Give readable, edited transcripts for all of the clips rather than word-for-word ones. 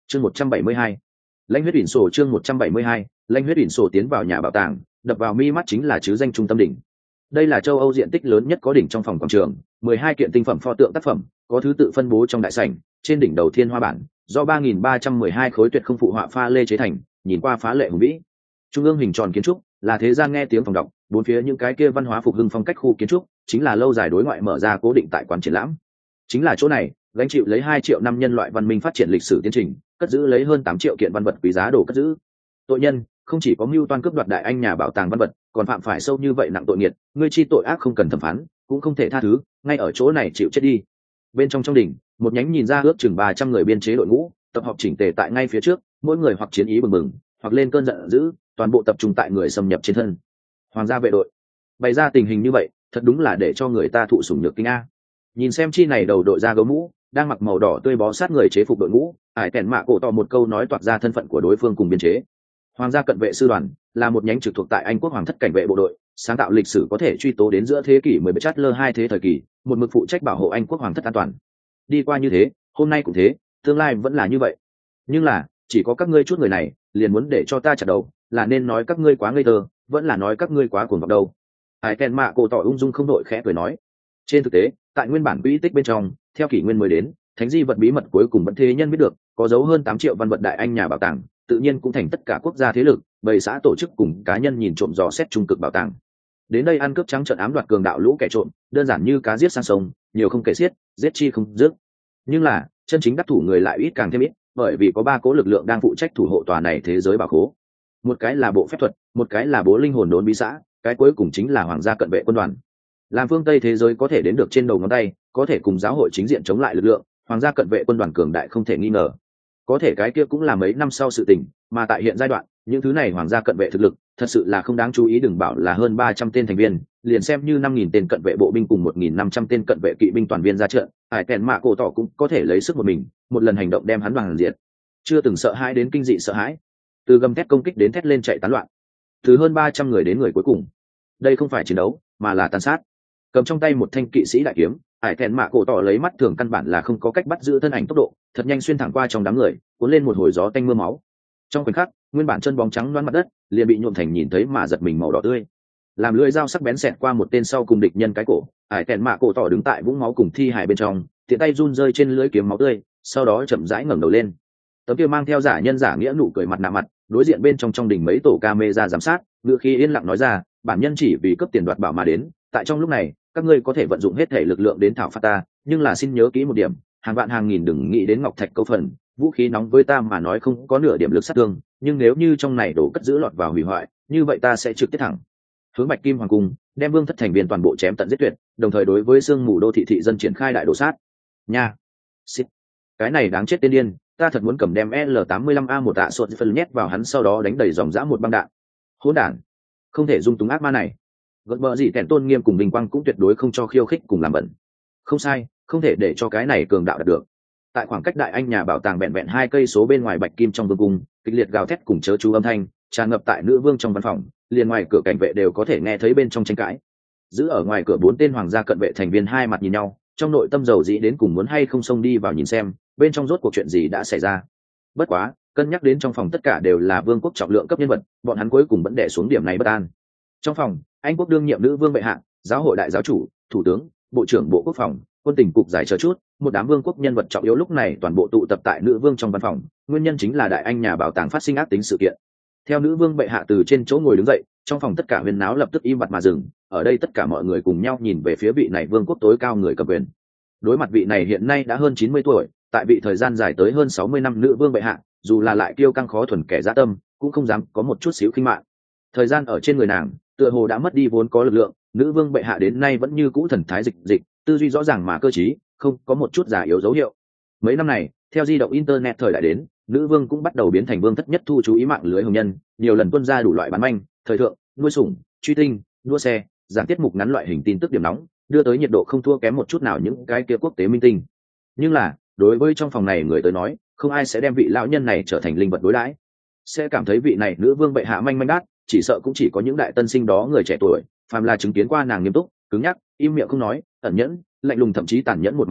chương 172. Lãnh huyết ỉn sổ chương 172. Lãnh huyết ỉn sổ tiến vào nhà bảo tàng, đập vào mi mắt chính là chứ danh trung tâm đỉnh. Đây là châu Âu diện tích lớn nhất có đỉnh trong phòng quảng trường, 12 kiện tinh phẩm pho tượng tác phẩm, có thứ tự phân bố trong đại sảnh, trên đỉnh đầu thiên hoa bản, do 3.312 khối tuyệt không phụ họa pha lê chế thành, nhìn qua phá lệ hùng vĩ. Trung ương hình tròn kiến trúc, là thế gian nghe tiếng phòng đọc, bốn phía những cái kia văn hóa phục hưng phong cách khu kiến trúc, chính là lâu dài đối ngoại mở ra cố định tại quán triển lãm. Chính là chỗ này, gánh chịu lấy 2 triệu năm nhân loại văn minh phát triển lịch sử tiến trình, cất giữ lấy hơn 8 triệu kiện văn vật quý giá đồ cất giữ. Tội nhân không chỉ có mưu toan cướp đoạt đại anh nhà bảo tàng văn vật, còn phạm phải sâu như vậy nặng tội nghiệt, ngươi chi tội ác không cần thẩm phán, cũng không thể tha thứ, ngay ở chỗ này chịu chết đi. Bên trong đỉnh, một nhánh nhìn ra ước chừng 300 người biên chế đội ngũ, tập hợp chỉnh tề tại ngay phía trước, mỗi người hoặc chiến ý bừng bừng, hoặc lên cơn giận dữ, toàn bộ tập trung tại người xâm nhập trên thân. Hoàng gia vệ đội. Bày ra tình hình như vậy, thật đúng là để cho người ta thụ sủng nhược kinh a. Nhìn xem chi này đầu đội ra gấu mũ, đang mặc màu đỏ tươi bó sát người chế phục đội ngũ, ải tèn mạ cổ tỏ một câu nói toạc ra thân phận của đối phương cùng biên chế. Hoàng gia cận vệ sư đoàn là một nhánh trực thuộc tại Anh quốc hoàng thất cảnh vệ bộ đội, sáng tạo lịch sử có thể truy tố đến giữa thế kỷ 17 Chatler 2 thế thời kỳ, một mực phụ trách bảo hộ Anh quốc hoàng thất an toàn. Đi qua như thế, hôm nay cũng thế, tương lai vẫn là như vậy. Nhưng là, chỉ có các ngươi chút người này, liền muốn để cho ta chặt đầu, là nên nói các ngươi quá ngây thơ, vẫn là nói các ngươi quá cuồng vọng đâu. Ải tèn mạ cổ tỏ ung dung không đội khẽ cười nói. Trên thực tế, tại nguyên bản quỹ tích bên trong, theo kỷ nguyên mới đến, thánh di vật bí mật cuối cùng vẫn thế nhân biết được, có dấu hơn 8 triệu văn vật đại anh nhà bảo tàng, tự nhiên cũng thành tất cả quốc gia thế lực, bầy xã tổ chức cùng cá nhân nhìn trộm dò xét trung cực bảo tàng. Đến đây ăn cướp trắng trợn ám đoạt cường đạo lũ kẻ trộm, đơn giản như cá giết sang sông, nhiều không kể xiết, giết chi không dứt. Nhưng là, chân chính đắc thủ người lại ít càng thêm ít, bởi vì có 3 cố lực lượng đang phụ trách thủ hộ tòa này thế giới bảo khố. Một cái là bộ phép thuật, một cái là bố linh hồn đốn bí xã, cái cuối cùng chính là hoàng gia cận vệ quân đoàn. Làm phương Tây thế giới có thể đến được trên đầu ngón tay, có thể cùng giáo hội chính diện chống lại lực lượng, hoàng gia cận vệ quân đoàn cường đại không thể nghi ngờ. Có thể cái kia cũng là mấy năm sau sự tình, mà tại hiện giai đoạn, những thứ này hoàng gia cận vệ thực lực thật sự là không đáng chú ý, đừng bảo là hơn 300 tên thành viên, liền xem như 5.000 tên cận vệ bộ binh cùng 1.500 tên cận vệ kỵ binh toàn viên ra trận, ải kèn mạ cổ tỏ cũng có thể lấy sức một mình, một lần hành động đem hắn đoàn diệt. Chưa từng sợ hãi đến kinh dị sợ hãi, từ gầm thét công kích đến thét lên chạy tán loạn, từ hơn 300 người đến người cuối cùng. Đây không phải chiến đấu, mà là tàn sát. Cầm trong tay một thanh kỵ sĩ đại kiếm, ải thẹn mạ cổ tỏ lấy mắt thường căn bản là không có cách bắt giữ thân ảnh tốc độ, thật nhanh xuyên thẳng qua trong đám người, cuốn lên một hồi gió tanh mưa máu. Trong khoảnh khắc, nguyên bản chân bóng trắng loáng mặt đất liền bị nhuộm thành nhìn thấy mà giật mình màu đỏ tươi. Làm lưỡi dao sắc bén xẹt qua một tên sau cùng địch nhân cái cổ, ải thẹn mạ cổ tỏ đứng tại vũng máu cùng thi hài bên trong, tiện tay run rơi trên lưỡi kiếm máu tươi, sau đó chậm rãi ngẩng đầu lên. Tấm kia mang theo giả nhân giả nghĩa nụ cười mặt nạ mặt, đối diện bên trong đỉnh mấy tổ camera giám sát, ngựa khí yên lặng nói ra, bản nhân chỉ vì cướp tiền đoạt bảo mà đến, tại trong lúc này các ngươi có thể vận dụng hết thể lực lượng đến thảo phạt ta, nhưng là xin nhớ kỹ một điểm, hàng vạn hàng nghìn đừng nghĩ đến ngọc thạch câu phần, vũ khí nóng với ta mà nói không có nửa điểm lực sát thương, nhưng nếu như trong này đổ cất giữ lọt vào hủy hoại, như vậy ta sẽ trực tiếp thẳng hướng Bạch Kim Hoàng cung, đem vương thất thành viên toàn bộ chém tận giết tuyệt, đồng thời đối với sương mù đô thị thị dân triển khai đại đổ sát. Nha, xít, cái này đáng chết tên điên, ta thật muốn cầm đem L85A1 tạ sột phân nhét vào hắn, sau đó đánh đầy dòng dã một băng đạn. Hỗn đản, không thể dung túng ác ma này. Gật bờ gì kèn tôn nghiêm cùng bình quang cũng tuyệt đối không cho khiêu khích cùng làm bẩn. Không sai, không thể để cho cái này cường đạo đạt được. Tại khoảng cách đại anh nhà bảo tàng vẹn vẹn 2 cây số bên ngoài Bạch Kim trong vương cung, kịch liệt gào thét cùng chớ chú âm thanh tràn ngập tại nữ vương trong văn phòng, liền ngoài cửa cảnh vệ đều có thể nghe thấy bên trong tranh cãi. Giữ ở ngoài cửa 4 tên hoàng gia cận vệ thành viên hai mặt nhìn nhau, trong nội tâm dầu dĩ đến cùng muốn hay không xông đi vào nhìn xem bên trong rốt cuộc chuyện gì đã xảy ra. Bất quá, cân nhắc đến trong phòng tất cả đều là vương quốc trọng lượng cấp nhân vật, bọn hắn cuối cùng vẫn đè xuống điểm này bất an. Trong phòng, Anh quốc đương nhiệm nữ vương bệ hạ, giáo hội đại giáo chủ, thủ tướng, bộ trưởng bộ quốc phòng, quân tình cục giải chờ chút, một đám vương quốc nhân vật trọng yếu lúc này toàn bộ tụ tập tại nữ vương trong văn phòng, nguyên nhân chính là đại anh nhà bảo tàng phát sinh ác tính sự kiện. Theo nữ vương bệ hạ từ trên chỗ ngồi đứng dậy, trong phòng tất cả huyên náo lập tức im bặt mà dừng, ở đây tất cả mọi người cùng nhau nhìn về phía vị này vương quốc tối cao người cầm quyền. Đối mặt vị này hiện nay đã hơn 90 tuổi, tại vị thời gian dài tới hơn 60 năm nữ vương bệ hạ, dù là lại kiêu căng khó thuần kẻ dã tâm, cũng không dám có một chút xíu khinh mạn. Thời gian ở trên người nàng, tựa hồ đã mất đi vốn có lực lượng, nữ vương bệ hạ đến nay vẫn như cũ thần thái dịch dịch, tư duy rõ ràng mà cơ trí, không có một chút già yếu dấu hiệu. Mấy năm này, theo di động internet thời đại đến, nữ vương cũng bắt đầu biến thành vương thất nhất thu chú ý mạng lưới hồng nhân, nhiều lần tuân ra đủ loại bán manh, thời thượng, nuôi sủng, truy tinh, đua xe, giảng tiết mục ngắn loại hình tin tức điểm nóng, đưa tới nhiệt độ không thua kém một chút nào những cái kia quốc tế minh tinh. Nhưng là, đối với trong phòng này người tới nói, không ai sẽ đem vị lão nhân này trở thành linh vật đối đãi, sẽ cảm thấy vị này nữ vương bệ hạ manh manh đát, chỉ sợ cũng chỉ có những đại tân sinh đó người trẻ tuổi, phàm là chứng kiến qua nàng nghiêm túc, cứng nhắc, im miệng không nói, ẩn nhẫn, lạnh lùng thậm chí tàn nhẫn một mặt người,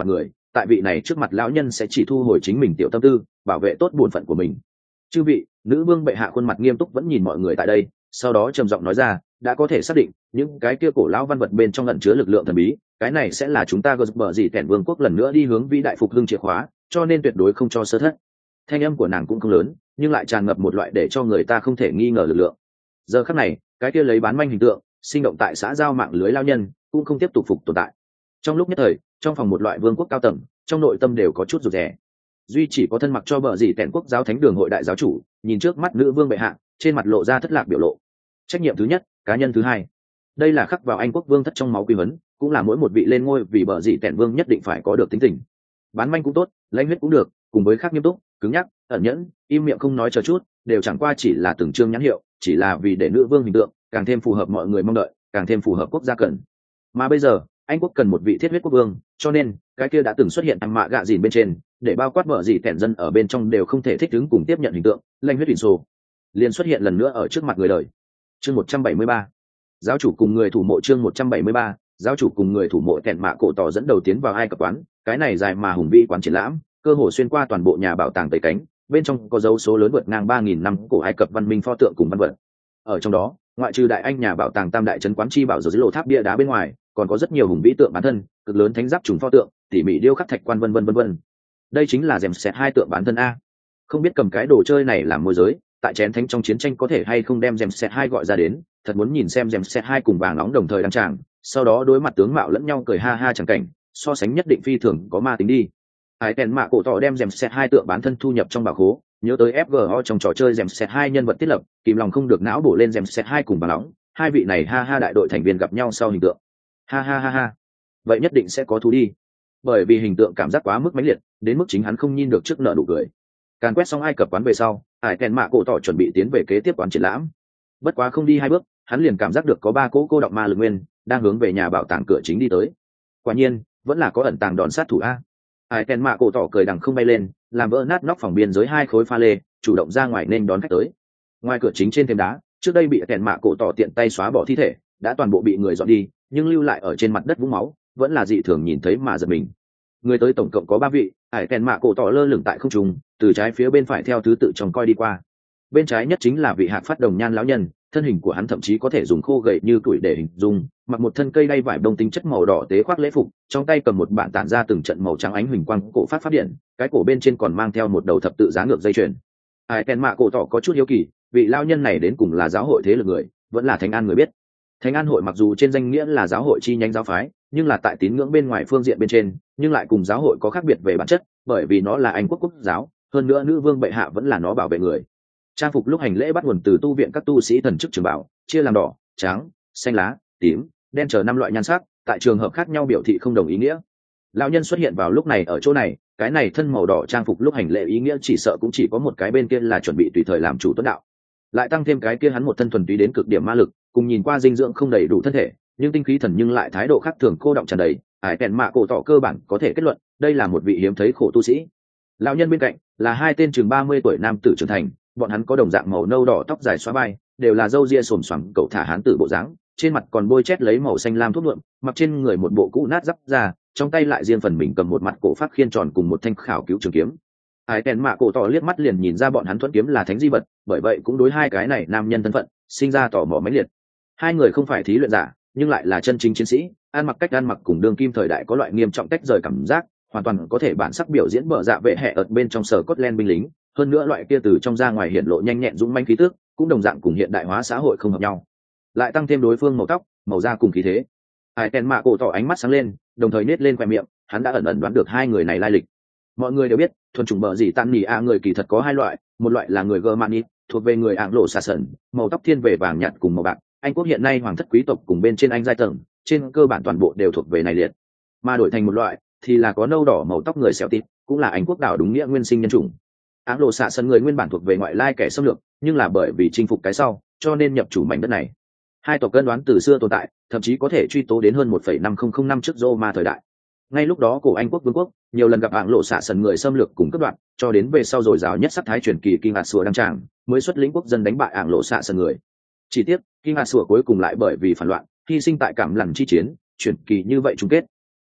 tại vị này trước mặt lão nhân sẽ chỉ thu hồi chính mình tiểu tâm tư, bảo vệ tốt bổn phận của mình. Chư vị, nữ vương bệ hạ khuôn mặt nghiêm túc vẫn nhìn mọi người tại đây, sau đó trầm giọng nói ra, đã có thể xác định những cái kia cổ lão văn vật bên trong ẩn chứa lực lượng thần bí, cái này sẽ là chúng ta bờ gì tẻn vương quốc lần nữa đi hướng vĩ đại phục hưng chìa khóa, cho nên tuyệt đối không cho sơ thất. Thanh âm của nàng cũng không lớn, nhưng lại tràn ngập một loại để cho người ta không thể nghi ngờ lực lượng. Giờ khắc này, cái kia lấy bán manh hình tượng sinh động tại xã giao mạng lưới lao nhân cũng không tiếp tục phục tồn tại. Trong lúc nhất thời, trong phòng một loại vương quốc cao tầng, trong nội tâm đều có chút rụt rè. Duy chỉ có thân mặc cho bờ gì tẻn quốc giáo thánh đường hội đại giáo chủ nhìn trước mắt nữ vương bệ hạ, trên mặt lộ ra thất lạc biểu lộ. Trách nhiệm thứ nhất, cá nhân thứ hai, đây là khắc vào anh quốc vương thất trong máu quy huấn, cũng là mỗi một vị lên ngôi vì bờ gì tẻn vương nhất định phải có được tính tình. Bán manh cũng tốt, lãnh huyết cũng được, cùng với khác nghiêm túc, cứng nhắc, ẩn nhẫn, im miệng không nói chờ chút, đều chẳng qua chỉ là từng chương nhãn hiệu, chỉ là vì để nữ vương hình tượng càng thêm phù hợp mọi người mong đợi, càng thêm phù hợp quốc gia cần. Mà bây giờ anh quốc cần một vị thiết huyết quốc vương, cho nên cái kia đã từng xuất hiện em mạ gạ dìn bên trên, để bao quát vợ gì tẻn dân ở bên trong đều không thể thích ứng cùng tiếp nhận hình tượng lãnh huyết đỉnh sô liền xuất hiện lần nữa ở trước mặt người đời. Chương 173, giáo chủ cùng người thủ mộ. Chương 173, giáo chủ cùng người thủ mộ. Kẹn mạ cổ tỏ dẫn đầu tiến vào Ai Cập quán, cái này dài mà hùng vĩ quán triển lãm cơ hồ xuyên qua toàn bộ nhà bảo tàng tây cánh, bên trong có dấu số lớn vượt ngang 3.000 năm cổ Ai Cập văn minh pho tượng cùng văn vật. Ở trong đó, ngoại trừ đại anh nhà bảo tàng tam đại trấn quán chi bảo dưới lộ tháp bia đá bên ngoài, còn có rất nhiều hùng vĩ tượng bản thân, cực lớn thánh giáp trùng pho tượng, tỉ mỉ điêu khắc thạch quan vân vân. Đây chính là rèm xẹt hai tượng bản thân a. Không biết cầm cái đồ chơi này làm môi giới, tại chén thánh trong chiến tranh có thể hay không đem rèm xẹt hai gọi ra đến, thật muốn nhìn xem rèm xẹt hai cùng vàng nóng đồng thời đăng tràng, sau đó đối mặt tướng mạo lẫn nhau cười ha ha chẳng cảnh, so sánh nhất định phi thường có ma tính đi. Hải Kèn mạ cổ tỏ đem rèm xẹt hai tượng bản thân thu nhập trong bảo khố, nhớ tới FGO trong trò chơi rèm xẹt hai nhân vật thiết lập, kìm lòng không được não bổ lên rèm xẹt hai cùng vàng nóng, hai vị này ha ha đại đội thành viên gặp nhau sau hình tượng. Ha ha ha ha. Vậy nhất định sẽ có thú đi. Bởi vì hình tượng cảm giác quá mức mãnh liệt, đến mức chính hắn không nhìn được trước nợ nụ cười. Càn quét xong Ai Cập quán về sau, Hải Kèn mạ cổ tỏ chuẩn bị tiến về kế tiếp quán triển lãm. Bất quá không đi hai bước, hắn liền cảm giác được có ba cỗ cô đọng ma lực nguyên đang hướng về nhà bảo tàng cửa chính đi tới. Quả nhiên, vẫn là có ẩn tàng đòn sát thủ a. Hải Kèn mạ cổ tỏ cười đằng không bay lên, làm vỡ nát nóc phòng biên giới hai khối pha lê, chủ động ra ngoài nên đón khách tới. Ngoài cửa chính trên thềm đá, trước đây bị Kèn mạ cổ tỏ tiện tay xóa bỏ thi thể, đã toàn bộ bị người dọn đi, nhưng lưu lại ở trên mặt đất vũng máu, vẫn là dị thường nhìn thấy mà giật mình. Người tới tổng cộng có 3 vị, Hải Kèn mạ cổ tỏ lơ lửng tại không trung, từ trái phía bên phải theo thứ tự trông coi đi qua. Bên trái nhất chính là vị hạc phát đồng nhan lão nhân, thân hình của hắn thậm chí có thể dùng khô gầy như tuổi để hình dung, mặc một thân cây đay vải đông tinh chất màu đỏ tế khoác lễ phục, trong tay cầm một bản tản ra từng trận màu trắng ánh huỳnh quang cổ phát điện, cái cổ bên trên còn mang theo một đầu thập tự giá ngược dây chuyền. Hải Kèn mạ cổ tỏ có chút hiếu kỳ, vị lão nhân này đến cùng là giáo hội thế lực người, vẫn là thánh an người biết. Thánh an hội mặc dù trên danh nghĩa là giáo hội chi nhánh giáo phái, nhưng là tại tín ngưỡng bên ngoài phương diện bên trên, nhưng lại cùng giáo hội có khác biệt về bản chất, bởi vì nó là Anh quốc quốc giáo, hơn nữa nữ vương bệ hạ vẫn là nó bảo vệ người. Trang phục lúc hành lễ bắt nguồn từ tu viện các tu sĩ thần chức trường bảo, chia làm đỏ, trắng, xanh lá, tím, đen chờ 5 loại nhan sắc, tại trường hợp khác nhau biểu thị không đồng ý nghĩa. Lão nhân xuất hiện vào lúc này ở chỗ này, cái này thân màu đỏ trang phục lúc hành lễ ý nghĩa chỉ sợ cũng chỉ có một cái, bên kia là chuẩn bị tùy thời làm chủ tuấn đạo, lại tăng thêm cái kia hắn một thân thuần túy đến cực điểm ma lực, cùng nhìn qua dinh dưỡng không đầy đủ thân thể, nhưng tinh khí thần nhưng lại thái độ khác thường cô động tràn đầy. Hải Kèn mạ cổ tỏ cơ bản có thể kết luận đây là một vị hiếm thấy khổ tu sĩ. Lão nhân bên cạnh là hai tên chừng 30 tuổi nam tử trưởng thành, bọn hắn có đồng dạng màu nâu đỏ tóc dài xóa vai, đều là râu ria xồm xoàm cậu thả hán tử bộ dáng, trên mặt còn bôi chét lấy màu xanh lam thuốc nhuộm, mặc trên người một bộ cũ nát giáp ra, trong tay lại riêng phần mình cầm một mặt cổ pháp khiên tròn cùng một thanh khảo cứu trường kiếm. Hải Kèn mạ cổ tỏ liếc mắt liền nhìn ra bọn hắn thuẫn kiếm là thánh di vật, bởi vậy cũng đối hai cái này nam nhân thân phận sinh ra tò mò mãnh liệt. Hai người không phải thí luyện giả, nhưng lại là chân chính chiến sĩ, ăn mặc cách ăn mặc cùng đương kim thời đại có loại nghiêm trọng tách rời cảm giác, hoàn toàn có thể bản sắc biểu diễn bờ dạ vệ hệ ở bên trong sở Scotland binh lính, hơn nữa loại kia từ trong ra ngoài hiện lộ nhanh nhẹn dũng mãnh khí tức, cũng đồng dạng cùng hiện đại hóa xã hội không hợp nhau. Lại tăng thêm đối phương màu tóc, màu da cùng khí thế. Hải Kèn mạ cổ tỏ ánh mắt sáng lên, đồng thời nết lên khoe miệng, hắn đã ẩn ẩn đoán được hai người này lai lịch. Mọi người đều biết, thuần chủng bờ gì tan nỉ a người kỳ thật có hai loại, một loại là người Germanic, thuộc về người Áng Lộ xà sần, màu tóc thiên về vàng nhạt cùng màu bạc. Anh quốc hiện nay hoàng thất quý tộc cùng bên trên anh giai tầng, trên cơ bản toàn bộ đều thuộc về này liệt. Mà đổi thành một loại thì là có nâu đỏ màu tóc người xẻo tít, cũng là Anh quốc đảo đúng nghĩa nguyên sinh nhân chủng. Áng Lộ xà sần người nguyên bản thuộc về ngoại lai kẻ xâm lược, nhưng là bởi vì chinh phục cái sau, cho nên nhập chủ mảnh đất này. Hai tộc cân đoán từ xưa tồn tại, thậm chí có thể truy tố đến hơn 1,5005 năm trước Roma thời đại. Ngay lúc đó cổ Anh quốc vương quốc nhiều lần gặp Áng Lộ xạ sần người xâm lược cùng cướp đoạt, cho đến về sau rồi rào nhất sắc thái truyền kỳ Kinh Ngạc Sủa đăng tràng, mới xuất lĩnh quốc dân đánh bại Áng Lộ xạ sần người. Chỉ tiếc, Kinh Ngạc Sủa cuối cùng lại bởi vì phản loạn, hy sinh tại Cảm Lằn chi chiến, truyền kỳ như vậy chung kết.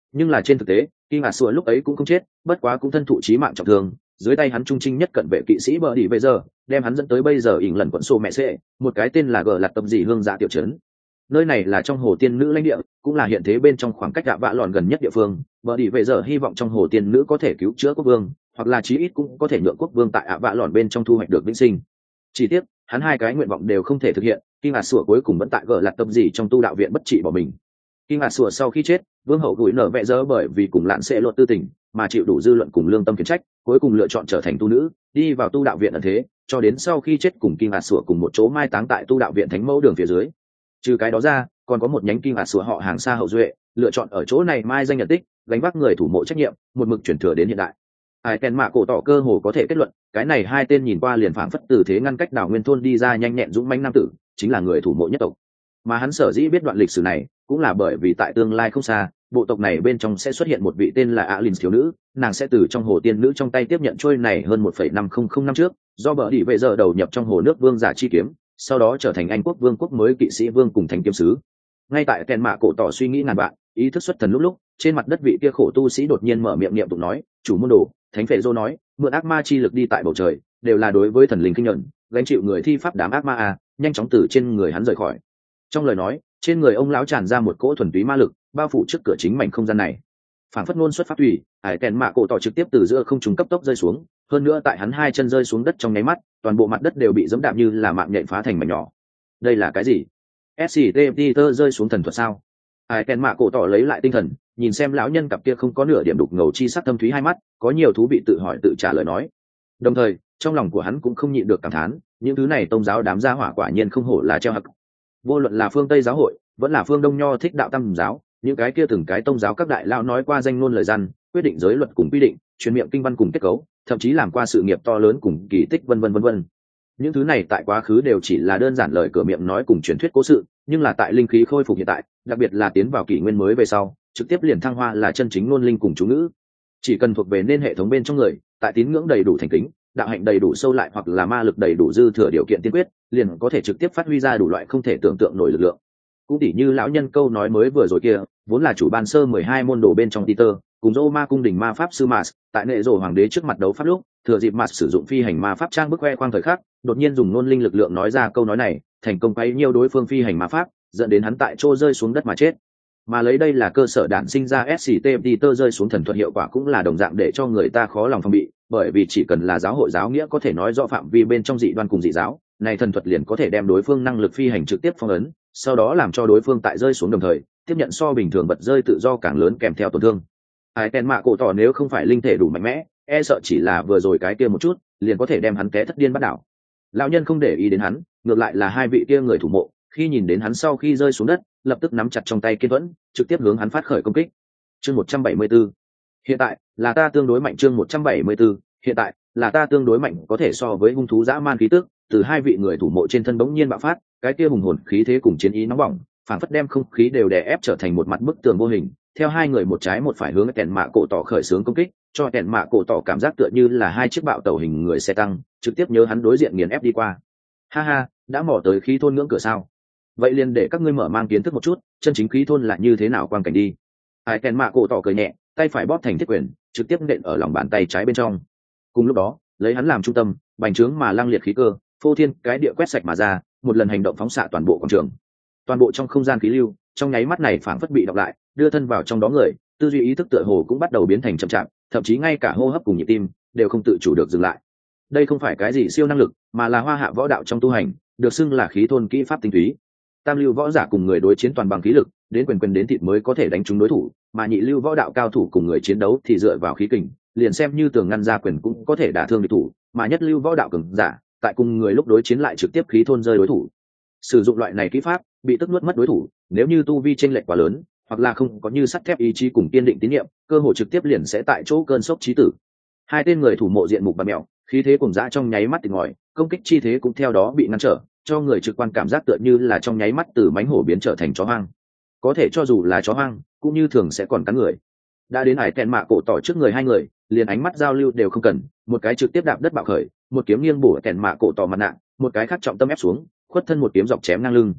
Nhưng là trên thực tế King Ả Sủa lúc ấy cũng không chết, bất quá cũng thân thụ chí mạng trọng thương, dưới tay hắn trung trinh nhất cận vệ kỵ sĩ bờ đi bây giờ đem hắn dẫn tới bây giờ ỉn lần quận sô mẹ sệ, một cái tên là gờ lạt tâm dị hương dạ tiểu trấn. Nơi này là trong hồ tiên nữ lãnh địa, cũng là hiện thế bên trong khoảng cách gạ vạ lòn gần nhất địa phương. Bờ đi bây giờ hy vọng trong hồ tiên nữ có thể cứu chữa quốc vương, hoặc là chí ít cũng có thể nhượng quốc vương tại ạ vạ lòn bên trong thu hoạch được vĩnh sinh. Chỉ tiếc hắn hai cái nguyện vọng đều không thể thực hiện, King Ả Sủa cuối cùng vẫn tại gờ lạt tâm dị trong tu đạo viện bất trị bỏ mình. King Ả Sủa sau khi chết, vương hậu gửi nở vẽ dơ bởi vì cùng lạn sẽ luật tư tình mà chịu đủ dư luận cùng lương tâm khiển trách, cuối cùng lựa chọn trở thành tu nữ, đi vào tu đạo viện ẩn thế, cho đến sau khi chết cùng King Ả Sủa cùng một chỗ mai táng tại tu đạo viện thánh mẫu đường phía dưới. Trừ cái đó ra, còn có một nhánh King Ả Sủa họ hàng xa hậu duệ, lựa chọn ở chỗ này mai danh nhận tích, gánh vác người thủ mộ trách nhiệm, một mực chuyển thừa đến hiện đại. Ai Ken Mạ cổ tỏ cơ hồ có thể kết luận, cái này hai tên nhìn qua liền phảng phất từ thế ngăn cách đảo nguyên thôn đi ra nhanh nhẹn dũng mãnh nam tử, chính là người thủ mộ nhất tộc. Mà hắn sở dĩ biết đoạn lịch sử này, cũng là bởi vì tại tương lai không xa, bộ tộc này bên trong sẽ xuất hiện một vị tên là Alin thiếu nữ, nàng sẽ từ trong hồ tiên nữ trong tay tiếp nhận trôi này hơn 1,500 năm trước, do bờ đi về giờ đầu nhập trong hồ nước vương giả chi kiếm, sau đó trở thành Anh quốc vương quốc mới kỵ sĩ vương cùng thánh kiếm sứ. Ngay tại Ken Mạ cổ tỏ suy nghĩ ngàn vạn, ý thức xuất thần lúc, trên mặt đất vị kia khổ tu sĩ đột nhiên mở miệng niệm tụng nói, chủ môn đồ, thánh phệ dô nói, mượn ác ma chi lực đi tại bầu trời, đều là đối với thần linh kinh nhận, gánh chịu người thi pháp đám ác ma a, nhanh chóng từ trên người hắn rời khỏi. Trong lời nói, trên người ông lão tràn ra một cỗ thuần túy ma lực, bao phủ trước cửa chính mảnh không gian này. Phản phất ngôn xuất pháp thủy, Hải Kèn Mạ cổ tỏ trực tiếp từ giữa không trung cấp tốc rơi xuống, hơn nữa tại hắn hai chân rơi xuống đất trong nháy mắt, toàn bộ mặt đất đều bị giẫm đạp như là mạng nhện phá thành mảnh nhỏ. Đây là cái gì? SCT Peter rơi xuống thần thuật sao? Hải Kèn Mạ cổ tỏ lấy lại tinh thần, nhìn xem lão nhân cặp kia không có nửa điểm đục ngầu chi sắc thâm thúy hai mắt, có nhiều thú vị tự hỏi tự trả lời nói. Đồng thời, trong lòng của hắn cũng không nhịn được cảm thán, những thứ này tôn giáo đám gia hỏa quả nhiên không hổ là treo hặc. Vô luận là phương Tây giáo hội, vẫn là phương Đông Nho thích đạo Tam giáo, những cái kia từng cái tôn giáo các đại lão nói qua danh ngôn lời răn, quyết định giới luật cùng quy định, truyền miệng kinh văn cùng kết cấu, thậm chí làm qua sự nghiệp to lớn cùng kỳ tích vân vân vân vân. Những thứ này tại quá khứ đều chỉ là đơn giản lời cửa miệng nói cùng truyền thuyết cố sự, nhưng là tại linh khí khôi phục hiện tại, đặc biệt là tiến vào kỷ nguyên mới về sau, trực tiếp liền thăng hoa là chân chính ngôn linh cùng chú ngữ. Chỉ cần thuộc về nên hệ thống bên trong người, tại tín ngưỡng đầy đủ thành kính, đạo hạnh đầy đủ sâu lại hoặc là ma lực đầy đủ dư thừa điều kiện tiên quyết, liền có thể trực tiếp phát huy ra đủ loại không thể tưởng tượng nổi lực lượng. Cũng tỉ như lão nhân câu nói mới vừa rồi kia, vốn là chủ ban sơ 12 môn đồ bên trong Peter, cùng Roma cung đình ma pháp sư Mars, tại nệ rồ hoàng đế trước mặt đấu pháp lúc, thừa dịp Mars sử dụng phi hành ma pháp trang bức khoe khoang thời khắc, đột nhiên dùng ngôn linh lực lượng nói ra câu nói này, thành công quấy nhiều đối phương phi hành ma pháp, dẫn đến hắn tại chỗ rơi xuống đất mà chết. Mà lấy đây là cơ sở đản sinh ra SCT Peter rơi xuống thần thuật hiệu quả cũng là đồng dạng để cho người ta khó lòng phòng bị, bởi vì chỉ cần là giáo hội giáo nghĩa có thể nói rõ phạm vi bên trong dị đoan cùng dị giáo, này thần thuật liền có thể đem đối phương năng lực phi hành trực tiếp phong ấn, sau đó làm cho đối phương tại rơi xuống đồng thời tiếp nhận so bình thường bật rơi tự do càng lớn kèm theo tổn thương. Ai tên mạ cổ tỏ nếu không phải linh thể đủ mạnh mẽ, e sợ chỉ là vừa rồi cái kia một chút liền có thể đem hắn té thất điên bắt đảo. Lão nhân không để ý đến hắn, ngược lại là hai vị kia người thủ mộ, khi nhìn đến hắn sau khi rơi xuống đất, lập tức nắm chặt trong tay kiên thuẫn, trực tiếp hướng hắn phát khởi công kích. Chương 174. Hiện tại là ta tương đối mạnh. Chương 174. Hiện tại là ta tương đối mạnh, có thể so với hung thú dã man khí tức từ hai vị người thủ mộ trên thân bỗng nhiên bạo phát, cái kia hùng hồn khí thế cùng chiến ý nóng bỏng, phảng phất đem không khí đều đè ép trở thành một mặt bức tường vô hình. Theo hai người một trái một phải hướng Kèn Mạ cổ tỏ khởi xướng công kích, cho Kèn Mạ cổ tỏ cảm giác tựa như là hai chiếc bạo tàu hình người xe tăng, trực tiếp nhớ hắn đối diện nghiền ép đi qua. Ha ha, đã mò tới khí thôn ngưỡng cửa sao? Vậy liền để các ngươi mở mang kiến thức một chút, chân chính khí thôn là như thế nào quang cảnh đi. Ai Kèn Mạ cổ tỏ cười nhẹ, tay phải bóp thành thiết quyền, trực tiếp nện ở lòng bàn tay trái bên trong. Cùng lúc đó, lấy hắn làm trung tâm, bành trướng mà lăng liệt khí cơ, phô thiên cái địa quét sạch mà ra, một lần hành động phóng xạ toàn bộ quảng trường. Toàn bộ trong không gian khí lưu, trong nháy mắt này phảng phất bị đọc lại, đưa thân vào trong đó người, tư duy ý thức tựa hồ cũng bắt đầu biến thành chậm chạp, thậm chí ngay cả hô hấp cùng nhịp tim đều không tự chủ được dừng lại. Đây không phải cái gì siêu năng lực, mà là hoa hạ võ đạo trong tu hành, được xưng là khí thôn kỹ pháp tinh túy. Tam lưu võ giả cùng người đối chiến toàn bằng khí lực, đến quyền đến thịt mới có thể đánh trúng đối thủ, mà nhị lưu võ đạo cao thủ cùng người chiến đấu thì dựa vào khí kình, liền xem như tường ngăn ra quyền cũng có thể đả thương địch thủ, mà nhất lưu võ đạo cường giả, tại cùng người lúc đối chiến lại trực tiếp khí thôn rơi đối thủ. Sử dụng loại này kỹ pháp, bị tức nuốt mất đối thủ, nếu như tu vi chênh lệch quá lớn, hoặc là không có như sắt thép ý chí cùng kiên định tín nhiệm, cơ hội trực tiếp liền sẽ tại chỗ cơn sốc chí tử. Hai tên người thủ mộ diện mục bặm mèo, khí thế cùng dã trong nháy mắt tỉnh ngòi, công kích chi thế cũng theo đó bị ngăn trở, cho người trực quan cảm giác tựa như là trong nháy mắt từ mánh hổ biến trở thành chó hoang. Có thể cho dù là chó hoang, cũng như thường sẽ còn cắn người. Đã đến Hải Kèn Mạ cổ tỏ trước người hai người, liền ánh mắt giao lưu đều không cần, một cái trực tiếp đạp đất bạo khởi, một kiếm nghiêng bổ Kèn Mạ cổ tỏ mặt nạ, một cái khác trọng tâm ép xuống, khuất thân một kiếm dọc chém ngang lưng.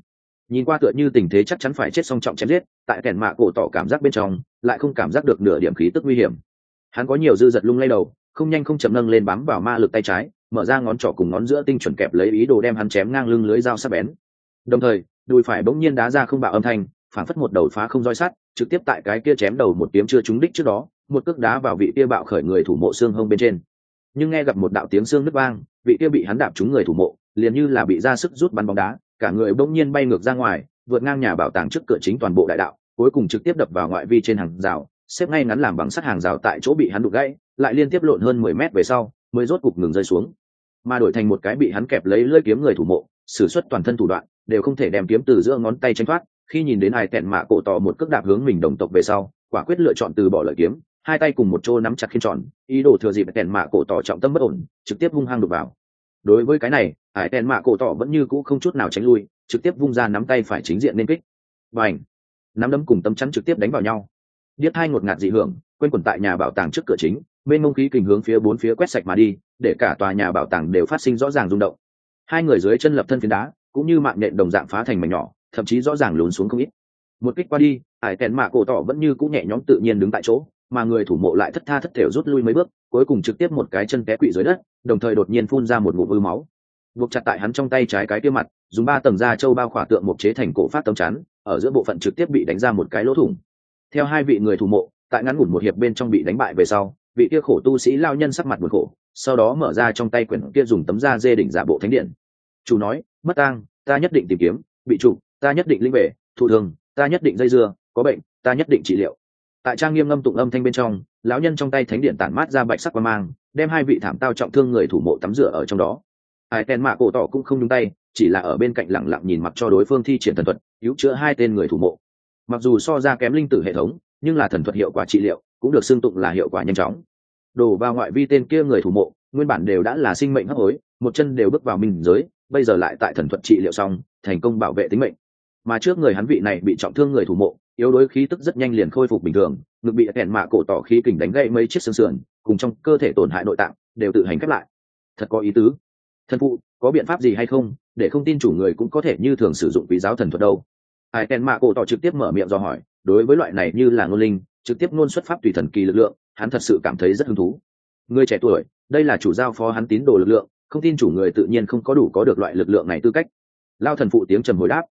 nhìn qua tựa như tình thế chắc chắn phải chết song trọng chém giết, tại kèn mạ cổ tỏ cảm giác bên trong lại không cảm giác được nửa điểm khí tức nguy hiểm. Hắn có nhiều dư giật lung lay đầu, không nhanh không chậm nâng lên bám vào ma lực tay trái, mở ra ngón trỏ cùng ngón giữa tinh chuẩn kẹp lấy ý đồ đem hắn chém ngang lưng lưới dao sắc bén. Đồng thời đùi phải bỗng nhiên đá ra không bạo âm thanh, phản phất một đầu phá không roi sắt, trực tiếp tại cái kia chém đầu một kiếm chưa trúng đích trước đó, một cước đá vào vị kia bạo khởi người thủ mộ xương hông bên trên. Nhưng nghe gặp một đạo tiếng xương nứt vang, vị kia bị hắn đạp trúng người thủ mộ liền như là bị ra sức rút bắn bóng đá, cả người bỗng nhiên bay ngược ra ngoài, vượt ngang nhà bảo tàng trước cửa chính toàn bộ đại đạo, cuối cùng trực tiếp đập vào ngoại vi trên hàng rào, xếp ngay ngắn làm bằng sắt hàng rào tại chỗ bị hắn đục gãy, lại liên tiếp lộn hơn 10 mét về sau, mới rốt cục ngừng rơi xuống. Mà đổi thành một cái bị hắn kẹp lấy lưỡi kiếm người thủ mộ, sử xuất toàn thân thủ đoạn, đều không thể đem kiếm từ giữa ngón tay tránh thoát, khi nhìn đến ai tẹn mạ cổ tỏ một cước đạp hướng mình đồng tộc về sau, quả quyết lựa chọn từ bỏ lợi kiếm, hai tay cùng một chỗ nắm chặt khiên tròn, ý đồ thừa dịp tẹn mạ cổ tỏ trọng tâm bất ổn, trực tiếp hung hăng đục vào. Đối với cái này, ai tẹn mạ cổ tỏ vẫn như cũ không chút nào tránh lui, trực tiếp vung ra nắm tay phải chính diện nên kích. Bành! Nắm đấm cùng tấm chắn trực tiếp đánh vào nhau. Điếc hai ngột ngạt dị hưởng, quanh quẩn tại nhà bảo tàng trước cửa chính, bên mông khí kình hướng phía bốn phía quét sạch mà đi, để cả tòa nhà bảo tàng đều phát sinh rõ ràng rung động. Hai người dưới chân lập thân phiến đá, cũng như mạng nhện đồng dạng phá thành mảnh nhỏ, thậm chí rõ ràng lún xuống không ít. Một kích qua đi, ải tèn mạ cổ tỏ vẫn như cũ nhẹ nhõm tự nhiên đứng tại chỗ, mà người thủ mộ lại thất tha thất thểu rút lui mấy bước, cuối cùng trực tiếp một cái chân té quỵ dưới đất, đồng thời đột nhiên phun ra một ngụm ư máu. Buộc chặt tại hắn trong tay trái cái kia mặt, dùng 3 tầng da châu bao khỏa tượng mục chế thành cổ phát tấm chắn, ở giữa bộ phận trực tiếp bị đánh ra một cái lỗ thủng. Theo hai vị người thủ mộ, tại ngắn ngủn một hiệp bên trong bị đánh bại về sau, vị kia khổ tu sĩ lao nhân sắc mặt buồn khổ, sau đó mở ra trong tay quyển kia dùng tấm da dê đỉnh giả bộ thánh điện. Chủ nói, mất tang, ta nhất định tìm kiếm, bị trụ, ta nhất định linh về, thụ thương, ta nhất định dây dưa, có bệnh, ta nhất định trị liệu. Tại trang nghiêm ngâm tụng âm thanh bên trong, lão nhân trong tay thánh điện tản mát ra bạch sắc quang mang, đem hai vị thảm tao trọng thương người thủ mộ tắm rửa ở trong đó. Ai tên mạ cổ tỏ cũng không nhúng tay, chỉ là ở bên cạnh lặng lặng nhìn mặc cho đối phương thi triển thần thuật, cứu chữa hai tên người thủ mộ. Mặc dù so ra kém linh tử hệ thống, nhưng là thần thuật hiệu quả trị liệu cũng được xưng tụng là hiệu quả nhanh chóng. Đổ vào ngoại vi tên kia người thủ mộ, nguyên bản đều đã là sinh mệnh hấp hối, một chân đều bước vào minh giới, bây giờ lại tại thần thuật trị liệu xong, thành công bảo vệ tính mệnh. Mà trước người hắn vị này bị trọng thương người thủ mộ, yếu đuối khí tức rất nhanh liền khôi phục bình thường, ngực bị kèn mạ cổ tỏ khí kình đánh gãy mấy chiếc xương sườn, cùng trong cơ thể tổn hại nội tạng đều tự hành khép lại. Thật có ý tứ. Thần phụ, có biện pháp gì hay không, để không tin chủ người cũng có thể như thường sử dụng quý giáo thần thuật đâu? Ai kèn mạ cổ tỏ trực tiếp mở miệng do hỏi, đối với loại này như là ngôn linh, trực tiếp ngôn xuất pháp tùy thần kỳ lực lượng, hắn thật sự cảm thấy rất hứng thú. Người trẻ tuổi, đây là chủ giao phó hắn tín đồ lực lượng, không tin chủ người tự nhiên không có đủ có được loại lực lượng này tư cách. Lao thần phụ tiếng trầm hồi đáp,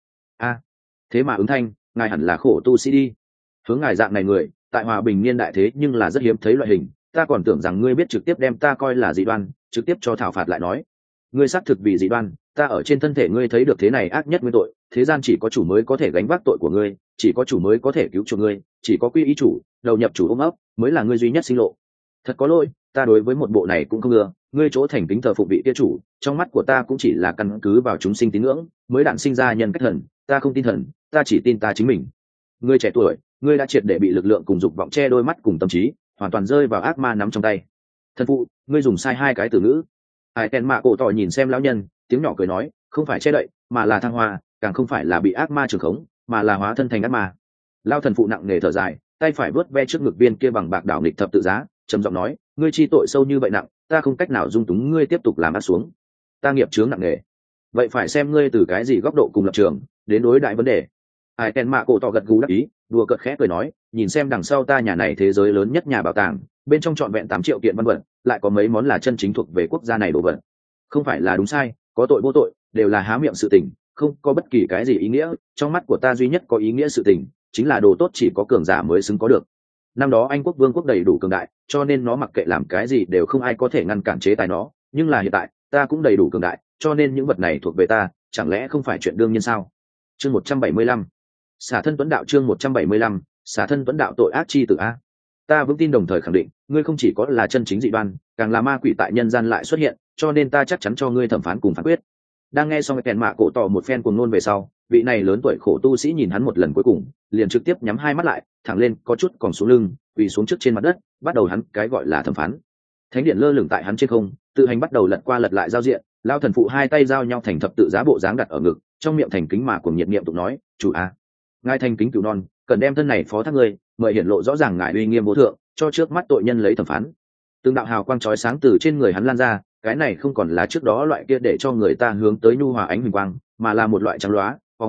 thế mà ứng thanh, ngài hẳn là khổ tu sĩ đi. Hướng ngài dạng này người, tại hòa bình niên đại thế nhưng là rất hiếm thấy loại hình, ta còn tưởng rằng ngươi biết trực tiếp đem ta coi là dị đoan, trực tiếp cho thảo phạt lại nói. Ngươi xác thực vì dị đoan, ta ở trên thân thể ngươi thấy được thế này ác nhất nguyên tội, thế gian chỉ có chủ mới có thể gánh vác tội của ngươi, chỉ có chủ mới có thể cứu chuộc ngươi, chỉ có quy ý chủ, đầu nhập chủ ôm ấp mới là ngươi duy nhất sinh lộ. Thật có lỗi, ta đối với một bộ này cũng không ưa, ngươi chỗ thành kính thờ phụng vị kia chủ, trong mắt của ta cũng chỉ là căn cứ vào chúng sinh tín ngưỡng mới đản sinh ra nhân cách thần, ta không tin thần, ta chỉ tin ta chính mình. Ngươi trẻ tuổi, ngươi đã triệt để bị lực lượng cùng dục vọng che đôi mắt cùng tâm trí, hoàn toàn rơi vào ác ma nắm trong tay. Thần phụ, ngươi dùng sai hai cái từ ngữ. Ai tên mạ cổ tỏ nhìn xem lão nhân, tiếng nhỏ cười nói, không phải che đậy, mà là thăng hoa, càng không phải là bị ác ma trường khống, mà là hóa thân thành ác ma. Lao thần phụ nặng nề thở dài, tay phải vớt ve trước ngực viên kia bằng bạc đảo nghịch thập tự giá, trầm giọng nói, ngươi chi tội sâu như vậy nặng, ta không cách nào dung túng ngươi tiếp tục làm ác xuống. Ta nghiệp chướng nặng nề, vậy phải xem ngươi từ cái gì góc độ cùng lập trường đến đối đại vấn đề. Ai tên mạ cổ tỏ gật gù đáp ý, đùa cợt khẽ cười nói, nhìn xem đằng sau ta nhà này thế giới lớn nhất nhà bảo tàng, bên trong trọn vẹn 8 triệu kiện văn vật, lại có mấy món là chân chính thuộc về quốc gia này đồ vật. Không phải là đúng sai, có tội vô tội, đều là há miệng sự tình, không có bất kỳ cái gì ý nghĩa, trong mắt của ta duy nhất có ý nghĩa sự tình, chính là đồ tốt chỉ có cường giả mới xứng có được. Năm đó Anh quốc vương quốc đầy đủ cường đại, cho nên nó mặc kệ làm cái gì đều không ai có thể ngăn cản chế tài nó, nhưng là hiện tại, ta cũng đầy đủ cường đại, cho nên những vật này thuộc về ta, chẳng lẽ không phải chuyện đương nhiên sao? Chương 175. Xả thân tuấn đạo, chương 175, xả thân tuấn đạo tội ác chi tử a. Ta vững tin đồng thời khẳng định, ngươi không chỉ có là chân chính dị đoan, càng là ma quỷ tại nhân gian lại xuất hiện, cho nên ta chắc chắn cho ngươi thẩm phán cùng phán quyết. Đang nghe xong kèn mạ cổ tỏ một phen cuồng ngôn về sau, vị này lớn tuổi khổ tu sĩ nhìn hắn một lần cuối cùng, liền trực tiếp nhắm hai mắt lại, thẳng lên có chút còn xuống lưng, quỳ xuống trước trên mặt đất, bắt đầu hắn cái gọi là thẩm phán. Thánh điện lơ lửng tại hắn trên không, tự hành bắt đầu lật qua lật lại giao diện, lao thần phụ hai tay giao nhau thành thập tự giá bộ dáng đặt ở ngực, trong miệng thành kính mà cùng nhiệt niệm tụng nói, chủ a, ngài thành kính cửu non, cần đem thân này phó thác ngươi, mời hiển lộ rõ ràng ngài uy nghiêm vô thượng, cho trước mắt tội nhân lấy thẩm phán. Từng đạo hào quang chói sáng từ trên người hắn lan ra, cái này không còn là trước đó loại kia để cho người ta hướng tới nhu hòa ánh huỳnh quang, mà là một loại trắng loá, phóng ánh,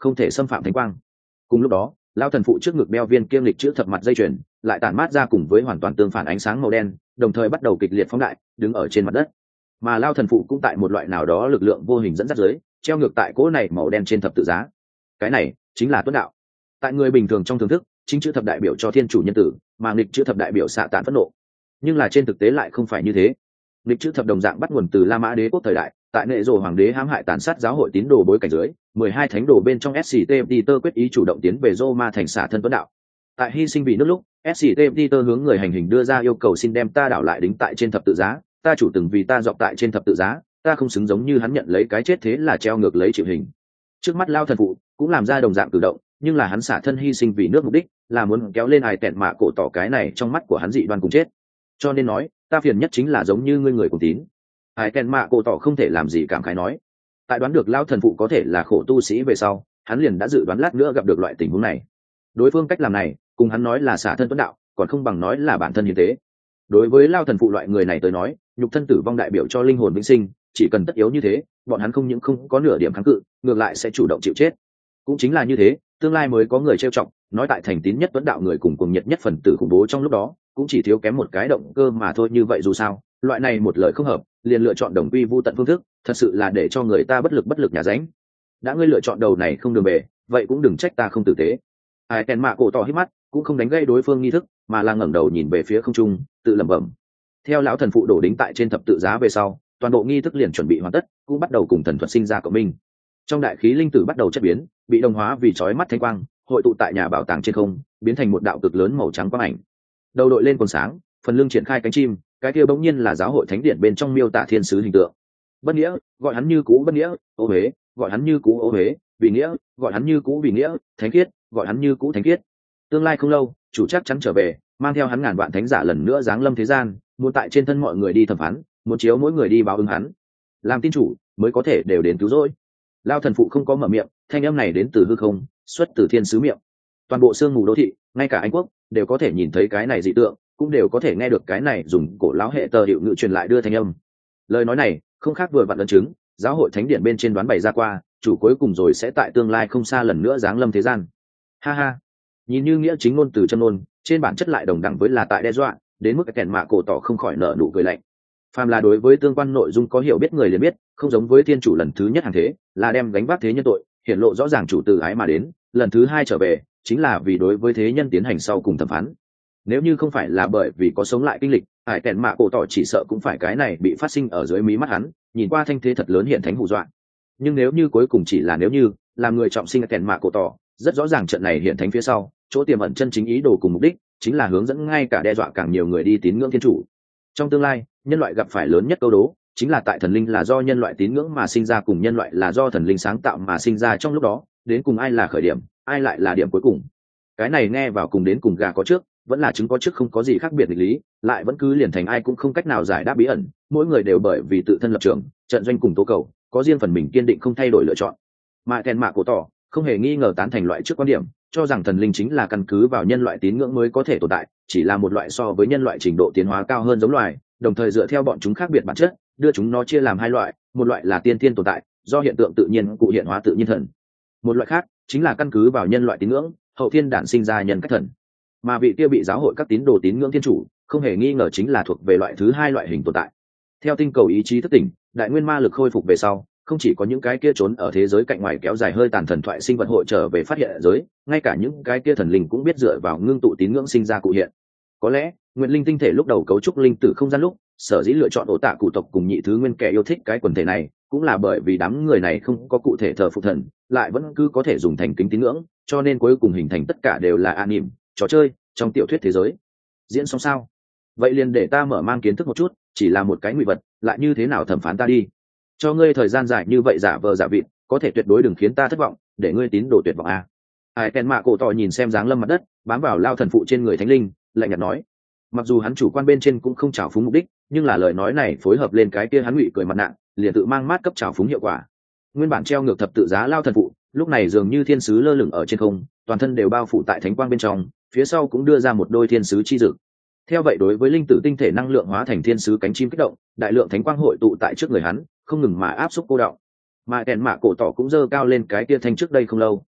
không thể xâm phạm thánh quang. Cùng lúc đó, lao thần phụ trước ngực đeo viên kiêm lịch chữ thập mặt dây chuyền lại tản mát ra cùng với hoàn toàn tương phản ánh sáng màu đen, đồng thời bắt đầu kịch liệt phóng đại, đứng ở trên mặt đất. Mà lao thần phụ cũng tại một loại nào đó lực lượng vô hình dẫn dắt dưới, treo ngược tại cỗ này màu đen trên thập tự giá. Cái này chính là tuấn đạo. Tại người bình thường trong thưởng thức, chính chữ thập đại biểu cho thiên chủ nhân tử, mà nghịch chữ thập đại biểu xạ tản phẫn nộ. Nhưng là trên thực tế lại không phải như thế. Nghịch chữ thập đồng dạng bắt nguồn từ La Mã đế quốc thời đại, tại nệ rồ hoàng đế hãm hại tàn sát giáo hội tín đồ bối cảnh dưới, 12 thánh đồ bên trong SCT Peter quyết ý chủ động tiến về Roma thành xả thân tuấn đạo. Tại hy sinh vì nước lúc, SCT Peter hướng người hành hình đưa ra yêu cầu xin đem ta đảo lại đính tại trên thập tự giá, ta chủ từng vì ta dọc tại trên thập tự giá, ta không xứng giống như hắn nhận lấy cái chết thế là treo ngược lấy chịu hình. Trước mắt lao thần phụ cũng làm ra đồng dạng cử động, nhưng là hắn xả thân hy sinh vì nước mục đích là muốn kéo lên hài tẹn mạ cổ tỏ cái này trong mắt của hắn dị đoan cùng chết. Cho nên nói, ta phiền nhất chính là giống như ngươi người cùng tín. Hài tẹn mạ cổ tỏ không thể làm gì cảm khái nói. Tại đoán được lao thần phụ có thể là khổ tu sĩ về sau, hắn liền đã dự đoán lát nữa gặp được loại tình huống này. Đối phương cách làm này, cùng hắn nói là xả thân tuấn đạo, còn không bằng nói là bản thân hiến tế. Đối với lao thần phụ loại người này tới nói, nhục thân tử vong đại biểu cho linh hồn vĩnh sinh, chỉ cần tất yếu như thế, bọn hắn không những không có nửa điểm kháng cự, ngược lại sẽ chủ động chịu chết. Cũng chính là như thế, tương lai mới có người trêu chọc, nói tại thành tín nhất tuấn đạo người cùng cuồng nhiệt nhất phần tử khủng bố trong lúc đó, cũng chỉ thiếu kém một cái động cơ mà thôi. Như vậy dù sao, loại này một lời không hợp, liền lựa chọn đồng quy vu tận phương thức, thật sự là để cho người ta bất lực nhà ránh. Đã ngươi lựa chọn đầu này không đường về, vậy cũng đừng trách ta không tử tế. Ai tèn mạ cổ tỏ hít mắt, cũng không đánh gây đối phương nghi thức, mà là ngẩng đầu nhìn về phía không trung, tự lẩm bẩm. Theo lão thần phụ đổ đính tại trên thập tự giá về sau, toàn bộ nghi thức liền chuẩn bị hoàn tất, cũng bắt đầu cùng thần thuật sinh ra cộng minh. Trong đại khí linh tử bắt đầu chất biến, bị đồng hóa vì chói mắt thanh quang, hội tụ tại nhà bảo tàng trên không, biến thành một đạo cực lớn màu trắng quang ảnh. Đầu đội lên quần sáng, phần lưng triển khai cánh chim, cái kia bỗng nhiên là giáo hội thánh điện bên trong miêu tả thiên sứ hình tượng. Bất nghĩa, gọi hắn như cũ bất nghĩa, ô huế, gọi hắn như cũ ô huế, vì nghĩa, gọi hắn như cũ vì nghĩa, thánh khiết, gọi hắn như cũ thánh khiết. Tương lai không lâu, chủ chắc chắn trở về, mang theo hắn ngàn vạn thánh giả lần nữa giáng lâm thế gian, muốn tại trên thân mọi người đi thẩm phán, muốn chiếu mỗi người đi báo ứng hắn. Làm tin chủ mới có thể đều đến cứu rỗi. Lao thần phụ không có mở miệng, thanh âm này đến từ hư không, xuất từ thiên sứ miệng. Toàn bộ sương mù đô thị, ngay cả Anh quốc đều có thể nhìn thấy cái này dị tượng, cũng đều có thể nghe được cái này dùng cổ lão hệ tờ hiệu ngữ truyền lại đưa thanh âm. Lời nói này không khác vừa vặn ấn chứng, giáo hội thánh điện bên trên đoán bày ra qua, chủ cuối cùng rồi sẽ tại tương lai không xa lần nữa giáng lâm thế gian. Ha ha, nhìn như nghĩa chính ngôn từ châm ngôn, trên bản chất lại đồng đẳng với là tại đe dọa, đến mức cái kèn mạ cổ tỏ không khỏi nở nụ cười lạnh. Phàm là đối với tương quan nội dung có hiểu biết người liền biết, không giống với thiên chủ lần thứ nhất hàng thế, là đem gánh vác thế nhân tội, hiển lộ rõ ràng chủ từ ái mà đến, lần thứ hai trở về, chính là vì đối với thế nhân tiến hành sau cùng thẩm phán. Nếu như không phải là bởi vì có sống lại kinh lịch, hải kèn mạ cổ tỏ chỉ sợ cũng phải cái này bị phát sinh ở dưới mí mắt hắn, nhìn qua thanh thế thật lớn hiện thánh hù dọa. Nhưng nếu như cuối cùng chỉ là nếu như, làm người trọng sinh kèn mạ cổ tỏ, rất rõ ràng trận này hiện thánh phía sau, chỗ tiềm ẩn chân chính ý đồ cùng mục đích, chính là hướng dẫn ngay cả đe dọa càng nhiều người đi tín ngưỡng thiên chủ. Trong tương lai, nhân loại gặp phải lớn nhất câu đố, chính là tại thần linh là do nhân loại tín ngưỡng mà sinh ra cùng nhân loại là do thần linh sáng tạo mà sinh ra, trong lúc đó, đến cùng ai là khởi điểm, ai lại là điểm cuối cùng. Cái này nghe vào cùng đến cùng gà có trước, vẫn là trứng có trước không có gì khác biệt nghịch lý, lại vẫn cứ liền thành ai cũng không cách nào giải đáp bí ẩn, mỗi người đều bởi vì tự thân lập trường, trận doanh cùng tố cầu, có riêng phần mình kiên định không thay đổi lựa chọn. Mà kèn mạ cổ tỏ không hề nghi ngờ tán thành loại trước quan điểm, cho rằng thần linh chính là căn cứ vào nhân loại tín ngưỡng mới có thể tồn tại, chỉ là một loại so với nhân loại trình độ tiến hóa cao hơn giống loài, đồng thời dựa theo bọn chúng khác biệt bản chất, đưa chúng nó chia làm hai loại, một loại là tiên thiên tồn tại, do hiện tượng tự nhiên cụ hiện hóa tự nhiên thần. Một loại khác chính là căn cứ vào nhân loại tín ngưỡng, hậu thiên đản sinh ra nhân cách thần. Mà vị kia bị giáo hội các tín đồ tín ngưỡng thiên chủ, không hề nghi ngờ chính là thuộc về loại thứ hai loại hình tồn tại. Theo tinh cầu ý chí thức tỉnh, đại nguyên ma lực khôi phục về sau, không chỉ có những cái kia trốn ở thế giới cạnh ngoài kéo dài hơi tàn thần thoại sinh vật hội trở về phát hiện giới, ngay cả những cái kia thần linh cũng biết dựa vào ngưng tụ tín ngưỡng sinh ra cụ hiện. Có lẽ nguyện linh tinh thể lúc đầu cấu trúc linh tử không gian lúc sở dĩ lựa chọn ổ tạ cụ tộc cùng nhị thứ nguyên kẻ yêu thích cái quần thể này, cũng là bởi vì đám người này không có cụ thể thờ phụ thần, lại vẫn cứ có thể dùng thành kính tín ngưỡng, cho nên cuối cùng hình thành tất cả đều là anime trò chơi trong tiểu thuyết thế giới. Diễn xong sao? Vậy liền để ta mở mang kiến thức một chút, chỉ là một cái ngụy vật, lại như thế nào thẩm phán ta đi? Cho ngươi thời gian dài như vậy giả vờ giả vịt, có thể tuyệt đối đừng khiến ta thất vọng, để ngươi tín đồ tuyệt vọng a. Ai tên mạ cổ tỏ nhìn xem dáng lâm mặt đất, bám vào lao thần phụ trên người thánh linh, lạnh nhạt nói. Mặc dù hắn chủ quan bên trên cũng không trào phúng mục đích, nhưng là lời nói này phối hợp lên cái kia hắn ngụy cười mặt nạ, liền tự mang mát cấp trào phúng hiệu quả. Nguyên bản treo ngược thập tự giá lao thần phụ, lúc này dường như thiên sứ lơ lửng ở trên không, toàn thân đều bao phủ tại thánh quang bên trong, phía sau cũng đưa ra một đôi thiên sứ chi dực. Theo vậy đối với linh tử tinh thể năng lượng hóa thành thiên sứ cánh chim kích động, đại lượng thánh quang hội tụ tại trước người hắn, không ngừng mà áp xúc cô đọng. Mà kèn mạ cổ tỏ cũng dơ cao lên cái kia thanh trước đây không lâu,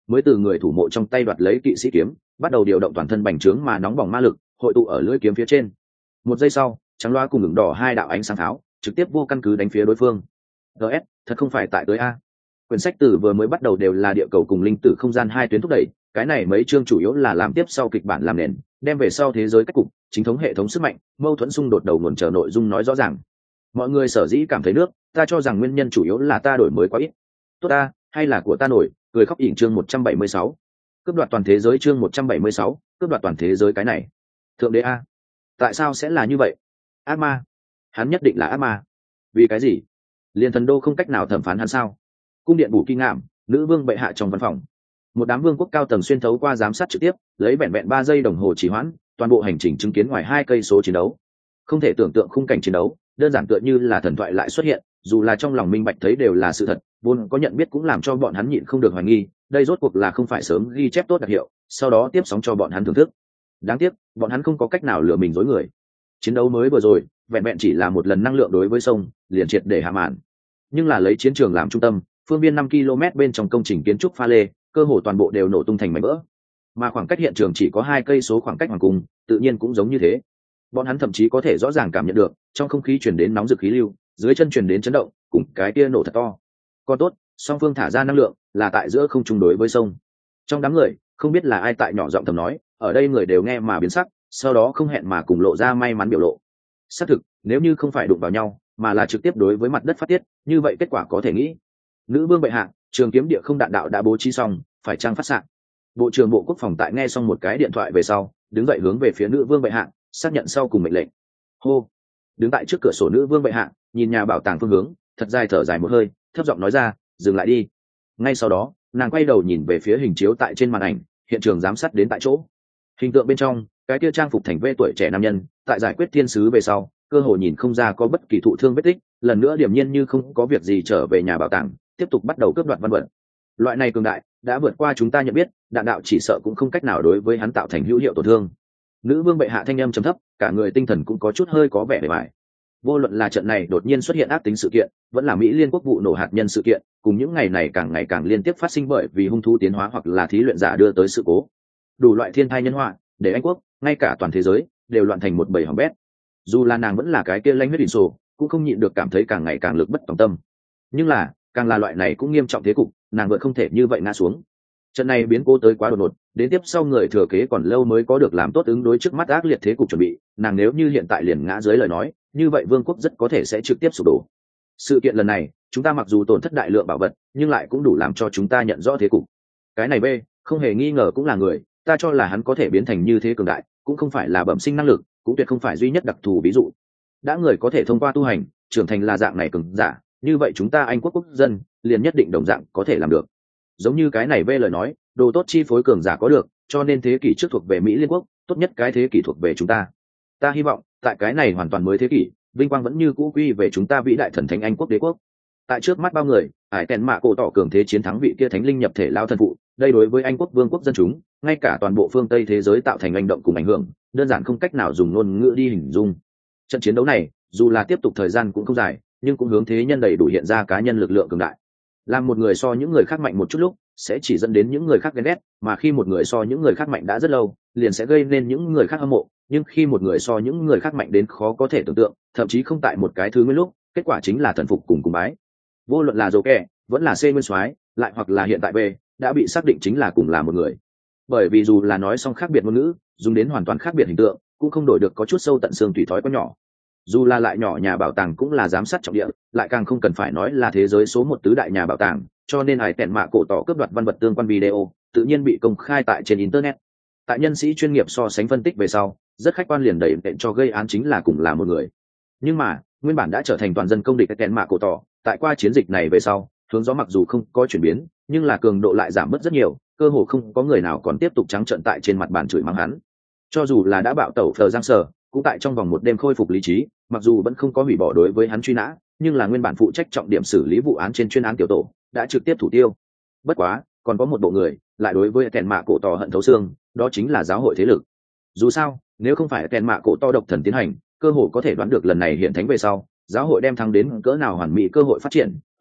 mới từ người thủ mộ trong tay đoạt lấy kỵ sĩ kiếm, bắt đầu điều động toàn thân bành trướng mà nóng bỏng ma lực, hội tụ ở lưỡi kiếm phía trên. Một giây sau, trắng loa cùng ngừng đỏ hai đạo ánh sáng tháo trực tiếp vô căn cứ đánh phía đối phương. ts thật không phải tại tới a. Quyển sách từ vừa mới bắt đầu đều là địa cầu cùng linh tử không gian hai tuyến thúc đẩy, cái này mấy chương chủ yếu là làm tiếp sau kịch bản làm nền, đem về sau thế giới cách cục, chính thống hệ thống sức mạnh, mâu thuẫn xung đột đầu nguồn trở nội dung nói rõ ràng. Mọi người sở dĩ cảm thấy nước, ta cho rằng nguyên nhân chủ yếu là ta đổi mới quá ít. Tốt ta, hay là của ta nổi, cười khóc ỉn chương 176. Cướp đoạt toàn thế giới chương 176, cướp đoạt toàn thế giới cái này. Thượng đế a, tại sao sẽ là như vậy? Ác ma, hắn nhất định là ác ma. Vì cái gì? Liên thần đô không cách nào thẩm phán hắn sao? Cung điện bù kinh ngạm, nữ vương bệ hạ trong văn phòng. Một đám vương quốc cao tầng xuyên thấu qua giám sát trực tiếp, lấy vẹn vẹn 3 giây đồng hồ trì hoãn, toàn bộ hành trình chứng kiến ngoài 2 cây số chiến đấu. Không thể tưởng tượng khung cảnh chiến đấu, đơn giản tựa như là thần thoại lại xuất hiện, dù là trong lòng minh bạch thấy đều là sự thật, vốn có nhận biết cũng làm cho bọn hắn nhịn không được hoài nghi, đây rốt cuộc là không phải sớm ghi chép tốt đặc hiệu, sau đó tiếp sóng cho bọn hắn thưởng thức. Đáng tiếc, bọn hắn không có cách nào lừa mình dối người. Chiến đấu mới vừa rồi, vẹn vẹn chỉ là một lần năng lượng đối với sông, liền triệt để hạ màn. Nhưng là lấy chiến trường làm trung tâm, phương viên 5 km bên trong công trình kiến trúc pha lê, cơ hồ toàn bộ đều nổ tung thành mảnh vỡ. Mà khoảng cách hiện trường chỉ có 2 cây số khoảng cách hoàng cung, tự nhiên cũng giống như thế. Bọn hắn thậm chí có thể rõ ràng cảm nhận được, trong không khí truyền đến nóng rực khí lưu, dưới chân truyền đến chấn động, cùng cái kia nổ thật to. Còn tốt, song phương thả ra năng lượng, là tại giữa không trung đối với sông. Trong đám người, không biết là ai tại nhỏ giọng thầm nói, ở đây người đều nghe mà biến sắc, sau đó không hẹn mà cùng lộ ra may mắn biểu lộ. Xác thực, nếu như không phải đụng vào nhau, mà là trực tiếp đối với mặt đất phát tiết, như vậy kết quả có thể nghĩ. Nữ vương bệ hạ, trường kiếm địa không đạn đạo đã bố trí xong, phải trang phát xạ. Bộ trưởng bộ quốc phòng tại nghe xong một cái điện thoại về sau, đứng dậy hướng về phía nữ vương bệ hạ, xác nhận sau cùng mệnh lệnh. Hô. Đứng tại trước cửa sổ nữ vương bệ hạ, nhìn nhà bảo tàng phương hướng, thật dài thở dài một hơi, thấp giọng nói ra, dừng lại đi. Ngay sau đó, nàng quay đầu nhìn về phía hình chiếu tại trên màn ảnh, hiện trường giám sát đến tại chỗ. Hình tượng bên trong, cái kia trang phục thành vệ tuổi trẻ nam nhân, tại giải quyết thiên sứ về sau, cơ hội nhìn không ra có bất kỳ thụ thương vết tích, lần nữa điểm nhiên như không có việc gì trở về nhà bảo tàng, tiếp tục bắt đầu cướp đoạt văn vật. Loại này cường đại đã vượt qua chúng ta nhận biết, đạn đạo chỉ sợ cũng không cách nào đối với hắn tạo thành hữu hiệu tổn thương. Nữ vương bệ hạ thanh âm trầm thấp, cả người tinh thần cũng có chút hơi có vẻ bề bại. Vô luận là trận này đột nhiên xuất hiện ác tính sự kiện, vẫn là Mỹ liên quốc vụ nổ hạt nhân sự kiện, cùng những ngày này càng ngày càng liên tiếp phát sinh bởi vì hung thú tiến hóa hoặc là thí luyện giả đưa tới sự cố. Đủ loại thiên tai nhân họa, để Anh quốc, ngay cả toàn thế giới đều loạn thành một bầy hỏng bét. Dù là nàng vẫn là cái kia lãnh huyết đỉnh sổ, cũng không nhịn được cảm thấy càng ngày càng lực bất tòng tâm. Nhưng là, càng là loại này cũng nghiêm trọng thế cục, nàng vẫn không thể như vậy ngã xuống. Trận này biến cố tới quá đột ngột, đến tiếp sau người thừa kế còn lâu mới có được làm tốt ứng đối trước mắt ác liệt thế cục chuẩn bị, nàng nếu như hiện tại liền ngã dưới lời nói, như vậy vương quốc rất có thể sẽ trực tiếp sụp đổ. Sự kiện lần này, chúng ta mặc dù tổn thất đại lượng bảo vật, nhưng lại cũng đủ làm cho chúng ta nhận rõ thế cục. Cái này B, không hề nghi ngờ cũng là người, ta cho là hắn có thể biến thành như thế cường đại, cũng không phải là bẩm sinh năng lực, cũng tuyệt không phải duy nhất đặc thù ví dụ. Đã người có thể thông qua tu hành, trưởng thành là dạng này cường giả, như vậy chúng ta Anh quốc quốc dân, liền nhất định đồng dạng có thể làm được. Giống như cái này V lời nói, đồ tốt chi phối cường giả có được, cho nên thế kỷ trước thuộc về Mỹ liên quốc, tốt nhất cái thế kỷ thuộc về chúng ta. Ta hy vọng, tại cái này hoàn toàn mới thế kỷ, vinh quang vẫn như cũ quy về chúng ta vĩ đại thần thánh Anh quốc đế quốc. Tại trước mắt bao người, Hải Tèn Mạ Cổ tỏ cường thế chiến thắng vị kia thánh linh nhập thể lao thần phụ, đây đối với Anh quốc vương quốc dân chúng, ngay cả toàn bộ phương Tây thế giới tạo thành hành động cùng ảnh hưởng, đơn giản không cách nào dùng ngôn ngữ đi hình dung. Trận chiến đấu này, dù là tiếp tục thời gian cũng không dài, nhưng cũng hướng thế nhân đầy đủ hiện ra cá nhân lực lượng cường đại. Làm một người so những người khác mạnh một chút lúc, sẽ chỉ dẫn đến những người khác ghen ghét, mà khi một người so những người khác mạnh đã rất lâu, liền sẽ gây nên những người khác hâm mộ, nhưng khi một người so những người khác mạnh đến khó có thể tưởng tượng, thậm chí không tại một cái thứ nguyên lúc, kết quả chính là thần phục cùng bái. Vô luận là Joker, vẫn là C nguyên soái, lại hoặc là hiện tại B, đã bị xác định chính là cùng là một người. Bởi vì dù là nói song khác biệt ngôn ngữ, dùng đến hoàn toàn khác biệt hình tượng, cũng không đổi được có chút sâu tận xương tùy thói có nhỏ. Dù là lại nhỏ nhà bảo tàng cũng là giám sát trọng địa, lại càng không cần phải nói là thế giới số 1 tứ đại nhà bảo tàng, cho nên Hải Tèn Mạ Cổ tỏ cướp đoạt văn vật tương quan video, tự nhiên bị công khai tại trên internet. Tại nhân sĩ chuyên nghiệp so sánh phân tích về sau, rất khách quan liền đẩy đệm cho gây án chính là cùng là một người. Nhưng mà, nguyên bản đã trở thành toàn dân công địch Hải Tèn Mạ Cổ tỏ, tại qua chiến dịch này về sau, hướng gió mặc dù không có chuyển biến, nhưng là cường độ lại giảm bớt rất nhiều, cơ hồ không có người nào còn tiếp tục trắng trợn tại trên mặt bàn chửi mắng hắn. Cho dù là đã bạo tẩu Phờ Giang Sở, cũng tại trong vòng một đêm khôi phục lý trí, mặc dù vẫn không có hủy bỏ đối với hắn truy nã, nhưng là nguyên bản phụ trách trọng điểm xử lý vụ án trên chuyên án tiểu tổ đã trực tiếp thủ tiêu. Bất quá, còn có một bộ người lại đối với Tèn Mạ Cổ tỏ hận thấu xương, đó chính là giáo hội thế lực. Dù sao, nếu không phải Tèn Mạ Cổ tỏ độc thần tiến hành, cơ hội có thể đoán được lần này hiện thánh về sau, giáo hội đem thắng đến cỡ nào hoàn mỹ cơ hội phát triển,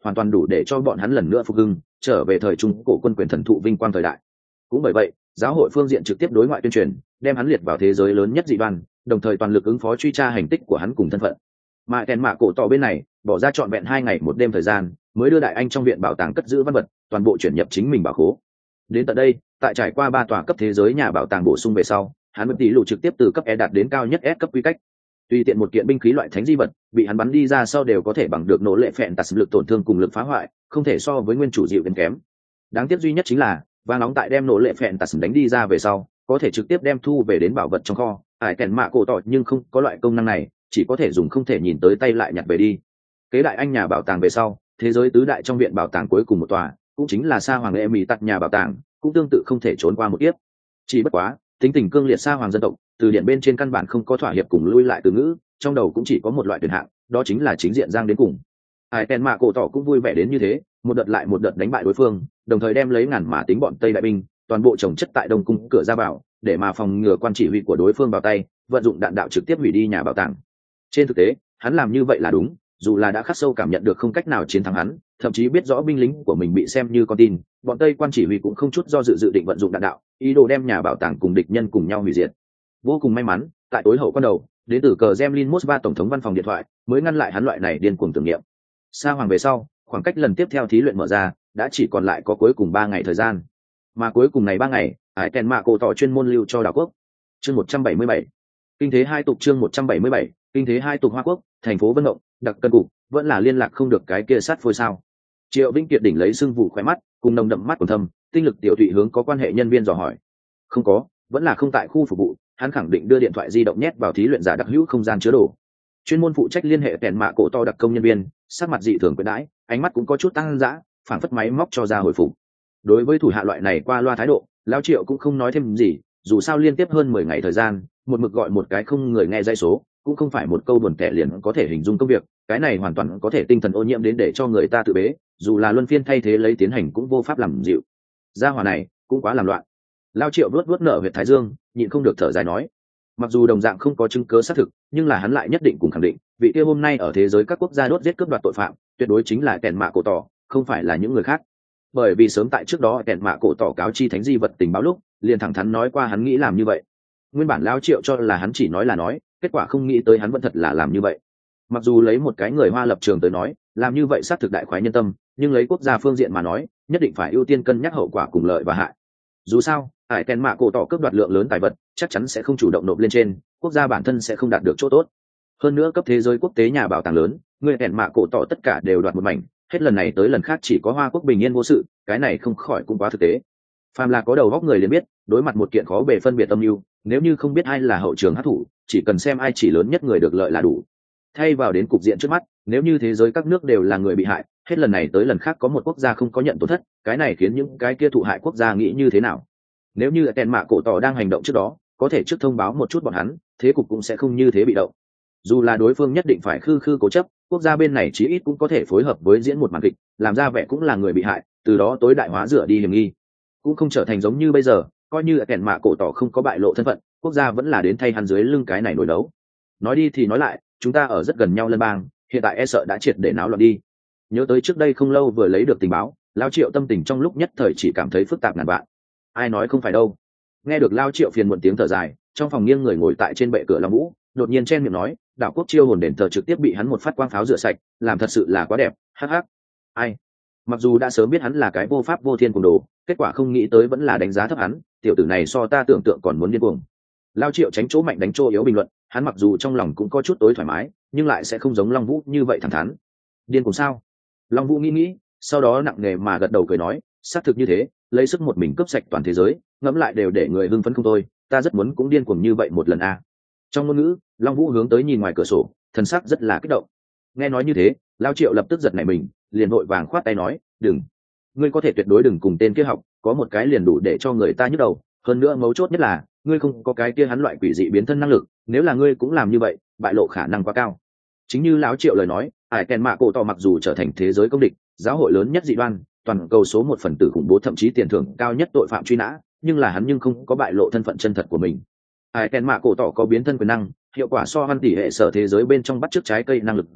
hoàn toàn đủ để cho bọn hắn lần nữa phục hưng, trở về thời trung cổ quân quyền thần thụ vinh quang thời đại. Cũng bởi vậy, giáo hội phương diện trực tiếp đối ngoại tuyên truyền, đem hắn liệt vào thế giới lớn nhất dị đoan, đồng thời toàn lực ứng phó truy tra hành tích của hắn cùng thân phận. Mà kèn mạ cổ tỏ bên này bỏ ra trọn vẹn 2 ngày 1 đêm thời gian, mới đưa đại anh trong viện bảo tàng cất giữ văn vật toàn bộ chuyển nhập chính mình bảo khố. Đến tận đây, tại trải qua 3 tòa cấp thế giới nhà bảo tàng bổ sung về sau, hắn bất tỷ lụ trực tiếp từ cấp E đạt đến cao nhất S cấp quy cách. Tùy tiện một kiện binh khí loại thánh di vật bị hắn bắn đi ra sau đều có thể bằng được nỗ lệ phẹn tạt lực tổn thương cùng lực phá hoại, không thể so với nguyên chủ dịu đến kém. Đáng tiếc duy nhất chính là vàng nóng tại đem nỗ lệ phẹn tạt đánh đi ra về sau, có thể trực tiếp đem thu về đến bảo vật trong kho. Ải kèn mạ cổ tỏ nhưng không có loại công năng này, chỉ có thể dùng không thể nhìn tới tay lại nhặt về đi. Kế đại anh nhà bảo tàng về sau, thế giới tứ đại trong viện bảo tàng cuối cùng một tòa, cũng chính là Sa Hoàng Lệ Mỹ tắt nhà bảo tàng, cũng tương tự không thể trốn qua một kiếp. Chỉ bất quá, tính tình cương liệt Sa Hoàng dân tộc, từ điển bên trên căn bản không có thỏa hiệp cùng lui lại từ ngữ, trong đầu cũng chỉ có một loại tuyển hạng, đó chính là chính diện giang đến cùng. Ải kèn mạ cổ tỏ cũng vui vẻ đến như thế, một đợt lại một đợt đánh bại đối phương, đồng thời đem lấy ngàn mã tính bọn Tây đại binh, toàn bộ chồng chất tại đông cung cửa ra vào, để mà phòng ngừa quan chỉ huy của đối phương vào tay, vận dụng đạn đạo trực tiếp hủy đi nhà bảo tàng. Trên thực tế, hắn làm như vậy là đúng, dù là đã khắc sâu cảm nhận được không cách nào chiến thắng hắn, thậm chí biết rõ binh lính của mình bị xem như con tin, bọn Tây quan chỉ huy cũng không chút do dự định vận dụng đạn đạo, ý đồ đem nhà bảo tàng cùng địch nhân cùng nhau hủy diệt. Vô cùng may mắn, tại tối hậu quan đầu, đến từ cờ Kremlin Moscow tổng thống văn phòng điện thoại mới ngăn lại hắn loại này điên cuồng tưởng niệm. Sa Hoàng về sau, khoảng cách lần tiếp theo thí luyện mở ra, đã chỉ còn lại có cuối cùng 3 ngày thời gian. Mà cuối cùng này 3 ngày, Ải kèn mạ cổ tỏ chuyên môn lưu cho đảo quốc. Chương 177. Kinh thế hai tục chương 177, kinh thế hai tục Hoa Quốc, thành phố Vân Mộng, đặc cân cục, vẫn là liên lạc không được cái kia sát phôi sao. Triệu Vĩnh Kiệt đỉnh lấy sưng vụ khóe mắt, cùng nồng đậm mắt còn thâm, tinh lực tiểu thụy hướng có quan hệ nhân viên dò hỏi. Không có, vẫn là không tại khu phục vụ, hắn khẳng định đưa điện thoại di động nhét vào thí luyện giả đặc hữu không gian chứa đồ. Chuyên môn phụ trách liên hệ kèn mạ cổ to đặc công nhân viên, sắc mặt dị thường quyến đãi, ánh mắt cũng có chút tăng dã, phảng phất máy móc cho ra hồi phục. Đối với thủ hạ loại này qua loa thái độ, lão Triệu cũng không nói thêm gì, dù sao liên tiếp hơn 10 ngày thời gian, một mực gọi một cái không người nghe dây số, cũng không phải một câu buồn tẻ liền có thể hình dung công việc, cái này hoàn toàn có thể tinh thần ô nhiễm đến để cho người ta tự bế, dù là luân phiên thay thế lấy tiến hành cũng vô pháp làm dịu. Gia hỏa này cũng quá làm loạn. Lão Triệu vuốt nở huyệt thái dương, nhịn không được thở dài nói, mặc dù đồng dạng không có chứng cứ xác thực, nhưng là hắn lại nhất định cùng khẳng định, vị kia hôm nay ở thế giới các quốc gia đốt giết cướp đoạt tội phạm, tuyệt đối chính là kèn mạ cổ tỏ, không phải là những người khác. Bởi vì sớm tại trước đó kèn mạ cổ tỏ cáo chi thánh di vật tình báo lúc, liền thẳng thắn nói qua hắn nghĩ làm như vậy. Nguyên bản Lão Triệu cho là hắn chỉ nói là nói, kết quả không nghĩ tới hắn vẫn thật là làm như vậy. Mặc dù lấy một cái người Hoa lập trường tới nói, làm như vậy xác thực đại khoái nhân tâm, nhưng lấy quốc gia phương diện mà nói, nhất định phải ưu tiên cân nhắc hậu quả cùng lợi và hại. Dù sao, Ải kèn mạ cổ tỏ cướp đoạt lượng lớn tài vật, chắc chắn sẽ không chủ động nộp lên trên, quốc gia bản thân sẽ không đạt được chỗ tốt. Hơn nữa cấp thế giới quốc tế nhà bảo tàng lớn, người kèn mạ cổ tỏ tất cả đều đoạt một mảnh, hết lần này tới lần khác chỉ có Hoa Quốc bình yên vô sự, cái này không khỏi cũng quá thực tế. Phàm là có đầu óc người liền biết, đối mặt một kiện khó bề phân biệt âm mưu, nếu như không biết ai là hậu trường hắc thủ, chỉ cần xem ai chỉ lớn nhất người được lợi là đủ. Thay vào đến cục diện trước mắt, nếu như thế giới các nước đều là người bị hại, hết lần này tới lần khác có một quốc gia không có nhận tổn thất, cái này khiến những cái kia thụ hại quốc gia nghĩ như thế nào? Nếu như kèn mạ cổ tỏ đang hành động trước đó, có thể trước thông báo một chút bọn hắn, thế cục cũng sẽ không như thế bị động. Dù là đối phương nhất định phải khư cố chấp, quốc gia bên này chí ít cũng có thể phối hợp với diễn một màn kịch, làm ra vẻ cũng là người bị hại, từ đó tối đại hóa rửa đi hiểm nghi, cũng không trở thành giống như bây giờ, coi như kèn mạ cổ tỏ không có bại lộ thân phận, quốc gia vẫn là đến thay hắn dưới lưng cái này nổi đấu. Nói đi thì nói lại, chúng ta ở rất gần nhau lân bang, hiện tại e sợ đã triệt để náo loạn đi. Nhớ tới trước đây không lâu vừa lấy được tình báo, Lão Triệu tâm tình trong lúc nhất thời chỉ cảm thấy phức tạp ngàn vạn. Ai nói không phải đâu. Nghe được Lão Triệu phiền muộn tiếng thở dài, trong phòng nghiêng người ngồi tại trên bệ cửa Long Vũ đột nhiên chen miệng nói, đảo quốc chiêu hồn đền thờ trực tiếp bị hắn một phát quang pháo rửa sạch, làm thật sự là quá đẹp. Hắc hắc. Ai? Mặc dù đã sớm biết hắn là cái vô pháp vô thiên cùng đồ, kết quả không nghĩ tới vẫn là đánh giá thấp hắn, tiểu tử này so ta tưởng tượng còn muốn điên cuồng. Lão Triệu tránh chỗ mạnh đánh chỗ yếu bình luận, hắn mặc dù trong lòng cũng có chút tối thoải mái, nhưng lại sẽ không giống Long Vũ như vậy thẳng thắn. Điên cuồng sao? Long Vũ nghĩ, sau đó nặng nề mà gật đầu cười nói, xác thực như thế, lấy sức một mình cướp sạch toàn thế giới, ngẫm lại đều để người hưng phấn không thôi, ta rất muốn cũng điên cuồng như vậy một lần a. Trong ngôn ngữ, Long Vũ hướng tới nhìn ngoài cửa sổ, thần sắc rất là kích động. Nghe nói như thế, Lão Triệu lập tức giật nảy mình, liền vội vàng khoát tay nói, đừng, ngươi có thể tuyệt đối đừng cùng tên kia học, có một cái liền đủ để cho người ta nhức đầu, hơn nữa mấu chốt nhất là ngươi không có cái kia hắn loại quỷ dị biến thân năng lực, nếu là ngươi cũng làm như vậy, bại lộ khả năng quá cao. Chính như Lão Triệu lời nói, Ải kèn mạ cổ tỏ mặc dù trở thành thế giới công địch, giáo hội lớn nhất dị đoan, toàn cầu số 1 phần tử khủng bố thậm chí tiền thưởng cao nhất tội phạm truy nã, nhưng là hắn nhưng không có bại lộ thân phận chân thật của mình. Ải kèn mạ cổ tỏ có biến thân quyền năng, hiệu quả so văn tỷ hệ sở thế giới bên trong bắt chước trái cây năng lực giả,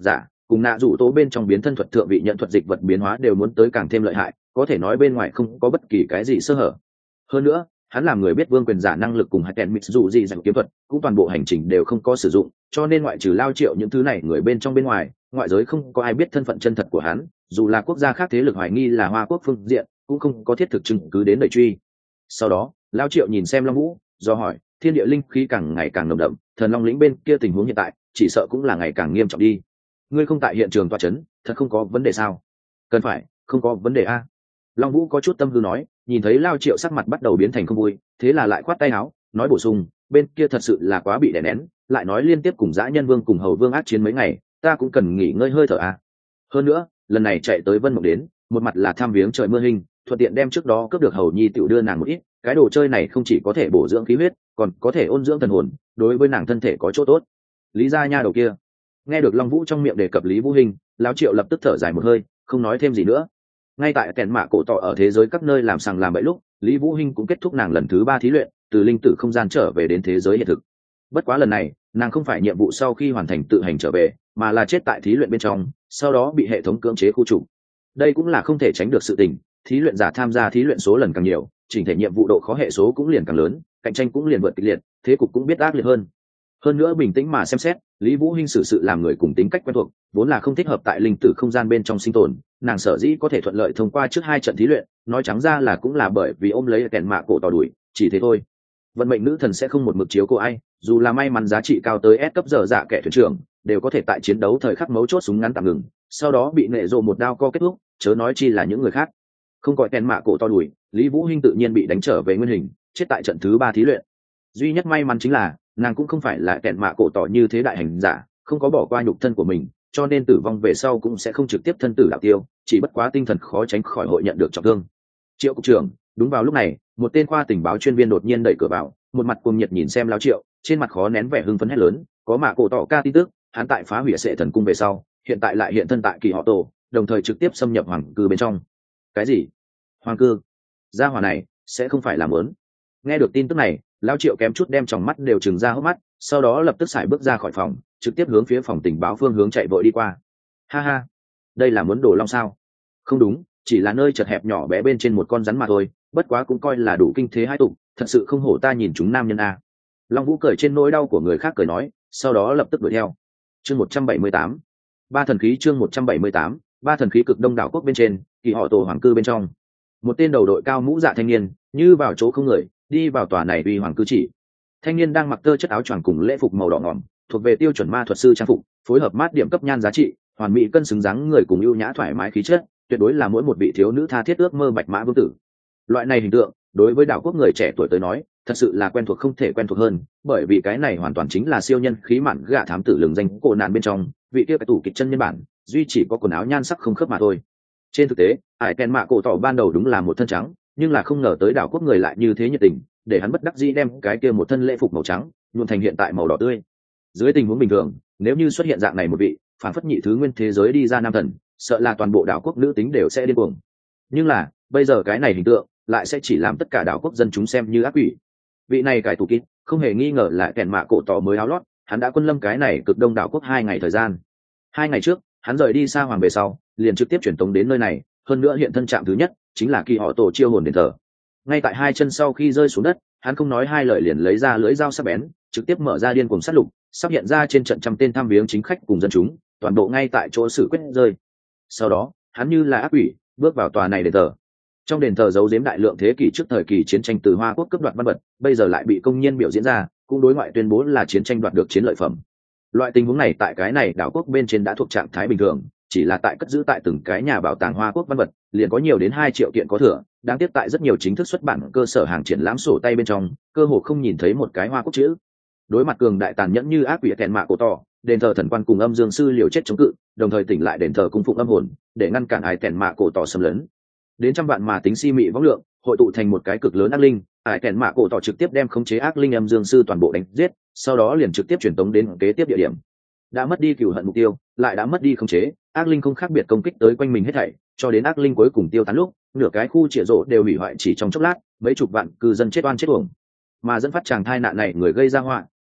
cùng nạ rủ tố bên trong biến thân thuật thượng vị nhận thuật dịch vật biến hóa đều muốn tới càng thêm lợi hại, có thể nói bên ngoài không có bất kỳ cái gì sơ hở. Hơn nữa hắn làm người biết vương quyền giả năng lực cùng hai kèn mix dù gì dành kiếm thuật cũng toàn bộ hành trình đều không có sử dụng, cho nên ngoại trừ Lao Triệu những thứ này người bên trong bên ngoài, ngoại giới không có ai biết thân phận chân thật của hắn, dù là quốc gia khác thế lực hoài nghi là Hoa Quốc phương diện cũng không có thiết thực chứng cứ đến đẩy truy. Sau đó Lao Triệu nhìn xem Long Vũ do hỏi, thiên địa linh khí càng ngày càng nồng đậm, thần long lĩnh bên kia tình huống hiện tại chỉ sợ cũng là ngày càng nghiêm trọng đi. Ngươi không tại hiện trường tọa chấn, thật không có vấn đề sao? Cần phải không có vấn đề a. Long Vũ có chút tâm hư nói, nhìn thấy Lao Triệu sắc mặt bắt đầu biến thành không vui, thế là lại khoát tay áo nói bổ sung, bên kia thật sự là quá bị đè nén, lại nói liên tiếp cùng dã nhân vương cùng hầu vương ác chiến mấy ngày, ta cũng cần nghỉ ngơi hơi thở a. Hơn nữa lần này chạy tới Vân Mộng đến, một mặt là tham viếng trời mưa hình, thuận tiện đem trước đó cướp được hầu nhi tiểu đưa nàng một ít, cái đồ chơi này không chỉ có thể bổ dưỡng khí huyết, còn có thể ôn dưỡng thần hồn, đối với nàng thân thể có chỗ tốt. Lý gia nha đầu kia. Nghe được Long Vũ trong miệng đề cập Lý Vũ Hình, Lão Triệu lập tức thở dài một hơi, không nói thêm gì nữa. Ngay tại kèn mạ cổ tỏ ở thế giới các nơi làm sằng làm bậy lúc, Lý Vũ Hinh cũng kết thúc nàng lần thứ 3 thí luyện, từ linh tử không gian trở về đến thế giới hiện thực. Bất quá lần này nàng không phải nhiệm vụ sau khi hoàn thành tự hành trở về, mà là chết tại thí luyện bên trong, sau đó bị hệ thống cưỡng chế khu trục. Đây cũng là không thể tránh được sự tình, thí luyện giả tham gia thí luyện số lần càng nhiều, chỉnh thể nhiệm vụ độ khó hệ số cũng liền càng lớn, cạnh tranh cũng liền vượt kịch liệt, thế cục cũng biết ác liệt hơn. Hơn nữa bình tĩnh mà xem xét, Lý Vũ Hinh xử sự làm người cùng tính cách quen thuộc, vốn là không thích hợp tại linh tử không gian bên trong sinh tồn, nàng sở dĩ có thể thuận lợi thông qua trước 2 trận thí luyện, nói trắng ra là cũng là bởi vì ôm lấy kèn mạ cổ tỏ đuổi, chỉ thế thôi. Vận mệnh nữ thần sẽ không một mực chiếu cô ai, dù là may mắn giá trị cao tới S cấp giờ dạ kẻ thuyền trưởng, đều có thể tại chiến đấu thời khắc mấu chốt súng ngắn tạm ngừng, sau đó bị nệ rộ một đao co kết thúc, chớ nói chi là những người khác. Không gọi kèn mạ cổ to đuổi, Lý Vũ Hinh tự nhiên bị đánh trở về nguyên hình, chết tại trận thứ 3 thí luyện. Duy nhất may mắn chính là nàng cũng không phải là kèn mạ cổ tỏ như thế đại hành giả, không có bỏ qua nhục thân của mình, cho nên tử vong về sau cũng sẽ không trực tiếp thân tử đạo tiêu, chỉ bất quá tinh thần khó tránh khỏi hội nhận được trọng thương. Triệu cục trưởng. Đúng vào lúc này, một tên khoa tình báo chuyên viên đột nhiên đẩy cửa vào, một mặt cuồng nhiệt nhìn xem Lão Triệu, trên mặt khó nén vẻ hưng phấn hét lớn, có mạ cổ tỏ ca tin tức, hắn tại phá hủy Sệ Thần cung về sau, hiện tại lại hiện thân tại Kỳ Họ Tổ, đồng thời trực tiếp xâm nhập hoàng cư bên trong. Cái gì? Hoàng cư? Gia hỏa này sẽ không phải là muốn? Nghe được tin tức này, Lão Triệu kém chút đem tròng mắt đều trừng ra hốc mắt, sau đó lập tức xài bước ra khỏi phòng, trực tiếp hướng phía phòng tình báo phương hướng chạy vội đi qua. Ha ha, đây là muốn đổ long sao? Không đúng, chỉ là nơi chật hẹp nhỏ bé bên trên một con rắn mà thôi, bất quá cũng coi là đủ kinh thế hai tục, thật sự không hổ ta nhìn chúng nam nhân a. Long Vũ cười trên nỗi đau của người khác cười nói, sau đó lập tức đuổi theo. Chương 178. Ba thần khí chương 178, ba thần khí cực đông đảo quốc bên trên, Kỳ Họ Tổ hoàng cư bên trong. Một tên đầu đội cao mũ dạ thanh niên, như vào chỗ không người, đi vào tòa này uy hoàng cư chỉ. Thanh niên đang mặc tơ chất áo choàng cùng lễ phục màu đỏ ngòm, thuộc về tiêu chuẩn ma thuật sư trang phục, phối hợp mát điểm cấp nhan giá trị, hoàn mỹ cân xứng dáng người cùng ưu nhã thoải mái khí chất, tuyệt đối là mỗi một vị thiếu nữ tha thiết ước mơ bạch mã vương tử. Loại này hình tượng, đối với đảo quốc người trẻ tuổi tới nói, thật sự là quen thuộc không thể quen thuộc hơn, bởi vì cái này hoàn toàn chính là siêu nhân khí mạn gạ thám tử lừng danh cổ nạn bên trong, vị kia cái tủ kịch chân nhân bản, duy chỉ có quần áo nhan sắc không khớp mà thôi. Trên thực tế, ải kèn mạ cổ tỏ ban đầu đúng là một thân trắng, nhưng là không ngờ tới đảo quốc người lại như thế nhiệt tình, để hắn bất đắc dĩ đem cái kia một thân lễ phục màu trắng nhuộm thành hiện tại màu đỏ tươi. Dưới tình huống bình thường, nếu như xuất hiện dạng này một vị phản phất nhị thứ nguyên thế giới đi ra nam thần, sợ là toàn bộ đảo quốc nữ tính đều sẽ điên cuồng. Nhưng là bây giờ cái này hình tượng lại sẽ chỉ làm tất cả đảo quốc dân chúng xem như ác quỷ. Vị này cải tù kít không hề nghi ngờ là kèn mạ cổ tỏ mới áo lót, hắn đã quân lâm cái này cực đông đảo quốc 2 ngày thời gian. 2 ngày trước hắn rời đi xa hoàng về sau, liền trực tiếp chuyển tống đến nơi này, hơn nữa hiện thân trạm thứ nhất chính là Kỳ Họ Tổ chiêu hồn đền thờ. Ngay tại 2 chân sau khi rơi xuống đất, hắn không nói 2 lời liền lấy ra lưỡi dao sắc bén, trực tiếp mở ra điên cuồng sát lục, sắp hiện ra trên trận trăm tên tham viếng chính khách cùng dân chúng, toàn bộ ngay tại chỗ xử quyết rơi. Sau đó hắn như là ác quỷ bước vào tòa này đền thờ. Trong đền thờ giấu giếm đại lượng thế kỷ trước thời kỳ chiến tranh từ Hoa Quốc cướp đoạt văn vật, bây giờ lại bị công nhiên biểu diễn ra, cũng đối ngoại tuyên bố là chiến tranh đoạt được chiến lợi phẩm. Loại tình huống này tại cái này đảo quốc bên trên đã thuộc trạng thái bình thường, chỉ là tại cất giữ tại từng cái nhà bảo tàng Hoa Quốc văn vật, liền có nhiều đến 2 triệu kiện có thừa, đáng tiếc tại rất nhiều chính thức xuất bản cơ sở hàng triển lãm sổ tay bên trong, cơ hồ không nhìn thấy một cái Hoa Quốc chữ. Đối mặt cường đại tàn nhẫn như ác quỷ kèn mạ cổ tỏ, đền thờ thần quan cùng âm dương sư liều chết chống cự, đồng thời tỉnh lại đền thờ cung phụng âm hồn, để ngăn cản ai kèn mạ cổ tỏ xâm lấn. Đến trăm vạn mà tính si mị võng lượng, hội tụ thành một cái cực lớn ác linh, ai kèn mạ cổ tỏ trực tiếp đem khống chế ác linh âm dương sư toàn bộ đánh giết, sau đó liền trực tiếp truyền tống đến kế tiếp địa điểm. Đã mất đi cừu hận mục tiêu, lại đã mất đi khống chế, ác linh không khác biệt công kích tới quanh mình hết thảy, cho đến ác linh cuối cùng tiêu tán lúc, nửa cái khu trịa rộ đều hủy hoại chỉ trong chốc lát, mấy chục vạn cư dân chết oan chết uổng. Mà dẫn phát tràng thai nạn này người gây ra họa,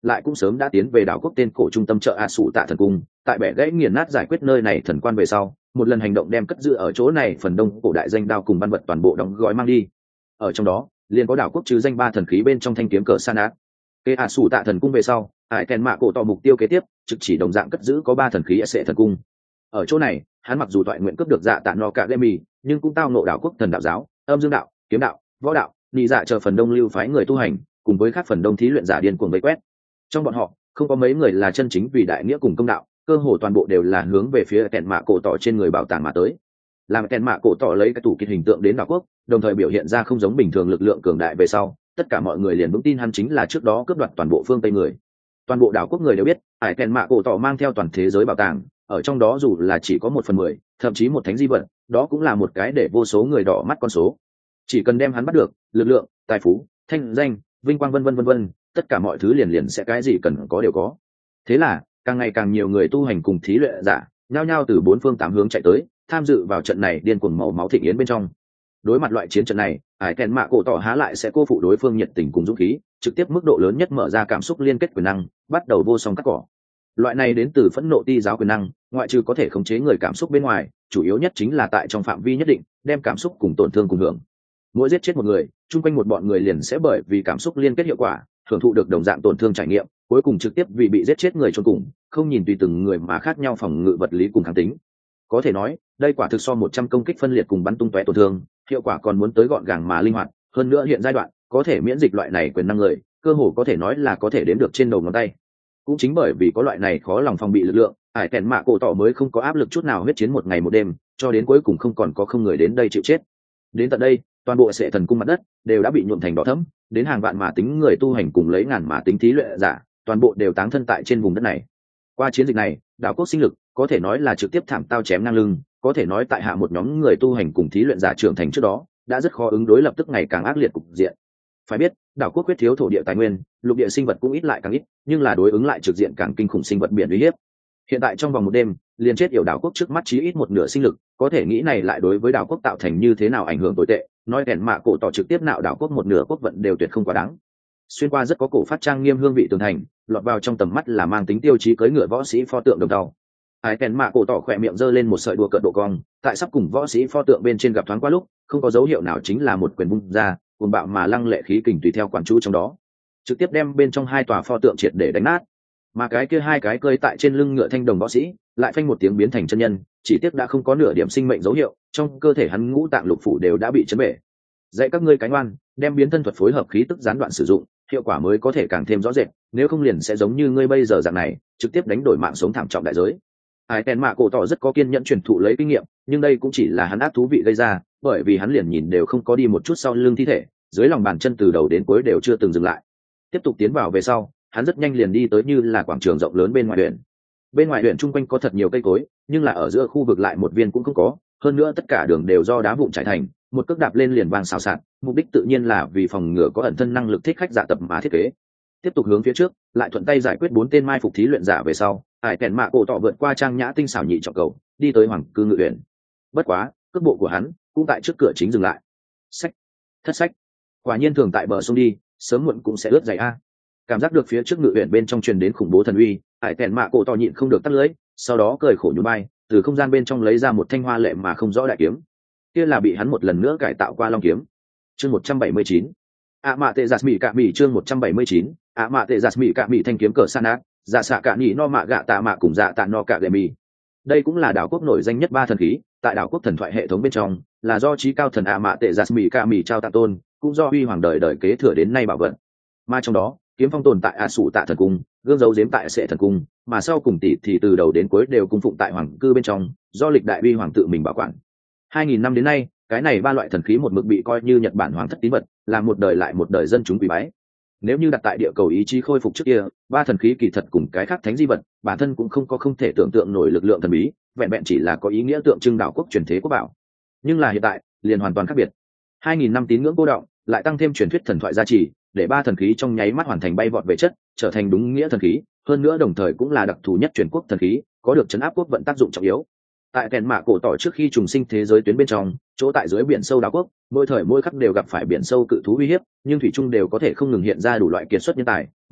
lại cũng sớm đã tiến về đảo quốc tên cổ trung tâm chợ a sủ tạ thần cung, tại bẻ gãy nghiền nát giải quyết nơi này thần quan về sau, một lần hành động đem cất giữ ở chỗ này phần đông cổ đại danh đao cùng văn vật toàn bộ đóng gói mang đi. Ở trong đó liền có đảo quốc chứ danh 3 thần khí bên trong thanh kiếm cờ san ác. Kế a sủ tạ thần cung về sau, hải kèn mạ cổ tỏ mục tiêu kế tiếp trực chỉ đồng dạng cất giữ có 3 thần khí sẽ thần cung. Ở chỗ này hắn mặc dù toại nguyện cướp được dạ tạ no cả Gemi, nhưng cũng tao nộ đảo quốc thần đạo giáo, âm dương đạo, kiếm đạo, võ đạo, nhị dạ chờ phần đông lưu phái người tu hành, cùng với các phần đông thí luyện giả điên cuồng vây quét. Trong bọn họ không có mấy người là chân chính vì đại nghĩa cùng công đạo, cơ hồ toàn bộ đều là hướng về phía kèn mạ cổ tỏ trên người bảo tàng mà tới. Làm kèn mạ cổ tỏ lấy cái tủ kiệt hình tượng đến đảo quốc, đồng thời biểu hiện ra không giống bình thường lực lượng cường đại về sau, tất cả mọi người liền vững tin hắn chính là trước đó cướp đoạt toàn bộ phương Tây người. Toàn bộ đảo quốc người đều biết, hải kèn mạ cổ tỏ mang theo toàn thế giới bảo tàng, ở trong đó dù là chỉ có 1/10, thậm chí một thánh di vật, đó cũng là một cái để vô số người đỏ mắt con số. Chỉ cần đem hắn bắt được, lực lượng, tài phú, thanh danh, vinh quang vân vân, tất cả mọi thứ liền liền sẽ cái gì cần có đều có. Thế là càng ngày càng nhiều người tu hành cùng thí luyện giả nhao nhao từ 4 phương 8 hướng chạy tới, tham dự vào trận này điên cuồng màu máu thịnh yến bên trong. Đối mặt loại chiến trận này, hải kèn mạ cổ tỏ há lại sẽ cô phụ đối phương nhiệt tình cùng dũng khí, trực tiếp mức độ lớn nhất mở ra cảm xúc liên kết quyền năng, bắt đầu vô song cắt cỏ. Loại này đến từ phẫn nộ ti giáo quyền năng, ngoại trừ có thể khống chế người cảm xúc bên ngoài, chủ yếu nhất chính là tại trong phạm vi nhất định đem cảm xúc cùng tổn thương cùng hưởng. Mỗi giết chết một người, chung quanh một bọn người liền sẽ bởi vì cảm xúc liên kết hiệu quả hưởng thụ được đồng dạng tổn thương trải nghiệm, cuối cùng trực tiếp vì bị giết chết người chôn cùng, không nhìn tùy từng người mà khác nhau phòng ngự vật lý cùng kháng tính. Có thể nói đây quả thực so 100 công kích phân liệt cùng bắn tung tóe tổn thương, hiệu quả còn muốn tới gọn gàng mà linh hoạt. Hơn nữa hiện giai đoạn có thể miễn dịch loại này quyền năng người, cơ hồ có thể nói là có thể đếm được trên đầu ngón tay. Cũng chính bởi vì có loại này khó lòng phòng bị lực lượng, hải kèn mạ cổ tỏ mới không có áp lực chút nào huyết chiến một ngày một đêm, cho đến cuối cùng không còn có không người đến đây chịu chết. Đến tận đây toàn bộ sệ thần cung mặt đất đều đã bị nhuộm thành đỏ thẫm, đến hàng vạn mà tính người tu hành cùng lấy ngàn mà tính thí luyện giả, toàn bộ đều táng thân tại trên vùng đất này. Qua chiến dịch này, đảo quốc sinh lực có thể nói là trực tiếp thảm tao chém ngang lưng, có thể nói tại hạ một nhóm người tu hành cùng thí luyện giả trưởng thành trước đó, đã rất khó ứng đối lập tức ngày càng ác liệt cục diện. Phải biết, đảo quốc quyết thiếu thổ địa tài nguyên, lục địa sinh vật cũng ít lại càng ít, nhưng là đối ứng lại trực diện càng kinh khủng sinh vật biển uy hiếp. Hiện tại trong vòng một đêm, liền chết yểu đảo quốc trước mắt chí ít một nửa sinh lực, có thể nghĩ này lại đối với đảo quốc tạo thành như thế nào ảnh hưởng tồi tệ, nói kèn mạ cổ tỏ trực tiếp nạo đảo quốc một nửa quốc vận đều tuyệt không quá đáng. Xuyên qua rất có cổ phát trang nghiêm hương vị tường thành, lọt vào trong tầm mắt là mang tính tiêu chí cưỡi ngựa võ sĩ pho tượng đồng tàu. Hải kèn mạ cổ tỏ khỏe miệng giơ lên một sợi đùa cợt độ cong, tại sắp cùng võ sĩ pho tượng bên trên gặp thoáng qua lúc, không có dấu hiệu nào chính là một quyền vung ra, cuồng bạo mà lăng lệ khí kình tùy theo quản chú trong đó, trực tiếp đem bên trong 2 tòa pho tượng triệt để đánh nát. Mà cái kia 2 cái cơi tại trên lưng ngựa thanh đồng võ sĩ lại phanh một tiếng biến thành chân nhân, chỉ tiếc đã không có nửa điểm sinh mệnh dấu hiệu, trong cơ thể hắn ngũ tạng lục phủ đều đã bị chấn bể. Dạy các ngươi cánh oan, đem biến thân thuật phối hợp khí tức gián đoạn sử dụng, hiệu quả mới có thể càng thêm rõ rệt, nếu không liền sẽ giống như ngươi bây giờ dạng này, trực tiếp đánh đổi mạng sống thảm trọng đại giới. Hải kèn mạ cổ tỏ rất có kiên nhẫn truyền thụ lấy kinh nghiệm, nhưng đây cũng chỉ là hắn ác thú vị gây ra, bởi vì hắn liền nhìn đều không có đi một chút sau lưng thi thể, dưới lòng bàn chân từ đầu đến cuối đều chưa từng dừng lại. Tiếp tục tiến vào về sau, hắn rất nhanh liền đi tới như là quảng trường rộng lớn bên ngoài huyện. Bên ngoài huyện chung quanh có thật nhiều cây cối, nhưng là ở giữa khu vực lại một viên cũng không có, hơn nữa tất cả đường đều do đá vụn trải thành, một cước đạp lên liền vang xào xạc, mục đích tự nhiên là vì phòng ngừa có ẩn thân năng lực thích khách dạ tập mà thiết kế. Tiếp tục hướng phía trước, lại thuận tay giải quyết 4 tên mai phục thí luyện giả về sau, hải kèn mạ cổ tỏ vượt qua trang nhã tinh xảo nhị trọng cầu, đi tới hoàng cư ngự huyện. Bất quá cước bộ của hắn cũng tại trước cửa chính dừng lại. Sách, thất sách, quả nhiên thường tại bờ sông đi, sớm muộn cũng sẽ ướt dày a. Cảm giác được phía trước ngự huyện bên trong truyền đến khủng bố thần uy, hải kèn mạ cổ tỏ nhịn không được tắt lưỡi, sau đó cười khổ nhún vai, từ không gian bên trong lấy ra một thanh hoa lệ mà không rõ đại kiếm. Kia là bị hắn một lần nữa cải tạo qua long kiếm. Chương 179. Mạ tệ giạt mỉ cạ mỉ chương 179. Mạ tệ giạt mỉ cạ mỉ thanh kiếm cờ san ác, dạ xạ cạ nhị no mạ gạ tạ mạ cùng dạ tạ no cạ lệ mỉ. Đây cũng là đảo quốc nổi danh nhất 3 thần khí, tại đảo quốc thần thoại hệ thống bên trong, là do chí cao thần Mạ tệ giạt mỉ cạ mỉ trao tặng tôn, cũng do huy hoàng đời đời kế thừa đến nay bảo vận. Mà trong đó, kiếm phong tồn tại sủ tạ thần cung, gương dấu giếm tại sệ thần cung, mà sau cùng tỷ thì từ đầu đến cuối đều cung phụng tại hoàng cư bên trong, do lịch đại uy hoàng tự mình bảo quản. 2000 năm đến nay, cái này 3 loại thần khí một mực bị coi như Nhật Bản hoàng thất tín vật, là một đời lại một đời dân chúng quý bái. Nếu như đặt tại địa cầu ý chí khôi phục trước kia, 3 thần khí kỳ thật cùng cái khác thánh di vật, bản thân cũng không có không thể tưởng tượng nổi lực lượng thần bí, vẹn vẹn chỉ là có ý nghĩa tượng trưng đảo quốc truyền thế quốc bảo. Nhưng là hiện tại, liền hoàn toàn khác biệt. 2000 năm tín ngưỡng cô động, lại tăng thêm truyền thuyết thần thoại gia trì, để 3 thần khí trong nháy mắt hoàn thành bay vọt về chất, trở thành đúng nghĩa thần khí, hơn nữa đồng thời cũng là đặc thù nhất truyền quốc thần khí, có được trấn áp quốc vận tác dụng trọng yếu. Tại kèn mạ cổ tỏ trước khi trùng sinh thế giới tuyến bên trong, chỗ tại dưới biển sâu đảo quốc, mỗi thời mỗi khắc đều gặp phải biển sâu cự thú uy hiếp, nhưng thủy chung đều có thể không ngừng hiện ra đủ loại kiệt xuất nhân tài,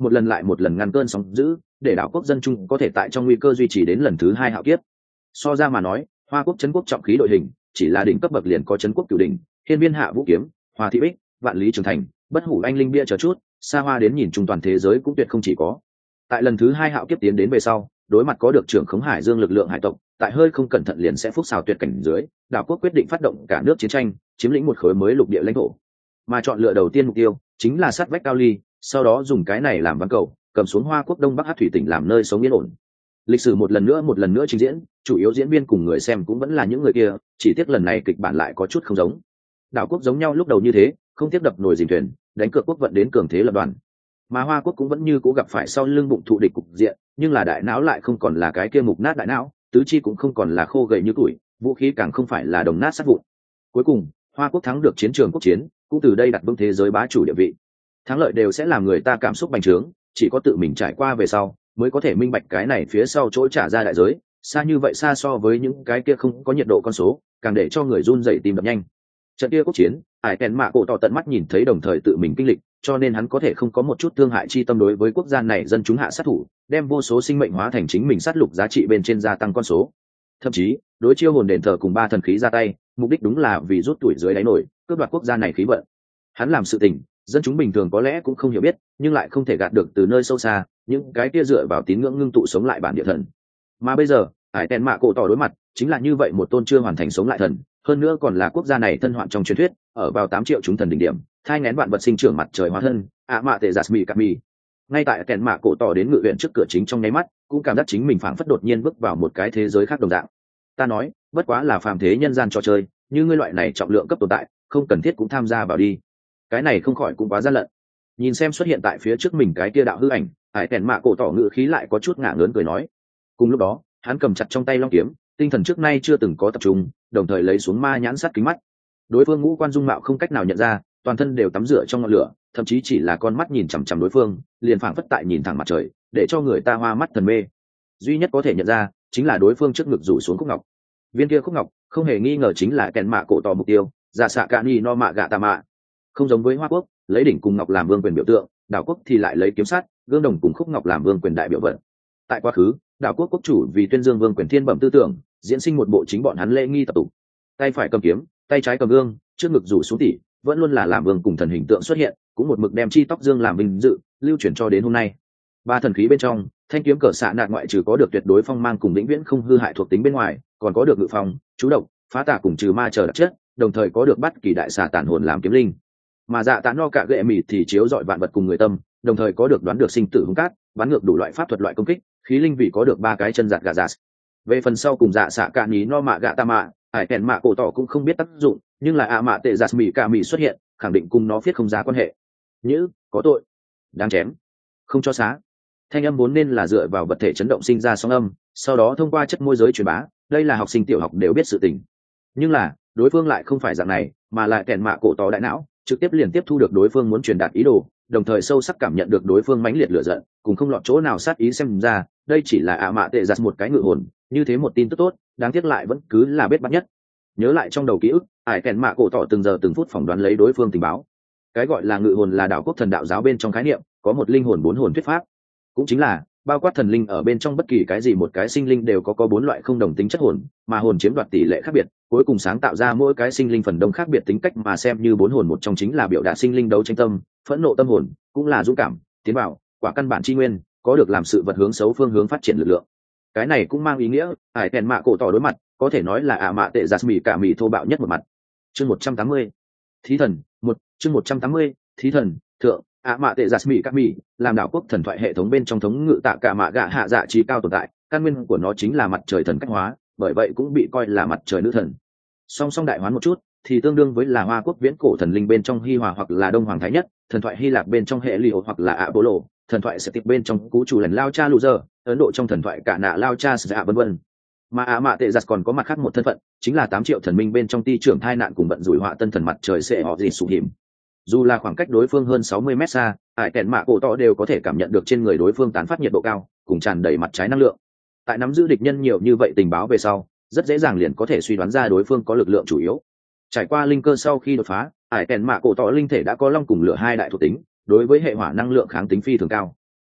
một lần lại một lần ngăn cơn sóng dữ, để đảo quốc dân chung có thể tại trong nguy cơ duy trì đến lần thứ 2 hạo kiếp. So ra mà nói, Hoa quốc trấn quốc trọng khí đội hình chỉ là đỉnh cấp bậc liền có trấn quốc cửu đỉnh, Hiên Viên Hạ Vũ kiếm, Hòa Thị Bích, Vạn Lý Trường Thành, Bất Hủ Anh Linh bia chờ chút, xa hoa đến nhìn chung toàn thế giới cũng tuyệt không chỉ có. Tại lần thứ 2 hạo kiếp tiến đến về sau, đối mặt có được trưởng khống hải dương lực lượng hải tộc, tại hơi không cẩn thận liền sẽ phúc xào tuyệt cảnh dưới, đảo quốc quyết định phát động cả nước chiến tranh, chiếm lĩnh một khối mới lục địa lãnh thổ. Mà chọn lựa đầu tiên mục tiêu chính là sát vách Cao Ly, sau đó dùng cái này làm ván cầu, cầm xuống Hoa quốc Đông Bắc Hắc thủy tỉnh làm nơi sống yên ổn. Lịch sử một lần nữa trình diễn, chủ yếu diễn viên cùng người xem cũng vẫn là những người kia, chỉ tiếc lần này kịch bản lại có chút không giống. Đảo quốc giống nhau lúc đầu như thế, không tiếp đập nồi dìm thuyền, đánh cược quốc vận đến cường thế lập đoàn. Mà Hoa quốc cũng vẫn như cố gặp phải sau lưng bụng thụ địch cục diện, nhưng là đại não lại không còn là cái kia mục nát đại não, tứ chi cũng không còn là khô gầy như tuổi, vũ khí càng không phải là đồng nát sát vụn. Cuối cùng, Hoa quốc thắng được chiến trường quốc chiến, cũng từ đây đặt vững thế giới bá chủ địa vị. Thắng lợi đều sẽ làm người ta cảm xúc bành trướng, chỉ có tự mình trải qua về sau mới có thể minh bạch cái này phía sau chỗ trả ra đại giới, xa như vậy xa so với những cái kia không có nhiệt độ con số, càng để cho người run rẩy tim đập nhanh. Trận kia quốc chiến, Hải Kèn Mạ Cổ tỏ tận mắt nhìn thấy đồng thời tự mình kinh lịch, cho nên hắn có thể không có một chút thương hại chi tâm đối với quốc gia này dân chúng hạ sát thủ, đem vô số sinh mệnh hóa thành chính mình sát lục giá trị bên trên gia tăng con số. Thậm chí, đối chiêu hồn đền thờ cùng 3 thần khí ra tay, mục đích đúng là vì rút tuổi dưới đáy nổi, cướp đoạt quốc gia này khí vận. Hắn làm sự tình, dân chúng bình thường có lẽ cũng không hiểu biết, nhưng lại không thể gạt được từ nơi sâu xa, những cái kia dựa vào tín ngưỡng ngưng tụ sống lại bản địa thần. Mà bây giờ, Hải Kèn Mạ Cổ tỏ đối mặt, chính là như vậy một tôn chưa hoàn thành sống lại thần, hơn nữa còn là quốc gia này thân hoạn trong truyền thuyết, ở vào 8 triệu chúng thần đỉnh điểm, thai nghén vạn vật sinh trưởng mặt trời hóa thân, mạ tệ Jasmine Kami. Ngay tại Kèn Mạ Cổ tỏ đến ngự viện trước cửa chính trong nháy mắt, cũng cảm giác chính mình phảng phất đột nhiên bước vào một cái thế giới khác đồng dạng. Ta nói, bất quá là phàm thế nhân gian trò chơi, như ngươi loại này trọng lượng cấp tồn tại, không cần thiết cũng tham gia vào đi. Cái này không khỏi cũng quá gian lận. Nhìn xem xuất hiện tại phía trước mình cái kia đạo hư ảnh, Hải Kèn Mạ Cổ tỏ ngự khí lại có chút ngả ngớn cười nói. Cùng lúc đó, hắn cầm chặt trong tay long kiếm, tinh thần trước nay chưa từng có tập trung, đồng thời lấy xuống ma nhãn sát kính mắt. Đối phương ngũ quan dung mạo không cách nào nhận ra, toàn thân đều tắm rửa trong ngọn lửa, thậm chí chỉ là con mắt nhìn chằm chằm đối phương, liền phảng phất tại nhìn thẳng mặt trời, để cho người ta hoa mắt thần mê. Duy nhất có thể nhận ra, chính là đối phương trước ngực rủ xuống khúc ngọc. Viên kia khúc ngọc, không hề nghi ngờ chính là Kèn Mạ Cổ tỏ mục tiêu, Dạ Xạ Cạ Ni no mạ gạ tà mạ. Không giống với Hoa quốc, lấy đỉnh cùng ngọc làm vương quyền biểu tượng, đảo quốc thì lại lấy kiếm sắt, gương đồng cùng khúc ngọc làm vương quyền đại biểu vật. Tại quá khứ, đảo quốc quốc chủ vì tuyên dương vương quyền thiên bẩm tư tưởng, diễn sinh một bộ chính bọn hắn lễ nghi tập tục. Tay phải cầm kiếm, tay trái cầm gương, trước ngực rủ xuống tỉ, vẫn luôn là làm vương cùng thần hình tượng xuất hiện, cũng một mực đem chi tóc dương làm vinh dự, lưu truyền cho đến hôm nay. 3 thần khí bên trong, thanh kiếm cờ xạ nạt ngoại trừ có được tuyệt đối phong mang cùng vĩnh viễn không hư hại thuộc tính bên ngoài, còn có được ngự phòng, chú độc, phá tà cùng trừ ma chờ đặc chất, đồng thời có được bắt kỳ đại xà tản hồn làm kiếm linh. Mà dạ tán no cả gệ mì thì chiếu dọi vạn vật cùng người tâm, đồng thời có được đoán được sinh tử hung cát, bắn ngược đủ loại pháp thuật loại công kích, khí linh vị có được 3 cái chân giạt gà giạt. Về phần sau cùng dạ xạ cả ní no mạ gạ ta mạ, Hải Kèn Mạ Cổ tỏ cũng không biết tác dụng, nhưng là mạ tệ giạt mì cả mì xuất hiện, khẳng định cùng nó viết không giá quan hệ. Nhữ, có tội, đáng chém, không cho xá. Thanh âm vốn nên là dựa vào vật thể chấn động sinh ra sóng âm, sau đó thông qua chất môi giới truyền bá, đây là học sinh tiểu học đều biết sự tình. Nhưng là, đối phương lại không phải dạng này, mà lại Kèn Mạ Cổ tỏ đại não, trực tiếp liền tiếp thu được đối phương muốn truyền đạt ý đồ, đồng thời sâu sắc cảm nhận được đối phương mãnh liệt lửa giận, cùng không lọt chỗ nào sát ý xem ra, đây chỉ là mạ tệ giặt một cái ngự hồn, như thế một tin tức tốt, đáng tiếc lại vẫn cứ là bết bắt nhất. Nhớ lại trong đầu ký ức, Hải Kèn Mạ Cổ tỏ từng giờ từng phút phỏng đoán lấy đối phương tình báo. Cái gọi là ngự hồn là đảo quốc thần đạo giáo bên trong khái niệm, có một linh hồn 4 hồn thuyết pháp, cũng chính là bao quát thần linh ở bên trong bất kỳ cái gì một cái sinh linh đều có 4 loại không đồng tính chất hồn, mà hồn chiếm đoạt tỷ lệ khác biệt, cuối cùng sáng tạo ra mỗi cái sinh linh phần đông khác biệt tính cách, mà xem như 4 hồn một trong chính là biểu đạt sinh linh đấu tranh tâm, phẫn nộ tâm hồn, cũng là dũng cảm, tiến bảo, quả căn bản chi nguyên, có được làm sự vật hướng xấu phương hướng phát triển lực lượng. Cái này cũng mang ý nghĩa, Hải Kèn Mạ Cổ tỏ đối mặt, có thể nói là mạ tệ giạt mì cả mì thô bạo nhất một mặt. Chương 180. Thí thần, chương 180, Thí thần, thượng, mạ tệ giạt mì cả mì, làm đảo quốc thần thoại hệ thống bên trong thống ngự tạ cả mạ gạ hạ dạ trí cao tồn tại, căn nguyên của nó chính là mặt trời thần cách hóa, bởi vậy cũng bị coi là mặt trời nữ thần. Song song đại hoán một chút, thì tương đương với là Hoa quốc viễn cổ thần linh bên trong Hy Hòa hoặc là Đông Hoàng Thái Nhất, thần thoại Hy Lạp bên trong hệ Lio hoặc là Apollo, thần thoại Celtic bên trong Cú Chủ Lần Lao Cha Luzer, Ấn Độ trong thần thoại Cả Nạ Lao Cha Dạ vân vân. Mà mạ tệ giặt còn có mặt khác một thân phận, chính là 8 triệu thần minh bên trong ti trưởng thai nạn cùng vận rủi họa tân thần mặt trời sẽ họ gì sụ hiểm. Dù là khoảng cách đối phương hơn 60 mét xa, Hải Kèn Mạ Cổ tỏ đều có thể cảm nhận được trên người đối phương tán phát nhiệt độ cao, cùng tràn đầy mặt trái năng lượng. Tại nắm giữ địch nhân nhiều như vậy tình báo về sau, rất dễ dàng liền có thể suy đoán ra đối phương có lực lượng chủ yếu. Trải qua linh cơ sau khi đột phá, Hải Kèn Mạ Cổ tỏ linh thể đã có long cùng lửa 2 đại thuộc tính, đối với hệ hỏa năng lượng kháng tính phi thường cao.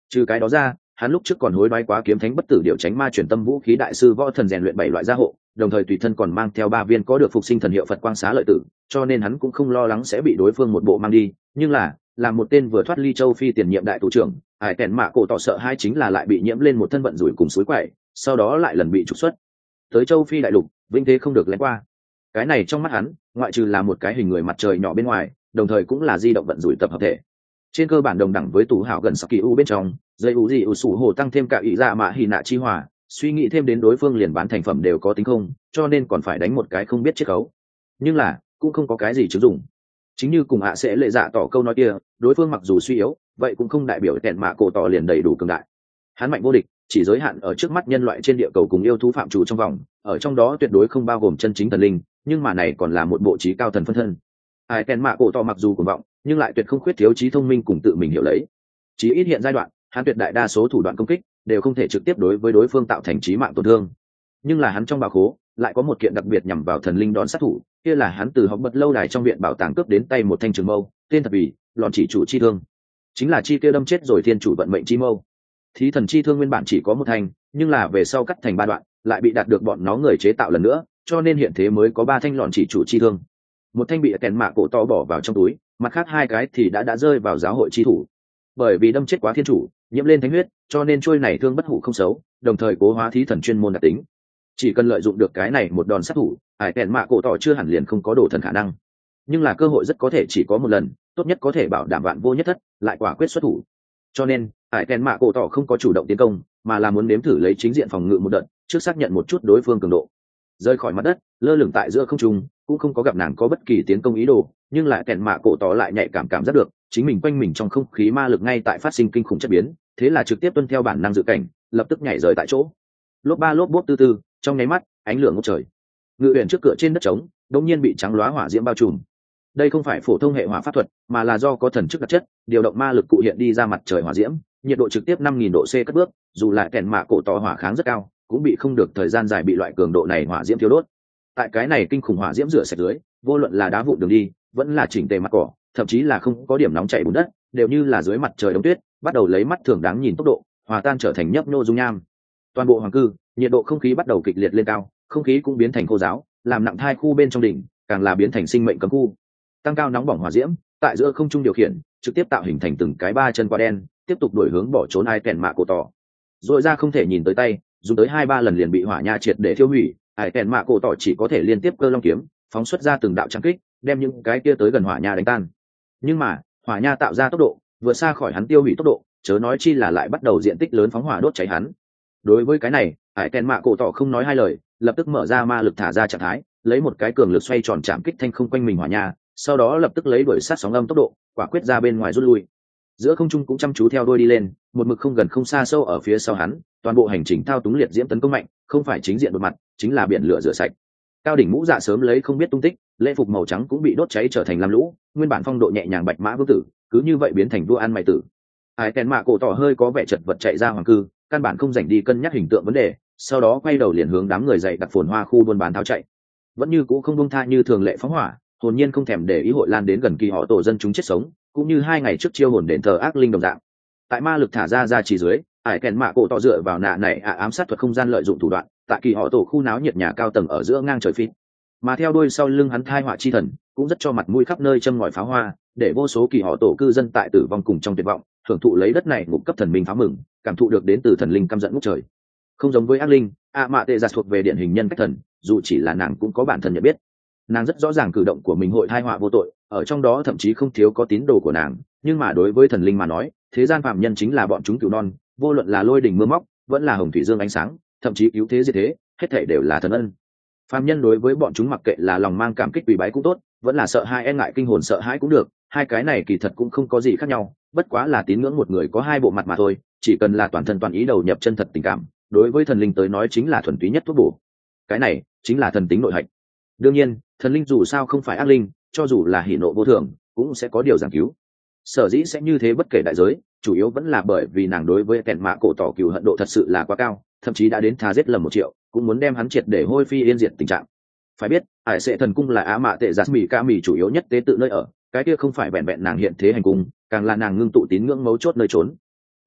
Trừ cái đó ra, hắn lúc trước còn hối đoái quá kiếm thánh bất tử điều tránh ma truyền tâm vũ khí đại sư võ thần rèn luyện 7 loại gia hộ, đồng thời tùy thân còn mang theo 3 viên có được phục sinh thần hiệu Phật quang xá lợi tử, cho nên hắn cũng không lo lắng sẽ bị đối phương một bộ mang đi. Nhưng là một tên vừa thoát ly châu phi tiền nhiệm đại thủ trưởng, Hải Kèn Mạ Cổ tỏ sợ hai chính là lại bị nhiễm lên một thân vận rủi cùng suối quậy, sau đó lại lần bị trục xuất tới châu phi đại lục, vĩnh thế không được lén qua. Cái này trong mắt hắn, ngoại trừ là một cái hình người mặt trời nhỏ bên ngoài, đồng thời cũng là di động vận rủi tập hợp thể. Trên cơ bản đồng đẳng với tủ hảo gần Saki U bên trong, dây u gì u sủ hồ tăng thêm cả ý ra mạ hì nạ chi hòa, suy nghĩ thêm đến đối phương liền bán thành phẩm đều có tính không, cho nên còn phải đánh một cái không biết chiết khấu. Nhưng là cũng không có cái gì chứng dụng. Chính như cùng sẽ lệ dạ tỏ câu nói kia, đối phương mặc dù suy yếu, vậy cũng không đại biểu Kèn Mạ Cổ tỏ liền đầy đủ cường đại. Hắn mạnh vô địch, chỉ giới hạn ở trước mắt nhân loại trên địa cầu cùng yêu thú phạm chủ trong vòng, ở trong đó tuyệt đối không bao gồm chân chính thần linh, nhưng mà này còn là một bộ trí cao thần phân thân. Kèn Mạ Cổ tỏ mặc dù cuồng vọng, nhưng lại tuyệt không khuyết thiếu trí thông minh cùng tự mình hiểu lấy. Chí ít hiện giai đoạn, hắn tuyệt đại đa số thủ đoạn công kích đều không thể trực tiếp đối với đối phương tạo thành chí mạng tổn thương. Nhưng là hắn trong bảo khố lại có một kiện đặc biệt nhằm vào thần linh đón sát thủ, kia là hắn từ học bật lâu đài trong viện bảo tàng cướp đến tay một thanh trường mâu, tên thật vì lọn chỉ chủ chi thương, chính là chi kia đâm chết rồi thiên chủ vận mệnh chi mâu. Thí thần chi thương nguyên bản chỉ có một thanh, nhưng là về sau cắt thành 3 đoạn, lại bị đạt được bọn nó người chế tạo lần nữa, cho nên hiện thế mới có 3 thanh lọn chỉ chủ chi thương. Một thanh bị Kèn Mạ Cổ to bỏ vào trong túi, mặt khác 2 cái thì đã rơi vào giáo hội chi thủ. Bởi vì đâm chết quá thiên chủ, nhiễm lên thánh huyết, cho nên trôi này thương bất hủ không xấu, đồng thời cố hóa thí thần chuyên môn đặc tính. Chỉ cần lợi dụng được cái này một đòn sát thủ, Kèn Mạ Cổ tỏ chưa hẳn liền không có đổ thần khả năng. Nhưng là cơ hội rất có thể chỉ có một lần, tốt nhất có thể bảo đảm vạn vô nhất thất, lại quả quyết xuất thủ. Cho nên, Kèn Mạ Cổ tỏ không có chủ động tiến công, mà là muốn nếm thử lấy chính diện phòng ngự một đợt, trước xác nhận một chút đối phương cường độ. Rơi khỏi mặt đất, lơ lửng tại giữa không trung, cũng không có gặp nàng có bất kỳ tiến công ý đồ, nhưng lại Kèn Mạ Cổ tỏ lại nhạy cảm giác được chính mình quanh mình trong không khí ma lực ngay tại phát sinh kinh khủng chất biến, thế là trực tiếp tuân theo bản năng dự cảnh, lập tức nhảy rời tại chỗ. Lốp ba lốp bốp tư, trong nháy mắt, ánh lửa ngút trời. Ngự uyển trước cửa trên đất trống, đột nhiên bị trắng lóa hỏa diễm bao trùm. Đây không phải phổ thông hệ hỏa pháp thuật, mà là do có thần chức đặc chất, điều động ma lực cụ hiện đi ra mặt trời hỏa diễm, nhiệt độ trực tiếp 5000 độ C cất bước, dù là Kèn Mạ Cổ tỏ hỏa kháng rất cao, cũng bị không được thời gian dài bị loại cường độ này hỏa diễm thiêu đốt. Tại cái này kinh khủng hỏa diễm rửa sạch dưới, vô luận là đá vụn đường đi, vẫn là chỉnh tề mặt cỏ, thậm chí là không có điểm nóng chảy bùn đất, đều như là dưới mặt trời đống tuyết, bắt đầu lấy mắt thường đáng nhìn tốc độ hòa tan trở thành nhấp nhô dung nham. Toàn bộ hoàng cư, nhiệt độ không khí bắt đầu kịch liệt lên cao, không khí cũng biến thành khô giáo, làm nặng thai khu bên trong đỉnh càng là biến thành sinh mệnh cấm khu. Tăng cao nóng bỏng hỏa diễm, tại giữa không trung điều khiển, trực tiếp tạo hình thành từng cái 3 chân quả đen, tiếp tục đổi hướng bỏ trốn Kèn Mạ Cổ tỏ. Rồi ra không thể nhìn tới tay, dùng tới 2-3 lần liền bị hỏa nha triệt để thiêu hủy, Kèn Mạ Cổ tỏ chỉ có thể liên tiếp cơ long kiếm, phóng xuất ra từng đạo trắng kích, đem những cái kia tới gần hỏa nha đánh tan. Nhưng mà, hỏa nha tạo ra tốc độ vượt xa khỏi hắn tiêu hủy tốc độ, chớ nói chi là lại bắt đầu diện tích lớn phóng hỏa đốt cháy hắn. Đối với cái này, Kèn Mạ Cổ tỏ không nói hai lời, lập tức mở ra ma lực thả ra trạng thái, lấy một cái cường lực xoay tròn chạm kích thanh không quanh mình hỏa nha, sau đó lập tức lấy đuổi sát sóng âm tốc độ, quả quyết ra bên ngoài rút lui. Giữa không trung cũng chăm chú theo đuôi đi lên, một mực không gần không xa sâu ở phía sau hắn, toàn bộ hành trình thao túng liệt diễm tấn công mạnh, không phải chính diện đột mặt, chính là biển lửa rửa sạch. Cao đỉnh mũ dạ sớm lấy không biết tung tích, lễ phục màu trắng cũng bị đốt cháy trở thành lam lũ, nguyên bản phong độ nhẹ nhàng bạch mã vương tử, cứ như vậy biến thành vua ăn mày tử. Kèn Mạ Cổ tỏ hơi có vẻ chật vật chạy ra hoàng cư, căn bản không dành đi cân nhắc hình tượng vấn đề, sau đó quay đầu liền hướng đám người dậy đặt phồn hoa khu buôn bán tháo chạy. Vẫn như cũ không buông tha như thường lệ phóng hỏa, hồn nhiên không thèm để ý hội lan đến gần kỳ họ tổ dân chúng chết sống, cũng như 2 ngày trước chiêu hồn đền thờ ác linh đồng dạng. Tại ma lực thả ra chỉ dưới, Kèn Mạ Cổ tỏ dựa vào nạ này ám sát thuật không gian lợi dụng thủ đoạn, tại kỳ họ tổ khu náo nhiệt nhà cao tầng ở giữa ngang trời phít. Mà theo đuôi sau lưng hắn thai họa chi thần, cũng rất cho mặt mũi khắp nơi châm ngòi pháo hoa, để vô số kỳ họ tổ cư dân tại tử vong cùng trong tuyệt vọng, hưởng thụ lấy đất này ngục cấp thần minh pháo mừng, cảm thụ được đến từ thần linh căm giận ngút trời. Không giống với ác linh, mạ tệ giặt thuộc về điển hình nhân cách thần, dù chỉ là nàng cũng có bản thân nhận biết. Nàng rất rõ ràng cử động của mình hội thai họa vô tội, ở trong đó thậm chí không thiếu có tín đồ của nàng, nhưng mà đối với thần linh mà nói, thế gian phạm nhân chính là bọn chúng cứu non, vô luận là lôi đỉnh mưa móc, vẫn là hồng thủy dương ánh sáng, thậm chí cứu thế diệt thế, hết thảy đều là thần ân. Phạm nhân đối với bọn chúng mặc kệ là lòng mang cảm kích quỳ bái cũng tốt, vẫn là sợ hãi e ngại kinh hồn sợ hãi cũng được, hai cái này kỳ thật cũng không có gì khác nhau, bất quá là tín ngưỡng một người có 2 bộ mặt mà thôi, chỉ cần là toàn thân toàn ý đầu nhập chân thật tình cảm, đối với thần linh tới nói chính là thuần túy nhất thuốc bổ. Cái này chính là thần tính nội hạch. Đương nhiên, thần linh dù sao không phải ác linh, cho dù là hỉ nộ vô thường, cũng sẽ có điều giảng cứu. Sở dĩ sẽ như thế bất kể đại giới, chủ yếu vẫn là bởi vì nàng đối với Kèn Mạ Cổ tỏ cừu hận độ thật sự là quá cao, thậm chí đã đến tha giết lầm 1 triệu, cũng muốn đem hắn triệt để hôi phi yên diệt tình trạng. Phải biết, Hải Sệ Thần Cung là mạ tệ giặt mì ca mì chủ yếu nhất tế tự nơi ở, cái kia không phải vẹn vẹn nàng hiện thế hành cung, càng là nàng ngưng tụ tín ngưỡng mấu chốt nơi trốn.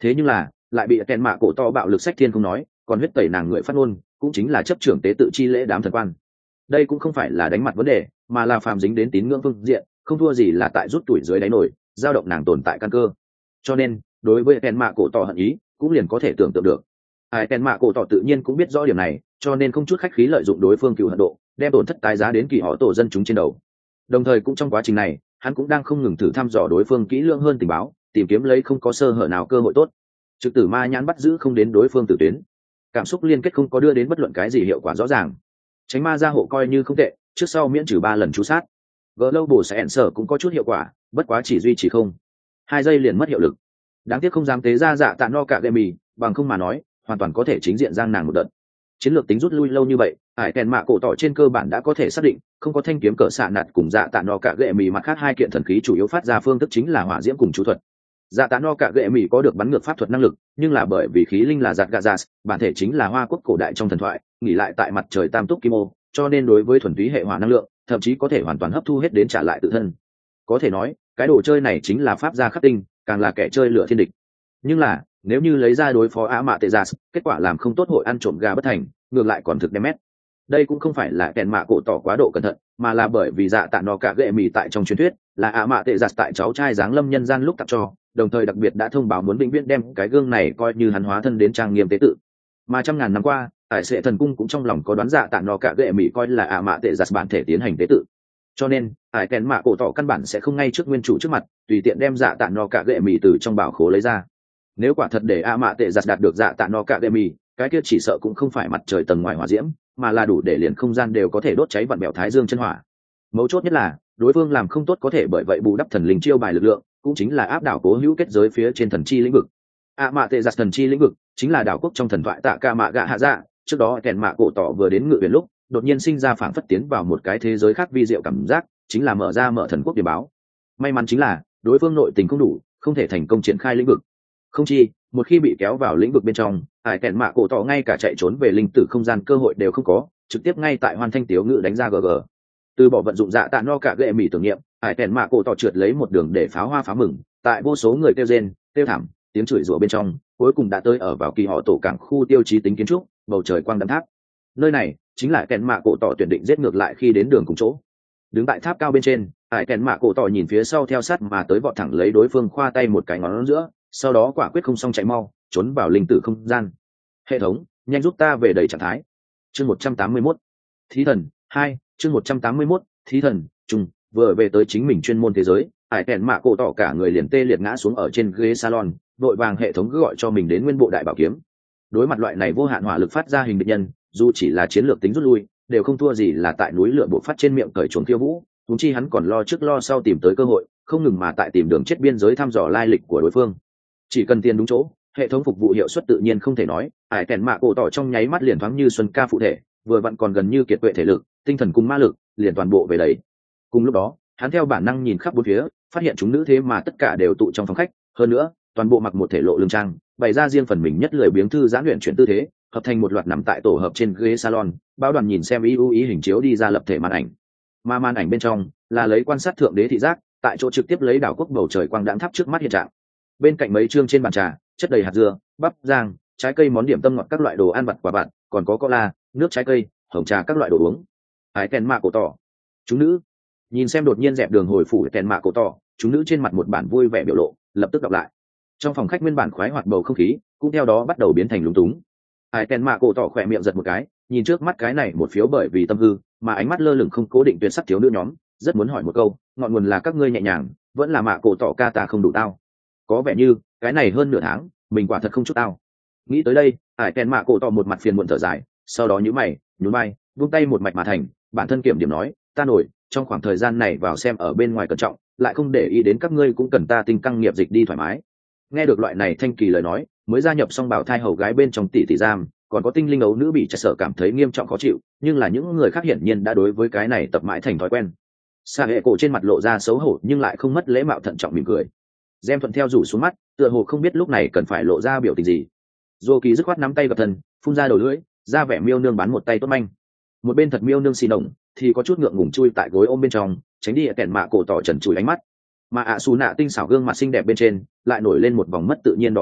thế nhưng là lại bị kèn mạ cổ to bạo lực sách thiên không nói, còn huyết tẩy nàng người phát ngôn cũng chính là chấp trưởng tế tự chi lễ đám thần quan. Đây cũng không phải là đánh mặt vấn đề, mà là phàm dính đến tín ngưỡng phương diện, không thua gì là tại rút tuổi dưới đáy nổi, dao động nàng tồn tại căn cơ. Cho nên đối với kèn mạ cổ to hận ý cũng liền có thể tưởng tượng được. Ai kèn mạ cổ to tự nhiên cũng biết rõ điểm này, cho nên không chút khách khí lợi dụng đối phương cựu hận độ, đem tổn thất tái giá đến kỳ họ tổ dân chúng trên đầu. Đồng thời cũng trong quá trình này, hắn cũng đang không ngừng thử thăm dò đối phương kỹ lưỡng hơn tình báo, tìm kiếm lấy không có sơ hở nào cơ hội tốt. Trực tử ma nhãn bắt giữ không đến đối phương tử tuyến, cảm xúc liên kết không có đưa đến bất luận cái gì hiệu quả rõ ràng. Tránh ma gia hộ coi như không tệ, trước sau miễn trừ 3 lần chú sát. Global sẽ sở cũng có chút hiệu quả, bất quá chỉ duy trì không 2 giây liền mất hiệu lực. Đáng tiếc không dám tế ra dạ tạ no cả game mì, bằng không mà nói hoàn toàn có thể chính diện giang nàng một đợt. Chiến lược tính rút lui lâu như vậy, ải kèn mạ cổ tỏ trên cơ bản đã có thể xác định, không có thanh kiếm cỡ xạ nạt cùng dạ tạ no cả gệ mì, mặt khác 2 kiện thần khí chủ yếu phát ra phương thức chính là hỏa diễm cùng chú thuật. Dạ tạ no cả gệ mì có được bắn ngược pháp thuật năng lực, nhưng là bởi vì khí linh là giạt gà giạt, bản thể chính là hoa quốc cổ đại trong thần thoại, nghỉ lại tại mặt trời tam túc kim ô, cho nên đối với thuần túy hệ hỏa năng lượng, thậm chí có thể hoàn toàn hấp thu hết đến trả lại tự thân. Có thể nói, cái đồ chơi này chính là pháp gia khắc tinh, càng là kẻ chơi lửa thiên địch. Nhưng là nếu như lấy ra đối phó á mạ tệ giả, kết quả làm không tốt hội ăn trộm gà bất thành, ngược lại còn thực đem mét. Đây cũng không phải là kèn mạ cổ tỏ quá độ cẩn thận, mà là bởi vì dạ tạ nó cả gệ mì tại trong truyền thuyết là á mạ tệ giả tại cháu trai giáng lâm nhân gian lúc tặng cho, đồng thời đặc biệt đã thông báo muốn vĩnh viễn đem cái gương này coi như hắn hóa thân đến trang nghiêm tế tự. Mà trăm ngàn năm qua, ải sệ thần cung cũng trong lòng có đoán dạ tạ nó cả gệ mì coi là á mạ tệ giả bản thể tiến hành tế tự, cho nên ải kèn mạ cổ tỏ căn bản sẽ không ngay trước nguyên chủ trước mặt tùy tiện đem dạ tạ nó cả gệ mì từ trong bảo khố lấy ra. Nếu quả thật để a mạ tệ giặt đạt được dạ tạ no cả đê mì, cái kia chỉ sợ cũng không phải mặt trời tầng ngoài hỏa diễm, mà là đủ để liền không gian đều có thể đốt cháy vặn bẹo thái dương chân hỏa. Mấu chốt nhất là đối phương làm không tốt có thể bởi vậy bù đắp thần linh chiêu bài lực lượng, cũng chính là áp đảo cố hữu kết giới phía trên thần chi lĩnh vực. A mạ tệ giặt thần chi lĩnh vực chính là đảo quốc trong thần thoại tạ ca mạ gạ hạ dạ. Trước đó kèn mạ cổ tỏ vừa đến ngự viện lúc đột nhiên sinh ra phảng phất tiến vào một cái thế giới khác vi diệu cảm giác, chính là mở thần quốc điểm báo. May mắn chính là đối phương nội tình không đủ, không thể thành công triển khai lĩnh vực. Không chi một khi bị kéo vào lĩnh vực bên trong, ải kèn mạ cổ tỏ ngay cả chạy trốn về linh tử không gian cơ hội đều không có, trực tiếp ngay tại hoàn thanh tiếu ngự đánh ra gg. Từ bỏ vận dụng dạ tạ no cả gệ mì tưởng niệm, ải kèn mạ cổ tỏ trượt lấy một đường để pháo hoa phá mừng, tại vô số người kêu rên kêu thảm tiếng chửi rủa bên trong, cuối cùng đã tới ở vào kỳ họ tổ cảng khu tiêu chí tính kiến trúc, bầu trời quang đậm tháp. Nơi này chính là kèn mạ cổ tỏ tuyển định giết ngược lại khi đến đường cùng chỗ. Đứng tại tháp cao bên trên, ải kèn mạ cổ tỏ nhìn phía sau theo sát mà tới vọt thẳng lấy đối phương khoa tay một cái ngón giữa, sau đó quả quyết không xong chạy mau trốn vào linh tử không gian. Hệ thống nhanh giúp ta về đầy trạng thái. Chương 181 thí thần 2, chương 181 thí thần chung vừa về tới chính mình chuyên môn thế giới, ải kèn mạ cổ tỏ cả người liền tê liệt ngã xuống ở trên ghế salon, vội vàng hệ thống cứ gọi cho mình đến nguyên bộ đại bảo kiếm. Đối mặt loại này vô hạn hỏa lực phát ra hình địch nhân, dù chỉ là chiến lược tính rút lui đều không thua gì là tại núi lửa bộ phát trên miệng cởi chuồng khiêu vũ, thúng chi hắn còn lo trước lo sau tìm tới cơ hội, không ngừng mà tại tìm đường chết biên giới thăm dò lai lịch của đối phương. Chỉ cần tiền đúng chỗ, hệ thống phục vụ hiệu suất tự nhiên không thể nói, ải kèn mạ cổ tỏ trong nháy mắt liền thoáng như xuân ca phụ thể, vừa vặn còn gần như kiệt quệ thể lực, tinh thần cùng ma lực liền toàn bộ về đầy. Cùng lúc đó hắn theo bản năng nhìn khắp bốn phía, phát hiện chúng nữ thế mà tất cả đều tụ trong phòng khách, hơn nữa toàn bộ mặc một thể lộ lưng trang, bày ra riêng phần mình nhất lười biếng thư giãn luyện chuyển tư thế, hợp thành một loạt nằm tại tổ hợp trên ghế salon. Bao đoàn nhìn xem ý hình chiếu đi ra lập thể màn ảnh, mà màn ảnh bên trong là lấy quan sát thượng đế thị giác, tại chỗ trực tiếp lấy đảo quốc bầu trời quang đãng thắp trước mắt hiện trạng. Bên cạnh mấy chương trên bàn trà chất đầy hạt dưa, bắp rang, trái cây, món điểm tâm ngọt, các loại đồ ăn vặt quả vặt, còn có cola, nước trái cây, hồng trà, các loại đồ uống. Ải kèn mạ cổ tỏ chúng nữ nhìn xem đột nhiên dẹp đường hồi phủ kèn mạ cổ tỏ chúng nữ trên mặt một bản vui vẻ biểu lộ, lập tức đọc lại. Trong phòng khách nguyên bản khoái hoạt bầu không khí cũng theo đó bắt đầu biến thành lúng túng. Ải kèn mạ cổ tỏ khỏe miệng giật một cái, nhìn trước mắt cái này một phiếu bởi vì tâm hư mà ánh mắt lơ lửng không cố định tuyệt sắc thiếu nữ nhóm, rất muốn hỏi một câu, ngọn nguồn là các ngươi nhẹ nhàng, vẫn là mạ cổ tỏ ca ta không đủ tao? Có vẻ như cái này hơn nửa tháng mình quả thật không chút tao. Nghĩ tới đây, ải kèn mạ cổ tỏ một mặt phiền muộn thở dài, sau đó nhíu mày nhún vai vung tay một mạch mà thành, bản thân kiểm điểm nói, ta nổi trong khoảng thời gian này vào xem ở bên ngoài cẩn trọng, lại không để ý đến các ngươi cũng cần ta tinh căng nghiệp dịch đi thoải mái. Nghe được loại này thanh kỳ lời nói, mới gia nhập xong bảo thai hầu gái bên trong tỷ tỷ giam còn có tinh linh ấu nữ bị chặt sợ cảm thấy nghiêm trọng khó chịu, nhưng là những người khác hiển nhiên đã đối với cái này tập mãi thành thói quen. Sa hệ cổ trên mặt lộ ra xấu hổ nhưng lại không mất lễ mạo thận trọng mỉm cười. Gem thuận theo rủ xuống mắt, tựa hồ không biết lúc này cần phải lộ ra biểu tình gì. Dô kỳ dứt khoát nắm tay gặp thân, phun ra đầu lưỡi, ra vẻ miêu nương bán một tay tốt manh. Một bên thật miêu nương xì động thì có chút ngượng ngùng chui tại gối ôm bên trong, tránh đi kẻn mạ cổ tỏ trần trụi ánh mắt. Mà ạ xù nạ tinh xảo gương mặt xinh đẹp bên trên lại nổi lên một vòng mất tự nhiên đỏ ửng,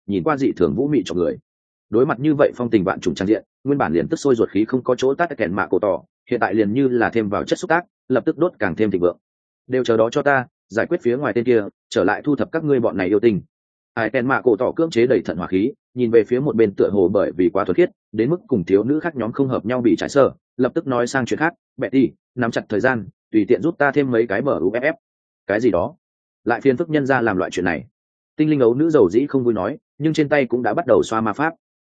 nhìn qua dị thường vũ mị cho người. Đối mặt như vậy phong tình vạn trùng trang diện, nguyên bản liền tức sôi ruột khí không có chỗ tát kèn mạ cổ tỏ, hiện tại liền như là thêm vào chất xúc tác, lập tức đốt càng thêm thịnh vượng. Đều chờ đó cho ta giải quyết phía ngoài tên kia, trở lại thu thập các ngươi bọn này yêu tình. Ai kèn mạ cổ tỏ cưỡng chế đầy thận hỏa khí, nhìn về phía một bên tựa hồ bởi vì quá thuần khiết đến mức cùng thiếu nữ khác nhóm không hợp nhau bị trái sở, lập tức nói sang chuyện khác. Betty, nắm chặt thời gian, tùy tiện giúp ta thêm mấy cái bờ uff. Cái gì đó? Lại phiền phức nhân ra làm loại chuyện này. Tinh linh ấu nữ dầu dĩ không vui nói, nhưng trên tay cũng đã bắt đầu xoa ma pháp.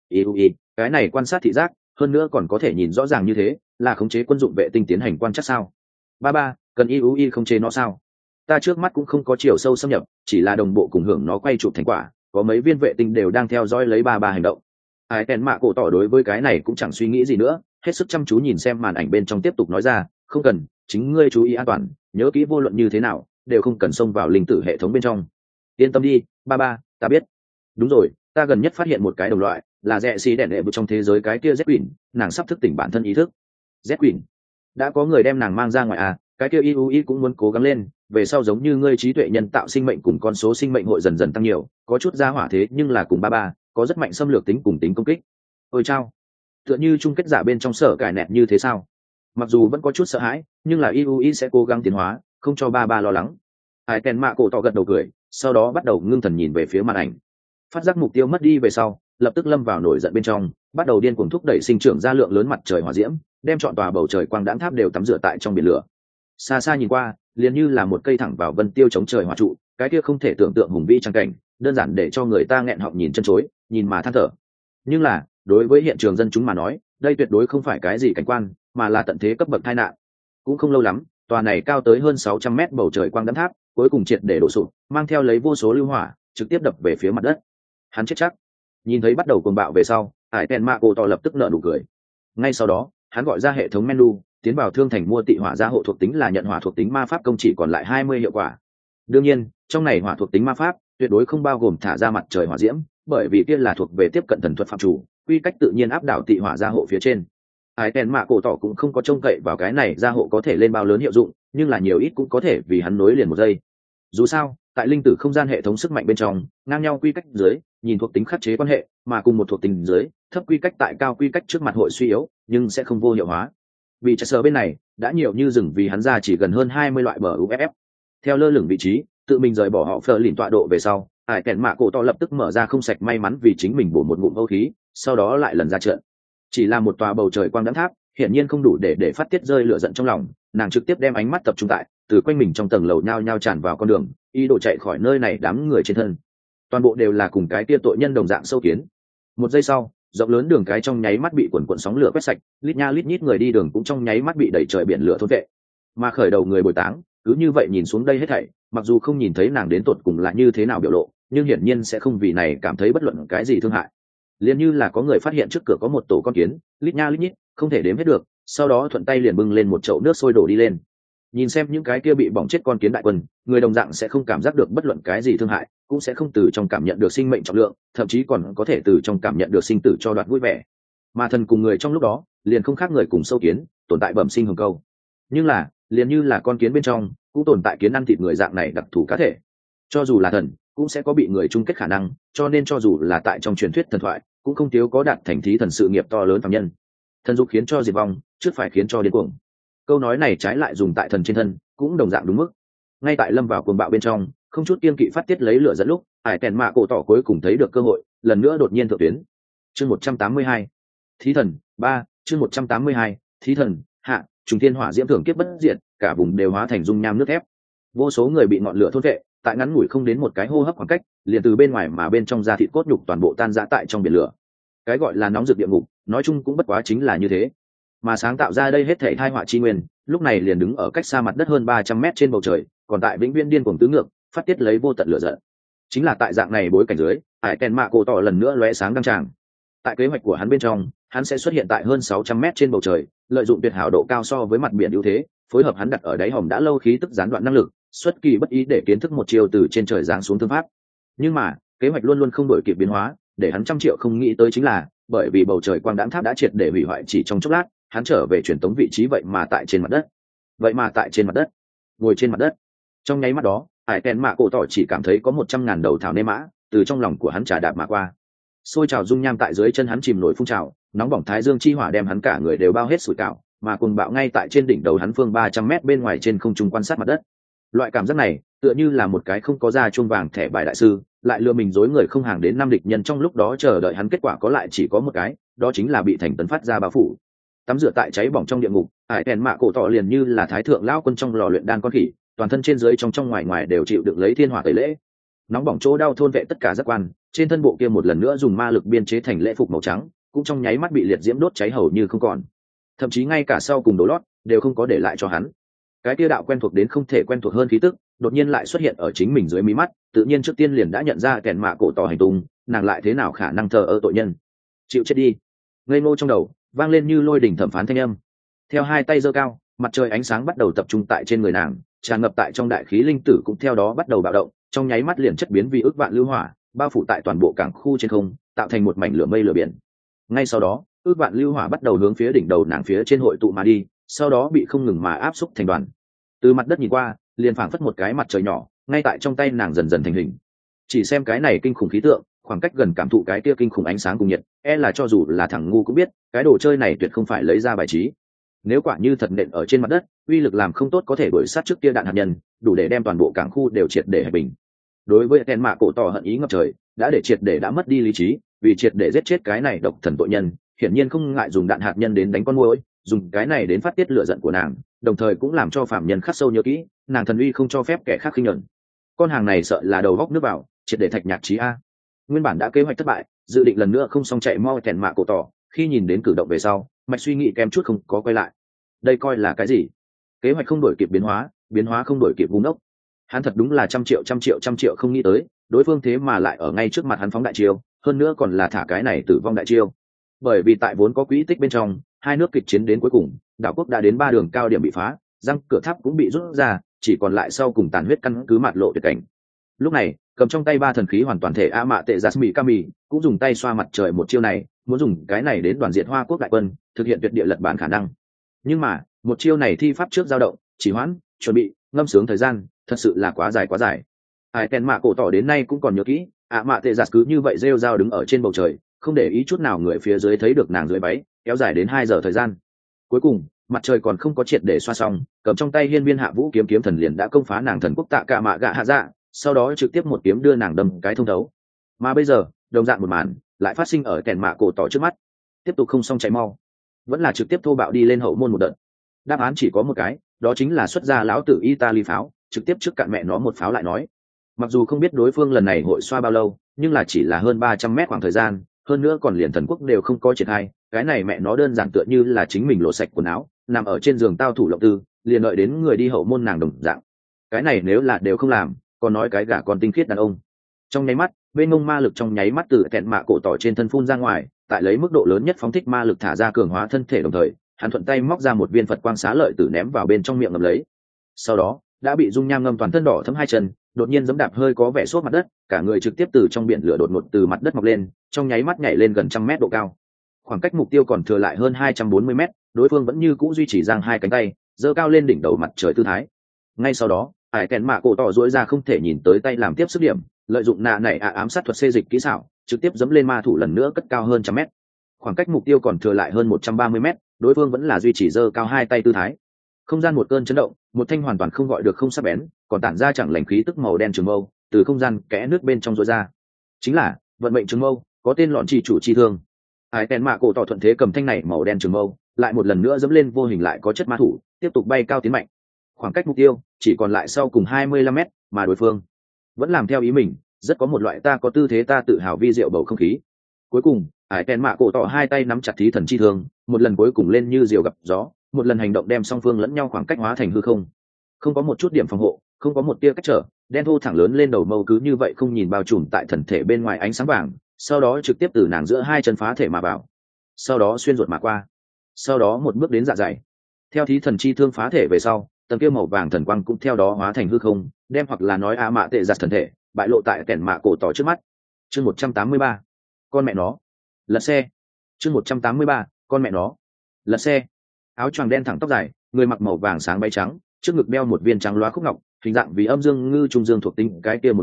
Cái này quan sát thị giác, hơn nữa còn có thể nhìn rõ ràng như thế, là khống chế quân dụng vệ tinh tiến hành quan trắc sao? Ba, cần khống chế nó sao? Ta trước mắt cũng không có chiều sâu xâm nhập, chỉ là đồng bộ cùng hưởng nó quay chụp thành quả, có mấy viên vệ tinh đều đang theo dõi lấy ba hành động. Ai kèn mạ cổ tỏ đối với cái này cũng chẳng suy nghĩ gì nữa, hết sức chăm chú nhìn xem màn ảnh bên trong tiếp tục nói ra, không cần, chính ngươi chú ý an toàn, nhớ kỹ vô luận như thế nào đều không cần xông vào linh tử hệ thống bên trong. Yên tâm đi, ba, ta biết. Đúng rồi, ta gần nhất phát hiện một cái đồng loại, là rẽ xì đèn đệ vực trong thế giới cái kia Z Queen, nàng sắp thức tỉnh bản thân ý thức. Z Queen, đã có người đem nàng mang ra ngoài à? Cái kia IUI cũng muốn cố gắng lên, về sau giống như ngươi trí tuệ nhân tạo sinh mệnh cùng con số sinh mệnh hội dần dần tăng nhiều, có chút ra hỏa thế nhưng là cùng ba có rất mạnh xâm lược tính cùng tính công kích. Ôi chao, tựa như chung kết giả bên trong sở cải nẹt như thế sao? Mặc dù vẫn có chút sợ hãi, nhưng là IUI sẽ cố gắng tiến hóa, không cho ba lo lắng. Ai kèn mạ cổ tỏ gật đầu cười, sau đó bắt đầu ngưng thần nhìn về phía màn ảnh. Phát giác mục tiêu mất đi về sau, lập tức lâm vào nổi giận bên trong, bắt đầu điên cuồng thúc đẩy sinh trưởng ra lượng lớn mặt trời hỏa diễm, đem trọn tòa bầu trời quang đãng tháp đều tắm rửa tại trong biển lửa. Xa xa nhìn qua, liền như là một cây thẳng vào vân tiêu chống trời hỏa trụ, cái kia không thể tưởng tượng hùng vĩ trang cảnh, đơn giản để cho người ta nghẹn họng nhìn chân chối, nhìn mà than thở. Nhưng là, đối với hiện trường dân chúng mà nói, đây tuyệt đối không phải cái gì cảnh quan, mà là tận thế cấp bậc tai nạn. Cũng không lâu lắm, tòa này cao tới hơn 600 mét bầu trời quang đãng tháp, cuối cùng triệt để đổ sụp, mang theo lấy vô số lưu hỏa, trực tiếp đập về phía mặt đất. Hắn chết chắc. Nhìn thấy bắt đầu cuồng bạo về sau, Hải Tèn Mạ Cổ Tỏ lập tức nở nụ cười. Ngay sau đó, hắn gọi ra hệ thống menu, tiến vào thương thành mua tị hỏa gia hộ thuộc tính là nhận hỏa thuộc tính ma pháp công chỉ còn lại 20 hiệu quả. Đương nhiên, trong này hỏa thuộc tính ma pháp tuyệt đối không bao gồm thả ra mặt trời hỏa diễm, bởi vì kia là thuộc về tiếp cận thần thuật phạm chủ, quy cách tự nhiên áp đảo tị hỏa gia hộ phía trên. Hải Tèn Mạ Cổ Tỏ cũng không có trông cậy vào cái này gia hộ có thể lên bao lớn hiệu dụng, nhưng là nhiều ít cũng có thể vì hắn nối liền một giây. Dù sao, tại linh tử không gian hệ thống sức mạnh bên trong, ngang nhau quy cách dưới, nhìn thuộc tính khắc chế quan hệ, mà cùng một thuộc tính dưới, thấp quy cách tại cao quy cách trước mặt hội suy yếu, nhưng sẽ không vô hiệu hóa. Vì chạy sờ bên này đã nhiều như rừng vì hắn ra chỉ gần hơn 20 loại bờ uff. Theo lơ lửng vị trí, tự mình rời bỏ họ phờ lìn tọa độ về sau, Hải Kèn Mạ Cổ Tỏ lập tức mở ra không sạch may mắn vì chính mình bổ một ngụm vũ khí, sau đó lại lần ra trận. Chỉ là một tòa bầu trời quang đãng tháp, hiển nhiên không đủ để phát tiết rơi lửa giận trong lòng, nàng trực tiếp đem ánh mắt tập trung tại từ quanh mình trong tầng lầu nhao nhao tràn vào con đường, ý đồ chạy khỏi nơi này đám người trên thân. Toàn bộ đều là cùng cái kia tội nhân đồng dạng sâu kiến. Một giây sau, rộng lớn đường cái trong nháy mắt bị quần quần sóng lửa quét sạch, lít nha lít nhít người đi đường cũng trong nháy mắt bị đẩy trời biển lửa thôn vệ. Mà khởi đầu người bồi táng, cứ như vậy nhìn xuống đây hết thảy, mặc dù không nhìn thấy nàng đến tột cùng là như thế nào biểu lộ, nhưng hiển nhiên sẽ không vì này cảm thấy bất luận cái gì thương hại. Liền như là có người phát hiện trước cửa có một tổ con kiến, lít nha lít nhít, không thể đếm hết được, sau đó thuận tay liền bưng lên một chậu nước sôi đổ đi lên. Nhìn xem những cái kia bị bỏng chết con kiến đại quân, người đồng dạng sẽ không cảm giác được bất luận cái gì thương hại, cũng sẽ không từ trong cảm nhận được sinh mệnh trọng lượng, thậm chí còn có thể từ trong cảm nhận được sinh tử cho đoạt vui vẻ. Mà thần cùng người trong lúc đó, liền không khác người cùng sâu kiến, tồn tại bẩm sinh hồng câu. Nhưng là, liền như là con kiến bên trong, cũng tồn tại kiến ăn thịt người dạng này đặc thù cá thể. Cho dù là thần, cũng sẽ có bị người chung kết khả năng, cho nên cho dù là tại trong truyền thuyết thần thoại, cũng không thiếu có đạt thành thí thần sự nghiệp to lớn phàm nhân. Thần dục khiến cho diệt vong, trước phải khiến cho điên cuồng. Câu nói này trái lại dùng tại thần trên thân, cũng đồng dạng đúng mức. Ngay tại lâm vào cuồng bạo bên trong, không chút kiên kỵ phát tiết lấy lửa dẫn lúc, Hải Kèn Mạ Cổ Tỏ cuối cùng thấy được cơ hội, lần nữa đột nhiên thượng tuyến. Chương 182. Thí thần 3, chương 182. Thí thần hạ, trùng thiên hỏa diễm thường kiếp bất diệt, cả vùng đều hóa thành dung nham nước thép. Vô số người bị ngọn lửa thôn vệ, tại ngắn ngủi không đến một cái hô hấp khoảng cách, liền từ bên ngoài mà bên trong da thịt cốt nhục toàn bộ tan rã tại trong biển lửa. Cái gọi là nóng rực địa ngục, nói chung cũng bất quá chính là như thế. Mà sáng tạo ra đây hết thảy tai họa chi nguyên, lúc này liền đứng ở cách xa mặt đất hơn 300 mét trên bầu trời, còn tại vĩnh viễn điên cuồng tứ ngược, phát tiết lấy vô tận lửa giận. Chính là tại dạng này bối cảnh dưới, Hải Kèn Mạ Cổ Tỏ lần nữa lóe sáng đăng tràng. Tại kế hoạch của hắn bên trong, hắn sẽ xuất hiện tại hơn 600 mét trên bầu trời, lợi dụng tuyệt hảo độ cao so với mặt biển ưu thế, phối hợp hắn đặt ở đáy hòm đã lâu khí tức gián đoạn năng lực, xuất kỳ bất ý để kiến thức một chiều từ trên trời giáng xuống thương pháp. Nhưng mà, kế hoạch luôn luôn không đổi kịp biến hóa, để hắn trăm triệu không nghĩ tới chính là, bởi vì bầu trời quang đãng tháp đã triệt để hủy hoại chỉ trong chốc lát, hắn trở về truyền tống vị trí vậy mà tại trên mặt đất, ngồi trên mặt đất. Trong nháy mắt đó, Hải Kèn Mạ Cổ Tỏ chỉ cảm thấy có 100.000 đầu thảo nê mã từ trong lòng của hắn trà đạp mà qua. Xôi trào dung nham tại dưới chân hắn chìm nổi phun trào, nóng bỏng thái dương chi hỏa đem hắn cả người đều bao hết sủi cảo, mà cuồng bạo ngay tại trên đỉnh đầu hắn phương 300 mét bên ngoài trên không trung quan sát mặt đất. Loại cảm giác này tựa như là một cái không có da chuông vàng thẻ bài đại sư lại lừa mình dối người không hàng đến 5 địch nhân, trong lúc đó chờ đợi hắn kết quả có lại chỉ có một cái, đó chính là bị thành tấn phát ra bao phủ. Tắm rửa tại cháy bỏng trong địa ngục, ải kèn mạ cổ tỏ liền như là thái thượng lão quân trong lò luyện đan con khỉ, toàn thân trên dưới trong ngoài ngoài đều chịu đựng lấy thiên hỏa tẩy lễ. Nóng bỏng chỗ đau thôn vệ tất cả giác quan, trên thân bộ kia một lần nữa dùng ma lực biên chế thành lễ phục màu trắng cũng trong nháy mắt bị liệt diễm đốt cháy hầu như không còn, thậm chí ngay cả sau cùng đồ lót đều không có để lại cho hắn. Cái kia đạo quen thuộc đến không thể quen thuộc hơn khí tức đột nhiên lại xuất hiện ở chính mình dưới mí mắt, tự nhiên trước tiên liền đã nhận ra kèn mạ cổ tỏ hành tung, nàng lại thế nào khả năng thờ ơ tội nhân. Chịu chết đi. Ngây ngô trong đầu vang lên như lôi đỉnh thẩm phán thanh âm. Theo hai tay giơ cao, mặt trời ánh sáng bắt đầu tập trung tại trên người nàng, tràn ngập tại trong đại khí linh tử cũng theo đó bắt đầu bạo động, trong nháy mắt liền chất biến vì ước vạn lưu hỏa, bao phủ tại toàn bộ cảng khu trên không, tạo thành một mảnh lửa mây lửa biển. Ngay sau đó, ước vạn lưu hỏa bắt đầu hướng phía đỉnh đầu nàng phía trên hội tụ mà đi, sau đó bị không ngừng mà áp xúc thành đoàn. Từ mặt đất nhìn qua, liền phảng phất một cái mặt trời nhỏ, ngay tại trong tay nàng dần dần thành hình. Chỉ xem cái này kinh khủng khí tượng, khoảng cách gần cảm thụ cái kia kinh khủng ánh sáng cùng nhiệt, là cho dù là thằng ngu cũng biết, cái đồ chơi này tuyệt không phải lấy ra bài trí. Nếu quả như thật nện ở trên mặt đất, uy lực làm không tốt có thể đuổi sát trước kia đạn hạt nhân, đủ để đem toàn bộ cảng khu đều triệt để hải bình. Đối với kèn mạ cổ tỏ hận ý ngập trời, đã để triệt để đã mất đi lý trí, vì triệt để giết chết cái này độc thần tội nhân, hiển nhiên không ngại dùng đạn hạt nhân đến đánh con muỗi, dùng cái này đến phát tiết lửa giận của nàng, đồng thời cũng làm cho phạm nhân khắc sâu nhớ kỹ, nàng thần uy không cho phép kẻ khác khinh nhẫn. Con hàng này sợ là đầu góc nước vào, triệt để thạch nhạc trí a. Nguyên bản đã kế hoạch thất bại, dự định lần nữa không xong chạy mau kèn mạ cổ tỏ, khi nhìn đến cử động về sau, mạch suy nghĩ kém chút không có quay lại. Đây coi là cái gì? Kế hoạch không đổi kịp biến hóa không đổi kịp ngu ngốc. Hắn thật đúng là trăm triệu không nghĩ tới, đối phương thế mà lại ở ngay trước mặt hắn phóng đại chiêu, hơn nữa còn là thả cái này tử vong đại chiêu. Bởi vì tại vốn có quỹ tích bên trong, hai nước kịch chiến đến cuối cùng, đảo quốc đã đến 3 đường cao điểm bị phá, răng cửa tháp cũng bị rút ra, chỉ còn lại sau cùng tàn huyết căn cứ mạt lộ tuyệt cảnh. Lúc này, cầm trong tay 3 thần khí hoàn toàn thể a mạ tệ Jasmine Kami cũng dùng tay xoa mặt trời một chiêu này, muốn dùng cái này đến đoàn diệt Hoa quốc đại quân, thực hiện tuyệt địa lật bản khả năng. Nhưng mà, một chiêu này thi pháp trước dao động, chỉ hoãn, chuẩn bị, ngâm sướng thời gian, thật sự là quá dài. Ai kèn mạ cổ tỏ đến nay cũng còn nhớ kỹ, mạ tệ giặt cứ như vậy rêu rao đứng ở trên bầu trời, không để ý chút nào người phía dưới thấy được nàng dưới váy, kéo dài đến 2 giờ thời gian. Cuối cùng, mặt trời còn không có triệt để xoa xong, cầm trong tay hiên viên hạ vũ kiếm thần liền đã công phá nàng thần quốc tạ cả mạ gạ hạ dạ, sau đó trực tiếp một kiếm đưa nàng đâm cái thông thấu. Mà bây giờ, đồng dạng một màn lại phát sinh ở kèn mạ cổ tỏ trước mắt. Tiếp tục không xong chạy mau, vẫn là trực tiếp thô bạo đi lên hậu môn một đợt. Đáp án chỉ có một cái, đó chính là xuất ra lão tử Italy pháo, trực tiếp trước cạn mẹ nó một pháo lại nói. Mặc dù không biết đối phương lần này hội xoa bao lâu, nhưng là chỉ là hơn 300 mét khoảng thời gian, hơn nữa còn liền thần quốc đều không có triển khai, cái này mẹ nó đơn giản tựa như là chính mình lộ sạch quần áo, nằm ở trên giường tao thủ lộng tư, liền đợi đến người đi hậu môn nàng đồng dạng. Cái này nếu là đều không làm, còn nói cái gả con tinh khiết đàn ông. Trong nháy mắt, bên ngông ma lực trong nháy mắt từ kẹn mạ cổ tỏ trên thân phun ra ngoài, tại lấy mức độ lớn nhất phóng thích ma lực thả ra cường hóa thân thể, đồng thời hắn thuận tay móc ra một viên Phật quang xá lợi tử ném vào bên trong miệng ngậm lấy. Sau đó đã bị dung nham ngâm toàn thân đỏ thấm 2 chân, đột nhiên giẫm đạp hơi có vẻ sốt mặt đất, cả người trực tiếp từ trong biển lửa đột ngột từ mặt đất mọc lên, trong nháy mắt nhảy lên gần 100 mét độ cao. Khoảng cách mục tiêu còn thừa lại hơn 240 mét, đối phương vẫn như cũ duy trì giang hai cánh tay, giơ cao lên đỉnh đầu mặt trời tư thái. Ngay sau đó, hải kèn mạ cổ tỏ duỗi ra không thể nhìn tới tay làm tiếp sức điểm, lợi dụng nạ này ám sát thuật xê dịch kỹ xảo, trực tiếp giẫm lên ma thủ lần nữa cất cao hơn 100 mét. Khoảng cách mục tiêu còn thừa lại hơn 130 mét, đối phương vẫn là duy trì giơ cao hai tay tư thái. Không gian một cơn chấn động, một thanh hoàn toàn không gọi được không sắc bén, còn tản ra chẳng lành khí tức màu đen trường mâu, từ không gian kẽ nước bên trong rối ra. Chính là vận mệnh trường mâu, có tên lọn chỉ chủ chi thương. Hải kèn mạ cổ tỏ thuận thế cầm thanh này màu đen trường mâu, lại một lần nữa dẫm lên vô hình lại có chất ma thủ, tiếp tục bay cao tiến mạnh. Khoảng cách mục tiêu chỉ còn lại sau cùng 25 mét, mà đối phương vẫn làm theo ý mình, rất có một loại ta có tư thế ta tự hào vi diệu bầu không khí. Cuối cùng, hải kèn mạ cổ tỏ hai tay nắm chặt thí thần chi thương, một lần cuối cùng lên như diều gặp gió, một lần hành động đem song phương lẫn nhau khoảng cách hóa thành hư không. Không có một chút điểm phòng hộ, không có một tia cách trở, đen thô thẳng lớn lên đầu mâu cứ như vậy không nhìn bao trùm tại thần thể bên ngoài ánh sáng vàng, sau đó trực tiếp từ nàng giữa hai chân phá thể mà vào, sau đó xuyên ruột mà qua, sau đó một bước đến dạ dày. Theo thí thần chi thương phá thể về sau, tầng kia màu vàng thần quang cũng theo đó hóa thành hư không, đem hoặc là nói mạ tệ giặt thần thể bại lộ tại kẻn mạ cổ tỏ trước mắt. Chương 183, con mẹ nó, lật xe. Chương 183, con mẹ nó, lật xe. Áo choàng đen thẳng tóc dài, người mặc màu vàng sáng bay trắng, trước ngực đeo một viên trắng loá khúc ngọc, hình dạng vì âm dương ngư trung dương thuộc tính cái kia một nửa,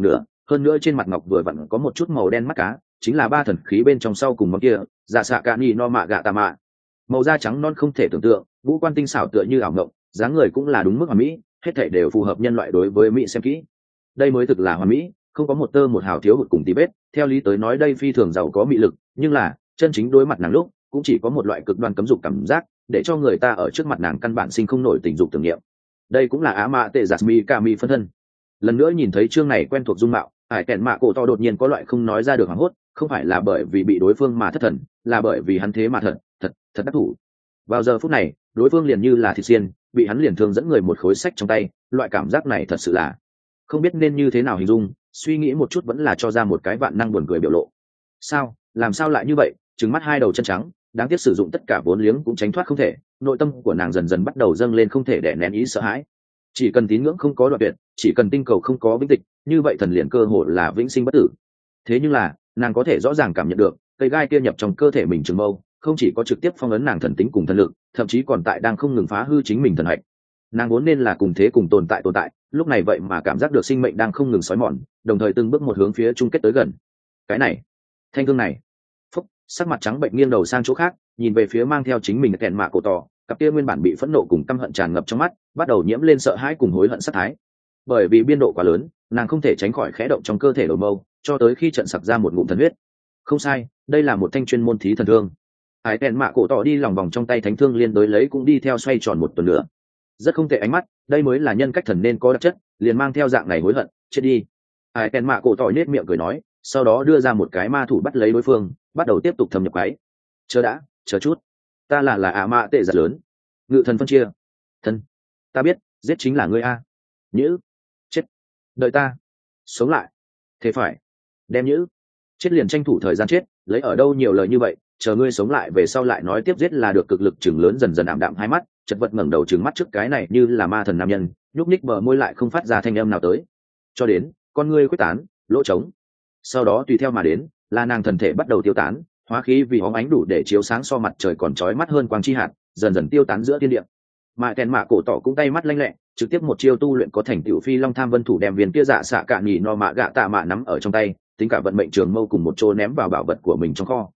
hơn nữa trên mặt ngọc vừa vặn có một chút màu đen mắt cá, chính là ba thần khí bên trong sau cùng món kia, dạ xạ cả ni no mạ gạ tà mạ. Màu da trắng non không thể tưởng tượng, ngũ quan tinh xảo tựa như ảo ngộng, dáng người cũng là đúng mức hoàn mỹ, hết thảy đều phù hợp nhân loại đối với mỹ xem kỹ. Đây mới thực là hoàn mỹ, không có một tơ một hào thiếu hụt cùng tí vết. Theo lý tới nói đây phi thường giàu có mị lực, nhưng là chân chính đối mặt nàng lúc cũng chỉ có một loại cực đoan cấm dục cảm giác, để cho người ta ở trước mặt nàng căn bản sinh không nổi tình dục tưởng niệm. Đây cũng là á mạ tệ giặt mi ca mi phân thân. Lần nữa nhìn thấy chương này quen thuộc dung mạo, hải kẹn mạ cổ to đột nhiên có loại không nói ra được hoảng hốt, không phải là bởi vì bị đối phương mà thất thần, là bởi vì hắn thế mà thật đắc thủ. Vào giờ phút này, đối phương liền như là thịt xiên, bị hắn liền thương dẫn người một khối sách trong tay, loại cảm giác này thật sự là không biết nên như thế nào hình dung, suy nghĩ một chút vẫn là cho ra một cái vạn năng buồn cười biểu lộ. Sao, làm sao lại như vậy? Trừng mắt hai đầu chân trắng, đáng tiếc sử dụng tất cả vốn liếng cũng tránh thoát không thể, nội tâm của nàng dần dần bắt đầu dâng lên không thể đè nén ý sợ hãi. Chỉ cần tín ngưỡng không có đoạn tuyệt, chỉ cần tinh cầu không có vĩnh tịch, như vậy thần liền cơ hội là vĩnh sinh bất tử. Thế nhưng là, nàng có thể rõ ràng cảm nhận được, cây gai kia nhập trong cơ thể mình trường mâu, không chỉ có trực tiếp phong ấn nàng thần tính cùng thần lực, thậm chí còn tại đang không ngừng phá hư chính mình thần hạch. Nàng vốn nên là cùng thế cùng tồn tại, lúc này vậy mà cảm giác được sinh mệnh đang không ngừng xói mòn, đồng thời từng bước một hướng phía chung kết tới gần. Cái này, thanh thương này, phúc, sắc mặt trắng bệnh nghiêng đầu sang chỗ khác, nhìn về phía mang theo chính mình kẹn mạ cổ tỏ, cặp kia nguyên bản bị phẫn nộ cùng căm hận tràn ngập trong mắt, bắt đầu nhiễm lên sợ hãi cùng hối hận sát thái. Bởi vì biên độ quá lớn, nàng không thể tránh khỏi khẽ động trong cơ thể đầu mâu, cho tới khi trận sặc ra một ngụm thần huyết. Không sai, đây là một thanh chuyên môn thí thần thương. Hải kẹn mạ cổ tỏ đi lòng vòng trong tay thánh thương liên đối lấy cũng đi theo xoay tròn một tuần nữa. Rất không tệ ánh mắt, đây mới là nhân cách thần nên có đặc chất, liền mang theo dạng này hối hận, chết đi. Hải kẹn mạ cổ tỏ nết miệng cười nói, sau đó đưa ra một cái ma thủ bắt lấy đối phương, bắt đầu tiếp tục thâm nhập cái. Chờ chút, ta là ả mạ tệ giật lớn, ngự thần phân chia, thân, ta biết, giết chính là ngươi a. Nhữ, chết, đợi ta, sống lại, thế phải, đem nhữ, chết liền tranh thủ thời gian chết, lấy ở đâu nhiều lời như vậy, chờ ngươi sống lại về sau lại nói tiếp giết là được. Cực lực chừng lớn dần dần ảm đạm hai mắt, chật vật ngẩng đầu trừng mắt trước cái này như là ma thần nam nhân, nhúc ních bờ môi lại không phát ra thanh âm nào tới, cho đến con ngươi quyết tán, lỗ trống. Sau đó tùy theo mà đến là nàng thần thể bắt đầu tiêu tán, hóa khí vì hóng ánh đủ để chiếu sáng so mặt trời còn chói mắt hơn quang chi hạt, dần dần tiêu tán giữa thiên địa. Mà kèn mạ cổ tỏ cũng tay mắt lanh lẹ, trực tiếp một chiêu tu luyện có thành tựu phi long tham vân thủ, đem viên kia dạ xạ cạn nhì no mạ gạ tạ mạ nắm ở trong tay, tính cả vận mệnh trường mâu cùng một chỗ ném vào bảo vật của mình trong kho.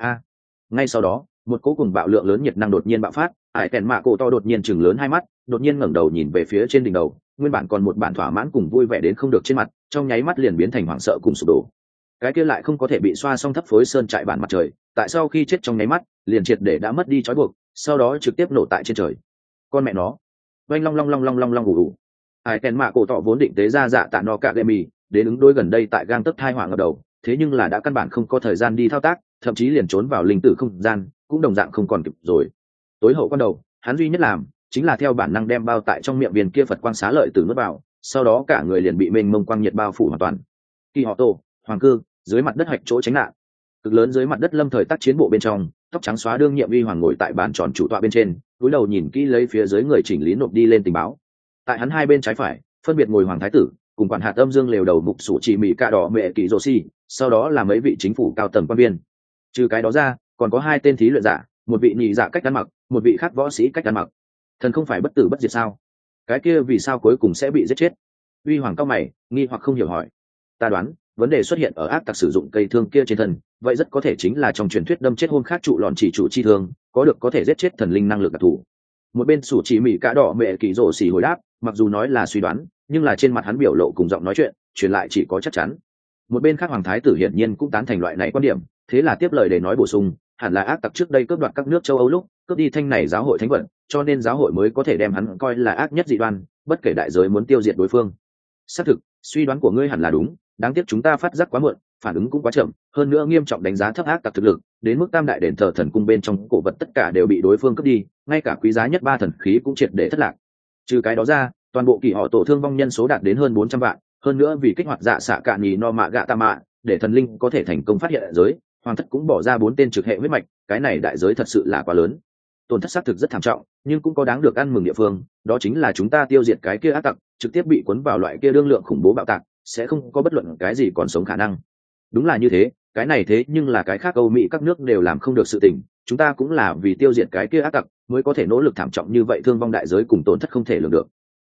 Ngay sau đó một cỗ cùng bạo lượng lớn nhiệt năng đột nhiên bạo phát, ải kèn mạ cổ to đột nhiên chừng lớn hai mắt, đột nhiên ngẩng đầu nhìn về phía trên đỉnh đầu, nguyên bản còn một bản thỏa mãn cùng vui vẻ đến không được trên mặt, trong nháy mắt liền biến thành hoảng sợ cùng sụp đổ. Cái kia lại không có thể bị xoa xong thấp phối sơn trại bản mặt trời, tại sau khi chết trong nháy mắt liền triệt để đã mất đi trói buộc, sau đó trực tiếp nổ tại trên trời. Con mẹ nó, oanh long long long long long long ủ ủ. Ải kèn mạ cổ tọ vốn định tế ra dạ tạ no cạ lệ mì đến ứng đối gần đây tại gang tấc thai hỏa ngập đầu, thế nhưng là đã căn bản không có thời gian đi thao tác, thậm chí liền trốn vào linh tử không gian cũng đồng dạng không còn kịp rồi. Tối hậu quan đầu hắn duy nhất làm chính là theo bản năng đem bao tại trong miệng viên kia Phật quang xá lợi từ nuốt vào, sau đó cả người liền bị mênh mông quang nhiệt bao phủ hoàn toàn. Kỳ họ tổ hoàng cư dưới mặt đất hạch chỗ tránh nạn, cực lớn dưới mặt đất lâm thời tác chiến bộ bên trong, tóc trắng xóa đương nhiệm uy hoàng ngồi tại bàn tròn chủ tọa bên trên, cúi đầu nhìn kỹ lấy phía dưới người chỉnh lý nộp đi lên tình báo. Tại hắn hai bên trái phải phân biệt ngồi hoàng thái tử cùng quản hạt âm dương lều đầu mục sủ chỉ mỹ cạ đỏ mẹ kỳ rô si, sau đó là mấy vị chính phủ cao tầng quan viên. Trừ cái đó ra còn có hai tên thí luyện giả, một vị nhị dạ cách ăn mặc, một vị khác võ sĩ cách ăn mặc. Thần không phải bất tử bất diệt sao? Cái kia vì sao cuối cùng sẽ bị giết chết? Uy hoàng cao mày nghi hoặc không hiểu hỏi. Ta đoán vấn đề xuất hiện ở ác tặc sử dụng cây thương kia trên thân, vậy rất có thể chính là trong truyền thuyết đâm chết hôn khác trụ lọn chỉ chủ chi thương, có được có thể giết chết thần linh năng lực đặc thù. Một bên sủ chỉ mỹ cả đỏ mẹ kỳ rổ xỉ hồi đáp, mặc dù nói là suy đoán, nhưng là trên mặt hắn biểu lộ cùng giọng nói chuyện truyền lại chỉ có chắc chắn. Một bên khác hoàng thái tử hiển nhiên cũng tán thành loại này quan điểm, thế là tiếp lời để nói bổ sung, hẳn là ác tặc trước đây cướp đoạt các nước châu Âu lúc cướp đi thanh này giáo hội thánh vật, cho nên giáo hội mới có thể đem hắn coi là ác nhất dị đoan, bất kể đại giới muốn tiêu diệt đối phương. Xác thực, suy đoán của ngươi hẳn là đúng, đáng tiếc chúng ta phát giác quá muộn, phản ứng cũng quá chậm, hơn nữa nghiêm trọng đánh giá thấp ác tặc thực lực, đến mức tam đại đền thờ thần cung bên trong cổ vật tất cả đều bị đối phương cướp đi, ngay cả quý giá nhất ba thần khí cũng triệt để thất lạc. Trừ cái đó ra, toàn bộ kỳ họ tổ thương vong nhân số đạt đến hơn 400 vạn, hơn nữa vì kích hoạt dạ xạ cạn nhì no mạ gạ tạ mạ, để thần linh có thể thành công phát hiện giới, hoàng thất cũng bỏ ra 4 tên trực hệ huyết mạch, cái này đại giới thật sự là quá lớn. Tổn thất xác thực rất thảm trọng, nhưng cũng có đáng được ăn mừng địa phương, đó chính là chúng ta tiêu diệt cái kia ác tặc, trực tiếp bị cuốn vào loại kia đương lượng khủng bố bạo tạc, sẽ không có bất luận cái gì còn sống khả năng. Đúng là như thế, cái này thế nhưng là cái khác Âu Mỹ các nước đều làm không được sự tình, chúng ta cũng là vì tiêu diệt cái kia ác tặc mới có thể nỗ lực thảm trọng như vậy, thương vong đại giới cùng tổn thất không thể lường được.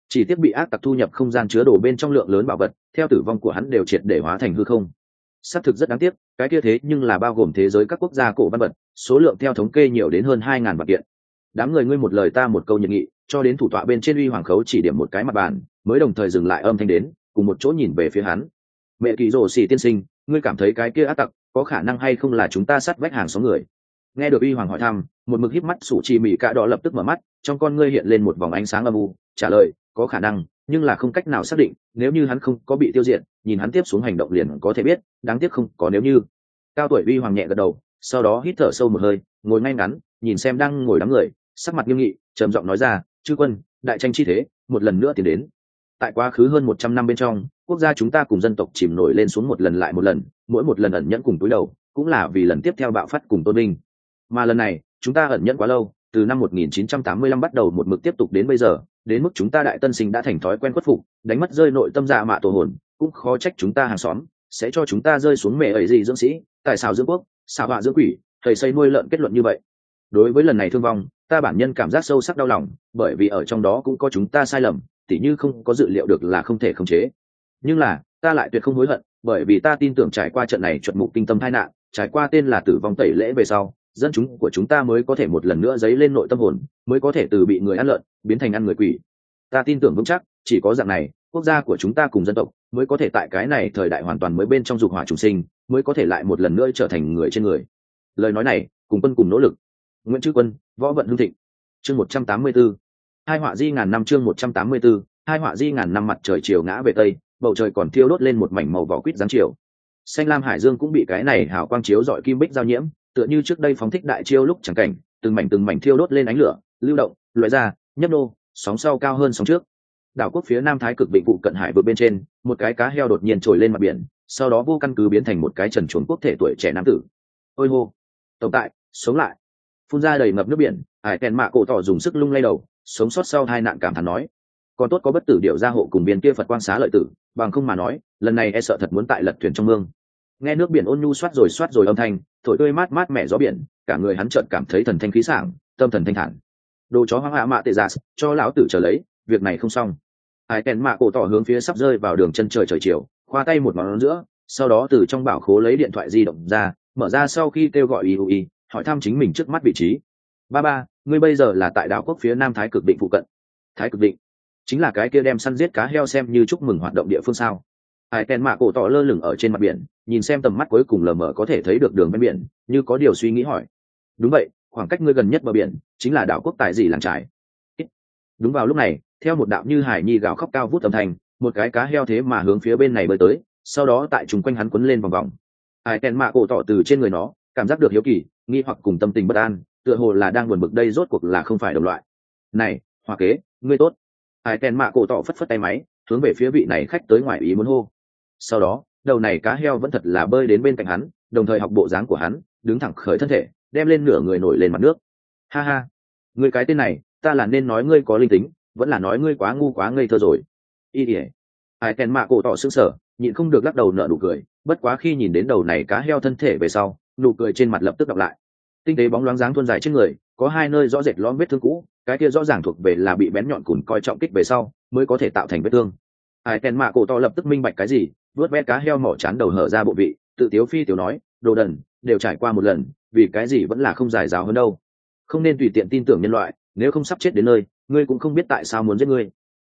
chỉ tiếc bị ác tặc thu nhập không gian chứa đồ bên trong lượng lớn bảo vật, theo tử vong của hắn đều triệt để hóa thành hư không. Xác thực rất đáng tiếc, cái kia thế nhưng là bao gồm thế giới các quốc gia cổ văn vật, số lượng theo thống kê nhiều đến hơn 2000 vật kiện. Đám người ngươi một lời ta một câu nhiệt nghị, cho đến thủ tọa bên trên uy hoàng khấu chỉ điểm một cái mặt bàn, mới đồng thời dừng lại âm thanh đến, cùng một chỗ nhìn về phía hắn. Mẹ kỳ rồ xỉ tiên sinh, ngươi cảm thấy cái kia ác tặc có khả năng hay không là chúng ta sát vách hàng xóm người? Nghe được uy hoàng hỏi thăm, một mực híp mắt sủ chỉ mỉ cả đỏ lập tức mở mắt, trong con ngươi hiện lên một vòng ánh sáng âm u, trả lời, có khả năng, nhưng là không cách nào xác định, nếu như hắn không có bị tiêu diệt, nhìn hắn tiếp xuống hành động liền có thể biết, đáng tiếc không có nếu như. Cao tuổi uy hoàng nhẹ gật đầu, sau đó hít thở sâu một hơi, ngồi ngay ngắn, nhìn xem đang ngồi đám người, sắc mặt nghiêm nghị, trầm giọng nói ra, chư quân, đại tranh chi thế một lần nữa tiến đến. Tại quá khứ hơn 100 năm bên trong, quốc gia chúng ta cùng dân tộc chìm nổi lên xuống một lần lại một lần, mỗi một lần ẩn nhẫn cùng túi đầu, cũng là vì lần tiếp theo bạo phát cùng tôn vinh. Mà lần này, chúng ta ẩn nhẫn quá lâu, từ năm 1985 bắt đầu một mực tiếp tục đến bây giờ, đến mức chúng ta đại tân sinh đã thành thói quen khuất phục, đánh mất rơi nội tâm dạ mạ tổ hồn, cũng khó trách chúng ta hàng xóm sẽ cho chúng ta rơi xuống mẹ ấy gì dưỡng sĩ, tại sao dưỡng quốc, xảo họa dưỡng quỷ, thầy xây nuôi lợn kết luận như vậy. Đối với lần này thương vong, ta bản nhân cảm giác sâu sắc đau lòng, bởi vì ở trong đó cũng có chúng ta sai lầm, tỉ như không có dự liệu được là không thể khống chế. Nhưng là, ta lại tuyệt không hối hận, bởi vì ta tin tưởng trải qua trận này chuẩn mục kinh tâm tai nạn, trải qua tên là tử vong tẩy lễ về sau, dân chúng của chúng ta mới có thể một lần nữa dấy lên nội tâm hồn, mới có thể từ bị người ăn lợn biến thành ăn người quỷ. Ta tin tưởng vững chắc, chỉ có dạng này, quốc gia của chúng ta cùng dân tộc mới có thể tại cái này thời đại hoàn toàn mới bên trong dục hỏa trùng sinh, mới có thể lại một lần nữa trở thành người trên người. Lời nói này, cùng quân cùng nỗ lực. Nguyễn Trư Quân, Võ Vận Hưng Thịnh. Chương 184. Hai họa di ngàn năm, chương 184. Hai họa di ngàn năm, mặt trời chiều ngã về tây, bầu trời còn thiêu đốt lên một mảnh màu vỏ quýt dáng chiều. Xanh lam hải dương cũng bị cái này hào quang chiếu rọi kim bích giao nhiễm, tựa như trước đây phóng thích đại chiêu lúc chẳng cảnh, từng mảnh thiêu đốt lên ánh lửa, lưu động, loại ra, nhấp nô, sóng sau cao hơn sóng trước. Đảo quốc phía nam thái cực vịnh vụ cận hải vượt bên trên, một cái cá heo đột nhiên trồi lên mặt biển, sau đó vô căn cứ biến thành một cái trần truồng quốc thể tuổi trẻ nam tử. Ôi hô, tồn tại, sống lại. Phun ra đầy ngập nước biển, Hải Kèn Mạ Cổ Tỏ dùng sức lung lay đầu, sống sót sau hai nạn cảm thán nói, còn tốt có bất tử điệu gia hộ cùng biên kia Phật quang xá lợi tử, bằng không mà nói, lần này e sợ thật muốn tại lật thuyền trong mương. Nghe nước biển ôn nhu xoát rồi âm thanh, thổi tươi mát mẻ gió biển, cả người hắn chợt cảm thấy thần thanh khí sảng, tâm thần thanh thản. Đồ chó hoang hạ mạ tệ giả, cho lão tử chờ lấy, việc này không xong. Hải Kèn Mạ Cổ Tỏ hướng phía sắp rơi vào đường chân trời chiều, khoa tay một ngón giữa, sau đó từ trong bảo khố lấy điện thoại di động ra, mở ra sau khi kêu gọi IUI, hỏi thăm chính mình trước mắt vị trí. Ba, ngươi bây giờ là tại đảo quốc phía nam thái cực định phụ cận. Thái cực định chính là cái kia đem săn giết cá heo xem như chúc mừng hoạt động địa phương sao? Hải Kèn Mạ Cổ Tỏ lơ lửng ở trên mặt biển, nhìn xem tầm mắt cuối cùng lờ mờ có thể thấy được đường bên biển, như có điều suy nghĩ hỏi. Đúng vậy, khoảng cách ngươi gần nhất bờ biển chính là đảo quốc tại gì làng trải. Đúng vào lúc này, theo một đạo như hải nhi gào khóc cao vút âm thanh, một cái cá heo thế mà hướng phía bên này bơi tới, sau đó tại trùng quanh hắn quấn lên vòng vòng. Hải Kèn Mạ Cổ Tỏ từ trên người nó cảm giác được hiếu kỳ, nghi hoặc cùng tâm tình bất an, tựa hồ là đang buồn bực đây rốt cuộc là không phải đồng loại. Này, Hoa Kế, ngươi tốt. Hải Kèn Mạ Cổ Tỏ phất phất tay máy, hướng về phía vị này khách tới ngoài ý muốn hô. Sau đó, đầu này cá heo vẫn thật là bơi đến bên cạnh hắn, đồng thời học bộ dáng của hắn, đứng thẳng khởi thân thể, đem lên nửa người nổi lên mặt nước. Ha ha, ngươi cái tên này, ta là nên nói ngươi có linh tính, vẫn là nói ngươi quá ngu quá ngây thơ rồi. Hải Kèn Mạ Cổ Tỏ sững sờ, nhịn không được lắc đầu nở nụ cười, bất quá khi nhìn đến đầu này cá heo thân thể về sau, nụ cười trên mặt lập tức đọc lại. Tinh tế bóng loáng dáng thuôn dài trên người, có hai nơi rõ rệt lõm vết thương cũ, cái kia rõ ràng thuộc về là bị bén nhọn cùn coi trọng kích về sau, mới có thể tạo thành vết thương. Hải Kèn Mạ Cổ Tỏ lập tức minh bạch cái gì, vớt ve cá heo mỏ chán đầu hở ra bộ vị, tự tiếu phi tiểu nói, đồ đần, đều trải qua một lần, vì cái gì vẫn là không dài giáo hơn đâu. Không nên tùy tiện tin tưởng nhân loại, nếu không sắp chết đến nơi, ngươi cũng không biết tại sao muốn giết ngươi.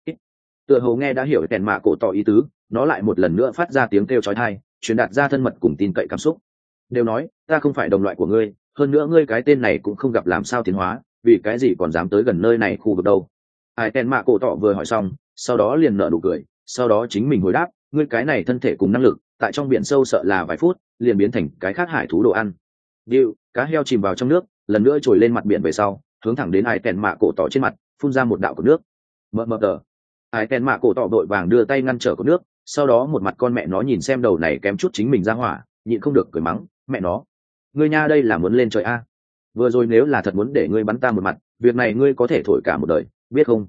Tựa hồ nghe đã hiểu Kèn Mạ Cổ Tỏ ý tứ, nó lại một lần nữa phát ra tiếng kêu chói tai, truyền đạt ra thân mật cùng tin cậy cảm xúc. Đều nói, ta không phải đồng loại của ngươi, hơn nữa ngươi cái tên này cũng không gặp làm sao tiến hóa, vì cái gì còn dám tới gần nơi này khu vực đâu. Hải Kèn Mạ Cổ Tỏ vừa hỏi xong, sau đó liền nở nụ cười, sau đó chính mình hồi đáp, ngươi cái này thân thể cùng năng lực, tại trong biển sâu sợ là vài phút, liền biến thành cái khác hải thú đồ ăn. Điệu, cá heo chìm vào trong nước, lần nữa trồi lên mặt biển về sau, hướng thẳng đến Hải Kèn Mạ Cổ Tỏ trên mặt, phun ra một đạo cột nước. Mờ tờ. Hải Kèn Mạ Cổ Tỏ vội vàng đưa tay ngăn trở cột nước, sau đó một mặt con mẹ nó nhìn xem đầu này kém chút chính mình ra hỏa, nhịn không được cười mắng, mẹ nó, ngươi nha đây là muốn lên trời a? Vừa rồi nếu là thật muốn để ngươi bắn ta một mặt, việc này ngươi có thể thổi cả một đời, biết không?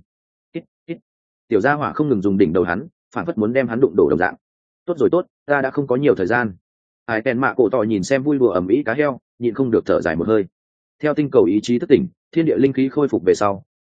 Tiểu gia hỏa không ngừng dùng đỉnh đầu hắn, phản phất muốn đem hắn đụng đổ đồng dạng. Tốt rồi tốt, ta đã không có nhiều thời gian. Hải Kèn Mạ Cổ Tỏ nhìn xem vui đùa ầm ĩ cá heo, nhịn không được thở dài một hơi. Theo tinh cầu ý chí thức tỉnh, thiên địa linh khí khôi phục về sau,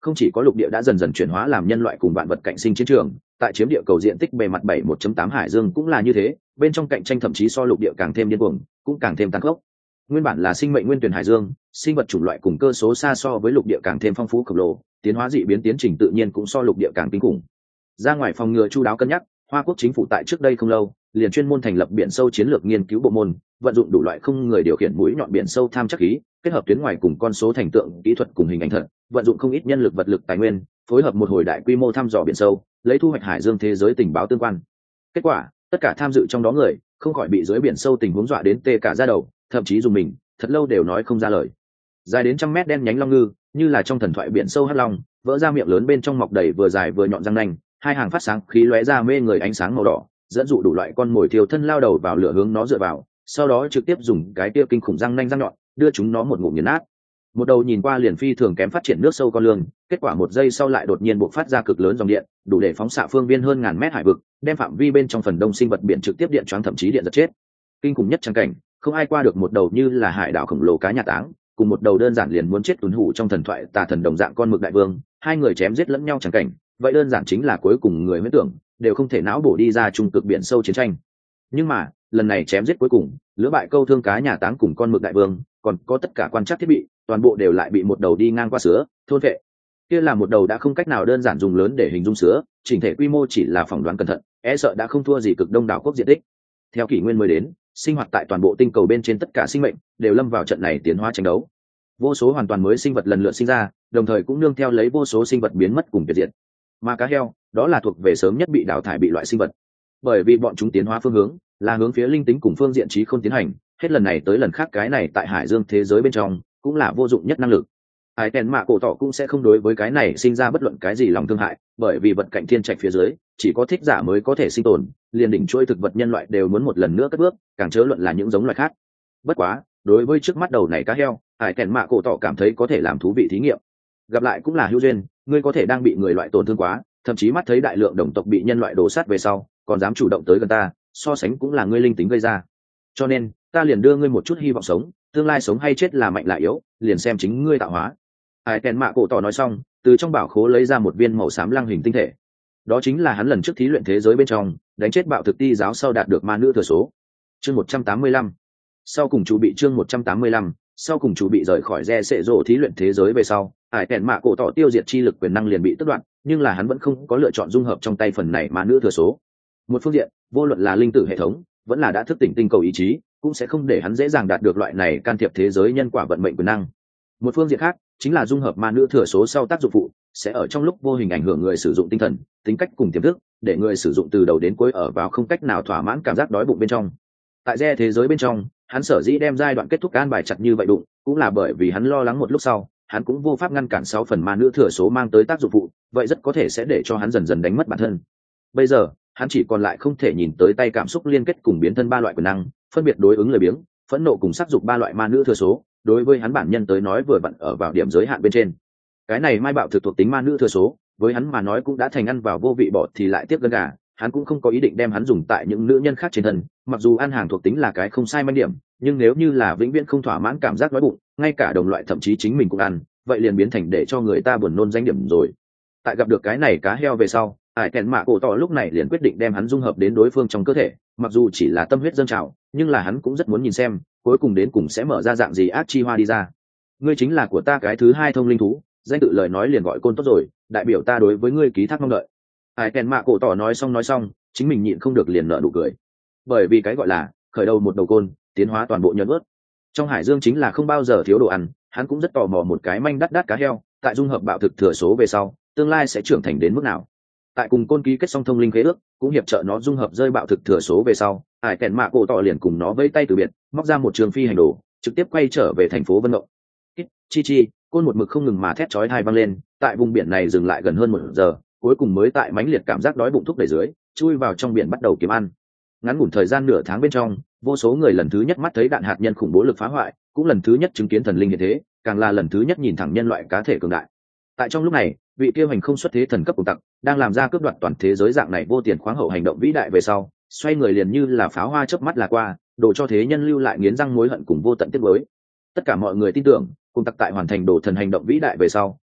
không chỉ có lục địa đã dần dần chuyển hóa làm nhân loại cùng vạn vật cạnh sinh chiến trường, tại chiếm địa cầu diện tích bề mặt 71.8 hải dương cũng là như thế, bên trong cạnh tranh thậm chí so lục địa càng thêm điên cuồng, cũng càng thêm tàn khốc. Nguyên bản là sinh mệnh nguyên tuyển hải dương, sinh vật chủng loại cùng cơ số xa so với lục địa càng thêm phong phú khổng lồ, tiến hóa dị biến tiến trình tự nhiên cũng so lục địa càng kinh khủng. Ra ngoài phòng ngừa chu đáo cân nhắc, Hoa Quốc chính phủ tại trước đây không lâu liền chuyên môn thành lập biển sâu chiến lược nghiên cứu bộ môn, vận dụng đủ loại không người điều khiển mũi nhọn biển sâu tham chắc khí, kết hợp tuyến ngoài cùng con số thành tượng kỹ thuật cùng hình ảnh thật, vận dụng không ít nhân lực vật lực tài nguyên, phối hợp một hồi đại quy mô thăm dò biển sâu, lấy thu hoạch hải dương thế giới tình báo tương quan. Kết quả, tất cả tham dự trong đó người không khỏi bị dưới biển sâu tình huống dọa đến tê cả da đầu, thậm chí dùng mình thật lâu đều nói không ra lời. Dài đến trăm mét đen nhánh long ngư, như là trong thần thoại biển sâu hắc long, vỡ ra miệng lớn bên trong mọc đầy vừa dài vừa nhọn răng nanh, hai hàng phát sáng khí lóe ra mê người ánh sáng màu đỏ, dẫn dụ đủ loại con mồi thiêu thân lao đầu vào lửa hướng nó dựa vào, sau đó trực tiếp dùng cái kia kinh khủng răng nanh răng nhọn đưa chúng nó một ngụm nghiền nát. Một đầu nhìn qua liền phi thường kém phát triển nước sâu con lươn, kết quả một giây sau lại đột nhiên bộc phát ra cực lớn dòng điện, đủ để phóng xạ phương viên hơn ngàn mét hải vực, đem phạm vi bên trong phần đông sinh vật biển trực tiếp điện choáng, thậm chí điện giật chết. Kinh khủng nhất trang cảnh, không ai qua được một đầu như là hải đảo khổng lồ cá nhà táng, cùng một đầu đơn giản liền muốn chết tuấn hủ trong thần thoại tà thần đồng dạng con mực đại vương, hai người chém giết lẫn nhau trang cảnh, vậy đơn giản chính là cuối cùng người huyễn tưởng đều không thể não bổ đi ra trung cực biển sâu chiến tranh. Nhưng mà lần này chém giết cuối cùng, lưỡng bại câu thương cá nhà táng cùng con mực đại vương, còn có tất cả quan trắc thiết bị, toàn bộ đều lại bị một đầu đi ngang qua sứa thôn vệ. Kia là một đầu đã không cách nào đơn giản dùng lớn để hình dung sứa, chỉnh thể quy mô chỉ là phỏng đoán cẩn thận, e sợ đã không thua gì cực đông đảo quốc diện tích. Theo kỷ nguyên mới đến, sinh hoạt tại toàn bộ tinh cầu bên trên tất cả sinh mệnh đều lâm vào trận này tiến hóa tranh đấu. Vô số hoàn toàn mới sinh vật lần lượt sinh ra, đồng thời cũng nương theo lấy vô số sinh vật biến mất cùng tuyệt diệt. Mà cá heo, đó là thuộc về sớm nhất bị đào thải bị loại sinh vật, bởi vì bọn chúng tiến hóa phương hướng là hướng phía linh tính cùng phương diện trí không tiến hành, hết lần này tới lần khác cái này tại hải dương thế giới bên trong cũng là vô dụng nhất năng lực. Hải tèn mạ cổ tỏ cũng sẽ không đối với cái này sinh ra bất luận cái gì lòng thương hại, bởi vì vật cạnh thiên trạch phía dưới chỉ có thích giả mới có thể sinh tồn, liền đỉnh chuỗi thực vật nhân loại đều muốn một lần nữa cất bước, càng chớ luận là những giống loài khác. Bất quá đối với trước mắt đầu này cá heo, hải tèn mạ cổ tỏ cảm thấy có thể làm thú vị thí nghiệm. Gặp lại cũng là hữu duyên, ngươi có thể đang bị người loại tổn thương quá, thậm chí mắt thấy đại lượng đồng tộc bị nhân loại đổ sát về sau còn dám chủ động tới gần ta, so sánh cũng là ngươi linh tính gây ra, cho nên ta liền đưa ngươi một chút hy vọng sống, tương lai sống hay chết là mạnh là yếu liền xem chính ngươi tạo hóa. Hải tèn mạ cổ tỏ nói xong, từ trong bảo khố lấy ra một viên màu xám lăng hình tinh thể, đó chính là hắn lần trước thí luyện thế giới bên trong đánh chết bạo thực ti giáo sau đạt được ma nữ thừa số. Chương 185. Sau cùng chủ bị chương 185, sau cùng chủ bị rời khỏi re sệ rộ thí luyện thế giới về sau, hải tèn mạ cổ tỏ tiêu diệt chi lực quyền năng liền bị tước đoạt, nhưng là hắn vẫn không có lựa chọn dung hợp trong tay phần này ma nữ thừa số. Một phương diện, vô luận là linh tử hệ thống vẫn là đã thức tỉnh tinh cầu ý chí, cũng sẽ không để hắn dễ dàng đạt được loại này can thiệp thế giới nhân quả vận mệnh quyền năng. Một phương diện khác, chính là dung hợp ma nữ thừa số sau tác dụng phụ sẽ ở trong lúc vô hình ảnh hưởng người sử dụng tinh thần, tính cách cùng tiềm thức, để người sử dụng từ đầu đến cuối ở vào không cách nào thỏa mãn cảm giác đói bụng bên trong. Tại re thế giới bên trong, hắn sở dĩ đem giai đoạn kết thúc an bài chặt như vậy đụng, cũng là bởi vì hắn lo lắng một lúc sau hắn cũng vô pháp ngăn cản 6 phần ma nữ thừa số mang tới tác dụng phụ, vậy rất có thể sẽ để cho hắn dần dần đánh mất bản thân. Bây giờ hắn chỉ còn lại không thể nhìn tới tay cảm xúc liên kết cùng biến thân 3 loại quyền năng, phân biệt đối ứng lười biếng, phẫn nộ cùng sắc dục 3 loại ma nữ thừa số, đối với hắn bản nhân tới nói vừa vặn ở vào điểm giới hạn bên trên. Cái này mai bạo thực thuộc tính ma nữ thừa số với hắn mà nói cũng đã thành ăn vào vô vị bỏ thì lại tiếp gân gà, hắn cũng không có ý định đem hắn dùng tại những nữ nhân khác trên thân, mặc dù ăn hàng thuộc tính là cái không sai manh điểm, nhưng nếu như là vĩnh viễn không thỏa mãn cảm giác đói bụng, ngay cả đồng loại thậm chí chính mình cũng ăn, vậy liền biến thành để cho người ta buồn nôn danh điểm rồi. Tại gặp được cái này cá heo về sau, hải kèn mạ cổ tỏ lúc này liền quyết định đem hắn dung hợp đến đối phương trong cơ thể, mặc dù chỉ là tâm huyết dâng trào, nhưng là hắn cũng rất muốn nhìn xem cuối cùng đến cùng sẽ mở ra dạng gì ác chi hoa đi ra. Ngươi chính là của ta cái thứ 2 thông linh thú, danh tự lời nói liền gọi côn tốt rồi, đại biểu ta đối với ngươi ký thác mong đợi. Hải kèn mạ cổ tỏ nói xong chính mình nhịn không được liền nở nụ cười, bởi vì cái gọi là khởi đầu một đầu côn, tiến hóa toàn bộ nhẫn ướt. Trong hải dương chính là không bao giờ thiếu đồ ăn, hắn cũng rất tò mò một cái manh đắt cá heo tại dung hợp bạo thực thừa số về sau tương lai sẽ trưởng thành đến mức nào. Tại cùng côn ký kết song thông linh khế ước, cũng hiệp trợ nó dung hợp rơi bạo thực thừa số về sau, hải kèn mạ cổ tỏ liền cùng nó vẫy tay từ biệt, móc ra một trường phi hành đồ, trực tiếp quay trở về thành phố Vân Mộng. Chi côn một mực không ngừng mà thét chói tai vang lên, tại vùng biển này dừng lại gần hơn 1 giờ, cuối cùng mới tại mãnh liệt cảm giác đói bụng thúc đẩy dưới chui vào trong biển bắt đầu kiếm ăn. Ngắn ngủn thời gian nửa tháng bên trong, vô số người lần thứ nhất mắt thấy đạn hạt nhân khủng bố lực phá hoại, cũng lần thứ nhất chứng kiến thần linh như thế, càng là lần thứ nhất nhìn thẳng nhân loại cá thể cường đại. Tại trong lúc này, vị kia hành không xuất thế thần cấp của tặc đang làm ra cướp đoạt toàn thế giới dạng này vô tiền khoáng hậu hành động vĩ đại về sau, xoay người liền như là pháo hoa chớp mắt là qua, đổ cho thế nhân lưu lại nghiến răng mối hận cùng vô tận tiếc nuối. Tất cả mọi người tin tưởng, cùng tặc tại hoàn thành đồ thần hành động vĩ đại về sau,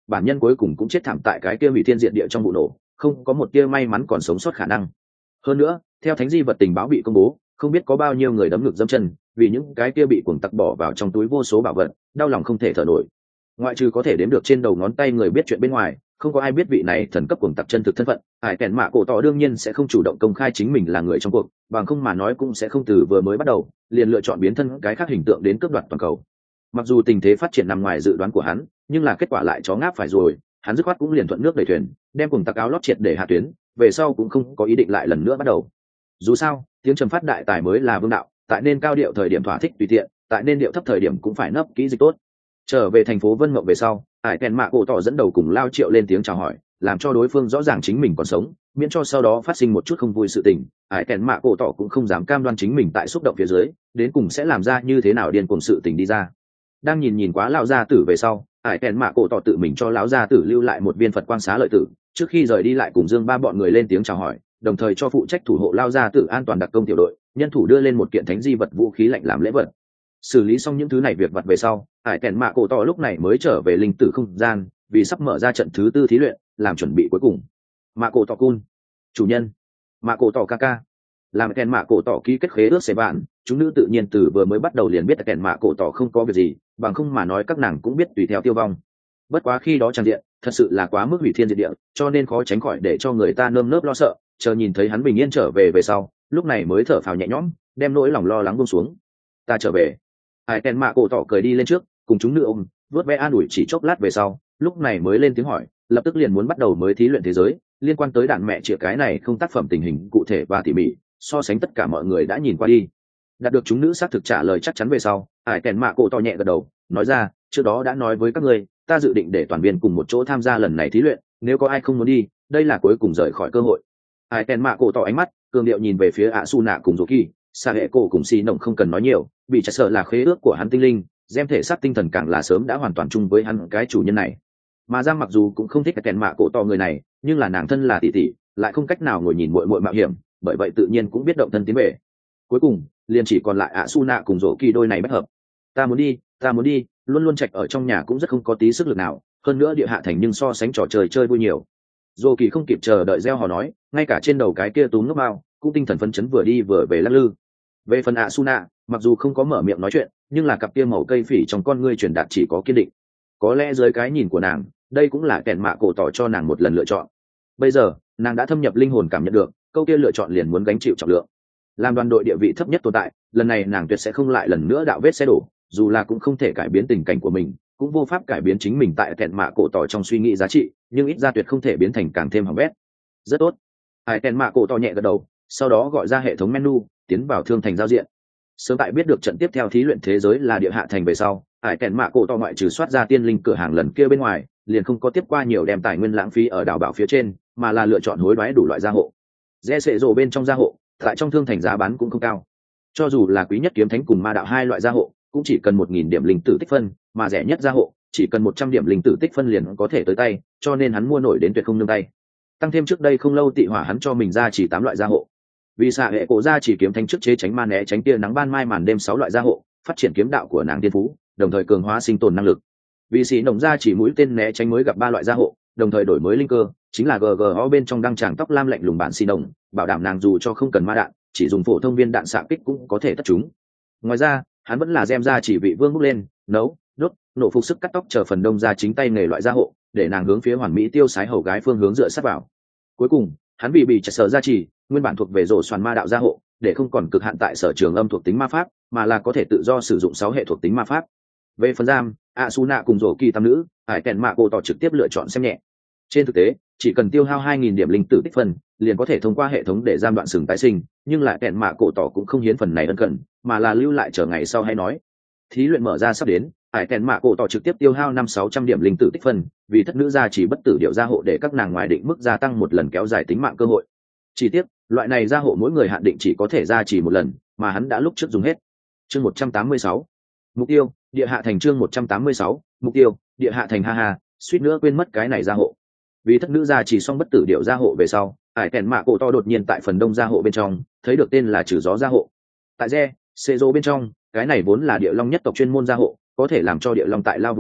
bản nhân cuối cùng cũng chết thảm tại cái kia hủy thiên diệt địa trong vụ nổ, không có một tia may mắn còn sống sót khả năng. Hơn nữa, theo thánh di vật tình báo bị công bố, không biết có bao nhiêu người đấm ngực dẫm chân, vì những cái kia bị cuồng tặc bỏ vào trong túi vô số bảo vật, đau lòng không thể thở nổi. Ngoại trừ có thể đếm được trên đầu ngón tay người biết chuyện bên ngoài, không có ai biết vị này thần cấp cuồng tặc chân thực thân phận. Hải kèn mạ cổ tỏ đương nhiên sẽ không chủ động công khai chính mình là người trong cuộc, bằng không mà nói cũng sẽ không từ vừa mới bắt đầu liền lựa chọn biến thân cái khác hình tượng đến cướp đoạt toàn cầu. Mặc dù tình thế phát triển nằm ngoài dự đoán của hắn, nhưng là kết quả lại chó ngáp phải rồi, hắn dứt khoát cũng liền thuận nước đẩy thuyền, đem cuồng tặc áo lót triệt để hạ tuyến, về sau cũng không có ý định lại lần nữa bắt đầu. Dù sao, tiếng trầm phát đại tài mới là vương đạo, tại nên cao điệu thời điểm thỏa thích tùy tiện, tại nên điệu thấp thời điểm cũng phải nấp kỹ dịch tốt. Trở về thành phố Vân Mộng về sau, Hải kèn mạ cổ tỏ dẫn đầu cùng Lao Triệu lên tiếng chào hỏi, làm cho đối phương rõ ràng chính mình còn sống, miễn cho sau đó phát sinh một chút không vui sự tình. Hải kèn mạ cổ tỏ cũng không dám cam đoan chính mình tại xúc động phía dưới đến cùng sẽ làm ra như thế nào điên cuồng sự tình đi ra. Đang nhìn quá lão gia tử về sau, Hải kèn mạ cổ tỏ tự mình cho lão gia tử lưu lại một viên Phật quang xá lợi tử, trước khi rời đi lại cùng Dương Ba bọn người lên tiếng chào hỏi, đồng thời cho phụ trách thủ hộ Lao gia tử an toàn đặc công tiểu đội nhân thủ đưa lên một kiện thánh di vật vũ khí lạnh làm lễ vật. Xử lý xong những thứ này việc vặt về sau, Hải kèn mạ cổ tỏ lúc này mới trở về linh tử không gian, vì sắp mở ra trận thứ 4 thí luyện, làm chuẩn bị cuối cùng. Mạ cổ tỏ cun, chủ nhân, mạ cổ tỏ ca, làm kèn mạ cổ tỏ ký kết khế ước xế bạn, chúng nữ tự nhiên từ vừa mới bắt đầu liền biết kèn mạ cổ tỏ không có việc gì, bằng không mà nói các nàng cũng biết tùy theo tiêu vong. Bất quá khi đó trang diện thật sự là quá mức hủy thiên diệt địa, cho nên khó tránh khỏi để cho người ta nơm nớp lo sợ. Chờ nhìn thấy hắn bình yên trở về sau, lúc này mới thở phào nhẹ nhõm, đem nỗi lòng lo lắng buông xuống. Ta trở về. Hải kèn mạ cổ tỏ cười đi lên trước, cùng chúng nữ ôm vớt ve an ủi chỉ chốc lát về sau, lúc này mới lên tiếng hỏi, lập tức liền muốn bắt đầu mới thí luyện thế giới liên quan tới đạn mẹ chĩa cái này không tác phẩm tình hình cụ thể và tỉ mỉ, so sánh tất cả mọi người đã nhìn qua đi. Đạt được chúng nữ xác thực trả lời chắc chắn về sau, Hải kèn mạ cổ tỏ nhẹ gật đầu, nói ra, trước đó đã nói với các ngươi, ta dự định để toàn viên cùng một chỗ tham gia lần này thí luyện, nếu có ai không muốn đi, đây là cuối cùng rời khỏi cơ hội. Hải kèn mạ cổ tỏ ánh mắt cường điệu nhìn về phía ạ su nạ cùng Rocky, xa hệ cổ cùng xì nồng không cần nói nhiều, bị chặt sợ là khế ước của hắn tinh linh, gem thể xác tinh thần càng là sớm đã hoàn toàn chung với hắn cái chủ nhân này. Mà Giang mặc dù cũng không thích cái kèn mạ cổ to người này, nhưng là nàng thân là tỷ tỷ, lại không cách nào ngồi nhìn muội muội mạo hiểm, bởi vậy tự nhiên cũng biết động thân tiến về. Cuối cùng, liền chỉ còn lại ạ su nạ cùng rổ kỳ đôi này bất hợp. Ta muốn đi, luôn luôn trạch ở trong nhà cũng rất không có tí sức lực nào, hơn nữa địa hạ thành nhưng so sánh trò chơi chơi vui nhiều. Rổ kỳ không kịp chờ đợi gieo hò nói, ngay cả trên đầu cái kia túm ngốc bao, cũng tinh thần phấn chấn vừa đi vừa về lắc lư. Về phần ạ su nạ, mặc dù không có mở miệng nói chuyện, nhưng là cặp kia màu cây phỉ trong con ngươi truyền đạt chỉ có kiên định. Có lẽ dưới cái nhìn của nàng, đây cũng là kèn mạ cổ tỏ cho nàng một lần lựa chọn. Bây giờ nàng đã thâm nhập linh hồn cảm nhận được, câu kia lựa chọn liền muốn gánh chịu trọng lượng. Làm đoàn đội địa vị thấp nhất tồn tại, lần này nàng tuyệt sẽ không lại lần nữa đạo vết xe đổ, dù là cũng không thể cải biến tình cảnh của mình, cũng vô pháp cải biến chính mình tại kèn mạ cổ tỏ trong suy nghĩ giá trị, nhưng ít ra tuyệt không thể biến thành càng thêm hỏng bét. Rất tốt. Hải kèn mạ cổ tỏ nhẹ gật đầu, sau đó gọi ra hệ thống menu, tiến vào thương thành giao diện. Sớm tại biết được trận tiếp theo thí luyện thế giới là địa hạ thành về sau, Hải kèn mạ cổ to ngoại trừ soát ra tiên linh cửa hàng lần kia bên ngoài, liền không có tiếp qua nhiều đem tài nguyên lãng phí ở đảo bảo phía trên, mà là lựa chọn hối đoái đủ loại gia hộ. Rẽ sệ rồ bên trong gia hộ, tại trong thương thành giá bán cũng không cao. Cho dù là quý nhất kiếm thánh cùng ma đạo hai loại gia hộ, cũng chỉ cần 1000 điểm linh tử tích phân, mà rẻ nhất gia hộ chỉ cần 100 điểm linh tử tích phân liền có thể tới tay, cho nên hắn mua nổi đến tuyệt không nương tay. Tăng thêm trước đây không lâu tị hỏa hắn cho mình ra chỉ 8 loại gia hộ. Vì xạ hệ cổ ra chỉ kiếm thánh trước chế tránh ma né tránh tia nắng ban mai màn đêm 6 loại gia hộ, phát triển kiếm đạo của nàng tiên phú, đồng thời cường hóa sinh tồn năng lực. Vì sĩ nồng ra chỉ mũi tên né tránh mới gặp 3 loại gia hộ, đồng thời đổi mới linh cơ, chính là GGO bên trong đăng tràng tóc lam lạnh lùng bản xì nồng, bảo đảm nàng dù cho không cần ma đạn, chỉ dùng phổ thông viên đạn xạ kích cũng có thể tất chúng. Ngoài ra, hắn vẫn là gem ra chỉ vị vương bước lên, nấu, đốt, nổ phục sức cắt tóc chờ phần đông ra chính tay nghề loại gia hộ, để nàng hướng phía hoàn mỹ tiêu sái hầu gái phương hướng dựa sát vào. Cuối cùng, hắn bị chặt sở ra chỉ, nguyên bản thuộc về rổ xoàn ma đạo gia hộ, để không còn cực hạn tại sở trường âm thuộc tính ma pháp, mà là có thể tự do sử dụng 6 hệ thuộc tính ma pháp. Về phần giam, Asuna cùng rổ kỳ tam nữ, Hải kèn mạ cổ tỏ trực tiếp lựa chọn xem nhẹ. Trên thực tế, chỉ cần tiêu hao 2000 điểm linh tử tích phân, liền có thể thông qua hệ thống để giam đoạn sừng tái sinh, nhưng lại kèn mạ cổ tỏ cũng không hiến phần này ân cần, mà là lưu lại chờ ngày sau hay nói. Thí luyện mở ra sắp đến, Hải kèn mạ cổ tỏ trực tiếp tiêu hao 500-600 điểm linh tử tích phân, vì thất nữ gia chỉ bất tử điệu gia hộ để các nàng ngoài định mức gia tăng một lần kéo dài tính mạng cơ hội. Chỉ tiếc, loại này gia hộ mỗi người hạn định chỉ có thể gia chỉ một lần, mà hắn đã lúc trước dùng hết. Chương 186. Mục tiêu, địa hạ thành. Chương 186. Mục tiêu, địa hạ thành. Ha ha, suýt nữa quên mất cái này gia hộ. Vì thất nữ gia chỉ xong bất tử điệu gia hộ về sau, Hải kèn mạ cổ to đột nhiên tại phần đông gia hộ bên trong thấy được tên là trừ gió gia hộ. Tại re xê dô bên trong, cái này vốn là địa long nhất tộc chuyên môn gia hộ, có thể làm cho địa long tại lao một lúc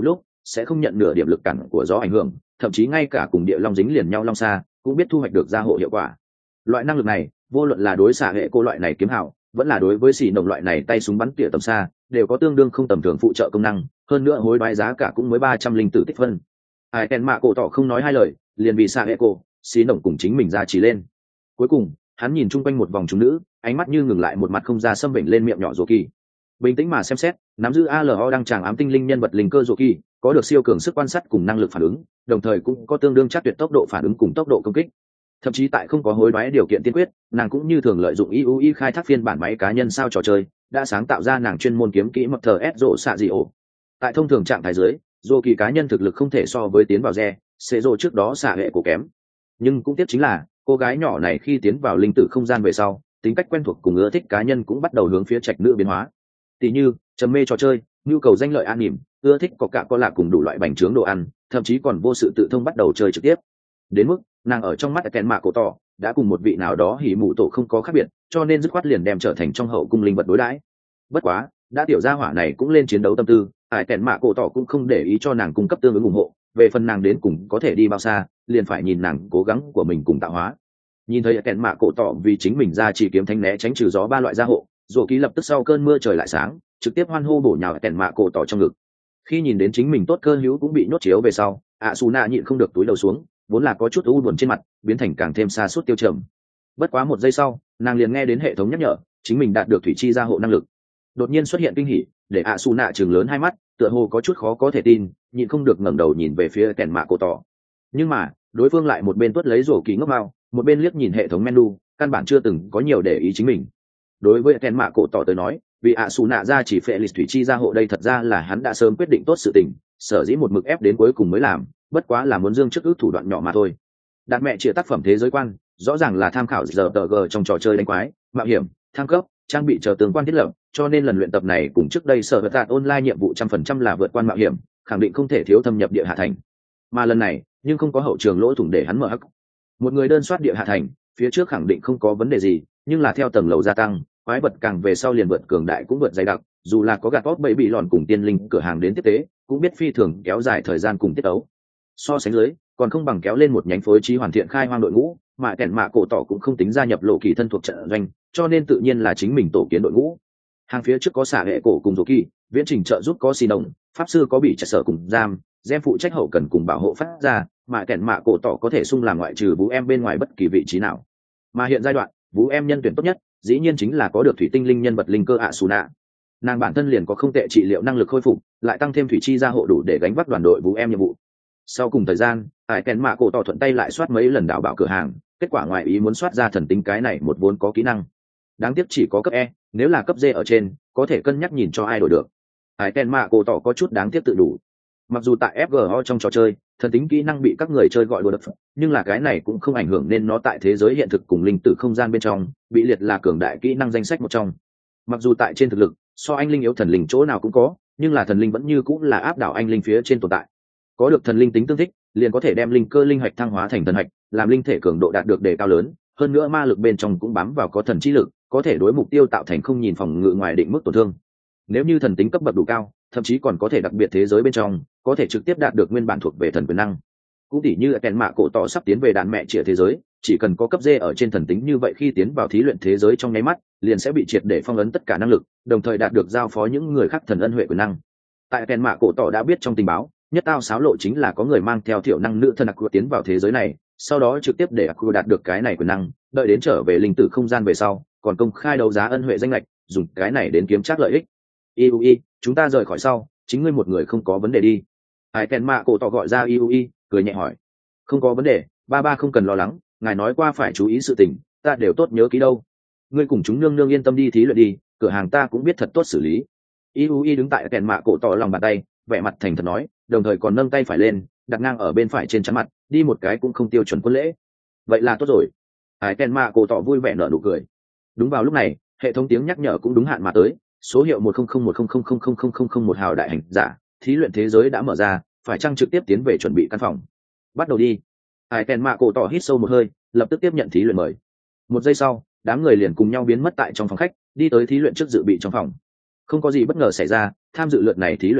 sẽ không nhận nửa điểm lực cản của gió ảnh hưởng, thậm chí ngay cả cùng địa long dính liền nhau long xa cũng biết thu hoạch được gia hộ hiệu quả. Loại năng lực này vô luận là đối xạ hệ cô loại này kiếm hào, vẫn là đối với xì nồng loại này tay súng bắn tỉa tầm xa, đều có tương đương không tầm thường phụ trợ công năng, hơn nữa hối đoái giá cả cũng mới 300 linh tử tích phân. Ai Ken Mạ cổ tỏ không nói hai lời, liền vì xạ hệ cô, xì nồng cùng chính mình ra chỉ lên. Cuối cùng hắn nhìn chung quanh một vòng chúng nữ, ánh mắt như ngừng lại một mặt không ra xâm bệnh lên miệng nhỏ Dô Kỳ. Bình tĩnh mà xem xét, nắm giữ ALO đang tràng ám tinh linh nhân vật linh cơ Dô Kỳ, có được siêu cường sức quan sát cùng năng lực phản ứng, đồng thời cũng có tương đương chắc tuyệt tốc độ phản ứng cùng tốc độ công kích. Thậm chí tại không có hối đoái điều kiện tiên quyết, nàng cũng như thường lợi dụng IUI khai thác phiên bản máy cá nhân sao trò chơi, đã sáng tạo ra nàng chuyên môn kiếm kỹ mập thờ S rộ xạ dị ổ. Tại thông thường trạng thái dưới, Dô Kỳ cá nhân thực lực không thể so với tiến vào re, sẽ rộ trước đó xạ hệ cổ kém. Nhưng cũng tiếc chính là, cô gái nhỏ này khi tiến vào linh tử không gian về sau, tính cách quen thuộc cùng ưa thích cá nhân cũng bắt đầu hướng phía trạch nữ biến hóa. Tỷ như trầm mê trò chơi, nhu cầu danh lợi an nỉm, ưa thích có cả có lạc cùng đủ loại bánh trướng đồ ăn, thậm chí còn vô sự tự thông bắt đầu chơi trực tiếp. Đến mức nàng ở trong mắt Ken Mạ cổ tỏ đã cùng một vị nào đó hỉ mụ tổ không có khác biệt, cho nên dứt khoát liền đem trở thành trong hậu cung linh vật đối đãi. Bất quá đã tiểu gia hỏa này cũng lên chiến đấu tâm tư, Ken Mạ cổ tỏ cũng không để ý cho nàng cung cấp tương ứng ủng hộ, về phần nàng đến cùng có thể đi bao xa liền phải nhìn nàng cố gắng của mình cùng tạo hóa. Nhìn thấy Ken Mạ cổ tỏ vì chính mình ra chỉ kiếm thanh né tránh trừ gió ba loại gia hộ, Dỗ Ký lập tức sau cơn mưa trời lại sáng, trực tiếp hoan hô bổ nhào Ken Mạ cổ tỏ trong ngực. Khi nhìn đến chính mình tốt cơ hữu cũng bị nhốt chiếu về sau, Asuna nhịn không được túi đầu xuống, vốn là có chút u buồn trên mặt biến thành càng thêm xa suốt tiêu trầm. Bất quá một giây sau, nàng liền nghe đến hệ thống nhắc nhở chính mình đạt được thủy chi gia hộ năng lực. Đột nhiên xuất hiện kinh hỉ, để Asuna trừng lớn hai mắt, tựa hồ có chút khó có thể tin, nhịn không được ngẩng đầu nhìn về phía Ken Mạ cổ tỏ. Nhưng mà đối phương lại một bên tuốt lấy Dỗ Ký ngốc mao, một bên liếc nhìn hệ thống menu, căn bản chưa từng có nhiều để ý chính mình. Đối với Ken Mạ cổ tỏ tới nói, vì Asuna ra chỉ phệ lịch thủy chi gia hộ đây thật ra là hắn đã sớm quyết định tốt sự tình, sở dĩ một mực ép đến cuối cùng mới làm, bất quá là muốn dương trước ước thủ đoạn nhỏ mà thôi. Đạt mẹ chia tác phẩm thế giới quan, rõ ràng là tham khảo RPG trong trò chơi đánh quái, mạo hiểm, thăng cấp, trang bị chờ tương quan thiết lập, cho nên lần luyện tập này cùng trước đây sở vật tạt online nhiệm vụ 100% là vượt quan mạo hiểm, khẳng định không thể thiếu thâm nhập địa hạ thành. Mà lần này, nhưng không có hậu trường lỗ thủng để hắn mở hắc. Một người đơn soát địa hạ thành, phía trước khẳng định không có vấn đề gì, nhưng là theo tầng lầu gia tăng, quái vật càng về sau liền vượt cường đại cũng vượt dày đặc, dù là có gạt bóp bẫy bị lòn cùng tiên linh cửa hàng đến tiếp tế, cũng biết phi thường kéo dài thời gian cùng tiết tấu. So sánh dưới, còn không bằng kéo lên một nhánh phối trí hoàn thiện khai hoang đội ngũ, mà Ken Mạ cổ tỏ cũng không tính gia nhập lộ kỳ thân thuộc trận doanh, cho nên tự nhiên là chính mình tổ kiến đội ngũ. Hàng phía trước có xả hệ cổ cùng Dỗ Kỳ, viễn trình trợ giúp có xì nồng, pháp sư có bị trạch sở cùng giam, gem phụ trách hậu cần cùng bảo hộ phát ra, mà Ken Mạ cổ tỏ có thể xung làm ngoại trừ vũ em bên ngoài bất kỳ vị trí nào. Mà hiện giai đoạn, vũ em nhân tuyển tốt nhất, dĩ nhiên chính là có được thủy tinh linh nhân vật linh cơ Asuna. Nàng bản thân liền có không tệ trị liệu năng lực khôi phục, lại tăng thêm thủy chi gia hộ đủ để gánh vác đoàn đội vũ em nhiệm vụ. Sau cùng thời gian, Ken Mạ cổ tỏ thuận tay lại soát mấy lần đảo bảo cửa hàng, kết quả ngoài ý muốn soát ra thần tính cái này một vốn có kỹ năng. Đáng tiếc chỉ có cấp E, nếu là cấp D ở trên, có thể cân nhắc nhìn cho ai đổi được. Ken Mạ cổ tỏ có chút đáng tiếc tự đủ. Mặc dù tại FGO trong trò chơi, thần tính kỹ năng bị các người chơi gọi đùa đập, nhưng là cái này cũng không ảnh hưởng nên nó tại thế giới hiện thực cùng linh tử không gian bên trong, bị liệt là cường đại kỹ năng danh sách một trong. Mặc dù tại trên thực lực, so anh linh yếu thần linh chỗ nào cũng có, nhưng là thần linh vẫn như cũng là áp đảo anh linh phía trên tồn tại. Có được thần linh tính tương thích, liền có thể đem linh cơ linh hạch thăng hóa thành thần hạch, làm linh thể cường độ đạt được đề cao lớn, hơn nữa ma lực bên trong cũng bám vào có thần chi lực, có thể đối mục tiêu tạo thành không nhìn phòng ngự ngoài định mức tổn thương. Nếu như thần tính cấp bậc đủ cao, thậm chí còn có thể đặc biệt thế giới bên trong, có thể trực tiếp đạt được nguyên bản thuộc về thần quyền năng. Cũng tỉ như Ken Mạ cổ tỏ sắp tiến về đàn mẹ trịa thế giới, chỉ cần có cấp D ở trên thần tính như vậy khi tiến vào thí luyện thế giới trong nháy mắt, liền sẽ bị triệt để phong ấn tất cả năng lực, đồng thời đạt được giao phó những người khác thần ân huệ quyền năng. Tại Ken Mạ cổ tỏ đã biết trong tình báo, nhất tao xáo lộ chính là có người mang theo thiểu năng nữ thân Aqua tiến vào thế giới này, sau đó trực tiếp để Aqua đạt được cái này quyền năng, đợi đến trở về linh tử không gian về sau, còn công khai đấu giá ân huệ danh lệch, dùng cái này đến kiếm trác lợi ích. Iui, chúng ta rời khỏi sau, chính ngươi một người không có vấn đề đi. Ken Mạ cổ tỏ gọi ra Iui, cười nhẹ hỏi. Không có vấn đề, ba không cần lo lắng, ngài nói qua phải chú ý sự tình, ta đều tốt nhớ kỹ đâu. Ngươi cùng chúng nương nương yên tâm đi thí luyện đi, cửa hàng ta cũng biết thật tốt xử lý. Iui đứng tại Ken Mạ cổ tỏ lòng bàn tay, vẻ mặt thành thật nói, đồng thời còn nâng tay phải lên, đặt ngang ở bên phải trên trán mặt, đi một cái cũng không tiêu chuẩn quân lễ. Vậy là tốt rồi. Ken Mạ cổ tỏ vui vẻ nở nụ cười. Đúng vào lúc này, hệ thống tiếng nhắc nhở cũng đúng hạn mà tới, số hiệu 1001000000001 hào đại hành giả, thí luyện thế giới đã mở ra, phải chăng trực tiếp tiến về chuẩn bị căn phòng. Bắt đầu đi. Ken Mạ cổ tỏ hít sâu một hơi, lập tức tiếp nhận thí luyện mời. Một giây sau, đám người liền cùng nhau biến mất tại trong phòng khách, đi tới thí luyện trước dự bị trong phòng. Không có gì bất ngờ xảy ra, tham dự lượt này thí luyện người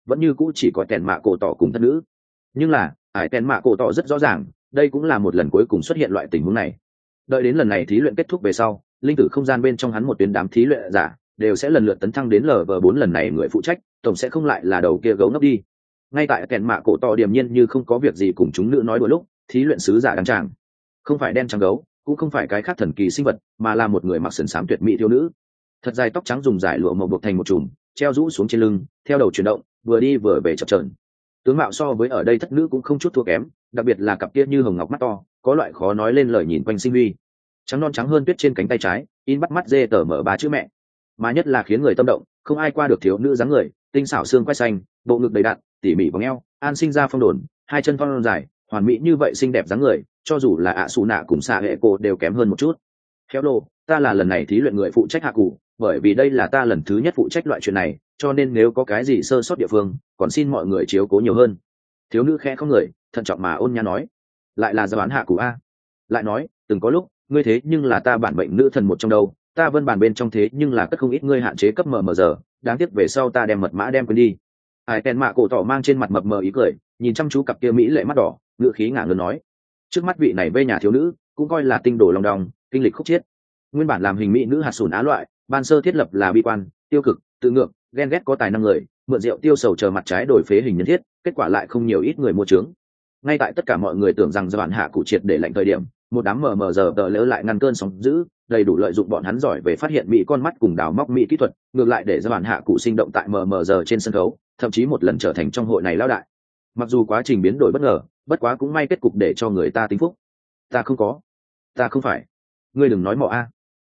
vẫn như cũ chỉ có kèn mạ cổ tỏ cùng thất nữ. Nhưng là ải kèn mạ cổ tỏ rất rõ ràng đây cũng là một lần cuối cùng xuất hiện loại tình huống này. Đợi đến lần này thí luyện kết thúc về sau, linh tử không gian bên trong hắn một tuyến đám thí luyện giả đều sẽ lần lượt tấn thăng đến LV4, lần này người phụ trách tổng sẽ không lại là đầu kia gấu ngốc đi. Ngay tại kèn mạ cổ tỏ điềm nhiên như không có việc gì cùng chúng nữ nói đùa lúc, thí luyện sứ giả đăng tràng. Không phải đen trắng gấu, cũng không phải cái khác thần kỳ sinh vật, mà là một người mặc sườn xám tuyệt mỹ thiếu nữ. Thật dài tóc trắng dùng dải lụa màu buộc thành một chùm, treo rũ xuống trên lưng, theo đầu chuyển động, vừa đi vừa về chập chờn. Tướng mạo so với ở đây thất nữ cũng không chút thua kém, đặc biệt là cặp kia như hồng ngọc mắt to, có loại khó nói lên lời nhìn quanh sinh huy. Trắng non trắng hơn tuyết trên cánh tay trái, in bắt mắt dê tờ mở ba chữ mẹ. Mà nhất là khiến người tâm động, không ai qua được thiếu nữ dáng người, tinh xảo xương quai xanh, bộ ngực đầy đặn, tỉ mỉ vòng eo, an sinh ra phong đồn, hai chân thon dài, hoàn mỹ như vậy xinh đẹp dáng người, cho dù là ạ xù nạ cùng xạ hệ cô đều kém hơn một chút. Hello, ta là lần này thí luyện người phụ trách hạ cụ, bởi vì đây là ta lần thứ nhất phụ trách loại chuyện này, cho nên nếu có cái gì sơ sót địa phương, còn xin mọi người chiếu cố nhiều hơn. Thiếu nữ khẽ không người, thận trọng mà ôn nhã nói. Lại là gia bán hạ cụ a. Lại nói, từng có lúc, ngươi thế nhưng là ta bản mệnh nữ thần một trong đâu, ta vân bản bên trong thế nhưng là cất không ít ngươi hạn chế cấp mờ giờ, đáng tiếc về sau ta đem mật mã đem quên đi. Ai kèn mạ cổ tỏ mang trên mặt mập mờ ý cười, nhìn chăm chú cặp kia mỹ lệ mắt đỏ, ngữ khí ngả ngớn nói. Trước mắt vị này vê nhà thiếu nữ, cũng coi là tinh đồ lòng đong, kinh lịch khúc chiết. Nguyên bản làm hình mỹ nữ hạt sùn á loại, ban sơ thiết lập là bi quan, tiêu cực, tự ngược, ghen ghét có tài năng người, mượn rượu tiêu sầu chờ mặt trái đổi phế hình nhân thiết, kết quả lại không nhiều ít người mua trướng. Ngay tại tất cả mọi người tưởng rằng do bạn hạ cụ triệt để lệnh thời điểm, một đám mờ giờ tờ lỡ lại ngăn cơn sóng dữ, đầy đủ lợi dụng bọn hắn giỏi về phát hiện mỹ con mắt cùng đào móc mỹ kỹ thuật, ngược lại để do bạn hạ cụ sinh động tại mờ giờ trên sân khấu, thậm chí một lần trở thành trong hội này lão đại. Mặc dù quá trình biến đổi bất ngờ, bất quá cũng may kết cục để cho người ta tính phúc. Ta không phải, ngươi đừng nói mọ a.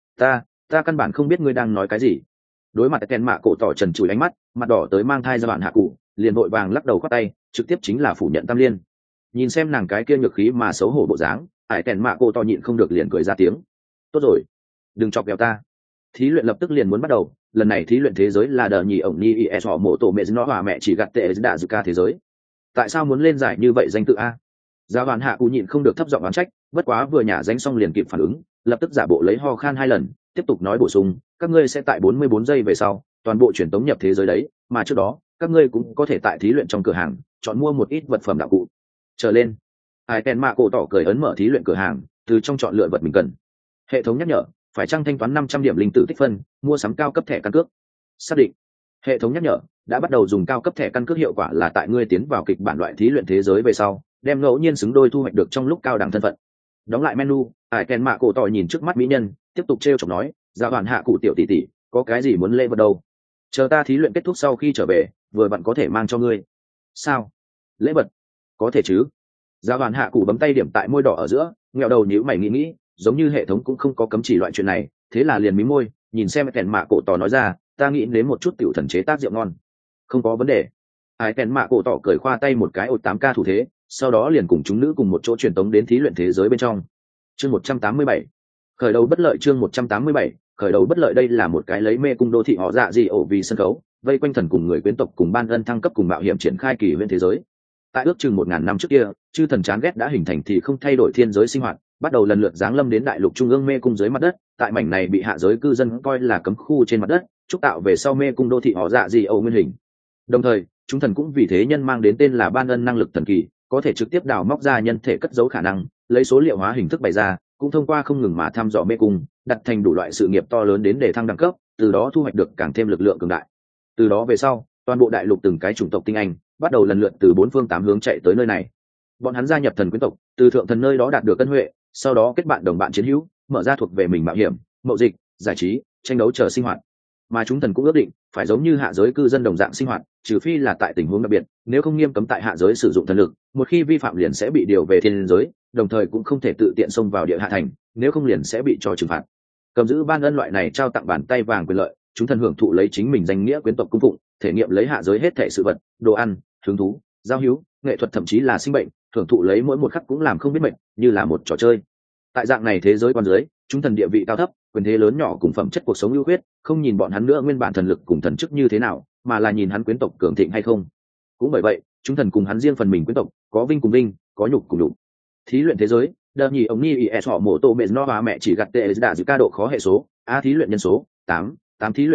Ta căn bản không biết ngươi đang nói cái gì. Đối mặt kèn mạ cổ tỏ trần trụi ánh mắt, mặt đỏ tới mang thai ra bạn hạ cụ, liền vội vàng lắc đầu khoát tay, trực tiếp chính là phủ nhận tam liên. Nhìn xem nàng cái kia nhược khí mà xấu hổ bộ dáng, ải kèn mạ cổ tỏ nhịn không được liền cười ra tiếng. Tốt rồi, đừng chọc ghẹo ta. Thí luyện lập tức liền muốn bắt đầu, lần này thí luyện thế giới là đờ nhì ổng ni is họ mộ tổ mẹ nó hòa mẹ chỉ gặt tệ đã dự ca thế giới. Tại sao muốn lên giải như vậy danh tự a? Gia Vạn Hạ Cụ nhịn không được thấp giọng oán trách, bất quá vừa nhả danh xong liền kịp phản ứng, lập tức giả bộ lấy ho khan 2 lần, tiếp tục nói bổ sung, các ngươi sẽ tại 44 giây về sau, toàn bộ truyền tống nhập thế giới đấy, mà trước đó, các ngươi cũng có thể tại thí luyện trong cửa hàng, chọn mua một ít vật phẩm đạo cụ. Trở lên. Ai Ken Mạ Cổ tỏ cười ấn mở thí luyện cửa hàng, từ trong chọn lựa vật mình cần. Hệ thống nhắc nhở, phải chăng thanh toán 500 điểm linh tử tích phân, mua sắm cao cấp thẻ căn cước. Xác định. Hệ thống nhắc nhở, đã bắt đầu dùng cao cấp thẻ căn cước, hiệu quả là tại ngươi tiến vào kịch bản loại thí luyện thế giới về sau, đem ngẫu nhiên xứng đôi thu hoạch được trong lúc cao đẳng thân phận. Đóng lại menu, Ải Ken Mạ Cổ tỏ nhìn trước mắt mỹ nhân, tiếp tục trêu chọc nói, Gia Vạn Hạ Cụ tiểu tỷ tỷ, có cái gì muốn lễ vật đâu? Chờ ta thí luyện kết thúc sau khi trở về, vừa vặn có thể mang cho ngươi. Sao? Lễ vật? Có thể chứ? Gia Vạn Hạ Cụ bấm tay điểm tại môi đỏ ở giữa, nghẹo đầu nhíu mày nghĩ, giống như hệ thống cũng không có cấm chỉ loại chuyện này, thế là liền mím môi, nhìn xem Ken Mạ Cổ tỏ nói ra, ta nghĩ đến một chút tiểu thần chế tác rượu ngon. Không có vấn đề. Ải Ken Mạ Cổ tỏ cười khoa tay một cái ột 8K thủ thế, sau đó liền cùng chúng nữ cùng một chỗ truyền tống đến thí luyện thế giới bên trong. Chương 187. Khởi đầu bất lợi. Chương 187. Khởi đầu bất lợi. Đây là một cái lấy mê cung đô thị họ dạ gì ổ vì sân khấu, vây quanh thần cùng người quyến tộc cùng ban ân thăng cấp cùng mạo hiểm triển khai kỳ huyễn thế giới. Tại ước chừng 1000 năm trước kia, chư thần chán ghét đã hình thành thì không thay đổi thiên giới sinh hoạt, bắt đầu lần lượt giáng lâm đến đại lục trung ương mê cung dưới mặt đất, tại mảnh này bị hạ giới cư dân coi là cấm khu trên mặt đất, trúc tạo về sau mê cung đô thị họ dạ gì ổ nguyên hình. Đồng thời, chúng thần cũng vì thế nhân mang đến tên là ban ân năng lực thần kỳ, có thể trực tiếp đào móc ra nhân thể cất giấu khả năng, lấy số liệu hóa hình thức bày ra, cũng thông qua không ngừng mà thăm dò mê cung, đặt thành đủ loại sự nghiệp to lớn đến để thăng đẳng cấp, từ đó thu hoạch được càng thêm lực lượng cường đại. Từ đó về sau, toàn bộ đại lục từng cái chủng tộc tinh anh bắt đầu lần lượt từ 4 phương 8 hướng chạy tới nơi này. Bọn hắn gia nhập thần quyến tộc, từ thượng thần nơi đó đạt được ân huệ, sau đó kết bạn đồng bạn chiến hữu, mở ra thuộc về mình mạo hiểm, mậu dịch, giải trí, tranh đấu chờ sinh hoạt. Mà chúng thần cũng ước định phải giống như hạ giới cư dân đồng dạng sinh hoạt, trừ phi là tại tình huống đặc biệt, nếu không nghiêm cấm tại hạ giới sử dụng thần lực, một khi vi phạm liền sẽ bị điều về thiên giới, đồng thời cũng không thể tự tiện xông vào địa hạ thành, nếu không liền sẽ bị cho trừng phạt. Cầm giữ ban ân loại này trao tặng bàn tay vàng quyền lợi, chúng thần hưởng thụ lấy chính mình danh nghĩa quyến tộc cung phụng, thể nghiệm lấy hạ giới hết thảy sự vật, đồ ăn, hứng thú, giao hữu, nghệ thuật, thậm chí là sinh bệnh, hưởng thụ lấy mỗi một khắc cũng làm không biết mệt, như là một trò chơi. Tại dạng này thế giới quan dưới, chúng thần địa vị cao thấp, quyền thế lớn nhỏ cùng phẩm chất cuộc sống ưu khuyết, không nhìn bọn hắn nữa nguyên bản thần lực cùng thần chức như thế nào, mà là nhìn hắn quyến tộc cường thịnh hay không. Cũng bởi vậy, chúng thần cùng hắn riêng phần mình quyến tộc, có vinh cùng vinh, có nhục cùng nhục. Thí luyện thế giới, đợt nhì ống ni is họ mổ tổ mẹ no và mẹ chỉ gặt tệ đã giữ ca độ khó hệ số, a thí luyện nhân số 8 thí luyện hình thức,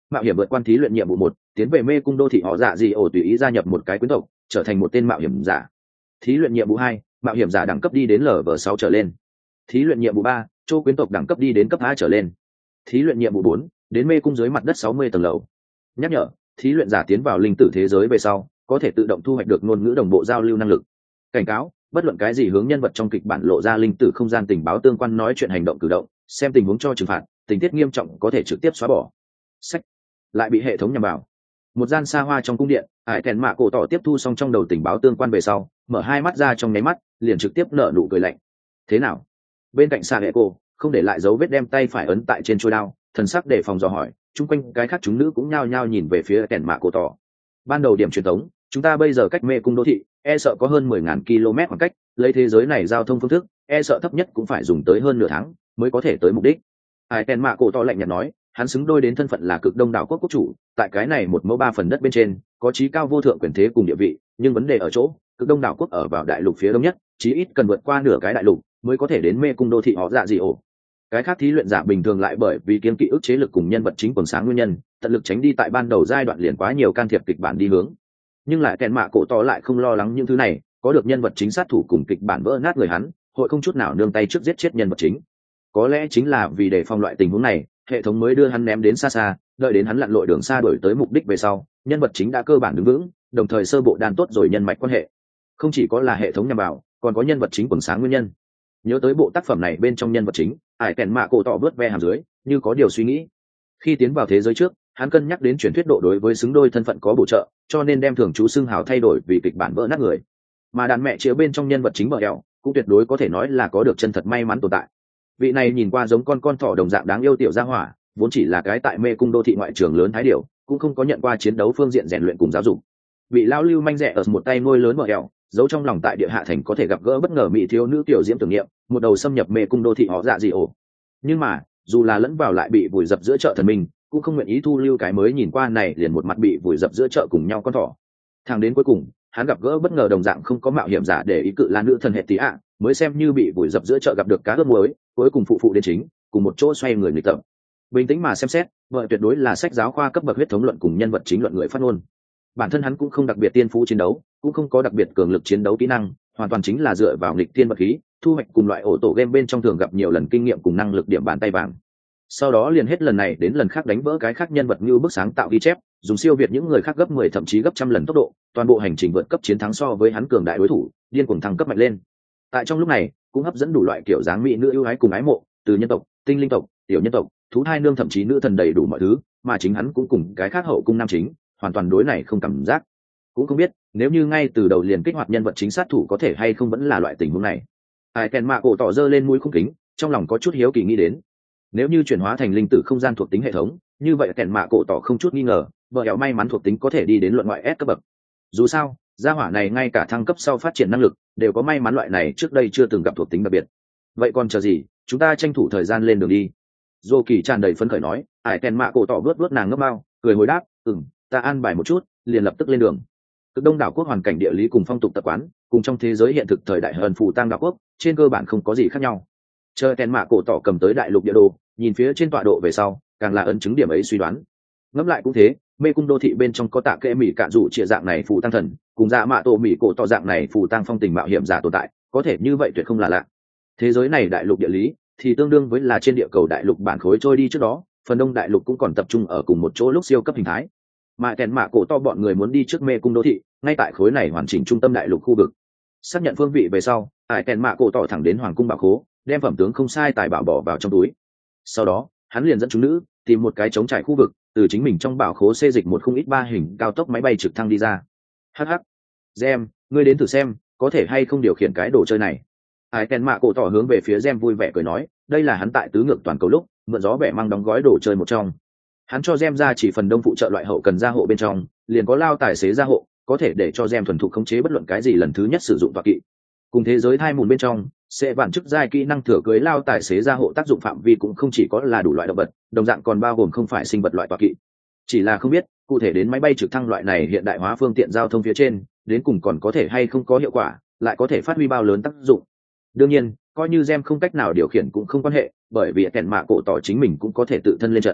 mạo hiểm vượt quan thí luyện nhiệm vụ 1, tiến về mê cung đô thị họ dạ gì ổ tùy ý gia nhập một cái quyến tộc, trở thành một tên mạo hiểm giả. Thí luyện nhiệm vụ 2, mạo hiểm giả đẳng cấp đi đến Lv6 trở lên. Thí luyện nhiệm vụ 3, châu quyến tộc đẳng cấp đi đến cấp A trở lên. Thí luyện nhiệm vụ 4, đến mê cung dưới mặt đất 60 tầng lầu. Nhắc nhở, thí luyện giả tiến vào linh tử thế giới về sau, có thể tự động thu hoạch được ngôn ngữ đồng bộ giao lưu năng lực. Cảnh cáo, bất luận cái gì hướng nhân vật trong kịch bản lộ ra linh tử không gian tình báo tương quan nói chuyện hành động cử động, xem tình huống cho trừng phạt, tình tiết nghiêm trọng có thể trực tiếp xóa bỏ. Sách lại bị hệ thống nhằm vào. Một gian xa hoa trong cung điện, Hải Kèn Mạ Cổ Tỏ tiếp thu xong trong đầu tình báo tương quan về sau, mở hai mắt ra trong nháy mắt, liền trực tiếp nở nụ cười lạnh. Thế nào? Bên cạnh Sa Nghệ Cô không để lại dấu vết, đem tay phải ấn tại trên chuôi đao, thần sắc để phòng dò hỏi. Chung quanh cái khác chúng nữ cũng nhao nhao nhìn về phía Kèn Mạ Cổ Tỏ. Ban đầu điểm truyền thống, chúng ta bây giờ cách mê cung đô thị, e sợ có hơn 10.000 km khoảng cách, lấy thế giới này giao thông phương thức, e sợ thấp nhất cũng phải dùng tới hơn nửa tháng mới có thể tới mục đích. Hải Kèn Mạ Cổ Tỏ lạnh nhạt nói, hắn xứng đôi đến thân phận là cực đông đảo quốc quốc chủ, tại cái này một mẫu ba phần đất bên trên, có chí cao vô thượng quyền thế cùng địa vị, nhưng vấn đề ở chỗ, cực đông đảo quốc ở vào đại lục phía đông nhất, chí ít cần vượt qua nửa cái đại lục mới có thể đến mê cung đô thị họ dạ gì ổ. Cái khác thí luyện giả bình thường lại bởi vì kiên kỵ ức chế lực cùng nhân vật chính quần sáng nguyên nhân, tận lực tránh đi tại ban đầu giai đoạn liền quá nhiều can thiệp kịch bản đi hướng. Nhưng lại Kèn Mạ Cổ Tỏ lại không lo lắng những thứ này, có được nhân vật chính sát thủ cùng kịch bản vỡ nát người hắn, hội không chút nào nương tay trước giết chết nhân vật chính. Có lẽ chính là vì đề phòng loại tình huống này, hệ thống mới đưa hắn ném đến xa xa, đợi đến hắn lặn lội đường xa đổi tới mục đích về sau, nhân vật chính đã cơ bản đứng vững, đồng thời sơ bộ đan tốt rồi nhân mạch quan hệ. Không chỉ có là hệ thống nhằm vào, còn có nhân vật chính quần sáng nguyên nhân. Nhớ tới bộ tác phẩm này bên trong nhân vật chính, Hải Kèn Mạ Cổ Tỏ vớt ve hàm dưới, như có điều suy nghĩ. Khi tiến vào thế giới trước, hắn cân nhắc đến truyền thuyết độ đối với xứng đôi thân phận có bổ trợ, cho nên đem thường chú xưng hào thay đổi vì kịch bản vỡ nát người. Mà đàn mẹ chiếu bên trong nhân vật chính bờ eo, cũng tuyệt đối có thể nói là có được chân thật may mắn tồn tại. Vị này nhìn qua giống con thỏ đồng dạng đáng yêu tiểu gia hỏa, vốn chỉ là cái tại mê cung đô thị ngoại trường lớn thái điểu, cũng không có nhận qua chiến đấu phương diện rèn luyện cùng giáo dục. Bị lão lưu manh rẻ ở một tay nuôi lớn bờ eo, giấu trong lòng tại địa hạ thành có thể gặp gỡ bất ngờ mỹ thiếu nữ tiểu diễm tưởng niệm, một đầu xâm nhập mê cung đô thị họ dạ gì ổ. Nhưng mà, dù là lẫn vào lại bị vùi dập giữa chợ thần minh, cũng không nguyện ý thu lưu cái mới nhìn qua này liền một mặt bị vùi dập giữa chợ cùng nhau con thỏ. Thẳng đến cuối cùng, hắn gặp gỡ bất ngờ đồng dạng không có mạo hiểm giả để ý cự lan nữ thần hệ tí ạ, mới xem như bị vùi dập giữa chợ gặp được cá ướp muối, cuối cùng phụ đến chính, cùng một chỗ xoay người nghịch tập. Bình tĩnh mà xem xét, vợ tuyệt đối là sách giáo khoa cấp bậc huyết thống luận cùng nhân vật chính luận người phát ngôn. Bản thân hắn cũng không đặc biệt tiên phú chiến đấu, cũng không có đặc biệt cường lực chiến đấu kỹ năng, hoàn toàn chính là dựa vào nghịch thiên vật khí, thu hoạch cùng loại ổ tổ game bên trong thường gặp nhiều lần kinh nghiệm cùng năng lực điểm bàn tay vàng. Sau đó liền hết lần này đến lần khác đánh vỡ cái khác nhân vật như bức sáng tạo ghi chép, dùng siêu việt những người khác gấp 10 thậm chí gấp trăm lần tốc độ, toàn bộ hành trình vượt cấp chiến thắng so với hắn cường đại đối thủ, điên cuồng thăng cấp mạnh lên. Tại trong lúc này, cũng hấp dẫn đủ loại kiểu dáng mỹ nữ ưu ái cùng ái mộ, từ nhân tộc, tinh linh tộc, tiểu nhân tộc, thú hai nương thậm chí nữ thần đầy đủ mọi thứ, mà chính hắn cũng cùng cái khác hậu cung nam chính, hoàn toàn đối này không cảm giác. Cũng không biết, nếu như ngay từ đầu liền kích hoạt nhân vật chính sát thủ có thể hay không vẫn là loại tình huống này. Hải Kèn Mạ Cổ Tỏ giơ lên mũi khung kính, trong lòng có chút hiếu kỳ nghĩ đến. Nếu như chuyển hóa thành linh tử không gian thuộc tính hệ thống, như vậy Kèn Mạ Cổ Tỏ không chút nghi ngờ, vợ éo may mắn thuộc tính có thể đi đến luận ngoại S cấp bậc. Dù sao, gia hỏa này ngay cả thăng cấp sau phát triển năng lực, đều có may mắn loại này trước đây chưa từng gặp thuộc tính đặc biệt. Vậy còn chờ gì, chúng ta tranh thủ thời gian lên đường đi. Dô Kỳ tràn đầy phấn khởi nói, Hải Kèn Mạ Cổ Tỏ vớt nàng ngấp bao, cười hồi đáp, ta an bài một chút, liền lập tức lên đường. Cực đông đảo quốc hoàn cảnh địa lý cùng phong tục tập quán, cùng trong thế giới hiện thực thời đại hơn phù tang đảo quốc, trên cơ bản không có gì khác nhau. Chờ Kèn Mạ Cổ Tỏ cầm tới đại lục địa đồ, nhìn phía trên tọa độ về sau, càng là ấn chứng điểm ấy suy đoán. Ngẫm lại cũng thế, mê cung đô thị bên trong có tạ kệ mỹ cạn dụ chia dạng này phù tăng thần, cùng dạ mạ tổ mỹ cổ tỏ dạng này phù tăng phong tình mạo hiểm giả tồn tại, có thể như vậy tuyệt không là lạ. Thế giới này đại lục địa lý thì tương đương với là trên địa cầu đại lục bản khối trôi đi trước đó, phần đông đại lục cũng còn tập trung ở cùng một chỗ lúc siêu cấp hình thái. Mà Kèn Mạ Cổ To bọn người muốn đi trước mê cung đô thị, ngay tại khối này hoàn chỉnh trung tâm đại lục khu vực. Xác nhận phương vị về sau, Kèn Mạ Cổ tỏ thẳng đến hoàng cung bảo khố, đem phẩm tướng không sai tài bảo bỏ vào trong túi. Sau đó, hắn liền dẫn chúng nữ tìm một cái trống trải khu vực, từ chính mình trong bảo khố xê dịch một khung ít ba hình cao tốc máy bay trực thăng đi ra. Hắc, Gem, ngươi đến thử xem, có thể hay không điều khiển cái đồ chơi này. Kèn Mạ Cổ tỏ hướng về phía Gem vui vẻ cười nói, đây là hắn tại tứ ngược toàn cầu lúc mượn gió bẻ mang đóng gói đồ chơi một trong. Hắn cho Gem ra chỉ phần đông phụ trợ loại hậu cần gia hộ bên trong, liền có lao tài xế gia hộ, có thể để cho Gem thuần thục khống chế bất luận cái gì lần thứ nhất sử dụng tọa kỵ. Cùng thế giới thai mùn bên trong, sẽ bản chức giai kỹ năng thừa cưới lao tài xế gia hộ tác dụng phạm vi cũng không chỉ có là đủ loại động vật, đồng dạng còn bao gồm không phải sinh vật loại tọa kỵ. Chỉ là không biết, cụ thể đến máy bay trực thăng loại này hiện đại hóa phương tiện giao thông phía trên, đến cùng còn có thể hay không có hiệu quả, lại có thể phát huy bao lớn tác dụng. Đương nhiên, coi như Gem không cách nào điều khiển cũng không quan hệ, bởi vì Kèn Mạ Cổ tỏ chính mình cũng có thể tự thân lên trận.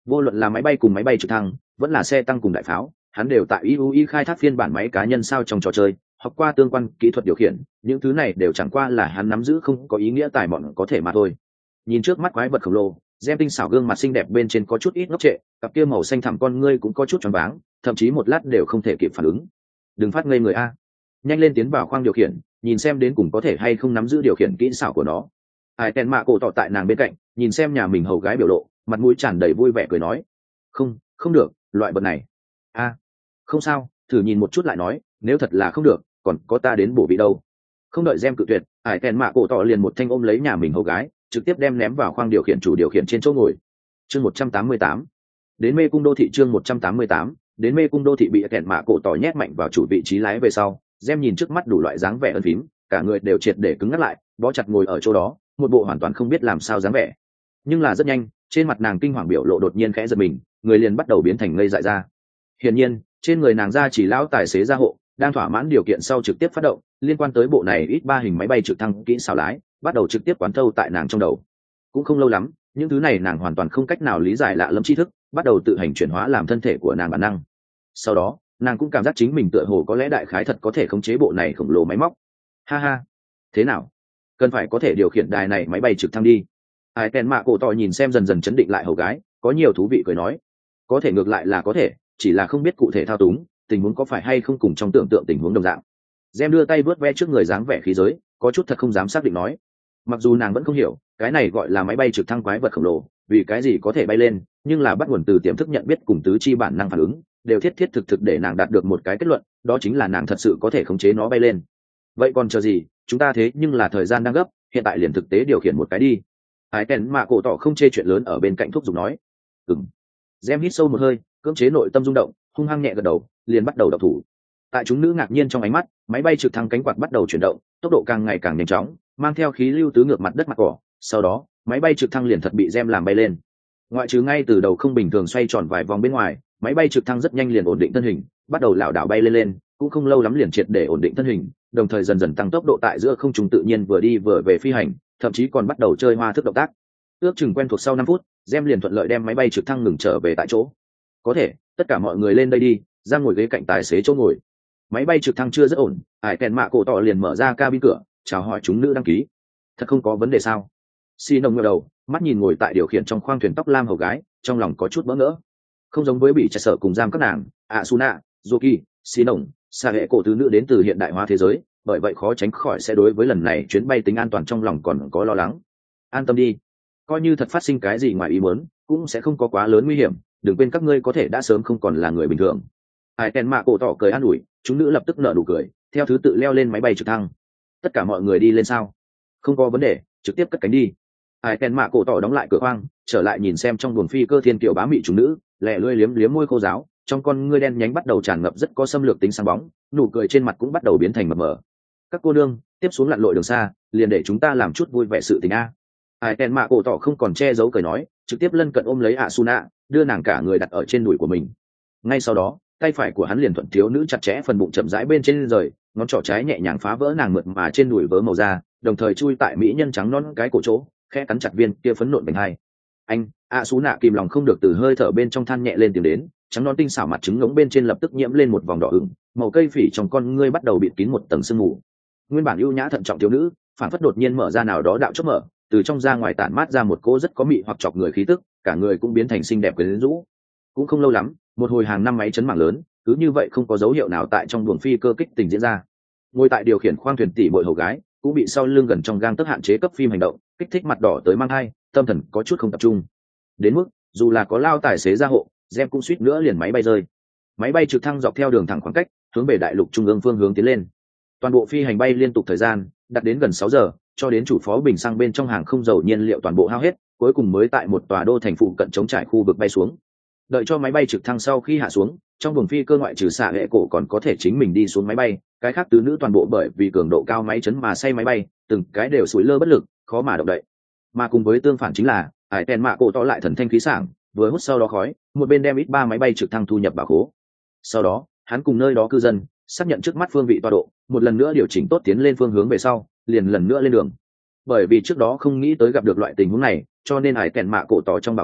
Vô luận là máy bay cùng máy bay trực thăng vẫn là xe tăng cùng đại pháo, hắn đều tại IUI khai thác phiên bản máy cá nhân sao trong trò chơi, học qua tương quan kỹ thuật điều khiển, những thứ này đều chẳng qua là hắn nắm giữ không có ý nghĩa tài mọn có thể mà thôi. Nhìn trước mắt quái vật khổng lồ, Gem tinh xảo gương mặt xinh đẹp bên trên có chút ít ngốc trệ, cặp kia màu xanh thẳm con ngươi cũng có chút choáng váng, thậm chí một lát đều không thể kịp phản ứng. Đừng phát ngây người a, nhanh lên tiến vào khoang điều khiển, nhìn xem đến cùng có thể hay không nắm giữ điều khiển kỹ xảo của nó. Ai tèn mạ cổ tỏ tại nàng bên cạnh, nhìn xem nhà mình hầu gái biểu lộ, mặt mũi tràn đầy vui vẻ cười nói, không, không được, loại vật này. A, không sao, thử nhìn một chút lại nói, nếu thật là không được, còn có ta đến bổ vị đâu. Không đợi Gem cự tuyệt, Ai tèn mạ cổ tỏ liền một thanh ôm lấy nhà mình hầu gái, trực tiếp đem ném vào khoang điều khiển chủ điều khiển trên chỗ ngồi. Chương 188. Đến mê cung đô thị. Chương 188. Đến mê cung đô thị bị kẹn mạ cổ tỏ nhét mạnh vào chủ vị trí lái về sau, Gem nhìn trước mắt đủ loại dáng vẻ ân phím, cả người đều triệt để cứng ngắt lại, bó chặt ngồi ở chỗ đó, một bộ hoàn toàn không biết làm sao dáng vẻ. Nhưng là rất nhanh, trên mặt nàng kinh hoàng biểu lộ đột nhiên khẽ giật mình, người liền bắt đầu biến thành ngây dại ra. Hiển nhiên, trên người nàng ra chỉ lão tài xế gia hộ, đang thỏa mãn điều kiện sau trực tiếp phát động, liên quan tới bộ này ít ba hình máy bay trực thăng kỹ xảo lái, bắt đầu trực tiếp quán thâu tại nàng trong đầu. Cũng không lâu lắm, những thứ này nàng hoàn toàn không cách nào lý giải lạ lẫm tri thức, bắt đầu tự hành chuyển hóa làm thân thể của nàng bản năng. Sau đó, nàng cũng cảm giác chính mình tựa hồ có lẽ đại khái thật có thể khống chế bộ này khổng lồ máy móc. Ha ha, thế nào? Cần phải có thể điều khiển đài này máy bay trực thăng đi. Ai tèn mạ cổ tỏ nhìn xem dần dần chấn định lại hầu gái, có nhiều thú vị cười nói, có thể ngược lại là có thể, chỉ là không biết cụ thể thao túng, tình huống có phải hay không cùng trong tưởng tượng tình huống đồng dạng. Gem đưa tay vớt ve trước người dáng vẻ khí giới, có chút thật không dám xác định nói. Mặc dù nàng vẫn không hiểu, cái này gọi là máy bay trực thăng quái vật khổng lồ, vì cái gì có thể bay lên, nhưng là bắt nguồn từ tiềm thức nhận biết cùng tứ chi bản năng phản ứng, đều thiết thiết thực thực để nàng đạt được một cái kết luận, đó chính là nàng thật sự có thể khống chế nó bay lên. Vậy còn chờ gì, chúng ta thế nhưng là thời gian đang gấp, hiện tại liền thực tế điều khiển một cái đi. Ái tèn mạ cổ tỏ không chê chuyện lớn ở bên cạnh thúc giục nói. Gem hít sâu một hơi, cưỡng chế nội tâm rung động, hung hăng nhẹ gật đầu, liền bắt đầu đọc thủ. Tại chúng nữ ngạc nhiên trong ánh mắt, máy bay trực thăng cánh quạt bắt đầu chuyển động, tốc độ càng ngày càng nhanh chóng, mang theo khí lưu tứ ngược mặt đất mặt cỏ. Sau đó, máy bay trực thăng liền thật bị Gem làm bay lên. Ngoại trừ ngay từ đầu không bình thường xoay tròn vài vòng bên ngoài, máy bay trực thăng rất nhanh liền ổn định thân hình, bắt đầu lảo đảo bay lên, cũng không lâu lắm liền triệt để ổn định thân hình, đồng thời dần dần tăng tốc độ tại giữa không trung tự nhiên vừa đi vừa về phi hành, thậm chí còn bắt đầu chơi hoa thức động tác. Ước chừng quen thuộc sau 5 phút, Gem liền thuận lợi đem máy bay trực thăng ngừng trở về tại chỗ. Có thể, tất cả mọi người lên đây đi, ra ngồi ghế cạnh tài xế chỗ ngồi. Máy bay trực thăng chưa rất ổn, Ải kèn mạ cổ tỏ liền mở ra cabin cửa, chào hỏi chúng nữ đăng ký. Thật không có vấn đề sao? Xi nồng ngửa đầu, mắt nhìn ngồi tại điều khiển trong khoang thuyền tóc lam hầu gái, trong lòng có chút bỡ ngỡ. Không giống với bị chạy sợ cùng giam các nàng, Asuna, Yoki, Xi nồng, xa hệ cổ tứ nữ đến từ hiện đại hóa thế giới, bởi vậy khó tránh khỏi sẽ đối với lần này chuyến bay tính an toàn trong lòng còn có lo lắng. An tâm đi, coi như thật phát sinh cái gì ngoài ý muốn, cũng sẽ không có quá lớn nguy hiểm, đừng quên các ngươi có thể đã sớm không còn là người bình thường. Ai tèn mạ cổ tỏ cười an ủi, chúng nữ lập tức nở nụ cười, theo thứ tự leo lên máy bay trực thăng. Tất cả mọi người đi lên sao? Không có vấn đề, trực tiếp cất cánh đi. Ai tèn mạ cổ tỏ đóng lại cửa khoang, trở lại nhìn xem trong buồng phi cơ thiên kiều bá mị chúng nữ, lẹ lưỡi liếm liếm môi khô giáo, trong con ngươi đen nhánh bắt đầu tràn ngập rất có xâm lược tính sáng bóng, nụ cười trên mặt cũng bắt đầu biến thành mờ mờ. Các cô nương, tiếp xuống lặn lội đường xa, liền để chúng ta làm chút vui vẻ sự tình a. Ai tèn mạ cổ tỏ không còn che giấu cười nói, trực tiếp lân cận ôm lấy Asuna, đưa nàng cả người đặt ở trên đùi của mình. Ngay sau đó, tay phải của hắn liền thuận thiếu nữ chặt chẽ phần bụng chậm rãi bên trên rời, ngón trỏ trái nhẹ nhàng phá vỡ nàng mượt mà trên đùi vớ màu da, đồng thời chui tại mỹ nhân trắng non cái cổ chỗ, khẽ cắn chặt viên kia phấn nộn bành hai. Anh, Asuna kìm lòng không được từ hơi thở bên trong than nhẹ lên tiếng đến, trắng non tinh xảo mặt trứng ngống bên trên lập tức nhiễm lên một vòng đỏ ửng, màu cây phỉ trong con ngươi bắt đầu bịt kín một tầng sương mù. Nguyên bản ưu nhã thận trọng thiếu nữ, phản phất đột nhiên mở ra nào đó đạo chốt mở, từ trong ra ngoài tản mát ra một cô rất có mị hoặc chọc người khí tức, cả người cũng biến thành xinh đẹp quyến rũ. Cũng không lâu lắm, một hồi hàng năm máy chấn mạng lớn, cứ như vậy không có dấu hiệu nào tại trong buồng phi cơ kích tình diễn ra. Ngồi tại điều khiển khoang thuyền tỷ muội hầu gái, cũng bị sau lưng gần trong gang tấc hạn chế cấp phim hành động, kích thích mặt đỏ tới mang hai, tâm thần có chút không tập trung. Đến mức, dù là có lao tài xế gia hộ, Gem cũng suýt nữa liền máy bay rơi. Máy bay trực thăng dọc theo đường thẳng khoảng cách, hướng về đại lục trung ương phương hướng tiến lên. Toàn bộ phi hành bay liên tục thời gian, đạt đến gần 6 giờ, cho đến chủ phó bình xăng bên trong hàng không dầu nhiên liệu toàn bộ hao hết, cuối cùng mới tại một tòa đô thành phụ cận chống trải khu vực bay xuống. Đợi cho máy bay trực thăng sau khi hạ xuống, trong buồng phi cơ ngoại trừ xạ hệ cổ còn có thể chính mình đi xuống máy bay, cái khác tứ nữ toàn bộ bởi vì cường độ cao máy chấn mà say máy bay, từng cái đều sủi lơ bất lực, khó mà động đậy. Mà cùng với tương phản chính là, Hải Tèn Mạ Cổ tỏ lại thần thanh khí sảng, vừa hút sau đó khói, một bên đem ít 3 máy bay trực thăng thu nhập bảo khố. Sau đó, hắn cùng nơi đó cư dân xác nhận trước mắt phương vị tọa độ, một lần nữa điều chỉnh tốt tiến lên phương hướng về sau, liền lần nữa lên đường. Bởi vì trước đó không nghĩ tới gặp được loại tình huống này, cho nên Hải Tèn Mạ Cổ tỏ trong bảo khố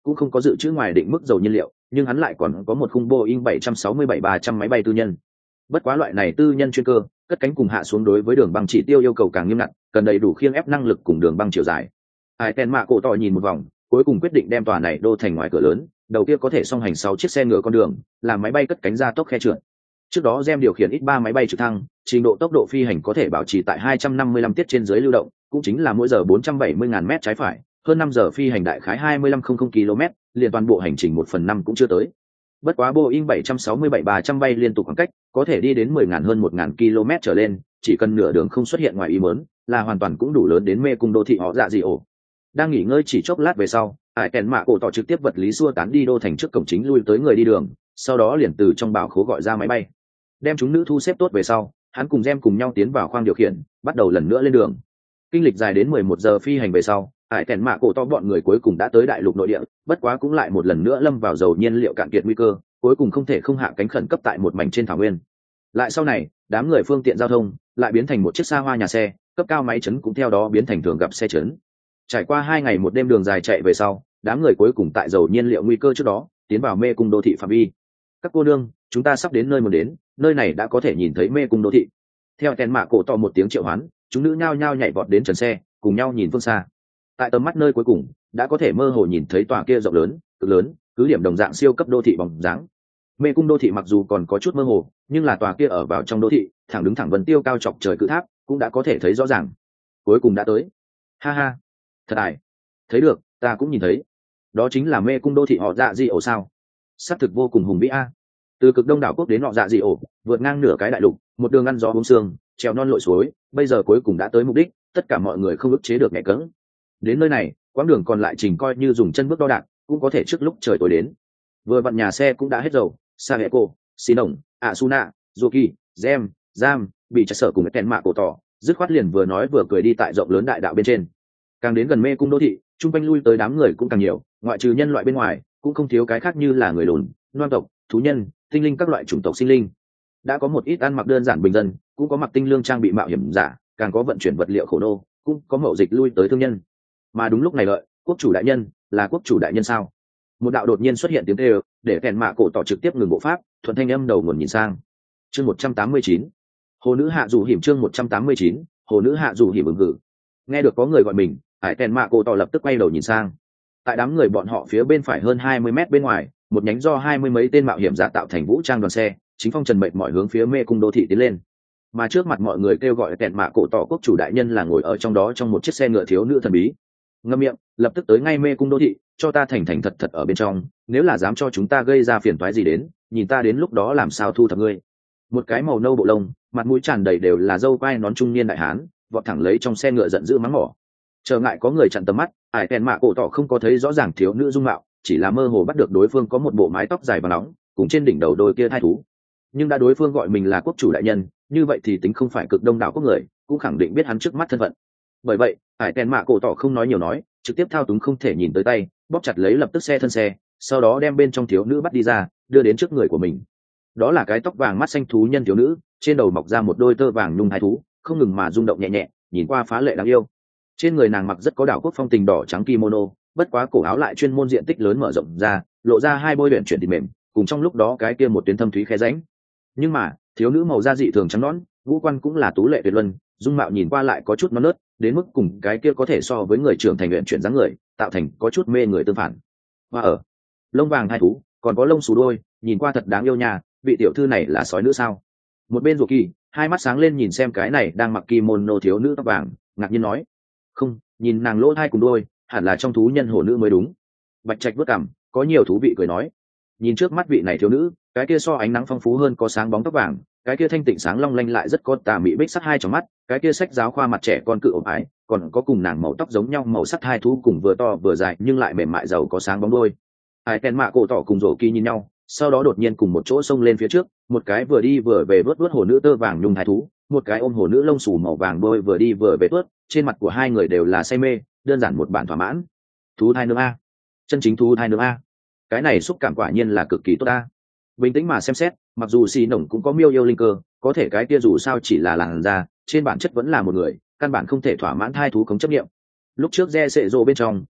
cũng không có dự trữ ngoài định mức dầu nhiên liệu, nhưng hắn lại còn có một khung Boeing 767-300 máy bay tư nhân. Bất quá loại này tư nhân chuyên cơ, cất cánh cùng hạ xuống đối với đường băng chỉ tiêu yêu cầu càng nghiêm ngặt, cần đầy đủ khiêng ép năng lực cùng đường băng chiều dài. Ai Ten Mạ cổ tỏ nhìn một vòng, cuối cùng quyết định đem tòa này đô thành ngoài cửa lớn, đầu kia có thể song hành 6 chiếc xe ngựa con đường, làm máy bay cất cánh ra tốc khe trượt. Trước đó Gem điều khiển X3 máy bay trực thăng, trình độ tốc độ phi hành có thể bảo trì tại 255 tiết trên dưới lưu động, cũng chính là mỗi giờ 470.000 mét trái phải, hơn 5 giờ phi hành đại khái 2500 km, liền toàn bộ hành trình 1/5 cũng chưa tới. Bất quá Boeing 767-300 bay liên tục khoảng cách, có thể đi đến 10.000 hơn 1.000 km trở lên, chỉ cần nửa đường không xuất hiện ngoài ý muốn, là hoàn toàn cũng đủ lớn đến mê cung đô thị họ dạ gì ổ. Đang nghỉ ngơi chỉ chốc lát về sau, Hải Kèn Mạ cổ tỏ trực tiếp vật lý xua tán đi đô thành trước cổng chính lui tới người đi đường, sau đó liền từ trong bảo khố gọi ra máy bay. Đem chúng nữ thu xếp tốt về sau, hắn cùng Gem cùng nhau tiến vào khoang điều khiển, bắt đầu lần nữa lên đường. Kinh lịch dài đến 11 giờ phi hành về sau, Hải Kèn Mạ cổ to bọn người cuối cùng đã tới đại lục nội địa, bất quá cũng lại một lần nữa lâm vào dầu nhiên liệu cạn kiệt nguy cơ, cuối cùng không thể không hạ cánh khẩn cấp tại một mảnh trên thảo nguyên. Lại sau này, đám người phương tiện giao thông lại biến thành một chiếc xa hoa nhà xe, cấp cao máy chấn cũng theo đó biến thành thường gặp xe chấn. Trải qua 2 ngày một đêm đường dài chạy về sau, đám người cuối cùng tại dầu nhiên liệu nguy cơ trước đó, tiến vào mê cung đô thị phạm vi. Các cô nương, chúng ta sắp đến nơi muốn đến, nơi này đã có thể nhìn thấy mê cung đô thị. Theo Kèn Mạ cổ to một tiếng triệu hoán, chúng nữ nhao nhao nhảy vọt đến trần xe, cùng nhau nhìn phương xa. Tại tầm mắt nơi cuối cùng, đã có thể mơ hồ nhìn thấy tòa kia rộng lớn, cực lớn, cứ điểm đồng dạng siêu cấp đô thị bóng dáng. Mê cung đô thị mặc dù còn có chút mơ hồ, nhưng là tòa kia ở vào trong đô thị, thẳng đứng thẳng vân tiêu cao chọc trời cự tháp, cũng đã có thể thấy rõ ràng. Cuối cùng đã tới. Ha ha, thật ải. Thấy được, ta cũng nhìn thấy. Đó chính là mê cung đô thị họ dạ gì ổ sao? Sắc thực vô cùng hùng vĩ a. Từ cực đông đảo quốc đến họ dạ gì ổ, vượt ngang nửa cái đại lục, một đường ăn gió uống sương, trèo non lội suối, bây giờ cuối cùng đã tới mục đích, tất cả mọi người không ức chế được nhẹ cẫng. Đến nơi này, quãng đường còn lại trình coi như dùng chân bước đo đạc, cũng có thể trước lúc trời tối đến. Vừa vặn nhà xe cũng đã hết dầu, Saeco, Sinong, Asuna, Zuki, Gem, Jam, bị chặt sợ cùng Kèn Mạ cổ tỏ, dứt khoát liền vừa nói vừa cười đi tại rộng lớn đại đạo bên trên. Càng đến gần mê cung đô thị, trung quanh lui tới đám người cũng càng nhiều, ngoại trừ nhân loại bên ngoài, cũng không thiếu cái khác như là người lùn, loan tộc, thú nhân, tinh linh các loại chủng tộc sinh linh. Đã có một ít ăn mặc đơn giản bình dân, cũng có mặc tinh lương trang bị mạo hiểm giả, càng có vận chuyển vật liệu khổ nô, cũng có mậu dịch lui tới thương nhân. Mà đúng lúc này lợi, quốc chủ đại nhân, là quốc chủ đại nhân sao? Một đạo đột nhiên xuất hiện tiếng kêu, để Kèn Mạ cổ tỏ trực tiếp ngừng bộ pháp, thuận thanh âm đầu nguồn nhìn sang. Chương 189. Hồ nữ hạ dù hiểm chương 189, hồ nữ hạ dù hiểm ứng cử. Nghe được có người gọi mình, Hải Kèn Mạ cổ tỏ lập tức quay đầu nhìn sang. Tại đám người bọn họ phía bên phải hơn 20 mét bên ngoài, một nhánh do 20 mấy tên mạo hiểm giả tạo thành vũ trang đoàn xe, chính phong trần mệt mỏi hướng phía mê cung đô thị tiến lên. Mà trước mặt mọi người kêu gọi Kèn Mạ cổ tỏ quốc chủ đại nhân là ngồi ở trong đó trong một chiếc xe ngựa thiếu nữ thần bí. Ngậm miệng, lập tức tới ngay mê cung đô thị, cho ta thành thành thật thật ở bên trong, nếu là dám cho chúng ta gây ra phiền toái gì đến, nhìn ta đến lúc đó làm sao thu thập ngươi. Một cái màu nâu bộ lông, mặt mũi tràn đầy đều là râu quai nón trung niên đại hán, vọt thẳng lấy trong xe ngựa giận dữ mắng mỏ. Trở ngại có người chặn tầm mắt, Hải Kèn Mạ cổ tỏ không có thấy rõ ràng thiếu nữ dung mạo, chỉ là mơ hồ bắt được đối phương có một bộ mái tóc dài và nóng, cùng trên đỉnh đầu đôi kia thai thú. Nhưng đã đối phương gọi mình là quốc chủ đại nhân, như vậy thì tính không phải cực đông đảo quốc người, cũng khẳng định biết hắn trước mắt thân phận. Bởi vậy, Hải Kèn Mạ cổ tỏ không nói nhiều nói, trực tiếp thao túng không thể nhìn tới tay, bóp chặt lấy lập tức xe thân xe, sau đó đem bên trong thiếu nữ bắt đi ra, đưa đến trước người của mình. Đó là cái tóc vàng mắt xanh thú nhân thiếu nữ, trên đầu mọc ra một đôi tơ vàng nhung hai thú, không ngừng mà rung động nhẹ nhẹ, nhìn qua phá lệ đáng yêu. Trên người nàng mặc rất có đảo quốc phong tình đỏ trắng kimono, bất quá cổ áo lại chuyên môn diện tích lớn mở rộng ra, lộ ra hai bôi luyện chuyển thịt mềm, cùng trong lúc đó cái kia một tuyến thâm thúy khe rãnh. Nhưng mà, thiếu nữ màu da dị thường trắng nõn, ngũ quan cũng là tú lệ tuyệt luân, dung mạo nhìn qua lại có chút non nớt, đến mức cùng cái kia có thể so với người trưởng thành luyện chuyển dáng người, tạo thành có chút mê người tương phản. Và ở lông vàng hai thú, còn có lông xù đôi, nhìn qua thật đáng yêu nha, vị tiểu thư này là sói nữ sao? Một bên Dụ Kỳ, hai mắt sáng lên nhìn xem cái này đang mặc kimono thiếu nữ tóc vàng, ngạc nhiên nói: "Không, nhìn nàng lỗ hai cùng đôi, hẳn là trong thú nhân hồ nữ mới đúng." Bạch Trạch vớt cằm, có nhiều thú vị cười nói: "Nhìn trước mắt vị này thiếu nữ, cái kia so ánh nắng phong phú hơn có sáng bóng tóc vàng, cái kia thanh tịnh sáng long lanh lại rất có tà mị bích sắc hai trong mắt, cái kia sách giáo khoa mặt trẻ con cự ốm ái, còn có cùng nàng màu tóc giống nhau màu sắc hai thú cùng vừa to vừa dài nhưng lại mềm mại giàu có sáng bóng đôi." Hải Kèn Mạ cổ tỏ cùng Dụ Kỳ nhìn nhau, sau đó đột nhiên cùng một chỗ xông lên phía trước, một cái vừa đi vừa về vớt hồ nữ tơ vàng nhung thái thú, một cái ôm hồ nữ lông xù màu vàng đôi vừa đi vừa về vớt, trên mặt của hai người đều là say mê, đơn giản một bản thỏa mãn. Thú thai nương a, chân chính thú thai nương a, cái này xúc cảm quả nhiên là cực kỳ tốt a. Bình tĩnh mà xem xét, mặc dù xì nổng cũng có miêu yêu linh cơ, có thể cái kia dù sao chỉ là làn da, trên bản chất vẫn là một người, căn bản không thể thỏa mãn thai thú cống chấp nghiệm. Lúc trước re sệ rồ bên trong,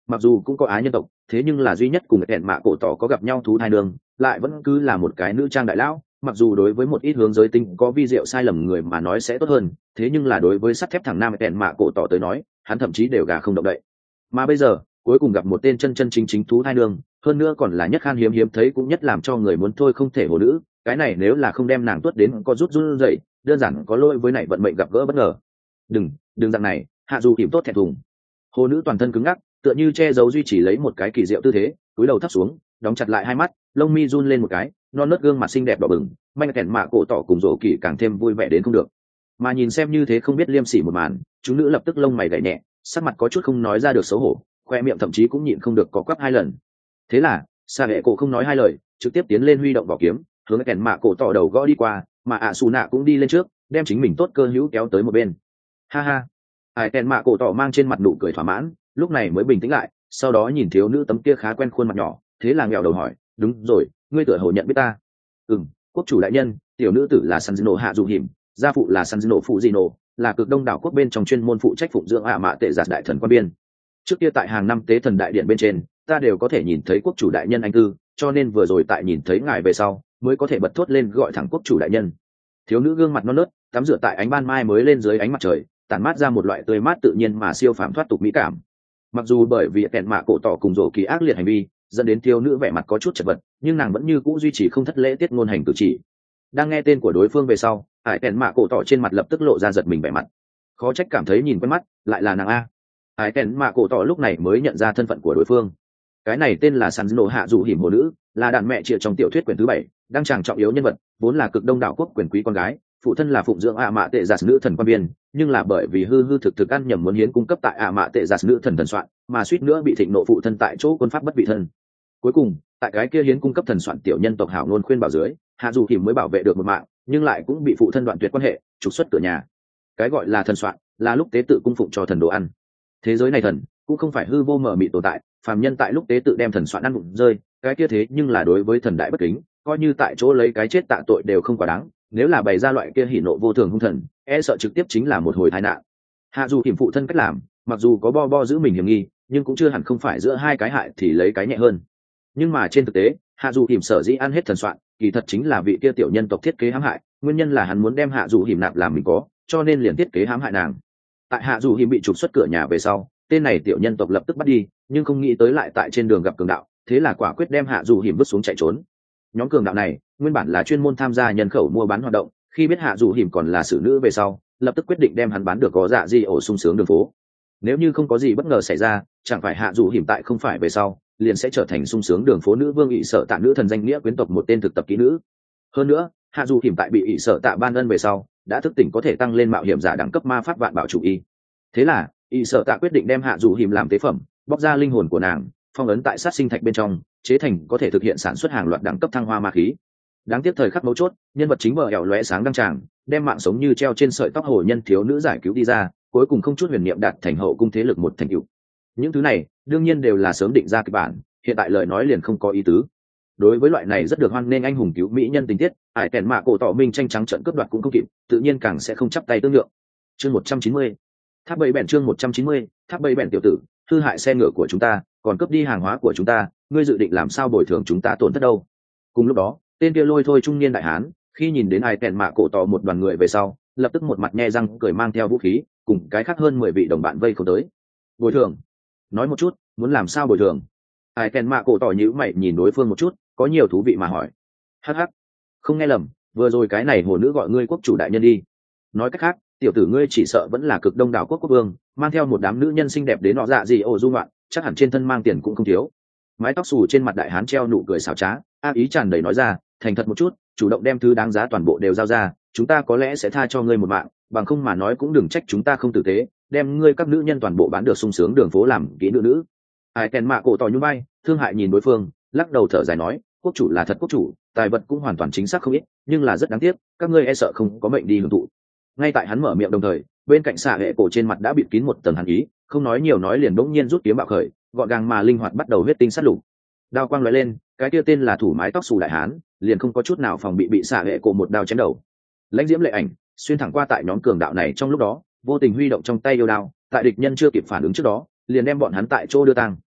mặc dù cũng có á nhân tộc, thế nhưng là duy nhất cùng kẹn mạ cổ tỏ có gặp nhau thú thai nương lại vẫn cứ là một cái nữ trang đại lão. Mặc dù đối với một ít hướng giới tinh có vi diệu sai lầm người mà nói sẽ tốt hơn, thế nhưng là đối với sắt thép thằng nam kẹn mạ cổ tỏ tới nói, hắn thậm chí đều gà không động đậy. Mà bây giờ cuối cùng gặp một tên chân chân chính chính thú thai nương, hơn nữa còn là nhất khan hiếm hiếm thấy cũng nhất làm cho người muốn thôi không thể hồ nữ. Cái này nếu là không đem nàng tuốt đến có rút run dậy, đơn giản có lỗi với này vận mệnh gặp gỡ bất ngờ. Đừng dạng này, hạ dù kìm tốt thẹn thùng. Hồ nữ toàn thân cứng ngắc, tựa như che giấu duy trì lấy một cái kỳ diệu tư thế, cúi đầu thấp xuống, đóng chặt lại hai mắt, lông mi run lên một cái, non nớt gương mặt xinh đẹp đỏ bừng, manh kèn mạ cổ tỏ cùng rổ kỳ càng thêm vui vẻ đến không được. Mà nhìn xem như thế không biết liêm sỉ một màn, chúng nữ lập tức lông mày gảy nhẹ, sắc mặt có chút không nói ra được xấu hổ, khoe miệng thậm chí cũng nhịn không được có quắp hai lần. Thế là xa hệ cổ không nói hai lời, trực tiếp tiến lên huy động bảo kiếm, hướng kèn mạ cổ tỏ đầu gõ đi qua, mà ạ xù nạ cũng đi lên trước, đem chính mình tốt cơ hữu kéo tới một bên. Ha ha, ai kèn mạ cổ tỏ mang trên mặt nụ cười thỏa mãn, lúc này mới bình tĩnh lại, sau đó nhìn thiếu nữ tấm kia khá quen khuôn mặt nhỏ, thế là nghèo đầu hỏi, đúng rồi, ngươi tựa hồ nhận biết ta? Quốc chủ đại nhân, tiểu nữ tử là Sanjino hạ dù hiểm, gia phụ là Sanjino Fujino, là cực đông đảo quốc bên trong chuyên môn phụ trách phụng dưỡng ạ mạ tệ giạt đại thần quan biên. Trước kia tại hàng năm tế thần đại điện bên trên, ta đều có thể nhìn thấy quốc chủ đại nhân anh tư, cho nên vừa rồi tại nhìn thấy ngài về sau, mới có thể bật thốt lên gọi thẳng quốc chủ đại nhân. Thiếu nữ gương mặt non nớt, tắm rửa tại ánh ban mai mới lên dưới ánh mặt trời, tản mát ra một loại tươi mát tự nhiên mà siêu phàm thoát tục mỹ cảm. Mặc dù bởi vì kẹn mạ cổ tỏ cùng rổ kỳ ác liệt hành vi dẫn đến thiếu nữ vẻ mặt có chút chật vật, nhưng nàng vẫn như cũ duy trì không thất lễ tiết ngôn hành cử chỉ. Đang nghe tên của đối phương về sau, ải kẹn mạ cổ tỏ trên mặt lập tức lộ ra giật mình vẻ mặt, khó trách cảm thấy nhìn quen mắt, lại là nàng a. Ải kẹn mạ cổ tỏ lúc này mới nhận ra thân phận của đối phương. Cái này tên là Sanjino hạ dù hiểm hồ nữ, là đàn mẹ triệt trong tiểu thuyết quyển thứ 7, đang chàng trọng yếu nhân vật, vốn là cực đông đảo quốc quyền quý con gái, phụ thân là phụng dưỡng ạ mạ tệ giạt nữ thần quan biên, nhưng là bởi vì hư thực ăn nhầm muốn hiến cung cấp tại ạ mạ tệ giạt nữ thần thần soạn, mà suýt nữa bị thịnh nộ phụ thân tại chỗ quân pháp bất vị thân. Cuối cùng tại cái kia hiến cung cấp thần soạn tiểu nhân tộc hảo ngôn khuyên bảo dưới, hạ dù hiểm mới bảo vệ được một mạng, nhưng lại cũng bị phụ thân đoạn tuyệt quan hệ, trục xuất cửa nhà. Cái gọi là thần soạn là lúc tế tự cung phụng cho thần đồ ăn. Thế giới này thần cũng không phải hư vô mờ mịt tồn tại, phàm nhân tại lúc tế tự đem thần soạn ăn bụng rơi, cái kia thế nhưng là đối với thần đại bất kính, coi như tại chỗ lấy cái chết tạ tội đều không quá đáng. Nếu là bày ra loại kia hỉ nộ vô thường hung thần, e sợ trực tiếp chính là một hồi tai nạn. Hạ dù hiểm phụ thân cách làm, mặc dù có bo giữ mình hiểm nghi, nhưng cũng chưa hẳn không phải giữa hai cái hại thì lấy cái nhẹ hơn. Nhưng mà trên thực tế, hạ dù hiểm sở dĩ ăn hết thần soạn, kỳ thật chính là vị kia tiểu nhân tộc thiết kế hãm hại, nguyên nhân là hắn muốn đem hạ dù hiểm nạp làm mình có, cho nên liền thiết kế hãm hại nàng. Tại hạ dù hiểm bị trục xuất cửa nhà về sau, tên này tiểu nhân tộc lập tức bắt đi, nhưng không nghĩ tới lại tại trên đường gặp cường đạo, thế là quả quyết đem hạ dù hiểm vứt xuống chạy trốn. Nhóm cường đạo này nguyên bản là chuyên môn tham gia nhân khẩu mua bán hoạt động, khi biết hạ dù hiểm còn là xử nữ về sau, lập tức quyết định đem hắn bán được có dạ gì ổ sung sướng đường phố. Nếu như không có gì bất ngờ xảy ra, chẳng phải hạ dù hiểm tại không phải về sau liền sẽ trở thành sung sướng đường phố nữ vương ỷ sở tạ nữ thần danh nghĩa quyến tộc một tên thực tập kỹ nữ. Hơn nữa hạ dù hiểm tại bị ỷ sở tạ ban ân về sau đã thức tỉnh có thể tăng lên mạo hiểm giả đẳng cấp ma pháp vạn bảo chủ y. Thế là ỷ sở tạ quyết định đem hạ dù hiểm làm tế phẩm, bóc ra linh hồn của nàng, phong ấn tại sát sinh thạch bên trong, chế thành có thể thực hiện sản xuất hàng loạt đẳng cấp thăng hoa ma khí. Đáng tiếc thời khắc mấu chốt, nhân vật chính vợ ẻo lóe sáng đăng tràng, đem mạng sống như treo trên sợi tóc hồ nhân thiếu nữ giải cứu đi ra, cuối cùng không chút huyền niệm đạt thành hậu cung thế lực một thành tựu. Những thứ này đương nhiên đều là sớm định ra kịch bản, hiện tại lời nói liền không có ý tứ. Đối với loại này rất được hoan nghênh anh hùng cứu mỹ nhân tình tiết, ải kèn mạ cổ tỏ minh tranh trắng trận cướp đoạt cũng không kịp, tự nhiên càng sẽ không chắp tay tương lượng. Chương 190, tháp bầy bèn. Chương 190, tháp bầy bèn tiểu tử, hư hại xe ngựa của chúng ta, còn cướp đi hàng hóa của chúng ta, ngươi dự định làm sao bồi thường chúng ta tổn thất đâu? Cùng lúc đó, tên kia lôi thôi trung niên đại hán, khi nhìn đến ai kèn mạ cổ tỏ một đoàn người về sau, lập tức một mặt nhe răng cười mang theo vũ khí, cùng cái khác hơn 10 vị đồng bạn vây khốn tới. Bồi thường? Nói một chút, muốn làm sao bồi thường? Ai kèn mạ cổ tỏ nhíu mày nhìn đối phương một chút, có nhiều thú vị mà hỏi. Hắc hắc, không nghe lầm, vừa rồi cái này hồ nữ gọi ngươi quốc chủ đại nhân đi. Nói cách khác, tiểu tử ngươi chỉ sợ vẫn là cực đông đảo quốc quốc vương, mang theo một đám nữ nhân xinh đẹp đến nọ dạ gì ổ du ngoạn, chắc hẳn trên thân mang tiền cũng không thiếu. Mái tóc xù trên mặt đại hán treo nụ cười xảo trá, ác ý tràn đầy nói ra, thành thật một chút, chủ động đem thứ đáng giá toàn bộ đều giao ra, chúng ta có lẽ sẽ tha cho ngươi một mạng, bằng không mà nói cũng đừng trách chúng ta không tử tế, đem ngươi các nữ nhân toàn bộ bán được sung sướng đường phố làm kỹ nữ. Ai kèn mạ cổ tỏ nhún vai, thương hại nhìn đối phương, lắc đầu thở dài nói, quốc chủ là thật quốc chủ, tài vật cũng hoàn toàn chính xác không ít, nhưng là rất đáng tiếc, các ngươi e sợ không có mệnh đi hưởng thụ. Ngay tại hắn mở miệng đồng thời, bên cạnh xạ hệ cổ trên mặt đã bịt kín một tầng hàn ý, không nói nhiều nói liền bỗng nhiên rút kiếm bạo khởi, gọn gàng mà linh hoạt bắt đầu huyết tinh sát lục. Đao quang lóe lên, cái kia tên là thủ mái tóc xù đại hán, liền không có chút nào phòng bị xạ hệ cổ một đao chém đầu. Lãnh diễm lệ ảnh xuyên thẳng qua tại nhóm cường đạo này trong lúc đó, vô tình huy động trong tay yêu đao, tại địch nhân chưa kịp phản ứng trước đó, liền đem bọn hắn tại chỗ đưa tang.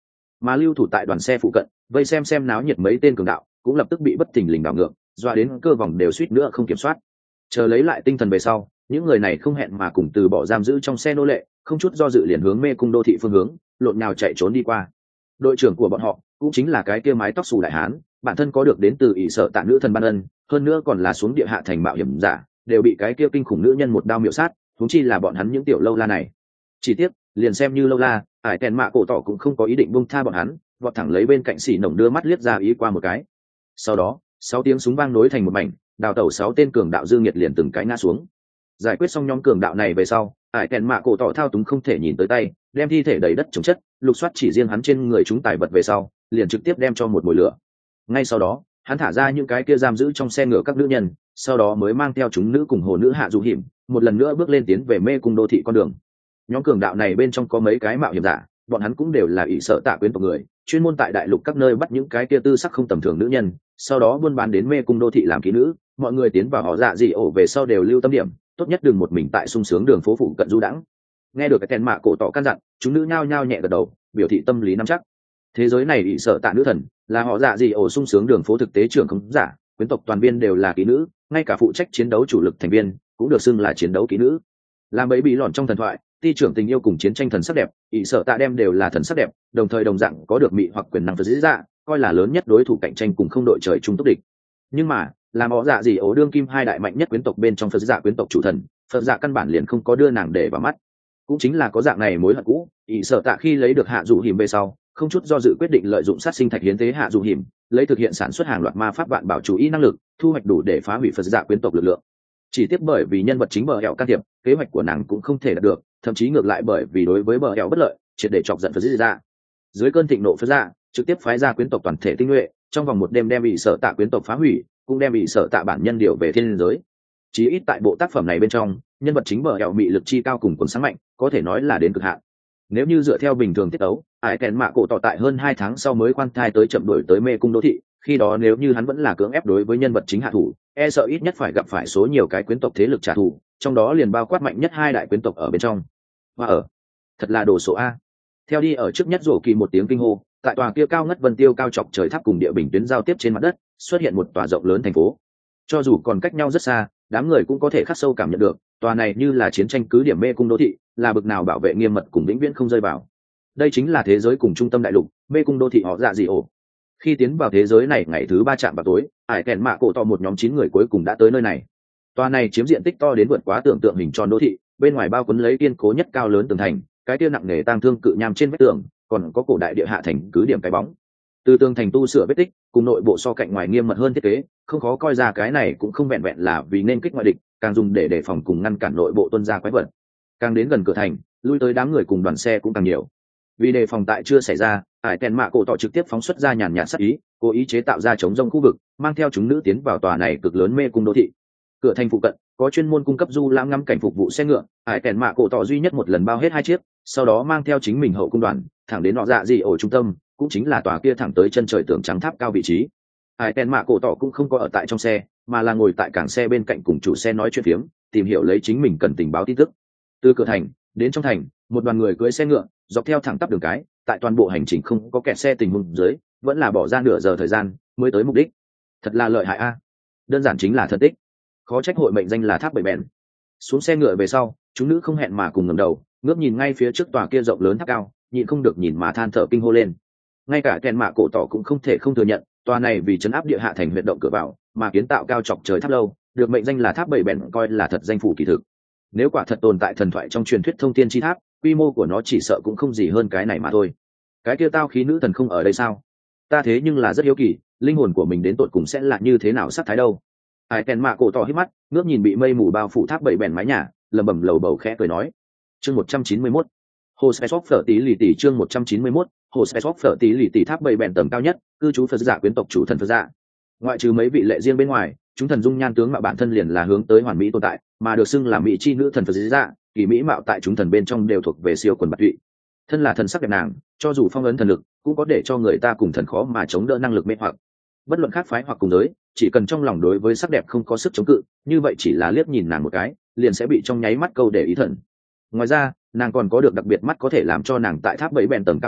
mà lưu thủ tại đoàn xe phụ cận vây xem náo nhiệt mấy tên cường đạo cũng lập tức bị bất thình lình đảo ngược, doa đến cơ vòng đều suýt nữa không kiểm soát. Chờ lấy lại tinh thần về sau, những người này không hẹn mà cùng từ bỏ giam giữ trong xe nô lệ, không chút do dự liền hướng mê cung đô thị phương hướng lộn nhào chạy trốn đi qua. Đội trưởng của bọn họ cũng chính là cái kia mái tóc xù đại hán, bản thân có được đến từ ỷ sở tạ nữ thần ban ân, hơn nữa còn là xuống địa hạ thành mạo hiểm giả, đều bị cái kia kinh khủng nữ nhân một đao miểu sát, huống chi là bọn hắn những tiểu lâu la này. Chỉ tiếc, liền xem như lâu la, ải tèn mạ cổ tỏ cũng không có ý định buông tha bọn hắn, vọt thẳng lấy bên cạnh xỉ nồng đưa mắt liếc ra ý qua một cái. Sau đó, 6 tiếng súng vang nối thành một mảnh, đào tẩu 6 tên cường đạo dương nhiệt liền từng cái ngã xuống. Giải quyết xong nhóm cường đạo này về sau, ải tèn mạ cổ tỏ thao túng không thể nhìn tới tay, đem thi thể đầy đất chống chất, lục soát chỉ riêng hắn trên người chúng tài vật về sau, liền trực tiếp đem cho một mồi lửa. Ngay sau đó, hắn thả ra những cái kia giam giữ trong xe ngựa các nữ nhân, sau đó mới mang theo chúng nữ cùng hồ nữ hạ du hiểm, một lần nữa bước lên tiến về mê cung đô thị con đường. Nhóm cường đạo này bên trong có mấy cái mạo hiểm giả, bọn hắn cũng đều là ỷ sợ tạ quyến tộc người, chuyên môn tại đại lục các nơi bắt những cái kia tư sắc không tầm thường nữ nhân, sau đó buôn bán đến mê cung đô thị làm kỹ nữ. Mọi người tiến vào họ dạ gì ổ về sau đều lưu tâm điểm, tốt nhất đừng một mình tại sung sướng đường phố phụ cận du đãng. Nghe được cái tên mạ cổ tỏ căn dặn, chúng nữ nhao nhao nhẹ gật đầu, biểu thị tâm lý nắm chắc. Thế giới này ỷ sợ tạ nữ thần là họ dạ gì ổ sung sướng đường phố thực tế trưởng không giả, quyến tộc toàn viên đều là kỹ nữ, ngay cả phụ trách chiến đấu chủ lực thành viên cũng được xưng là chiến đấu kỹ nữ. Làm bấy bị lọn trong thần thoại, ti trưởng tình yêu cùng chiến tranh thần sắc đẹp, ỷ sợ tạ đem đều là thần sắc đẹp, đồng thời đồng dạng có được mị hoặc quyền năng phật dĩ dạ, coi là lớn nhất đối thủ cạnh tranh cùng không đội trời chung tốc địch. Nhưng mà làm họ dạ gì ổ đương kim hai đại mạnh nhất quyến tộc bên trong phật dạ quyến tộc chủ thần, phật dạ căn bản liền không có đưa nàng để vào mắt. Cũng chính là có dạng này mối hận cũ, ỷ sợ tạ khi lấy được hạ dụ hiểm về sau, không chút do dự quyết định lợi dụng sát sinh thạch hiến tế hạ dụ hiểm, lấy thực hiện sản xuất hàng loạt ma pháp vạn bảo chú ý năng lực, thu hoạch đủ để phá hủy phật dạ quyến tộc lực lượng. Chỉ tiếc bởi vì nhân vật chính bờ hẹo can thiệp, kế hoạch của nàng cũng không thể đạt được, thậm chí ngược lại bởi vì đối với bờ hẹo bất lợi, triệt để chọc giận phật dạ. Dưới cơn thịnh nộ phật dạ, trực tiếp phái ra quyến tộc toàn thể tinh nhuệ, trong vòng một đêm đem ỷ sợ tạ quyến tộc phá hủy, cũng đem ỷ sợ tạ bản nhân điều về thiên giới. Chí ít tại bộ tác phẩm này bên trong, nhân vật chính bờ hẹo mị lực chi cao cùng cuốn sáng mạnh, có thể nói là đến cực hạn. Nếu như dựa theo bình thường tiết tấu, ải kèn mạ cổ tỏ tại hơn 2 tháng sau mới khoan thai tới chậm đổi tới mê cung đô thị, khi đó nếu như hắn vẫn là cưỡng ép đối với nhân vật chính hạ thủ, e sợ ít nhất phải gặp phải số nhiều cái quyến tộc thế lực trả thù, trong đó liền bao quát mạnh nhất 2 đại quyến tộc ở bên trong. Và thật là đồ số a. Theo đi ở trước nhất rổ kỳ một tiếng kinh hô, tại tòa kia cao ngất vân tiêu cao chọc trời tháp cùng địa bình tuyến giao tiếp trên mặt đất, xuất hiện một tòa rộng lớn thành phố. Cho dù còn cách nhau rất xa, đám người cũng có thể khắc sâu cảm nhận được, tòa này như là chiến tranh cứ điểm mê cung đô thị, là bực nào bảo vệ nghiêm mật cùng vĩnh viễn không rơi vào. Đây chính là thế giới cùng trung tâm đại lục, mê cung đô thị họ dạ gì ổ. Khi tiến vào thế giới này ngày thứ 3 chạm vào tối, ải kèn mạ cổ tỏ một nhóm 9 người cuối cùng đã tới nơi này. Tòa này chiếm diện tích to đến vượt quá tưởng tượng hình tròn đô thị, bên ngoài bao quấn lấy kiên cố nhất cao lớn tường thành, cái kia nặng nề tang thương cự nham trên vách tường, còn có cổ đại địa hạ thành cứ điểm cái bóng. Từ tường thành tu sửa vết tích, cùng nội bộ so cạnh ngoài nghiêm mật hơn thiết kế, không khó coi ra cái này cũng không vẹn vẹn là vì nên kích ngoại địch, càng dùng để đề phòng cùng ngăn cản nội bộ tuân ra quái vật. Càng đến gần cửa thành, lui tới đám người cùng đoàn xe cũng càng nhiều. Vì đề phòng tại chưa xảy ra, ải tèn mạ cổ tỏ trực tiếp phóng xuất ra nhàn nhạt sát ý, cố ý chế tạo ra chống rông khu vực, mang theo chúng nữ tiến vào tòa này cực lớn mê cung đô thị. Cửa thành phụ cận có chuyên môn cung cấp du lãm ngắm cảnh phục vụ xe ngựa, ải tèn mạ cổ tỏ duy nhất một lần bao hết 2 chiếc, sau đó mang theo chính mình hậu cung đoàn thẳng đến nọ dạ gì ổ trung tâm, cũng chính là tòa kia thẳng tới chân trời tường trắng tháp cao vị trí. Ải tèn mạ cổ tỏ cũng không có ở tại trong xe, mà là ngồi tại cảng xe bên cạnh cùng chủ xe nói chuyện phiếm, tìm hiểu lấy chính mình cần tình báo tin tức. Từ cửa thành đến trong thành, một đoàn người cưỡi xe ngựa dọc theo thẳng tắp đường cái, tại toàn bộ hành trình không có kẹt xe tình huống dưới, vẫn là bỏ ra nửa giờ thời gian mới tới mục đích. Thật là lợi hại a. Đơn giản chính là thần tích. Khó trách hội mệnh danh là tháp bảy bèn. Xuống xe ngựa về sau, chúng nữ không hẹn mà cùng ngẩng đầu, ngước nhìn ngay phía trước tòa kia rộng lớn tháp cao, nhịn không được nhìn mà than thở kinh hô lên. Ngay cả kèn mạ cổ tỏ cũng không thể không thừa nhận, tòa này vì trấn áp địa hạ thành huyệt động cửa vào, mà kiến tạo cao chọc trời tháp lâu, được mệnh danh là tháp bảy bèn coi là thật danh phủ kỳ thực. Nếu quả thật tồn tại thần thoại trong truyền thuyết thông thiên chi tháp, quy mô của nó chỉ sợ cũng không gì hơn cái này mà thôi. Cái kia tao khí nữ thần không ở đây sao? Ta thế nhưng là rất hiếu kỳ, linh hồn của mình đến tột cùng sẽ là như thế nào sắc thái đâu. Ai kèn mạ cổ tỏ hít mắt, ngước nhìn bị mây mù bao phủ tháp bảy bèn mái nhà, lẩm bẩm lầu bầu khẽ cười nói. Chương 191. Hồ Spesop phở tí lì tỷ chương 191. Hồ Spesop phở tí lì tỷ tháp bảy bèn tầng cao nhất, cư trú Phật dạ quyến tộc chủ thần Phật dạ. Ngoại trừ mấy vị lệ riêng bên ngoài, chúng thần dung nhan tướng mạo bản thân liền là hướng tới hoàn mỹ tồn tại, mà được xưng là mỹ chi nữ thần Phật dạ, kỳ mỹ mạo tại chúng thần bên trong đều thuộc về siêu quần bạc tụy. Thân là thần sắc đẹp nàng, cho dù phong ấn thần lực, cũng có để cho người ta cùng thần khó mà chống đỡ năng lực mê hoặc. Bất luận khác phái hoặc cùng giới, chỉ cần trong lòng đối với sắc đẹp không có sức chống cự, như vậy chỉ là liếc nhìn nàng một cái, liền sẽ bị trong nháy mắt câu để ý thần. Ngoài ra, nàng còn có được đặc biệt mắt có thể làm cho nàng tại tháp bảy bèn tầng cao nhất,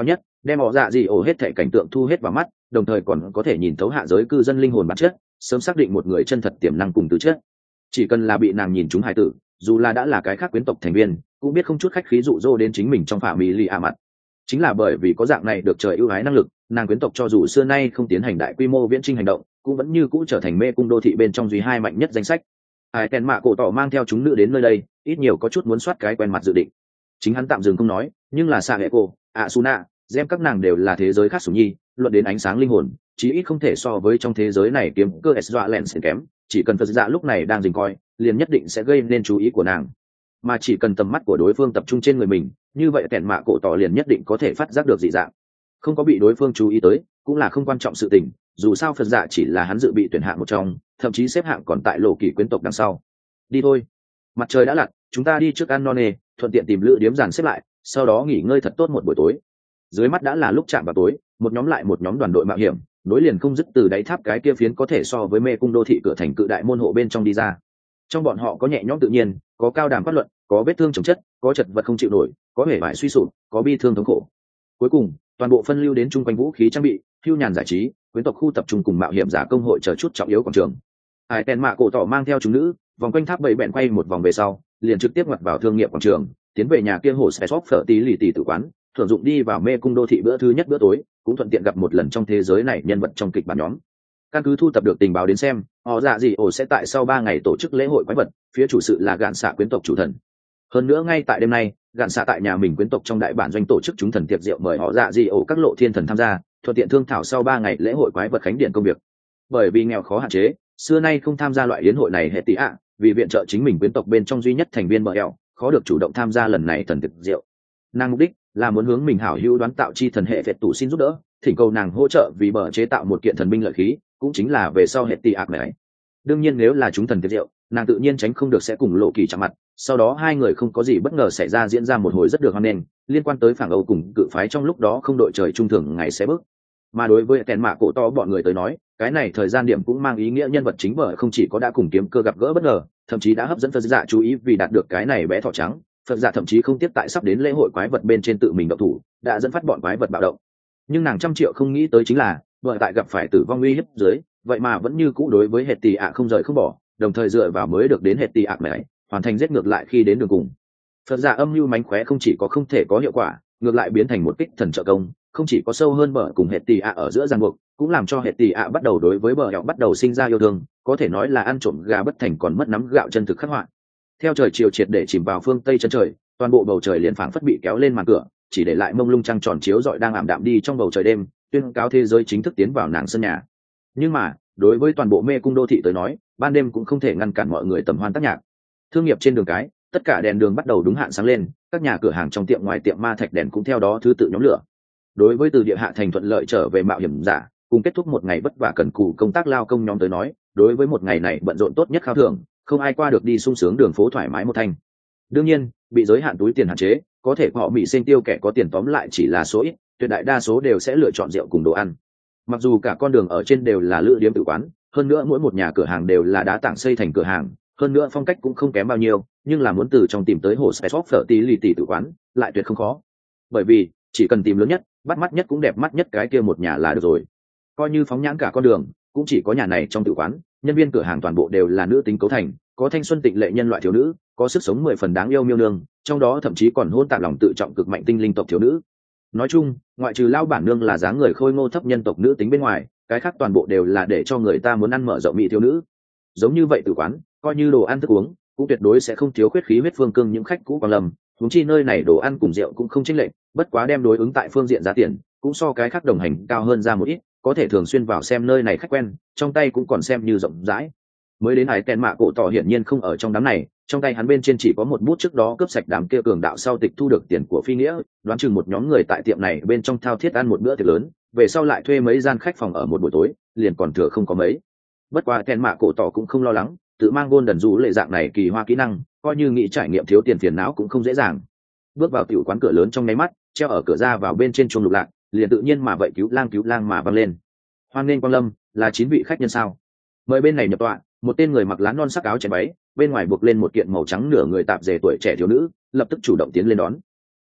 đem họ dạ gì ổ hết thể cảnh tượng thu hết vào mắt, đồng thời còn có thể nhìn thấu hạ giới cư dân linh hồn bản chất, sớm xác định một người chân thật tiềm năng cùng tư chất. Chỉ cần là bị nàng nhìn trúng hài tử, dù là đã là cái khác quyến tộc thành viên, cũng biết không chút khách khí dụ dỗ đến chính mình trong phạm mỹ lì ạ mặt. Chính là bởi vì có dạng này được trời ưu ái năng lực, nàng quyến tộc cho dù xưa nay không tiến hành đại quy mô viễn chinh hành động, cũng vẫn như cũ trở thành mê cung đô thị bên trong duy hai mạnh nhất danh sách. Ai tèn mạ cổ tỏ mang theo chúng nữ đến nơi đây, ít nhiều có chút muốn soát cái quen mặt dự định. Chính hắn tạm dừng không nói, nhưng là xạ hệ cô, Asuna, Gem các nàng đều là thế giới khác sủng nhi, luận đến ánh sáng linh hồn, chí ít không thể so với trong thế giới này kiếm cơ Ezra Lens kém, chỉ cần Phật dạ lúc này đang dình coi, liền nhất định sẽ gây nên chú ý của nàng. Mà chỉ cần tầm mắt của đối phương tập trung trên người mình, như vậy kẻn mạ cổ tỏ liền nhất định có thể phát giác được dị dạng. Không có bị đối phương chú ý tới, cũng là không quan trọng sự tình, dù sao Phật dạ chỉ là hắn dự bị tuyển hạng một trong, thậm chí xếp hạng còn tại lộ kỳ quyến tộc đằng sau. Đi thôi, mặt trời đã lặn, chúng ta đi trước ăn non nê, thuận tiện tìm lữ điếm dàn xếp lại, sau đó nghỉ ngơi thật tốt một buổi tối. Dưới mắt đã là lúc chạm vào tối, một nhóm lại một nhóm đoàn đội mạo hiểm, nối liền không dứt từ đáy tháp cái kia phiến có thể so với mê cung đô thị cửa thành cự đại môn hộ bên trong đi ra. Trong bọn họ có nhẹ nhõm tự nhiên, có cao đàm phát luận, có vết thương chồng chất, có chật vật không chịu nổi, có hể vải suy sụp, có bi thương thống khổ. Cuối cùng, toàn bộ phân lưu đến chung quanh vũ khí trang bị, hưu nhàn giải trí, quyến tộc khu tập trung cùng mạo hiểm giả công hội chờ chút trọng yếu quảng trường. Ai tèn mạ cổ tỏ mang theo chúng nữ, vòng quanh tháp bảy bẹn quay một vòng về sau, liền trực tiếp ngoặt vào thương nghiệp quảng trường, tiến về nhà kia hồ Spesop phở tí lì tỷ tử quán, thường dụng đi vào mê cung đô thị bữa thứ nhất bữa tối, cũng thuận tiện gặp một lần trong thế giới này nhân vật trong kịch bản nhóm. Căn cứ thu thập được tình báo đến xem, họ dạ gì ổ sẽ tại sau 3 ngày tổ chức lễ hội quái vật, phía chủ sự là gạn xạ quyến tộc chủ thần. Hơn nữa ngay tại đêm nay, gạn xạ tại nhà mình quyến tộc trong đại bản doanh tổ chức chúng thần tiệc rượu mời họ dạ gì ổ các lộ thiên thần tham gia, thuận tiện thương thảo sau 3 ngày lễ hội quái vật khánh điện công việc. Bởi vì nghèo khó hạn chế, xưa nay không tham gia loại yến hội này hệ tỷ ạ, vì viện trợ chính mình quyến tộc bên trong duy nhất thành viên bờ eo, khó được chủ động tham gia lần này thần tiệc rượu. Nàng mục đích là muốn hướng mình hảo hữu đoán tạo chi thần hệ phệt tủ xin giúp đỡ, thỉnh cầu nàng hỗ trợ vì bờ chế tạo một kiện thần binh lợi khí, cũng chính là về sau hệ tỷ ạc này. Đương nhiên nếu là chúng thần tiệc rượu, nàng tự nhiên tránh không được sẽ cùng lộ kỳ chạm mặt, sau đó hai người không có gì bất ngờ xảy ra diễn ra một hồi rất được hoan nghênh, liên quan tới phản Âu cùng cự phái trong lúc đó không đội trời trung thường ngày sẽ bước. Mà đối với kèn mạ cổ to bọn người tới nói, cái này thời gian điểm cũng mang ý nghĩa nhân vật chính bởi không chỉ có đã cùng kiếm cơ gặp gỡ bất ngờ, thậm chí đã hấp dẫn Phật dạ chú ý vì đạt được cái này bé thỏ trắng. Phật dạ thậm chí không tiếp tại sắp đến lễ hội quái vật bên trên tự mình động thủ, đã dẫn phát bọn quái vật bạo động. Nhưng nàng trăm triệu không nghĩ tới chính là, vợ tại gặp phải tử vong uy hiếp dưới, vậy mà vẫn như cũ đối với hệ tỷ ạ không rời không bỏ, đồng thời dựa vào mới được đến hệ tỷ ạ này, hoàn thành giết ngược lại khi đến đường cùng. Phật dạ âm mưu mánh khóe không chỉ có không thể có hiệu quả, ngược lại biến thành một kích thần trợ công, không chỉ có sâu hơn bờ cùng hệ tỷ ạ ở giữa ràng buộc, cũng làm cho hệ tỷ ạ bắt đầu đối với bờ hẹo bắt đầu sinh ra yêu thương, có thể nói là ăn trộm gà bất thành còn mất nắm gạo chân thực khắc họa. Theo trời chiều triệt để chìm vào phương tây chân trời, toàn bộ bầu trời liền phảng phất bị kéo lên màn cửa, chỉ để lại mông lung trăng tròn chiếu rọi đang ảm đạm đi trong bầu trời đêm, tuyên cáo thế giới chính thức tiến vào nàng sân nhà. Nhưng mà đối với toàn bộ mê cung đô thị tới nói, ban đêm cũng không thể ngăn cản mọi người tầm hoan tác nhạc. Thương nghiệp trên đường cái, tất cả đèn đường bắt đầu đúng hạn sáng lên, các nhà cửa hàng trong tiệm ngoài tiệm ma thạch đèn cũng theo đó thứ tự nhóm lửa. Đối với từ địa hạ thành thuận lợi trở về mạo hiểm giả, cùng kết thúc một ngày vất vả cần cù công tác lao công nhóm tới nói, đối với một ngày này bận rộn tốt nhất khao thưởng, không ai qua được đi sung sướng đường phố thoải mái một thanh. Đương nhiên, bị giới hạn túi tiền hạn chế, có thể họ mỹ sinh tiêu kẻ có tiền tóm lại chỉ là số ít, tuyệt đại đa số đều sẽ lựa chọn rượu cùng đồ ăn. Mặc dù cả con đường ở trên đều là lữ điếm tự quán, hơn nữa mỗi một nhà cửa hàng đều là đá tảng xây thành cửa hàng, hơn nữa phong cách cũng không kém bao nhiêu, nhưng là muốn từ trong tìm tới hồ Spesop phở tí lì tỷ tự quán, lại tuyệt không khó. Bởi vì chỉ cần tìm lớn nhất, bắt mắt nhất cũng đẹp mắt nhất cái kia một nhà là được rồi. Coi như phóng nhãn cả con đường, cũng chỉ có nhà này trong tự quán, nhân viên cửa hàng toàn bộ đều là nữ tính cấu thành, có thanh xuân tịnh lệ nhân loại thiếu nữ, có sức sống 10 phần đáng yêu miêu nương, trong đó thậm chí còn hôn tạp lòng tự trọng cực mạnh tinh linh tộc thiếu nữ. Nói chung, ngoại trừ lao bản nương là dáng người khôi ngô thấp nhân tộc nữ tính bên ngoài, cái khác toàn bộ đều là để cho người ta muốn ăn mở rộng mỹ thiếu nữ. Giống như vậy tự quán, coi như đồ ăn thức uống, cũng tuyệt đối sẽ không thiếu khuyết khí huyết phương cương những khách cũ quan lầm. Huống chi nơi này đồ ăn cùng rượu cũng không chênh lệch, bất quá đem đối ứng tại phương diện giá tiền, cũng so cái khác đồng hành cao hơn ra một ít, có thể thường xuyên vào xem nơi này khách quen, trong tay cũng còn xem như rộng rãi. Mới đến hải kèn mạ cổ tỏ hiển nhiên không ở trong đám này, trong tay hắn bên trên chỉ có một bút trước đó cướp sạch đám kia cường đạo sau tịch thu được tiền của phi nghĩa, đoán chừng một nhóm người tại tiệm này bên trong thao thiết ăn một bữa tiệc lớn, về sau lại thuê mấy gian khách phòng ở một buổi tối, liền còn thừa không có mấy. Bất quá kèn mạ cổ tỏ cũng không lo lắng, tự mang gôn đần rú lệ dạng này kỳ hoa kỹ năng, coi như nghĩ trải nghiệm thiếu tiền phiền não cũng không dễ dàng. Bước vào tiểu quán cửa lớn trong nháy mắt, treo ở cửa ra vào bên trên chuông lục lạc, liền tự nhiên mà vậy cứu lang mà văng lên. Hoan nghênh quang lâm, là 9 vị khách nhân sao? Mời bên này nhập tọa. Một tên người mặc lá non sắc áo chèn váy, bên ngoài buộc lên một kiện màu trắng nửa người tạp dề tuổi trẻ thiếu nữ, lập tức chủ động tiến lên đón.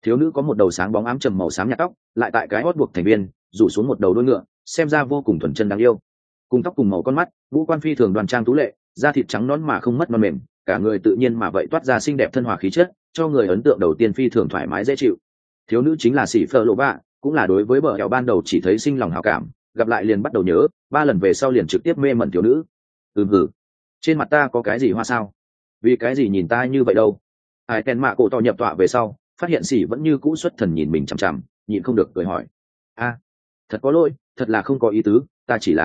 thiếu nữ có một đầu sáng bóng ám trầm màu xám nhạt tóc, lại tại cái hót buộc thành viên rủ xuống một đầu đuôi ngựa, xem ra vô cùng thuần chân đáng yêu. Cùng tóc cùng màu con mắt, ngũ quan phi thường đoan trang tú lệ, da thịt trắng nõn mà không mất non mềm, cả người tự nhiên mà vậy toát ra xinh đẹp thân hòa khí chất, cho người ấn tượng đầu tiên phi thường thoải mái dễ chịu. Thiếu nữ chính là Sĩ Phở Lộ Bạ, cũng là đối với bờ hẻo ban đầu chỉ thấy sinh lòng hảo cảm, gặp lại liền bắt đầu nhớ, 3 lần về sau liền trực tiếp mê mẩn thiếu nữ. Trên mặt ta có cái gì hoa sao? Vì cái gì nhìn ta như vậy đâu? Ai Ken Mạ cổ tỏ nhập tọa về sau, phát hiện Sĩ vẫn như cũ xuất thần nhìn mình chằm chằm, nhịn không được cười hỏi: thật có lỗi, thật là không có ý tứ, ta chỉ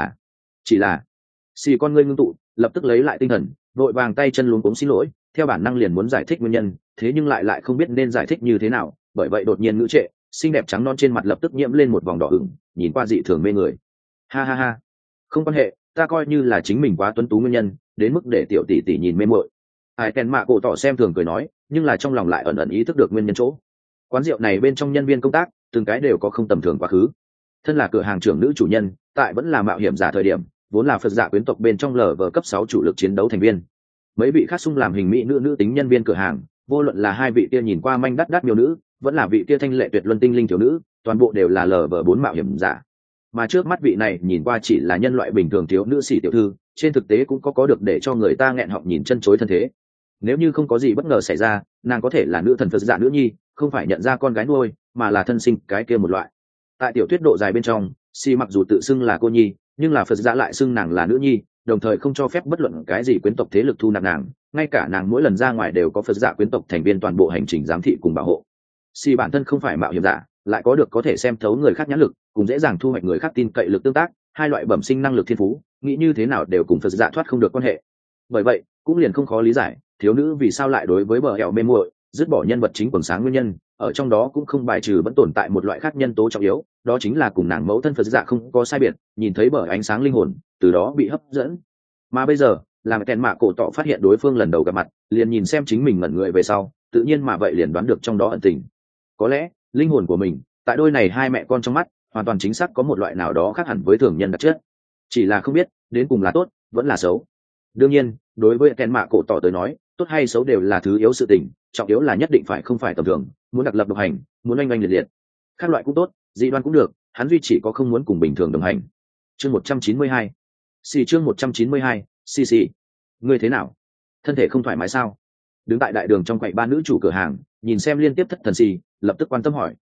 là Sĩ con ngươi ngưng tụ, lập tức lấy lại tinh thần, vội vàng tay chân luống cuống xin lỗi, theo bản năng liền muốn giải thích nguyên nhân, thế nhưng lại không biết nên giải thích như thế nào, bởi vậy đột nhiên ngữ trệ, xinh đẹp trắng non trên mặt lập tức nhiễm lên một vòng đỏ ửng, nhìn qua dị thường mê người. Ha, không quan hệ, ta coi như là chính mình quá tuấn tú nguyên nhân, đến mức để tiểu tỷ tỷ nhìn mê muội. Ai Ken Mạ cổ tỏ xem thường cười nói, nhưng là trong lòng lại ẩn ẩn ý thức được nguyên nhân chỗ. Quán rượu này bên trong nhân viên công tác, từng cái đều có không tầm thường quá khứ. Thân là cửa hàng trưởng nữ chủ nhân, tại vẫn là mạo hiểm giả thời điểm, vốn là Phật giả quyến tộc bên trong lở vở cấp 6 chủ lực chiến đấu thành viên. Mấy vị khác xung làm hình mỹ nữ tính nhân viên cửa hàng, vô luận là hai vị kia nhìn qua manh đắt miêu nữ, vẫn là vị kia thanh lệ tuyệt luân tinh linh thiếu nữ, toàn bộ đều là LV4 mạo hiểm giả. Mà trước mắt vị này nhìn qua chỉ là nhân loại bình thường thiếu nữ sĩ tiểu thư, trên thực tế cũng có được để cho người ta nghẹn họng nhìn chân chối thân thế. Nếu như không có gì bất ngờ xảy ra, nàng có thể là nữ thần Phật giả nữ nhi, không phải nhận ra con gái nuôi, mà là thân sinh cái kia một loại. Tại tiểu thuyết độ dài bên trong, Si mặc dù tự xưng là cô nhi, nhưng là Phật giả lại xưng nàng là nữ nhi, đồng thời không cho phép bất luận cái gì quyến tộc thế lực thu nạp nàng, ngay cả nàng mỗi lần ra ngoài đều có Phật giả quyến tộc thành viên toàn bộ hành trình giám thị cùng bảo hộ. Si bản thân không phải mạo hiểm giả, lại có thể xem thấu người khác nhãn lực, cùng dễ dàng thu hoạch người khác tin cậy lực tương tác, hai loại bẩm sinh năng lực thiên phú, nghĩ như thế nào đều cùng Phật giả thoát không được quan hệ. Bởi vậy, cũng liền không khó lý giải, thiếu nữ vì sao lại đối với bờ hẻo mê muội, dứt bỏ nhân vật chính quần sáng nguyên nhân, ở trong đó cũng không bài trừ vẫn tồn tại một loại khác nhân tố trọng yếu, đó chính là cùng nàng mẫu thân Phật giả không có sai biệt, nhìn thấy bờ ánh sáng linh hồn, từ đó bị hấp dẫn. Mà bây giờ, làm Ken Mạ cổ tỏ phát hiện đối phương lần đầu gặp mặt, liền nhìn xem chính mình ngẩn người về sau, tự nhiên mà vậy liền đoán được trong đó ẩn tình. Có lẽ linh hồn của mình tại đôi này hai mẹ con trong mắt hoàn toàn chính xác có một loại nào đó khác hẳn với thường nhân đặc chất, chỉ là không biết đến cùng là tốt vẫn là xấu. Đương nhiên đối với Ken Mạ cổ tỏ tới nói, tốt hay xấu đều là thứ yếu sự tình, trọng yếu là nhất định phải không phải tầm thường, muốn đặc lập độc hành, muốn oanh oanh liệt liệt. Các loại cũng tốt, dị đoan cũng được, hắn duy chỉ có không muốn cùng bình thường đồng hành. Chương 192. Chương 192. Xì. Ngươi thế nào? Thân thể không thoải mái sao? Đứng tại đại đường trong quầy ba nữ chủ cửa hàng, nhìn xem liên tiếp thất thần xì, lập tức quan tâm hỏi.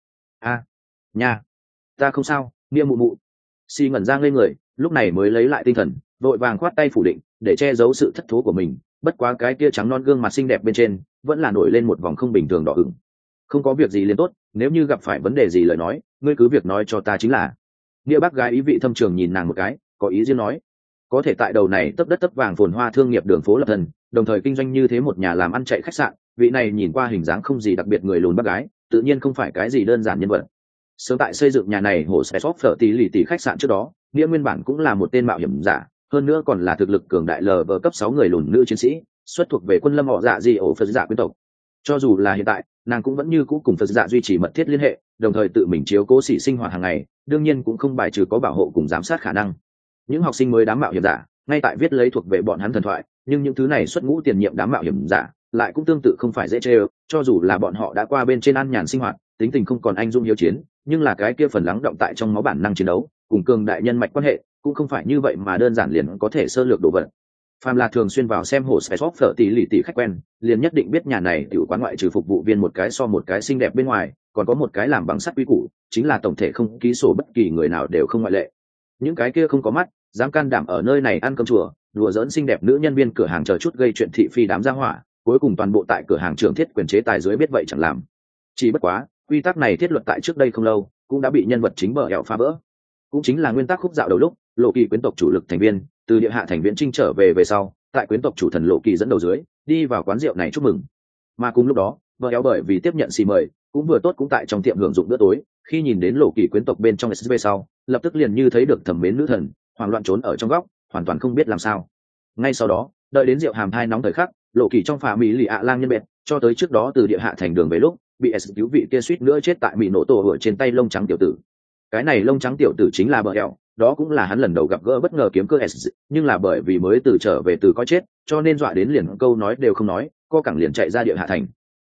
Nha, ta không sao, Nia mụ mụ. Xì ngẩn ra ngây người, lúc này mới lấy lại tinh thần, vội vàng khoát tay phủ định, để che giấu sự thất thố của mình. Bất quá cái kia trắng non gương mặt xinh đẹp bên trên, vẫn là nổi lên một vòng không bình thường đỏ ửng. Không có việc gì liền tốt, nếu như gặp phải vấn đề gì lời nói, ngươi cứ việc nói cho ta chính là. Nia bác gái ý vị thâm trường nhìn nàng một cái, có ý riêng nói. Có thể tại đầu này tấp đất tấp vàng phồn hoa thương nghiệp đường phố lập thân, đồng thời kinh doanh như thế một nhà làm ăn chạy khách sạn, vị này nhìn qua hình dáng không gì đặc biệt người lùn bác gái, tự nhiên không phải cái gì đơn giản nhân vật. Sớm tại xây dựng nhà này hồ sẽ phở tỷ khách sạn trước đó, Nghĩa nguyên bản cũng là một tên mạo hiểm giả, hơn nữa còn là thực lực cường đại LV cấp 6 người lùn nữ chiến sĩ, xuất thuộc về quân lâm họ dạ gì ổ Phật giả quyến tộc. Cho dù là hiện tại, nàng cũng vẫn như cũ cùng Phật giả duy trì mật thiết liên hệ, đồng thời tự mình chiếu cố sĩ sinh hoạt hàng ngày, đương nhiên cũng không bài trừ có bảo hộ cùng giám sát khả năng. Những học sinh mới đám mạo hiểm giả, ngay tại viết lấy thuộc về bọn hắn thần thoại, nhưng những thứ này xuất ngũ tiền nhiệm đám mạo hiểm giả, lại cũng tương tự không phải dễ chơi, cho dù là bọn họ đã qua bên trên ăn nhàn sinh hoạt, tính tình không còn anh dung hiếu chiến, nhưng là cái kia phần lắng động tại trong máu bản năng chiến đấu, cùng cường đại nhân mạch quan hệ, cũng không phải như vậy mà đơn giản liền có thể sơ lược đồ vật. Phàm là thường xuyên vào xem hồ Sport phở tỷ khách quen, liền nhất định biết nhà này tiểu quán ngoại trừ phục vụ viên một cái so một cái xinh đẹp bên ngoài, còn có một cái làm bằng sắt quý củ, chính là tổng thể không ký sổ bất kỳ người nào đều không ngoại lệ. Những cái kia không có mắt, dám can đảm ở nơi này ăn cơm chùa, đùa giỡn xinh đẹp nữ nhân viên cửa hàng chờ chút gây chuyện thị phi đám gia hỏa, cuối cùng toàn bộ tại cửa hàng trưởng thiết quyền chế tài dưới biết vậy chẳng làm. Chỉ bất quá, quy tắc này thiết luật tại trước đây không lâu, cũng đã bị nhân vật chính bờ ẻo phá vỡ. Cũng chính là nguyên tắc khúc dạo đầu lúc, Lộ Kỳ quyến tộc chủ lực thành viên, từ địa hạ thành viễn trinh trở về sau, tại quyến tộc chủ thần Lộ Kỳ dẫn đầu dưới, đi vào quán rượu này chúc mừng. Mà cùng lúc đó, bờ ẻo bởi vì tiếp nhận xì mời, cũng vừa tốt cũng tại trong tiệm hưởng dụng bữa tối, khi nhìn đến Lộ Kỳ quyến tộc bên trong SV sau, lập tức liền như thấy được thẩm mến nữ thần, hoảng loạn trốn ở trong góc, hoàn toàn không biết làm sao. Ngay sau đó, đợi đến rượu hàm thai nóng thời khắc, Lộ Kỳ trong phà mỹ lì ạ lang nhân bệt, cho tới trước đó từ địa hạ thành đường về lúc, bị S cứu vị kia suýt nữa chết tại mỹ nổ tổ ở trên tay lông trắng tiểu tử. Cái này lông trắng tiểu tử chính là bờ ẻo, đó cũng là hắn lần đầu gặp gỡ bất ngờ kiếm cơ S, nhưng là bởi vì mới từ trở về từ coi chết, cho nên dọa đến liền câu nói đều không nói, co cẳng liền chạy ra địa hạ thành.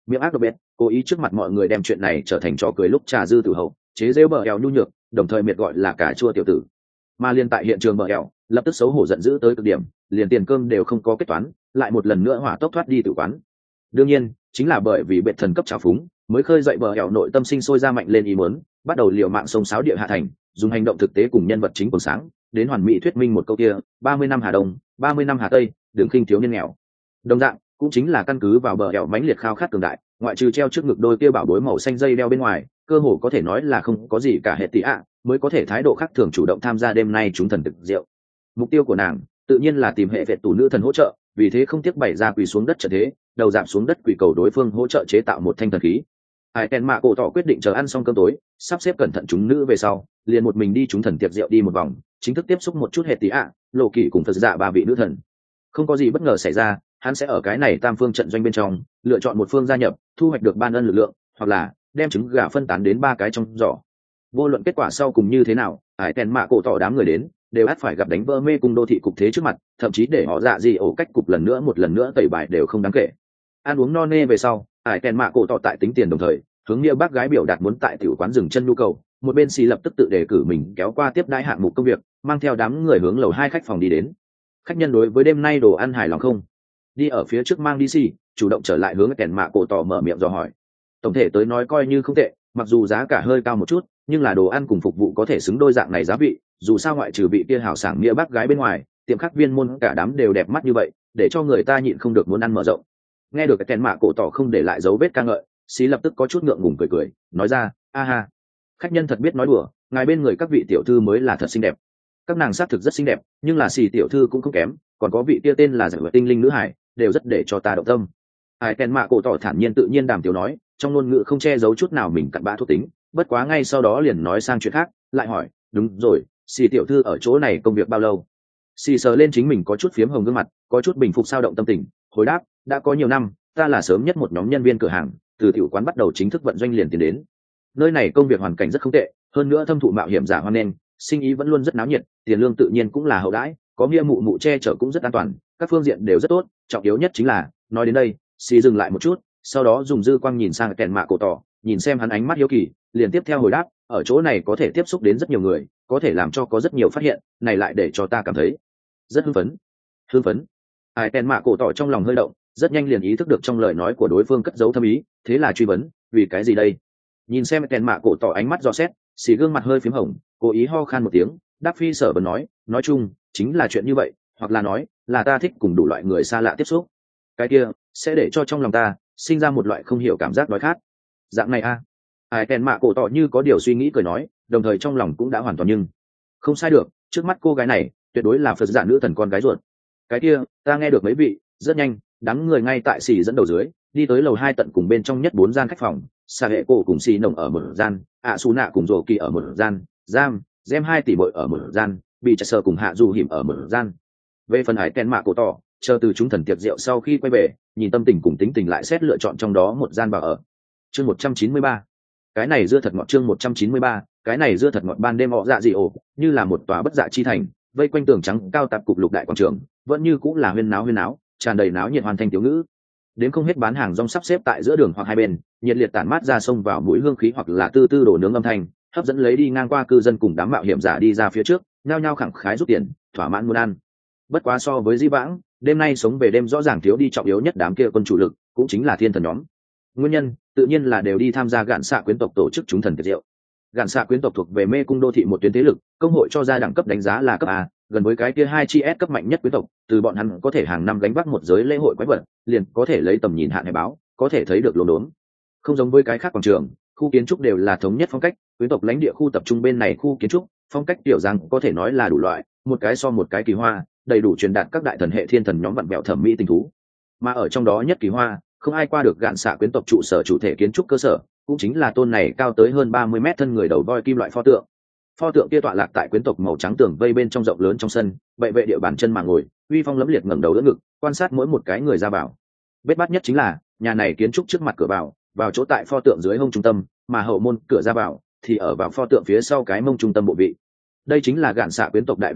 miệng ác độc bét, cố ý trước mặt mọi người đem chuyện này trở thành trò cười lúc trà dư tử hậu, chế giễu bờ eo nhu nhược, đồng thời miệt gọi là cà chua tiểu tử. Mà liên tại hiện trường bờ eo, lập tức xấu hổ giận dữ tới cực điểm, liền tiền cơm đều không có kết toán, lại một lần nữa hỏa tốc thoát đi tử quán. Đương nhiên, chính là bởi vì biệt thần cấp trào phúng, mới khơi dậy bờ eo nội tâm sinh sôi ra mạnh lên ý muốn, bắt đầu liều mạng sông sáo địa hạ thành, dùng hành động thực tế cùng nhân vật chính của sáng, đến hoàn mỹ thuyết minh một câu kia, 30 năm Hà Đông, 30 năm Hà Tây, đừng khinh thiếu niên nghèo. Đồng dạng, cũng chính là căn cứ vào bờ eo mãnh liệt khao khát cường đại, ngoại trừ treo trước ngực đôi kia bảo bối màu xanh dây đeo bên ngoài, cơ hồ có thể nói là không có gì cả hệ tỷ ạ, mới có thể thái độ khác thường chủ động tham gia đêm nay chúng thần thực rượu. Mục tiêu của nàng, tự nhiên là tìm hệ vệ tù nữ thần hỗ trợ, vì thế không tiếc bày ra quỳ xuống đất trận thế, đầu giảm xuống đất quỳ cầu đối phương hỗ trợ chế tạo một thanh thần khí. Ai Ken Mạ Cổ Tỏ quyết định chờ ăn xong cơm tối, sắp xếp cẩn thận chúng nữ về sau, liền một mình đi chúng thần tiệc rượu đi một vòng, chính thức tiếp xúc một chút hệ tỷ ạ, lộ kỳ cùng Phật dạ ba vị nữ thần. Không có gì bất ngờ xảy ra, hắn sẽ ở cái này tam phương trận doanh bên trong lựa chọn một phương gia nhập, thu hoạch được ban ân lực lượng, hoặc là đem trứng gà phân tán đến 3 cái trong giỏ. Vô luận kết quả sau cùng như thế nào, Ai Ken Mạ Cổ Tỏ đám người đến đều ắt phải gặp đánh vỡ mê cung đô thị cục thế trước mặt, thậm chí để họ dạ gì ổ cách cục một lần nữa tẩy bài đều không đáng kể. Ăn uống no nê về sau, Ai Ken Mạ Cổ Tỏ tại tính tiền đồng thời hướng nghĩa bác gái biểu đạt muốn tại tiểu quán dừng chân nhu cầu, một bên xì lập tức tự đề cử mình kéo qua tiếp đãi hạng mục công việc, mang theo đám người hướng lầu 2 khách phòng đi đến. Khách nhân đối với đêm nay đồ ăn hài lòng không? Đi ở phía trước mang đi xì, chủ động trở lại hướng Kèn Mạ Cổ Tỏ mở miệng dò hỏi. Tổng thể tới nói coi như không tệ, mặc dù giá cả hơi cao một chút, nhưng là đồ ăn cùng phục vụ có thể xứng đôi dạng này giá vị, dù sao ngoại trừ vị kia hảo sảng nghĩa bác gái bên ngoài, tiệm khách viên môn cả đám đều đẹp mắt như vậy, để cho người ta nhịn không được muốn ăn mở rộng. Nghe được Kèn Mạ Cổ Tỏ không để lại dấu vết ca ngợi, xí lập tức có chút ngượng ngùng cười, nói ra, a ha, khách nhân thật biết nói đùa, ngài bên người các vị tiểu thư mới là thật xinh đẹp. Các nàng xác thực rất xinh đẹp, nhưng là xì tiểu thư cũng không kém, còn có vị kia tên là giải vật tinh linh nữ hải, đều rất để cho ta động tâm. Ai Ken Mạ Cổ Tỏ thản nhiên tự nhiên đàm tiểu nói, trong ngôn ngữ không che giấu chút nào mình cặn bã thuộc tính, bất quá ngay sau đó liền nói sang chuyện khác, lại hỏi, đúng rồi, xì tiểu thư ở chỗ này công việc bao lâu? Xì sờ lên chính mình có chút phiếm hồng gương mặt, có chút bình phục sao động tâm tình, hồi đáp, đã có nhiều năm, ta là sớm nhất một nhóm nhân viên cửa hàng, từ tiểu quán bắt đầu chính thức vận doanh liền tiến đến. Nơi này công việc hoàn cảnh rất không tệ, hơn nữa thâm thụ mạo hiểm giả hoan nghênh, sinh ý vẫn luôn rất náo nhiệt, tiền lương tự nhiên cũng là hậu đãi, có nghĩa mụ mụ che chở cũng rất an toàn, các phương diện đều rất tốt, trọng yếu nhất chính là, nói đến đây, xì dừng lại một chút, sau đó dùng dư quang nhìn sang Kèn Mạ Cổ Tỏ, nhìn xem hắn ánh mắt hiếu kỳ, liền tiếp theo hồi đáp, ở chỗ này có thể tiếp xúc đến rất nhiều người, có thể làm cho có rất nhiều phát hiện, này lại để cho ta cảm thấy rất hưng phấn. Hưng phấn? Ai Kèn Mạ Cổ Tỏ trong lòng hơi động, rất nhanh liền ý thức được trong lời nói của đối phương cất giấu thâm ý, thế là truy vấn, vì cái gì đây? Nhìn xem Kèn Mạ Cổ Tỏ ánh mắt dò xét, xì gương mặt hơi phím hồng, cố ý ho khan một tiếng, đáp phi sở bần nói chung chính là chuyện như vậy, hoặc là nói là ta thích cùng đủ loại người xa lạ tiếp xúc, cái kia sẽ để cho trong lòng ta sinh ra một loại không hiểu cảm giác đói khát. Dạng này a? Ai Kèn Mạ Cổ Tỏ như có điều suy nghĩ cười nói, đồng thời trong lòng cũng đã hoàn toàn nhưng không sai được, trước mắt cô gái này tuyệt đối là Phật giả nữ thần con gái ruột. Cái kia ta nghe được mấy vị, rất nhanh đám người ngay tại xì dẫn đầu dưới đi tới lầu 2 tận cùng bên trong nhất 4 gian khách phòng, xà hệ cổ cùng xì nồng ở một gian, ạ xù nạ cùng rồ kỳ ở một gian, gem 2 tỷ bội ở một gian, bị chặt sờ cùng hạ dù hiểm ở một gian. Về phần Hải Ken Mạ Cổ Tỏ, chờ từ chúng thần tiệc rượu sau khi quay về, nhìn tâm tình cùng tính tình lại xét lựa chọn trong đó một gian vào ở. Chương 193. Cái này dưa thật ngọt. Chương 193. Cái này dưa thật ngọt. Ban đêm họ dạ dị ổ, như là một tòa bất dạ chi thành, vây quanh tường trắng cao tạp cục lục đại quảng trường, vẫn như cũng là huyên náo, tràn đầy náo nhiệt hoàn thành tiểu ngữ. Đến không hết bán hàng rong sắp xếp tại giữa đường hoặc hai bên, nhiệt liệt tản mát ra sông vào mũi hương khí hoặc là tư tư đổ nướng âm thanh, hấp dẫn lấy đi ngang qua cư dân cùng đám mạo hiểm giả đi ra phía trước, nhao nhao khẳng khái rút tiền, thỏa mãn muốn ăn. Bất quá so với di vãng, đêm nay sống về đêm rõ ràng thiếu đi trọng yếu nhất đám kia quân chủ lực, cũng chính là thiên thần nhóm. Nguyên nhân tự nhiên là đều đi tham gia gạn xạ quyến tộc tổ chức chúng thần tiệc rượu. Gạn xạ quyến tộc thuộc về mê cung đô thị một tuyến thế lực, công hội cho ra đẳng cấp đánh giá là cấp A, gần với cái kia 2 chi S cấp mạnh nhất quyến tộc, từ bọn hắn có thể hàng năm gánh vác một giới lễ hội quái vật, liền có thể lấy tầm nhìn hạn hải báo, có thể thấy được lồn đốn. Không giống với cái khác quảng trường, khu kiến trúc đều là thống nhất phong cách, quyến tộc lãnh địa khu tập trung bên này khu kiến trúc, phong cách tiểu rằng có thể nói là đủ loại, một cái so một cái kỳ hoa, đầy đủ truyền đạt các đại thần hệ thiên thần nhóm vặn vẹo thẩm mỹ tình thú. Mà ở trong đó nhất kỳ hoa, không ai qua được gạn xạ quyến tộc trụ sở chủ thể kiến trúc cơ sở, cũng chính là tôn này cao tới hơn 30 mét thân người đầu voi kim loại pho tượng. Pho tượng kia tọa lạc tại quyến tộc màu trắng tường vây bên trong rộng lớn trong sân, bệ vệ địa bàn chân mà ngồi, uy phong lẫm liệt ngẩng đầu đỡ ngực, quan sát mỗi một cái người ra vào. Bết bát nhất chính là, nhà này kiến trúc trước mặt cửa vào chỗ tại pho tượng dưới hông trung tâm, mà hậu môn cửa ra vào thì ở vào pho tượng phía sau cái mông trung tâm bộ vị. Đây chính là gạn xạ quyến tộc đại bản doanh,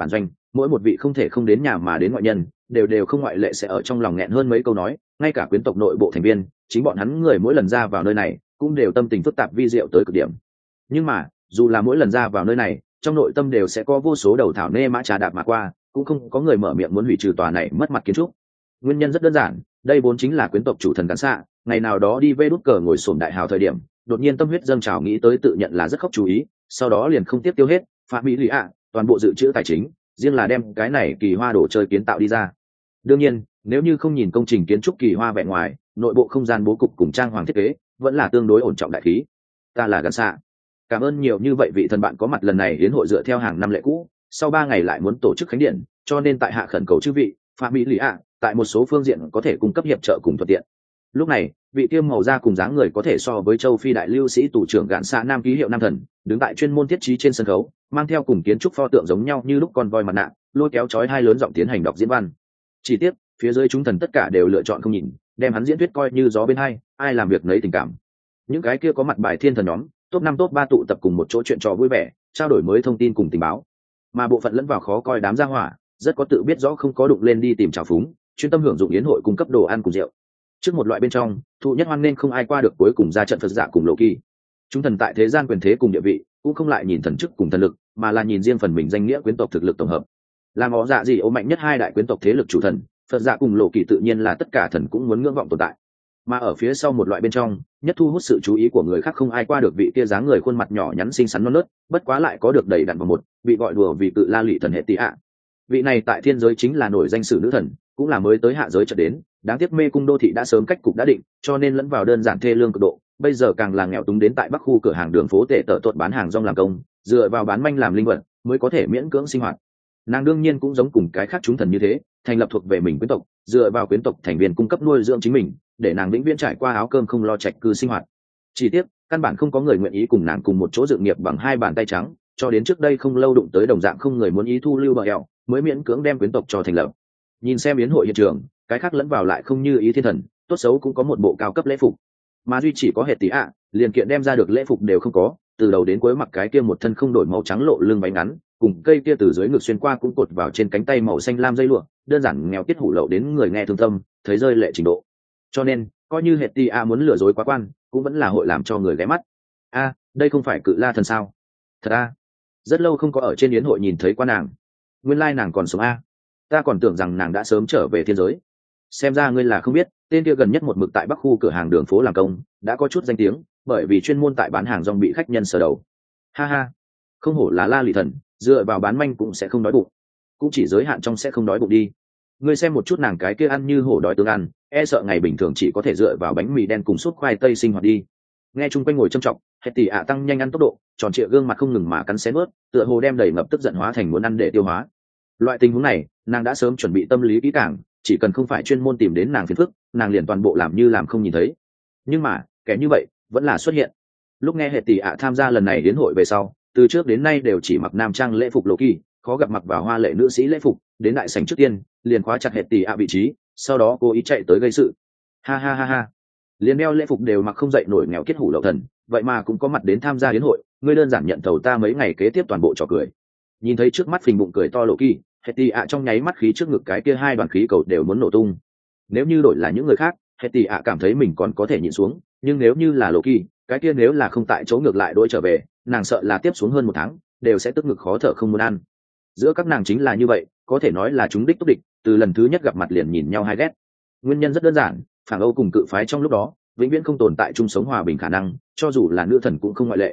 mỗi một vị không thể không đến nhà mà đến ngoại nhân đều không ngoại lệ sẽ ở trong lòng nghẹn hơn mấy câu nói, ngay cả quyến tộc nội bộ thành viên chính bọn hắn người mỗi lần ra vào nơi này cũng đều tâm tình phức tạp vi diệu tới cực điểm. Nhưng mà dù là mỗi lần ra vào nơi này trong nội tâm đều sẽ có vô số đầu thảo nê mã trà đạp mà qua, cũng không có người mở miệng muốn hủy trừ tòa này mất mặt kiến trúc. Nguyên nhân rất đơn giản, đây vốn chính là quyến tộc chủ thần cán xạ, ngày nào đó đi vê đút cờ ngồi sổm đại hào thời điểm đột nhiên tâm huyết dâng trào nghĩ tới tự nhận là rất khóc chú ý, sau đó liền không tiếp tiêu hết phạm mỹ lì ạ toàn bộ dự trữ tài chính, riêng là đem cái này kỳ hoa đồ chơi kiến tạo đi ra. Đương nhiên nếu như không nhìn công trình kiến trúc kỳ hoa vẻ ngoài, nội bộ không gian bố cục cùng trang hoàng thiết kế vẫn là tương đối ổn trọng đại khí. Ta là Gan xạ, cảm ơn nhiều như vậy vị thần bạn có mặt lần này hiến hội dựa theo hàng năm lệ cũ, sau 3 ngày lại muốn tổ chức khánh điện, cho nên tại hạ khẩn cầu chư vị phạm mỹ lì ạ tại một số phương diện có thể cung cấp hiệp trợ cùng thuận tiện. Lúc này vị tiêm màu da cùng dáng người có thể so với châu Phi đại lưu sĩ tù trưởng Gạn xạ nam ký hiệu nam thần đứng tại chuyên môn thiết trí trên sân khấu, mang theo cùng kiến trúc pho tượng giống nhau như lúc con voi mặt nạ, lôi kéo chói hai lớn giọng tiến hành đọc diễn văn. Chỉ tiếc phía dưới chúng thần tất cả đều lựa chọn không nhìn, đem hắn diễn thuyết coi như gió bên hai, ai làm việc nấy tình cảm. Những cái kia có mặt bài thiên thần nhóm top 5 top 3 tụ tập cùng một chỗ chuyện trò vui vẻ, trao đổi mới thông tin cùng tình báo, mà bộ phận lẫn vào khó coi đám gia hỏa rất có tự biết rõ không có đụng lên đi tìm trào phúng, chuyên tâm hưởng dụng yến hội cung cấp đồ ăn cùng rượu. Trước một loại bên trong thụ nhất hoan nên không ai qua được cuối cùng ra trận Phật giả cùng lộ kỳ. Chúng thần tại thế gian quyền thế cùng địa vị cũng không lại nhìn thần chức cùng thần lực, mà là nhìn riêng phần mình danh nghĩa quyến tộc thực lực tổng hợp. Làm họ dạ gì ô mạnh nhất hai đại quyến tộc thế lực chủ thần Phật giả cùng lộ kỳ tự nhiên là tất cả thần cũng muốn ngưỡng vọng tồn tại. Mà ở phía sau một loại bên trong nhất thu hút sự chú ý của người khác không ai qua được vị kia dáng người khuôn mặt nhỏ nhắn xinh xắn non nớt, bất quá lại có được đầy đặn vào một bị gọi đùa vì cự la lụy thần hệ tị ạ. Vị này tại thiên giới chính là nổi danh sử nữ thần, cũng là mới tới hạ giới trở đến, đáng tiếc mê cung đô thị đã sớm cách cục đã định, cho nên lẫn vào đơn giản thê lương cực độ, bây giờ càng là nghèo túng đến tại bắc khu cửa hàng đường phố tệ tợ tuột bán hàng rong làm công, dựa vào bán manh làm linh vật mới có thể miễn cưỡng sinh hoạt. Nàng đương nhiên cũng giống cùng cái khác chúng thần như thế, thành lập thuộc về mình quyến tộc, dựa vào quyến tộc thành viên cung cấp nuôi dưỡng chính mình, để nàng vĩnh viễn trải qua áo cơm không lo trạch cư sinh hoạt. Chỉ tiếc căn bản không có người nguyện ý cùng nàng cùng một chỗ dự nghiệp bằng hai bàn tay trắng, cho đến trước đây không lâu đụng tới đồng dạng không người muốn ý thu lưu bờ eo, mới miễn cưỡng đem quyến tộc cho thành lập. Nhìn xem yến hội hiện trường, cái khác lẫn vào lại không như ý thiên thần, tốt xấu cũng có một bộ cao cấp lễ phục, mà duy chỉ có hệ tí ạ liền kiện đem ra được lễ phục đều không có, từ đầu đến cuối mặc cái kia một thân không đổi màu trắng lộ lưng váy ngắn, cùng cây kia từ dưới ngực xuyên qua cũng cột vào trên cánh tay màu xanh lam dây lụa, đơn giản nghèo tiết hủ lậu đến người nghe thương tâm thấy rơi lệ trình độ. Cho nên coi như hệ tí ạ muốn lừa dối quá quan, cũng vẫn là hội làm cho người ghé mắt. A, đây không phải cự la thần sao? Thật a, rất lâu không có ở trên yến hội nhìn thấy qua nàng, nguyên lai nàng còn sống a. Ta còn tưởng rằng nàng đã sớm trở về thiên giới. Xem ra ngươi là không biết, tên kia gần nhất một mực tại bắc khu cửa hàng đường phố làm công, đã có chút danh tiếng, bởi vì chuyên môn tại bán hàng rong bị khách nhân sờ đầu. Ha ha, không hổ là la lị thần, dựa vào bán manh cũng sẽ không đói bụng, cũng chỉ giới hạn trong sẽ không đói bụng đi. Ngươi xem một chút nàng cái kia ăn như hổ đói tương ăn, e sợ ngày bình thường chỉ có thể dựa vào bánh mì đen cùng sốt khoai tây sinh hoạt đi. Nghe chung quanh ngồi trầm trọng, hệ tỷ ạ tăng nhanh ăn tốc độ, tròn trịa gương mặt không ngừng mà cắn xé bớt, tựa hồ đem đầy ngập tức giận hóa thành muốn ăn để tiêu hóa. Loại tình huống này nàng đã sớm chuẩn bị tâm lý kỹ càng, chỉ cần không phải chuyên môn tìm đến nàng phiền phức, nàng liền toàn bộ làm như làm không nhìn thấy. Nhưng mà kẻ như vậy vẫn là xuất hiện. Lúc nghe hệ tỷ ạ tham gia lần này đến hội về sau, từ trước đến nay đều chỉ mặc nam trang lễ phục lộ kỳ, khó gặp mặc vào hoa lệ nữ sĩ lễ phục, đến đại sảnh trước tiên liền khóa chặt hệ tỷ ạ vị trí, sau đó cố ý chạy tới gây sự. Ha ha ha ha, liền đeo lễ phục đều mặc không dậy nổi nghèo kiết hủ lậu thần, vậy mà cũng có mặt đến tham gia đến hội, ngươi đơn giản nhận thầu ta mấy ngày kế tiếp toàn bộ trò cười. Nhìn thấy trước mắt phình bụng cười to lộ kỳ, hệ tỷ ạ trong nháy mắt khí trước ngực cái kia hai đoàn khí cầu đều muốn nổ tung. Nếu như đổi là những người khác, hệ tỷ ạ cảm thấy mình còn có thể nhịn xuống, nhưng nếu như là lộ kỳ, cái kia nếu là không tại chỗ ngược lại đôi trở về, nàng sợ là tiếp xuống hơn 1 tháng đều sẽ tức ngực khó thở không muốn ăn. Giữa các nàng chính là như vậy, có thể nói là chúng đích túc địch, từ lần thứ nhất gặp mặt liền nhìn nhau hai ghét. Nguyên nhân rất đơn giản, phản Âu cùng cự phái trong lúc đó vĩnh viễn không tồn tại chung sống hòa bình khả năng, cho dù là nữ thần cũng không ngoại lệ.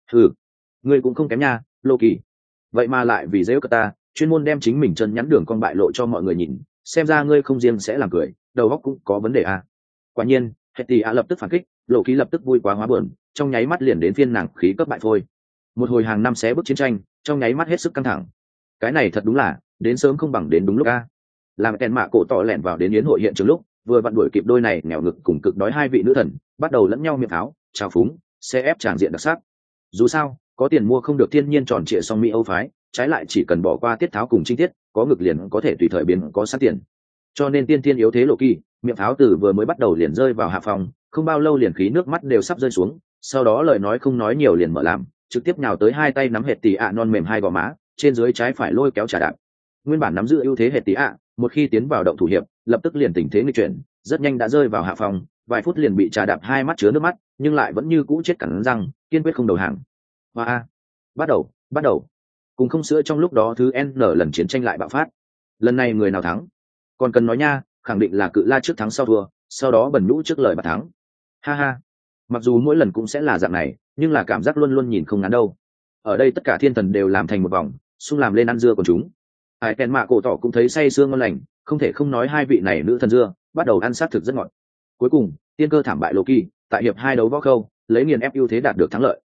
Ngươi cũng không kém nha, Lô Kỳ. Vậy mà lại vì dễ cờ ta, chuyên môn đem chính mình chân nhắn đường con bại lộ cho mọi người nhìn, xem ra ngươi không riêng sẽ làm cười, đầu óc cũng có vấn đề à. Quả nhiên, Hetty lập tức phản kích, Lộ Kỳ lập tức vui quá hóa buồn, trong nháy mắt liền đến phiên nàng khí cấp bại phôi. Một hồi hàng năm xé bước chiến tranh, trong nháy mắt hết sức căng thẳng. Cái này thật đúng là, đến sớm không bằng đến đúng lúc a. Làm kèn mạ cổ tỏ lẹn vào đến yến hội hiện trường lúc, vừa vặn đuổi kịp đôi này nghèo ngực cùng cực đói hai vị nữ thần, bắt đầu lẫn nhau miệng tháo, trào phúng, xe ép tràng diện đặc sắc. Dù sao, có tiền mua không được thiên nhiên tròn trịa song mỹ Âu phái, trái lại chỉ cần bỏ qua tiết tháo cùng chi tiết, có ngực liền có thể tùy thời biến có sát tiền. Cho nên tiên thiên yếu thế Lộ Kỳ, miệng tháo từ vừa mới bắt đầu liền rơi vào hạ phòng, không bao lâu liền khí nước mắt đều sắp rơi xuống, sau đó lời nói không nói nhiều liền mở làm, trực tiếp nhào tới hai tay nắm hệt tỉ ạ non mềm hai gò má, trên dưới trái phải lôi kéo trả đạp. Nguyên bản nắm giữ ưu thế hệ tí ạ, một khi tiến vào động thủ hiệp, lập tức liền tình thế nghịch chuyển, rất nhanh đã rơi vào hạ phòng, vài phút liền bị trà đạp hai mắt chứa nước mắt, nhưng lại vẫn như cũ chết cắn răng, kiên quyết không đầu hàng. Và bắt đầu. Cùng không sữa trong lúc đó thứ N lần chiến tranh lại bạo phát. Lần này người nào thắng? Còn cần nói nha, khẳng định là Cự La trước thắng sau thua, sau đó Bẩn Nhũ trước lời mà thắng. Ha ha. Mặc dù mỗi lần cũng sẽ là dạng này, nhưng là cảm giác luôn luôn nhìn không ngắn đâu. Ở đây tất cả thiên thần đều làm thành một vòng, xung làm lên ăn dưa của chúng. Ai kèn mạ cổ tỏ cũng thấy say sương ngon lành, không thể không nói hai vị này nữ thần dưa bắt đầu ăn sát thực rất ngọt. Cuối cùng tiên cơ thảm bại Loki tại hiệp 2 đấu võ khâu lấy nghiền ép ưu thế đạt được thắng lợi.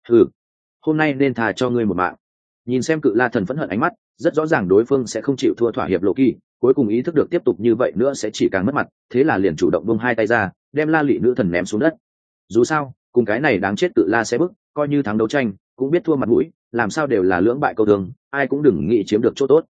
Hôm nay nên thà cho ngươi một mạng. Nhìn xem Cự La thần phẫn hận ánh mắt, rất rõ ràng đối phương sẽ không chịu thua thỏa hiệp Loki, cuối cùng ý thức được tiếp tục như vậy nữa sẽ chỉ càng mất mặt, thế là liền chủ động buông hai tay ra, đem La Lị nữ thần ném xuống đất. Dù sao cùng cái này đáng chết Cự La sẽ bức, coi như thắng đấu tranh cũng biết thua mặt mũi, làm sao đều là lưỡng bại câu thương, ai cũng đừng nghĩ chiếm được chỗ tốt.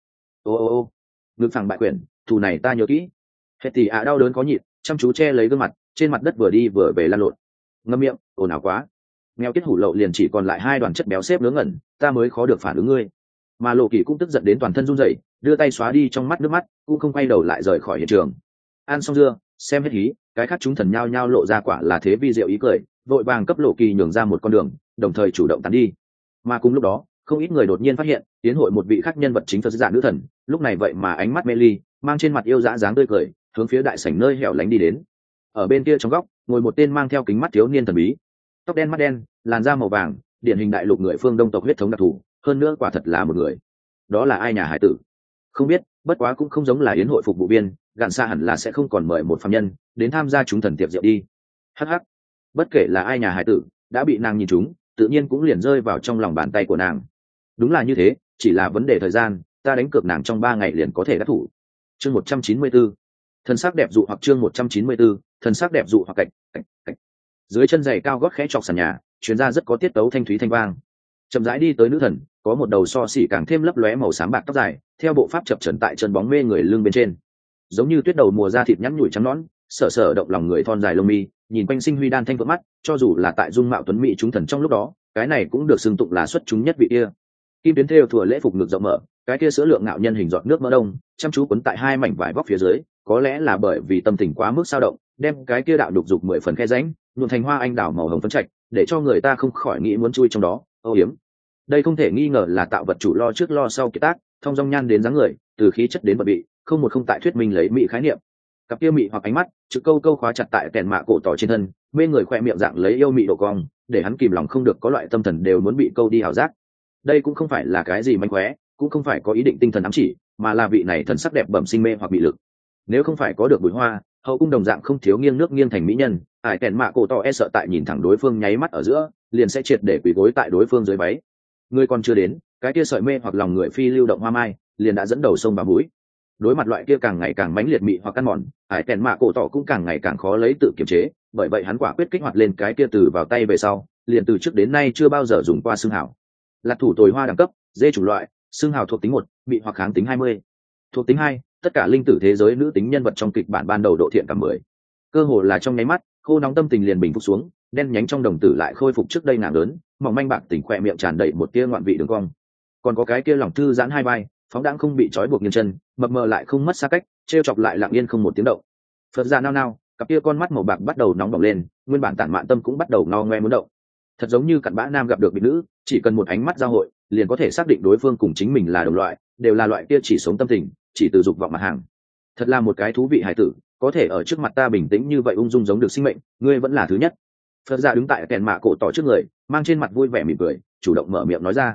Ô ngực phẳng bại quyển, thù này ta nhớ kỹ. Hết thì đau đớn có nhịn, chăm chú che lấy gương mặt, trên mặt đất vừa đi vừa về lăn lộn. Ngậm miệng, ồn ào quá. Nghèo kết hủ lậu liền chỉ còn lại hai đoàn chất béo xếp ngớ ngẩn, ta mới khó được phản ứng ngươi. Mà Lộ Kỳ cũng tức giận đến toàn thân run rẩy, đưa tay xóa đi trong mắt nước mắt, cũng không quay đầu lại rời khỏi hiện trường. Ăn xong dưa, xem hết hí, cái khác chúng thần nhao nhao lộ ra quả là thế vi diệu ý cười, vội vàng cấp Lộ Kỳ nhường ra một con đường, đồng thời chủ động tán đi. Mà cùng lúc đó, không ít người đột nhiên phát hiện, tiến hội một vị khác nhân vật chính Phật giả nữ thần, lúc này vậy mà ánh mắt mê ly, mang trên mặt yêu dã dáng tươi cười, hướng phía đại sảnh nơi hẻo lánh đi đến. Ở bên kia trong góc, ngồi một tên mang theo kính mắt thiếu niên thần bí, tóc đen mắt đen, làn da màu vàng, điển hình đại lục người phương Đông tộc huyết thống đặc thù, hơn nữa quả thật là một người. Đó là ai nhà hải tử? Không biết, bất quá cũng không giống là yến hội phục vụ viên, gạn xa hẳn là sẽ không còn mời một phàm nhân đến tham gia chúng thần tiệc rượu đi. Hắc hắc, bất kể là ai nhà hải tử, đã bị nàng nhìn trúng, tự nhiên cũng liền rơi vào trong lòng bàn tay của nàng. Đúng là như thế, chỉ là vấn đề thời gian, ta đánh cược nàng trong 3 ngày liền có thể đắc thủ. Chương 194. Thần sắc đẹp dụ hoặc chương 194, thần sắc đẹp dụ hoặc cạnh. Dưới chân giày cao gót khẽ chọc sàn nhà, truyền ra rất có tiết tấu thanh thúy thanh vang. Chậm rãi đi tới nữ thần, có một đầu so xỉ càng thêm lấp lóe màu xám bạc tóc dài, theo bộ pháp chập chờn tại chân bóng mê người lưng bên trên. Giống như tuyết đầu mùa da thịt nhẵn nhụi trắng nõn, sở động lòng người thon dài lông mi, nhìn quanh sinh huy đan thanh vượng mắt, cho dù là tại dung mạo tuấn mỹ chúng thần trong lúc đó, cái này cũng được xưng tụng là xuất chúng nhất vị kia. Kim tuyến thêu thừa lễ phục ngực rộng mở, cái kia sữa lượng ngạo nhân hình giọt nước mỡ đông, chăm chú quấn tại hai mảnh vải vóc phía dưới, có lẽ là bởi vì tâm tình quá mức sao động, đem cái kia đạo đục dục 10 phần khe rãnh, nhuộm thành hoa anh đào màu hồng phấn trạch, để cho người ta không khỏi nghĩ muốn chui trong đó. Âu yếm, đây không thể nghi ngờ là tạo vật chủ lo trước lo sau kiệt tác, thông dong nhan đến dáng người, từ khí chất đến vật bị, không một không tại thuyết minh lấy mỹ khái niệm. Cặp kia mị hoặc ánh mắt, chữ câu khóa chặt tại kèn mạ cổ tỏ trên thân, mê người khoe miệng dạng lấy yêu mị độ cong, để hắn kìm lòng không được có loại tâm thần đều muốn bị câu đi hảo giác. Đây cũng không phải là cái gì manh khóe, cũng không phải có ý định tinh thần ám chỉ, mà là vị này thần sắc đẹp bẩm sinh mê hoặc bị lực. Nếu không phải có được bùi hoa, hậu cung đồng dạng không thiếu nghiêng nước nghiêng thành mỹ nhân, ải kèn mạ cổ tỏ e sợ tại nhìn thẳng đối phương nháy mắt ở giữa, liền sẽ triệt để quỳ gối tại đối phương dưới váy. Người còn chưa đến, cái kia sợi mê hoặc lòng người phi lưu động hoa mai, liền đã dẫn đầu sông vào mũi. Đối mặt loại kia càng ngày càng mãnh liệt mị hoặc căn mòn, ải kèn mạ cổ tỏ cũng càng ngày càng khó lấy tự kiềm chế, bởi vậy hắn quả quyết kích hoạt lên cái kia từ vào tay về sau, liền từ trước đến nay chưa bao giờ dùng qua xương hảo. Lạc thủ tồi hoa đẳng cấp, dê chủng loại, xương hào thuộc tính 1, mị hoặc kháng tính 20. Thuộc tính 2, tất cả linh tử thế giới nữ tính nhân vật trong kịch bản ban đầu độ thiện cảm 10. Cơ hồ là trong nháy mắt, khô nóng tâm tình liền bình phục xuống, đen nhánh trong đồng tử lại khôi phục trước đây nặng lớn, mỏng manh bạc tỉnh khỏe miệng tràn đầy một tia ngoạn vị đường cong. Còn có cái kia lòng thư giãn hai vai, phóng đãng không bị trói buộc nghiêng chân, mập mờ lại không mất xa cách, trêu chọc lại lặng yên không một tiếng động. Phật ra nao, cặp kia con mắt màu bạc bắt đầu nóng bỏng lên, nguyên bản tản mạn tâm cũng bắt đầu ngao ngoe muốn động. Thật giống như cặn bã nam gặp được biệt nữ, chỉ cần một ánh mắt giao hội, liền có thể xác định đối phương cùng chính mình là đồng loại, đều là loại kia chỉ sống tâm tình, chỉ từ dục vọng mà hàng. Thật là một cái thú vị hài tử, có thể ở trước mặt ta bình tĩnh như vậy ung dung giống được sinh mệnh, ngươi vẫn là thứ nhất. Phật ra đứng tại kèn mạ cổ tỏ trước người, mang trên mặt vui vẻ mỉm cười, chủ động mở miệng nói ra.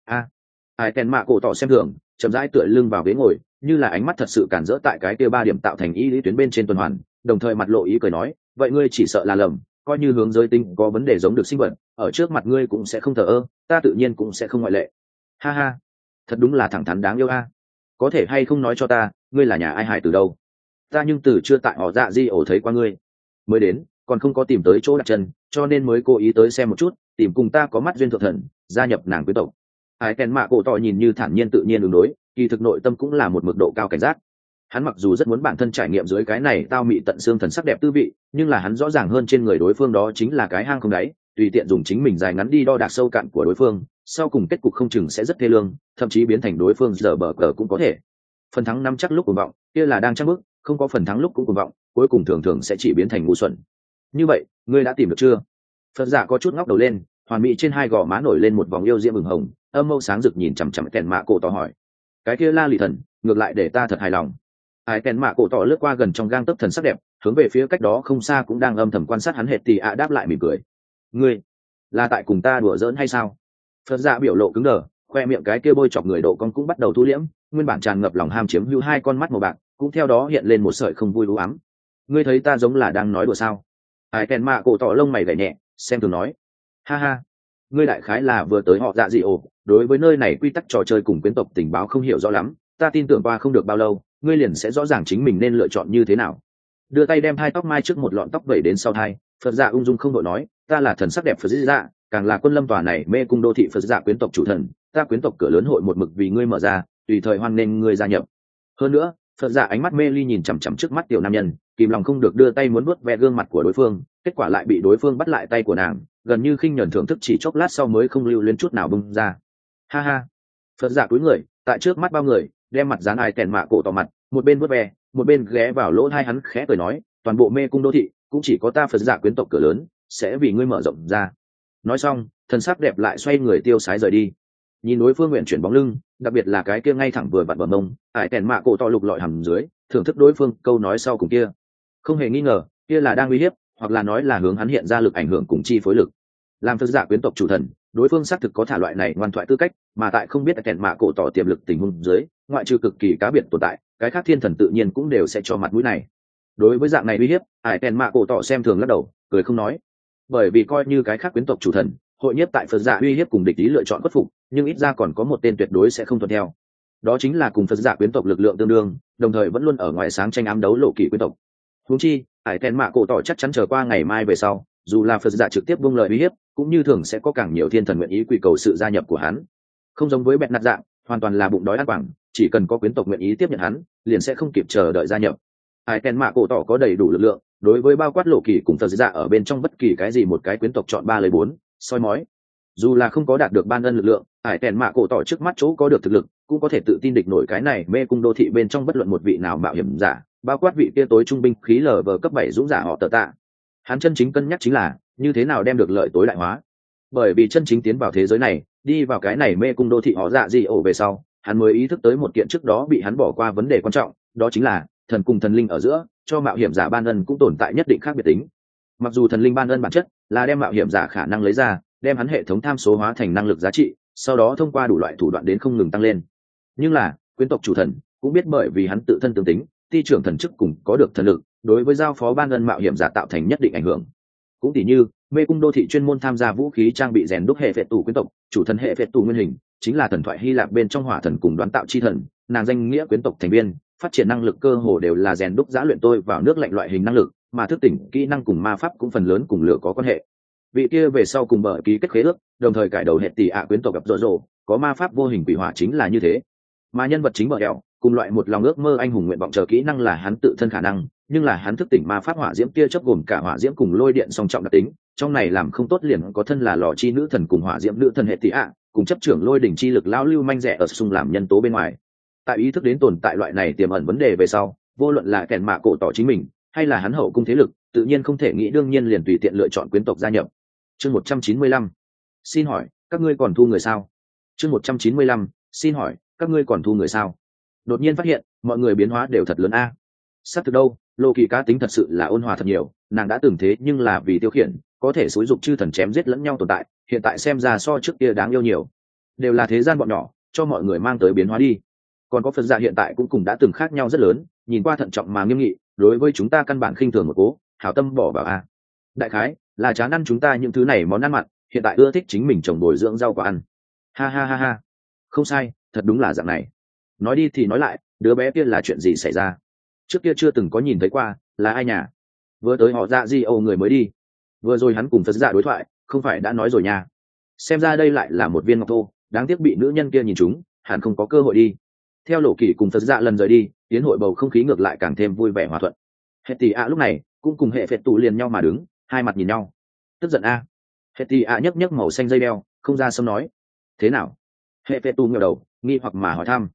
Ai kèn mạ cổ tỏ xem thường, chậm rãi tựa lưng vào ghế ngồi, như là ánh mắt thật sự cản rỡ tại cái kia 3 điểm tạo thành y lý tuyến bên trên tuần hoàn, đồng thời mặt lộ ý cười nói, vậy ngươi chỉ sợ là lầm, coi như hướng giới tinh có vấn đề giống được sinh vật, ở trước mặt ngươi cũng sẽ không thờ ơ, ta tự nhiên cũng sẽ không ngoại lệ. Ha ha, thật đúng là thẳng thắn đáng yêu a. Có thể hay không nói cho ta, ngươi là nhà ai hài từ đâu? Ta nhưng từ chưa tại họ dạ di ổ thấy qua ngươi, mới đến, còn không có tìm tới chỗ đặt chân, cho nên mới cố ý tới xem một chút, tìm cùng ta có mắt duyên thượng thần, gia nhập nàng quý tộc. Ai kèn mạ cổ tỏ nhìn như thản nhiên tự nhiên ứng đối, kỳ thực nội tâm cũng là một mực độ cao cảnh giác. Hắn mặc dù rất muốn bản thân trải nghiệm dưới cái này tao mị tận xương thần sắc đẹp tư vị, nhưng là hắn rõ ràng hơn trên người đối phương đó chính là cái hang không đáy, tùy tiện dùng chính mình dài ngắn đi đo đạc sâu cạn của đối phương, sau cùng kết cục không chừng sẽ rất thê lương, thậm chí biến thành đối phương giờ bờ cờ cũng có thể. Phần thắng nắm chắc lúc cuồng vọng kia là đang chắc bước, không có phần thắng lúc cũng cuồng vọng, cuối cùng thường thường sẽ chỉ biến thành ngu xuẩn. Như vậy ngươi đã tìm được chưa? Phật giả có chút ngóc đầu lên, hoàn mỹ trên hai gò má nổi lên một vòng yêu diễm ửng hồng, âm mâu sáng rực nhìn chằm chằm kèn mạ cổ tỏ hỏi. Cái kia la lì thần ngược lại để ta thật hài lòng. Ai kèn mạ cổ tỏ lướt qua gần trong gang tấc thần sắc đẹp, hướng về phía cách đó không xa cũng đang âm thầm quan sát hắn hệt thì đáp lại mỉm cười. Ngươi là tại cùng ta đùa giỡn hay sao? Phật giả biểu lộ cứng đờ, khoe miệng cái kia bôi chọc người độ con cũng bắt đầu thu liễm, nguyên bản tràn ngập lòng ham chiếm hữu hai con mắt màu bạc cũng theo đó hiện lên một sợi không vui u ám. Ngươi thấy ta giống là đang nói đùa sao? Ai kèn mạ cổ tỏ lông mày gảy nhẹ, xem thường nói. Ha ha, ngươi đại khái là vừa tới họ dạ gì ồ, đối với nơi này quy tắc trò chơi cùng quyến tộc tình báo không hiểu rõ lắm, ta tin tưởng qua không được bao lâu ngươi liền sẽ rõ ràng chính mình nên lựa chọn như thế nào. Đưa tay đem hai tóc mai trước một lọn tóc vẩy đến sau thai, Phật dạ ung dung không đội nói, ta là thần sắc đẹp Phật dạ, càng là quân lâm tòa này mê cung đô thị Phật dạ quyến tộc chủ thần, ta quyến tộc cửa lớn hội một mực vì ngươi mở ra, tùy thời hoan nghênh ngươi gia nhập. Hơn nữa, Phật dạ ánh mắt mê ly nhìn chằm chằm trước mắt tiểu nam nhân, kìm lòng không được đưa tay muốn vuốt ve gương mặt của đối phương, kết quả lại bị đối phương bắt lại tay của nàng, gần như khinh nhẫn thưởng thức chỉ chốc lát sau mới không lưu luyến chút nào bung ra. Ha ha. Phật giả cúi người tại trước mắt bao người, đem mặt dán ai kèn mạ cổ tỏ mặt, một bên vuốt ve một bên ghé vào lỗ tai hắn khẽ cười nói, toàn bộ mê cung đô thị cũng chỉ có ta Phật giả quyến tộc cửa lớn sẽ vì ngươi mở rộng ra. Nói xong thần sắc đẹp lại xoay người tiêu sái rời đi. Nhìn đối phương nguyện chuyển bóng lưng, đặc biệt là cái kia ngay thẳng vừa vặn bờ mông, ai kèn mạ cổ tỏ lục lọi hầm dưới, thưởng thức đối phương câu nói sau cùng kia, không hề nghi ngờ kia là đang uy hiếp, hoặc là nói là hướng hắn hiện ra lực ảnh hưởng cùng chi phối lực. Làm Phật giả quyến tộc chủ thần, đối phương xác thực có thả loại này ngoan thoại tư cách, mà tại không biết kèn mạ cổ tỏ tiềm lực tình huống dưới, ngoại trừ cực kỳ cá biệt tồn tại, cái khác thiên thần tự nhiên cũng đều sẽ cho mặt mũi này. Đối với dạng này uy hiếp, ải kèn mạ cổ tỏ xem thường lắc đầu, cười không nói. Bởi vì coi như cái khác quyến tộc chủ thần, hội nhiếp tại Phật giả uy hiếp cùng địch ý lựa chọn khuất phục, nhưng ít ra còn có một tên tuyệt đối sẽ không thuận theo. Đó chính là cùng Phật giả quyến tộc lực lượng tương đương, đồng thời vẫn luôn ở ngoài sáng tranh ám đấu lộ kỵ quyến tộc. Huống chi, ải kèn mạ cổ tỏ chắc chắn chờ qua ngày mai về sau, dù là Phật giả trực tiếp buông lời uy hiếp, cũng như thường sẽ có càng nhiều thiên thần nguyện ý quy cầu sự gia nhập của hắn. Không giống với bẹt nạt dạng, hoàn toàn là bụng đói ăn quảng, chỉ cần có quyến tộc nguyện ý tiếp nhận hắn, liền sẽ không kịp chờ đợi gia nhập. Ải kèn mạ cổ tỏ có đầy đủ lực lượng, đối với bao quát lộ kỳ cùng Phật giả ở bên trong bất kỳ cái gì một cái quyến tộc chọn 3 lời 4, soi mói. Dù là không có đạt được ban ân lực lượng, ải kèn mạ cổ tỏ trước mắt chỗ có được thực lực, cũng có thể tự tin địch nổi cái này mê cung đô thị bên trong bất luận một vị nào mạo hiểm giả, bao quát vị kia tối trung binh khí lở vờ cấp 7 dũng giả họ tờ tạ. Hắn chân chính cân nhắc chính là như thế nào đem được lợi tối đại hóa. Bởi vì chân chính tiến vào thế giới này, đi vào cái này mê cung đô thị họ dạ gì ổ về sau, hắn mới ý thức tới một kiện trước đó bị hắn bỏ qua vấn đề quan trọng, đó chính là thần cùng thần linh ở giữa, cho mạo hiểm giả ban ân cũng tồn tại nhất định khác biệt tính. Mặc dù thần linh ban ân bản chất là đem mạo hiểm giả khả năng lấy ra, đem hắn hệ thống tham số hóa thành năng lực giá trị, sau đó thông qua đủ loại thủ đoạn đến không ngừng tăng lên. Nhưng là quyến tộc chủ thần cũng biết bởi vì hắn tự thân tương tính, ti trưởng thần chức cùng có được thần lực, đối với giao phó ban ân mạo hiểm giả tạo thành nhất định ảnh hưởng. Cũng tỉ như mê cung đô thị chuyên môn tham gia vũ khí trang bị rèn đúc hệ phệ tù quyến tộc, chủ thần hệ phệ tù nguyên hình chính là thần thoại Hy Lạp bên trong hỏa thần cùng đoán tạo chi thần, nàng danh nghĩa quyến tộc thành viên phát triển năng lực cơ hồ đều là rèn đúc giã luyện tôi vào nước lạnh loại hình năng lực, mà thức tỉnh kỹ năng cùng ma pháp cũng phần lớn cùng lửa có quan hệ. Vị kia về sau cùng bờ ký kết khế ước, đồng thời cải đầu hệ tỷ quyến tộc gặp rộ rộ, có ma pháp vô hình quỷ hỏa chính là như thế. Mà nhân vật chính bờ đèo cùng loại một lòng ước mơ anh hùng nguyện vọng chờ kỹ năng là hắn tự thân khả năng, nhưng là hắn thức tỉnh ma pháp hỏa diễm tia chớp gồm cả hỏa diễm cùng lôi điện song trọng đặc tính, trong này làm không tốt liền có thân là lò chi nữ thần cùng hỏa diễm nữ thần hệ tỷ cùng chấp trưởng lôi đỉnh chi lực lao lưu manh rẻ ở xung làm nhân tố bên ngoài. Tại ý thức đến tồn tại loại này tiềm ẩn vấn đề về sau, vô luận là kèn mạ cổ tỏ chính mình hay là hắn hậu cung thế lực, tự nhiên không thể nghĩ đương nhiên liền tùy tiện lựa chọn quyến tộc gia nhập. Chương 195. Xin hỏi, các ngươi còn thu người sao? Chương 195. Xin hỏi, các ngươi còn thu người sao? Đột nhiên phát hiện, mọi người biến hóa đều thật lớn a. Sắp từ đâu, Lô Kỳ cá tính thật sự là ôn hòa thật nhiều, nàng đã từng thế nhưng là vì tiêu khiển, có thể xúi dục chư thần chém giết lẫn nhau tồn tại, hiện tại xem ra so trước kia đáng yêu nhiều. Đều là thế gian bọn nhỏ, cho mọi người mang tới biến hóa đi. Còn có Phật giả hiện tại cũng cùng đã từng khác nhau rất lớn, nhìn qua thận trọng mà nghiêm nghị, đối với chúng ta căn bản khinh thường một cố, hảo tâm bỏ vào a. Đại khái là chán ăn chúng ta những thứ này món ăn mặn, hiện tại ưa thích chính mình trồng bồi dưỡng rau quả ăn. Ha ha ha ha. Không sai, thật đúng là dạng này. Nói đi thì nói lại, đứa bé kia là chuyện gì xảy ra? Trước kia chưa từng có nhìn thấy qua, là ai nhà? Vừa tới họ dạ di âu người mới đi. Vừa rồi hắn cùng Phật giả đối thoại, không phải đã nói rồi nha. Xem ra đây lại là một viên ngọc thô, đáng tiếc bị nữ nhân kia nhìn trúng, hẳn không có cơ hội đi. Theo Lộ Kỳ cùng Phật giả lần rời đi, tiến hội bầu không khí ngược lại càng thêm vui vẻ hòa thuận. Hệ tỷ lúc này cũng cùng hệ phệt tù liền nhau mà đứng, hai mặt nhìn nhau. Tức giận a. Hệ tỷ nhấc nhấc màu xanh dây đeo, không ra sớm nói. Thế nào? Hệ phệt tù ngẩng đầu, nghi hoặc mà hỏi thăm.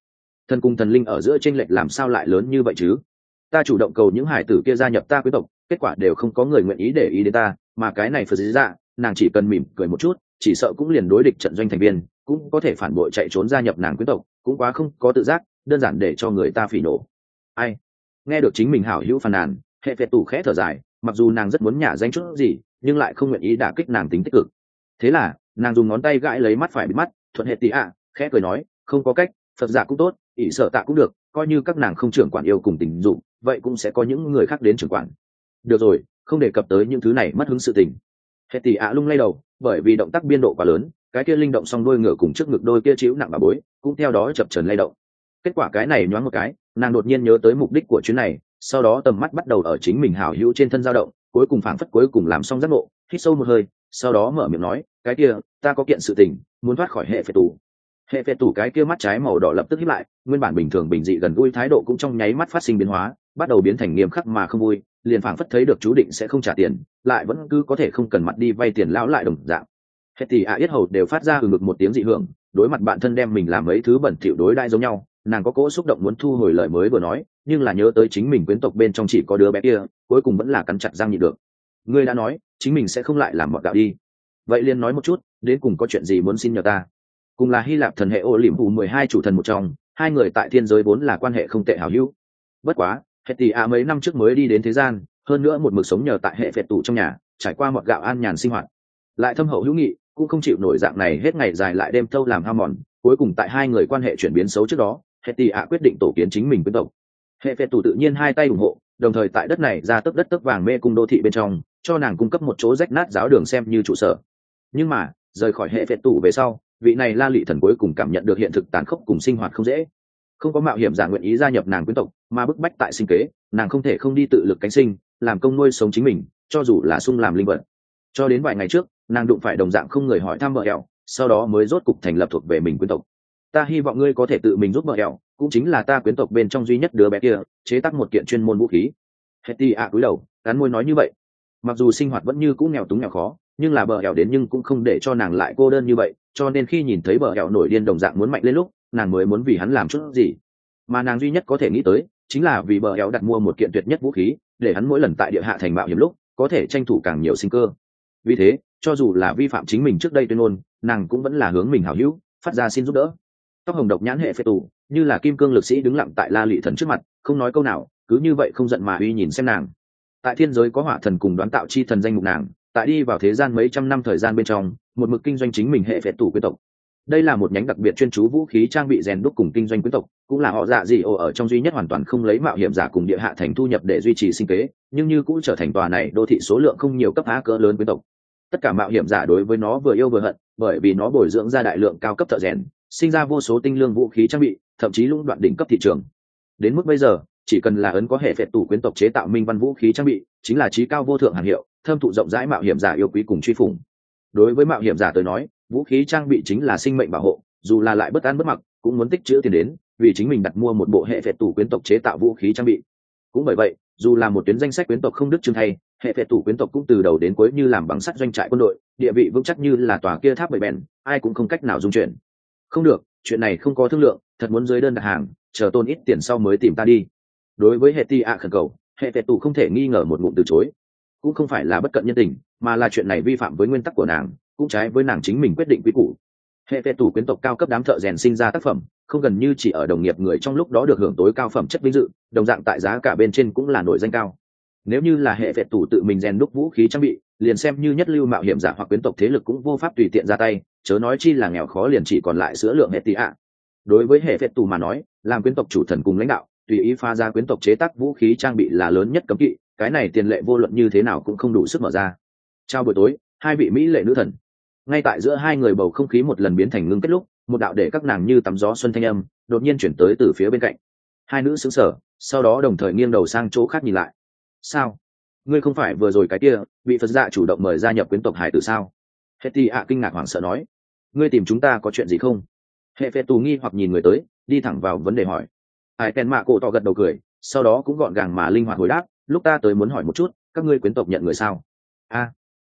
thần cùng thần linh ở giữa chênh lệch làm sao lại lớn như vậy chứ? Ta chủ động cầu những hải tử kia gia nhập ta quý tộc, kết quả đều không có người nguyện ý để ý đến ta, mà cái này Phật dạ, nàng chỉ cần mỉm cười một chút, chỉ sợ cũng liền đối địch trận doanh thành viên, cũng có thể phản bội chạy trốn gia nhập nàng quý tộc, cũng quá không có tự giác, đơn giản để cho người ta phỉ nổ. Ai? Nghe được chính mình hảo hữu phàn nàn, hệ phệ tù khẽ thở dài, mặc dù nàng rất muốn nhả danh chút gì, nhưng lại không nguyện ý đả kích nàng tính tích cực. Thế là nàng dùng ngón tay gãi lấy mắt phải bịt mắt, thuận hệ tì ạ, khẽ cười nói, không có cách, Phật giả cũng tốt, ỷ sợ tạ cũng được, coi như các nàng không trưởng quản yêu cùng tình dục, vậy cũng sẽ có những người khác đến trưởng quản. Được rồi, không đề cập tới những thứ này mất hứng sự tình. Hệ tì ạ lung lay đầu, bởi vì động tác biên độ quá lớn, cái kia linh động song đôi ngựa cùng trước ngực đôi kia chịu nặng bà bối, cũng theo đó chập chờn lay động. Kết quả cái này nhoáng một cái, nàng đột nhiên nhớ tới mục đích của chuyến này, sau đó tầm mắt bắt đầu ở chính mình hảo hữu trên thân dao động, cuối cùng phảng phất cuối cùng làm xong giác ngộ, hít sâu một hơi, sau đó mở miệng nói, cái kia, ta có kiện sự tình, muốn thoát khỏi hệ phệ tù. Hệ phệ tù cái kia mắt trái màu đỏ lập tức híp lại, nguyên bản bình thường bình dị gần gũi thái độ cũng trong nháy mắt phát sinh biến hóa, bắt đầu biến thành nghiêm khắc mà không vui, liền phảng phất thấy được chú định sẽ không trả tiền, lại vẫn cứ có thể không cần mặt đi vay tiền lão lại đồng dạng. Hệ tỷ yết hầu đều phát ra ngực một tiếng dị hưởng, đối mặt bạn thân đem mình làm mấy thứ bẩn thỉu đối đãi giống nhau, nàng có cỗ xúc động muốn thu hồi lời mới vừa nói, nhưng là nhớ tới chính mình quyến tộc bên trong chỉ có đứa bé kia, cuối cùng vẫn là cắn chặt răng nhịn được. Ngươi đã nói chính mình sẽ không lại làm mọt gạo đi, vậy liền nói một chút, đến cùng có chuyện gì muốn xin nhờ ta? Cùng là Hy Lạp thần hệ ô liễm hù 12 chủ thần một trong, hai người tại thiên giới vốn là quan hệ không tệ hảo hữu. Bất quá hệ tỷ mấy năm trước mới đi đến thế gian, hơn nữa một mực sống nhờ tại hệ phệt tù trong nhà, trải qua mọt gạo an nhàn sinh hoạt, lại thâm hậu hữu nghị, cũng không chịu nổi dạng này hết ngày dài lại đêm thâu làm hao mòn. Cuối cùng tại hai người quan hệ chuyển biến xấu trước đó, hệ tỷ quyết định tổ kiến chính mình quyến tộc. Hệ phệ tù tự nhiên hai tay ủng hộ, đồng thời tại đất này ra tấc đất tấc vàng mê cung đô thị bên trong, cho nàng cung cấp một chỗ rách nát giáo đường xem như trụ sở. Nhưng mà rời khỏi hệ phệ tù về sau, vị này la lị thần cuối cùng cảm nhận được hiện thực tàn khốc cùng sinh hoạt không dễ. Không có mạo hiểm giả nguyện ý gia nhập nàng quyến tộc, mà bức bách tại sinh kế, nàng không thể không đi tự lực cánh sinh, làm công nuôi sống chính mình, cho dù là sung làm linh vật. Cho đến vài ngày trước, nàng đụng phải đồng dạng không người hỏi thăm vợ ẻo, sau đó mới rốt cục thành lập thuộc về mình quyến tộc. Ta hy vọng ngươi có thể tự mình giúp vợ ẻo, cũng chính là ta quyến tộc bên trong duy nhất đứa bé kia, chế tác một kiện chuyên môn vũ khí. Hetty cúi đầu, cắn môi nói như vậy. Mặc dù sinh hoạt vẫn như cũ nghèo túng nghèo khó, nhưng là bờ ẻo đến nhưng cũng không để cho nàng lại cô đơn như vậy, cho nên khi nhìn thấy bờ ẻo nổi điên đồng dạng muốn mạnh lên lúc, nàng mới muốn vì hắn làm chút gì. Mà nàng duy nhất có thể nghĩ tới, chính là vì bờ ẻo đặt mua một kiện tuyệt nhất vũ khí, để hắn mỗi lần tại địa hạ thành mạo hiểm lúc, có thể tranh thủ càng nhiều sinh cơ. Vì thế, cho dù là vi phạm chính mình trước đây tuyên ngôn, nàng cũng vẫn là hướng mình hảo hữu, phát ra xin giúp đỡ. Tóc hồng độc nhãn hệ phệ tù, như là kim cương lực sĩ đứng lặng tại la lị thần trước mặt, không nói câu nào, cứ như vậy không giận mà uy nhìn xem nàng. Tại thiên giới có hỏa thần cùng đoán tạo chi thần danh mục nàng, tại đi vào thế gian mấy trăm năm thời gian bên trong, một mực kinh doanh chính mình hệ phệ tù quyến tộc. Đây là một nhánh đặc biệt chuyên chú vũ khí trang bị rèn đúc cùng kinh doanh quyến tộc, cũng là họ dạ gì ở trong duy nhất hoàn toàn không lấy mạo hiểm giả cùng địa hạ thành thu nhập để duy trì sinh kế, nhưng như cũng trở thành tòa này đô thị số lượng không nhiều cấp á cỡ lớn quyến tộc. Tất cả mạo hiểm giả đối với nó vừa yêu vừa hận, bởi vì nó bồi dưỡng ra đại lượng cao cấp thợ rèn, sinh ra vô số tinh lương vũ khí trang bị, thậm chí lũng đoạn đỉnh cấp thị trường. Đến mức bây giờ, chỉ cần là ấn có hệ phệ tù quyến tộc chế tạo minh văn vũ khí trang bị, chính là chí cao vô thượng hàng hiệu, thâm thụ rộng rãi mạo hiểm giả yêu quý cùng truy phủng. Đối với mạo hiểm giả tới nói, vũ khí trang bị chính là sinh mệnh bảo hộ, dù là lại bất an bất mặc, cũng muốn tích trữ tiền đến, vì chính mình đặt mua một bộ hệ phệ tù quyến tộc chế tạo vũ khí trang bị. Cũng bởi vậy, dù là một tuyến danh sách quyến tộc không đức chương thay, hệ phệ tù quyến tộc cũng từ đầu đến cuối như làm bằng sắt doanh trại quân đội, địa vị vững chắc như là tòa kia tháp bầy bèn, ai cũng không cách nào dung chuyển. Không được, chuyện này không có thương lượng, thật muốn dưới đơn đặt hàng, chờ tôn ít tiền sau mới tìm ta đi. Đối với hệ ti ạ khẩn cầu, hệ phệ tù không thể nghi ngờ một ngụm từ chối. Cũng không phải là bất cận nhân tình, mà là chuyện này vi phạm với nguyên tắc của nàng, cũng trái với nàng chính mình quyết định quy củ. Hệ phệ tù quyến tộc cao cấp đám thợ rèn sinh ra tác phẩm, không gần như chỉ ở đồng nghiệp người trong lúc đó được hưởng tối cao phẩm chất vinh dự, đồng dạng tại giá cả bên trên cũng là nổi danh cao. Nếu như là hệ phệ tù tự mình rèn đúc vũ khí trang bị, liền xem như nhất lưu mạo hiểm giả hoặc quyến tộc thế lực cũng vô pháp tùy tiện ra tay, chớ nói chi là nghèo khó liền chỉ còn lại sữa lượng hệ tỷ ạ. Đối với hệ phệ tù mà nói, làm quyến tộc chủ thần cùng lãnh đạo, tùy ý pha ra quyến tộc chế tác vũ khí trang bị là lớn nhất cấm kỵ, cái này tiền lệ vô luận như thế nào cũng không đủ sức mở ra. Chào buổi tối, hai vị mỹ lệ nữ thần. Ngay tại giữa hai người bầu không khí một lần biến thành ngưng kết lúc, một đạo để các nàng như tắm gió xuân thanh âm đột nhiên chuyển tới từ phía bên cạnh. Hai nữ sững sờ, sau đó đồng thời nghiêng đầu sang chỗ khác nhìn lại. Sao? Ngươi không phải vừa rồi cái kia bị Phật dạ chủ động mời gia nhập quyến tộc hải tử sao? Hetty ạ kinh ngạc hoảng sợ nói. Ngươi tìm chúng ta có chuyện gì không? Hệ phệ tù nghi hoặc nhìn người tới, đi thẳng vào vấn đề hỏi. Ai Ken Mạ Cổ tỏ gật đầu cười, sau đó cũng gọn gàng mà linh hoạt hồi đáp, lúc ta tới muốn hỏi một chút, các ngươi quyến tộc nhận người sao? A,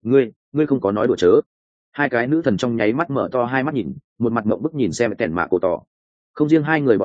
ngươi không có nói đùa chớ. Hai cái nữ thần trong nháy mắt mở to hai mắt nhìn, một mặt mộng bức nhìn xem Ken Mạ Cổ tỏ. Không riêng hai người bọn họ,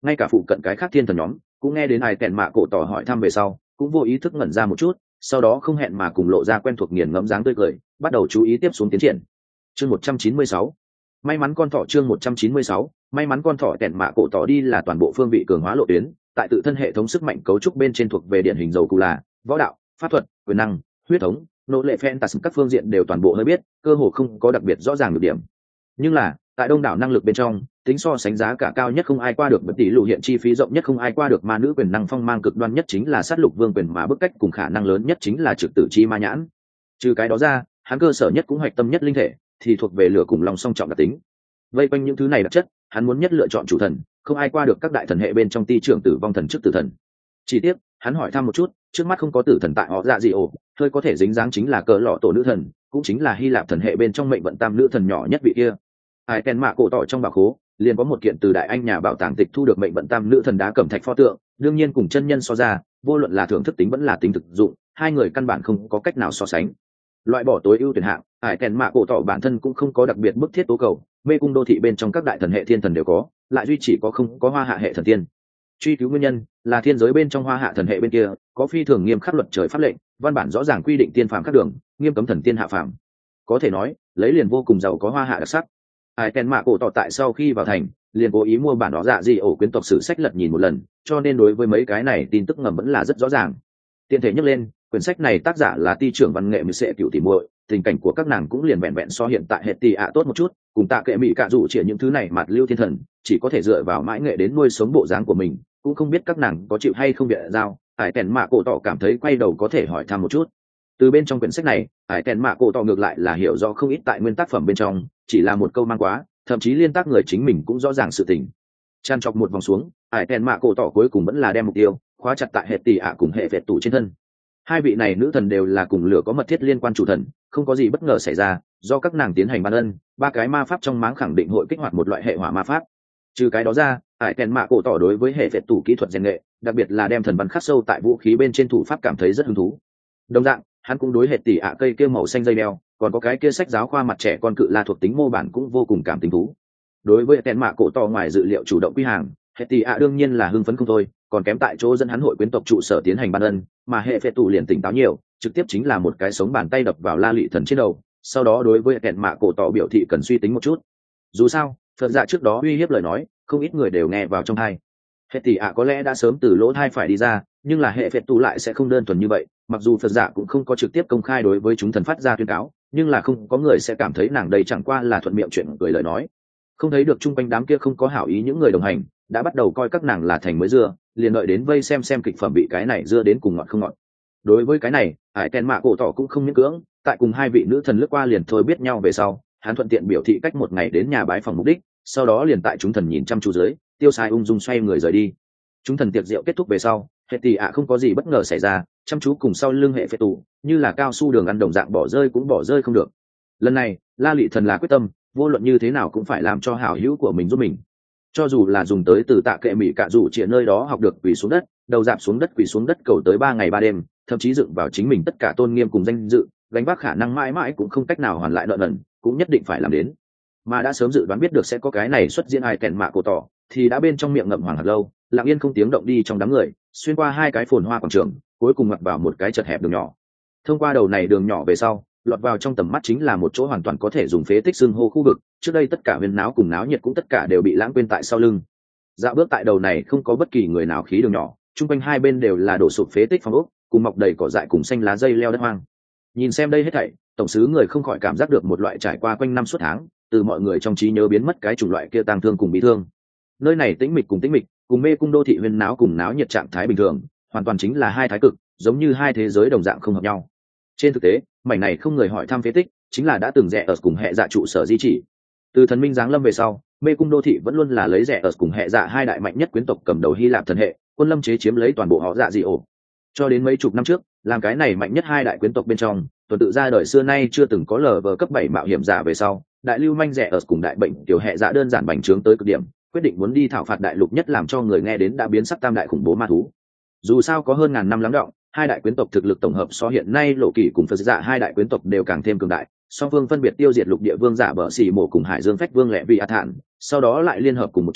ngay cả phụ cận cái khác thiên thần nhóm cũng nghe đến ai tẹn mạ cổ tỏ hỏi thăm về sau cũng vô ý thức ngẩn ra một chút, sau đó không hẹn mà cùng lộ ra quen thuộc nghiền ngẫm dáng tươi cười, bắt đầu chú ý tiếp xuống tiến triển. Chương 196. May mắn con thỏ. Chương 196. May mắn con thỏ. Tẹn mạ cổ tỏ đi là toàn bộ phương vị cường hóa lộ tuyến, tại tự thân hệ thống sức mạnh cấu trúc bên trên thuộc về điển hình dầu cụ là võ đạo, pháp thuật, quyền năng, huyết thống, nỗ lệ fantasy các phương diện đều toàn bộ hơi biết, cơ hồ không có đặc biệt rõ ràng được điểm. Nhưng là tại đông đảo năng lực bên trong, tính so sánh giá cả cao nhất không ai qua được, bất tỷ lụ hiện chi phí rộng nhất không ai qua được, ma nữ quyền năng phong mang cực đoan nhất chính là sát lục vương quyền, mà bức cách cùng khả năng lớn nhất chính là trực tử chi ma nhãn. Trừ cái đó ra, hắn cơ sở nhất cũng hoạch tâm nhất linh thể thì thuộc về lửa cùng lòng song trọng đặc tính. Vây quanh những thứ này đặc chất, hắn muốn nhất lựa chọn chủ thần, không ai qua được các đại thần hệ bên trong ti trưởng tử vong thần trước tử thần. Chỉ tiếc hắn hỏi thăm một chút, trước mắt không có tử thần tại họ dạ gì ổ, hơi có thể dính dáng chính là cỡ lọ tổ nữ thần, cũng chính là Hy Lạp thần hệ bên trong mệnh vận tam nữ thần nhỏ nhất vị kia. Ai tèn mạ cổ tỏ trong bảo khố liền có một kiện từ đại anh nhà bảo tàng tịch thu được mệnh vận tam nữ thần đá cẩm thạch pho tượng, đương nhiên cùng chân nhân so ra, vô luận là thưởng thức tính vẫn là tính thực dụng, hai người căn bản không có cách nào so sánh. Loại bỏ tối ưu tuyển hạng, Ai tèn mạ cổ tỏ bản thân cũng không có đặc biệt bức thiết tố cầu, mê cung đô thị bên trong các đại thần hệ thiên thần đều có, lại duy chỉ có không có hoa hạ hệ thần tiên. Truy cứu nguyên nhân là thiên giới bên trong hoa hạ thần hệ bên kia có phi thường nghiêm khắc luật trời pháp lệnh, văn bản rõ ràng quy định tiên phàm các đường, nghiêm cấm thần tiên hạ phàm. Có thể nói lấy liền vô cùng giàu có hoa hạ đặc sắc. Ai tèn mạ cổ tỏ tại sau khi vào thành liền cố ý mua bản đó dạ gì ổ quyến tộc sử sách lật nhìn một lần, cho nên đối với mấy cái này tin tức ngầm vẫn là rất rõ ràng. Tiện thể nhắc lên, quyển sách này tác giả là ti trưởng văn nghệ mười sệ cựu tỷ muội, tình cảnh của các nàng cũng liền vẹn vẹn so hiện tại hệ tỷ ạ tốt một chút, cùng tạ kệ mỹ cạ dụ chỉ những thứ này mặt lưu thiên thần chỉ có thể dựa vào mãi nghệ đến nuôi sống bộ dáng của mình, cũng không biết các nàng có chịu hay không địa giao. Hải tèn mạ cổ tỏ cảm thấy quay đầu có thể hỏi thăm một chút. Từ bên trong quyển sách này, Hải tèn mạ cổ tỏ ngược lại là hiểu rõ không ít tại nguyên tác phẩm bên trong, chỉ là một câu mang quá, thậm chí liên tác người chính mình cũng rõ ràng sự tình. Chan chọc một vòng xuống, Hải tèn mạ cổ tỏ cuối cùng vẫn là đem mục tiêu khóa chặt tại hệ tỷ ạ cùng hệ vẹt tủ trên thân. Hai vị này nữ thần đều là cùng lửa có mật thiết liên quan chủ thần, không có gì bất ngờ xảy ra, do các nàng tiến hành ban ân, ba cái ma pháp trong máng khẳng định hội kích hoạt một loại hệ hỏa ma pháp. Trừ cái đó ra, Hải tèn mạ cổ tỏ đối với hệ vẹt tủ kỹ thuật rèn nghệ, đặc biệt là đem thần văn khắc sâu tại vũ khí bên trên thủ pháp cảm thấy rất hứng thú. Đồng dạng, hắn cũng đối hệ tỷ ạ cây kia màu xanh dây đeo, còn có cái kia sách giáo khoa mặt trẻ con cự la thuộc tính mô bản cũng vô cùng cảm tính thú. Đối với tèn mạ cổ tỏ ngoài dự liệu chủ động quy hàng, hệ tỷ ạ đương nhiên là hưng phấn không thôi, còn kém tại chỗ dẫn hắn hội quyến tộc trụ sở tiến hành ban ân, mà hệ phệ tù liền tỉnh táo nhiều, trực tiếp chính là một cái sống bàn tay đập vào la lị thần trên đầu, sau đó đối với tèn mạ cổ tỏ biểu thị cần suy tính một chút. Dù sao phật dạ trước đó uy hiếp lời nói không ít người đều nghe vào trong tai. Hệ tỷ ạ có lẽ đã sớm từ lỗ thai phải đi ra, nhưng là hệ phệ tù lại sẽ không đơn thuần như vậy, mặc dù phật dạ cũng không có trực tiếp công khai đối với chúng thần phát ra tuyên cáo, nhưng là không có người sẽ cảm thấy nàng đây chẳng qua là thuận miệng chuyện cười lời nói. Không thấy được chung quanh đám kia không có hảo ý những người đồng hành đã bắt đầu coi các nàng là thành mới dưa, liền đợi đến vây xem kịch phẩm bị cái này dưa đến cùng ngọt không ngọt. Đối với cái này, Hải tèn mạ cổ tỏ cũng không miễn cưỡng, tại cùng hai vị nữ thần lướt qua liền thôi biết nhau về sau, hắn thuận tiện biểu thị cách một ngày đến nhà bái phòng mục đích, sau đó liền tại chúng thần nhìn chăm chú dưới tiêu sai ung dung xoay người rời đi. Chúng thần tiệc rượu kết thúc về sau, hệ tỷ ạ không có gì bất ngờ xảy ra, chăm chú cùng sau lưng hệ phệ tù như là cao su đường ăn đồng dạng bỏ rơi cũng bỏ rơi không được. Lần này la lị thần là quyết tâm, vô luận như thế nào cũng phải làm cho hảo hữu của mình giúp mình, cho dù là dùng tới từ tạ kệ mỹ cạ dụ chỉ nơi đó học được quỳ xuống đất, đầu dạp xuống đất quỳ xuống đất cầu tới 3 ngày 3 đêm, thậm chí dựng vào chính mình tất cả tôn nghiêm cùng danh dự, gánh vác khả năng mãi mãi cũng không cách nào hoàn lại nợ nần, cũng nhất định phải làm đến. Mà đã sớm dự đoán biết được sẽ có cái này xuất diễn Ai tèn mạ cổ tỏ, thì đã bên trong miệng ngậm hoàng hạt lâu, lặng yên không tiếng động đi trong đám người, xuyên qua hai cái phồn hoa quảng trường, cuối cùng ngoặt vào một cái chật hẹp đường nhỏ. Thông qua đầu này đường nhỏ về sau, lọt vào trong tầm mắt chính là một chỗ hoàn toàn có thể dùng phế tích xưng hô khu vực, trước đây tất cả huyên náo cùng náo nhiệt cũng tất cả đều bị lãng quên tại sau lưng. Dạo bước tại đầu này không có bất kỳ người nào khí đường nhỏ, chung quanh hai bên đều là đổ sụp phế tích phong ốc, cùng mọc đầy cỏ dại cùng xanh lá dây leo đất hoang. Nhìn xem đây hết thảy, tổng sứ người không khỏi cảm giác được một loại trải qua quanh năm suốt tháng, từ mọi người trong trí nhớ biến mất cái chủng loại kia tang thương cùng bị thương. Nơi này tĩnh mịch, cùng mê cung đô thị huyên náo cùng náo nhiệt trạng thái bình thường, hoàn toàn chính là hai thái cực, giống như hai thế giới đồng dạng không hợp nhau. Trên thực tế, mảnh này không người hỏi thăm phế tích, chính là đã từng rẻ ở cùng hệ dạ trụ sở di chỉ. Từ thần minh giáng lâm về sau, mê cung đô thị vẫn luôn là lấy rẻ ở cùng hệ dạ hai đại mạnh nhất quyến tộc cầm đầu Hy Lạp thần hệ, quân lâm chế chiếm lấy toàn bộ họ dạ dị ổ. Cho đến mấy chục năm trước, làm cái này mạnh nhất hai đại quyến tộc bên trong, tuần tự ra đời xưa nay chưa từng có lờ vờ cấp 7 mạo hiểm giả về sau, đại lưu manh rẻ ở cùng đại bệnh tiểu hệ dạ đơn giản bành trướng tới cực điểm, quyết định muốn đi thảo phạt đại lục nhất làm cho người nghe đến đã biến sắc tam đại khủng bố ma thú. Dù sao có hơn ngàn năm lắng đọng, hai đại quyến tộc thực lực tổng hợp so hiện nay lộ kỳ cùng phật dạ hai đại quyến tộc đều càng thêm cường đại, song phương phân biệt tiêu diệt lục địa vương giả bờ xì mổ cùng hải dương phách vương lẹ vị a thản, sau đó lại liên hợp cùng một chỗ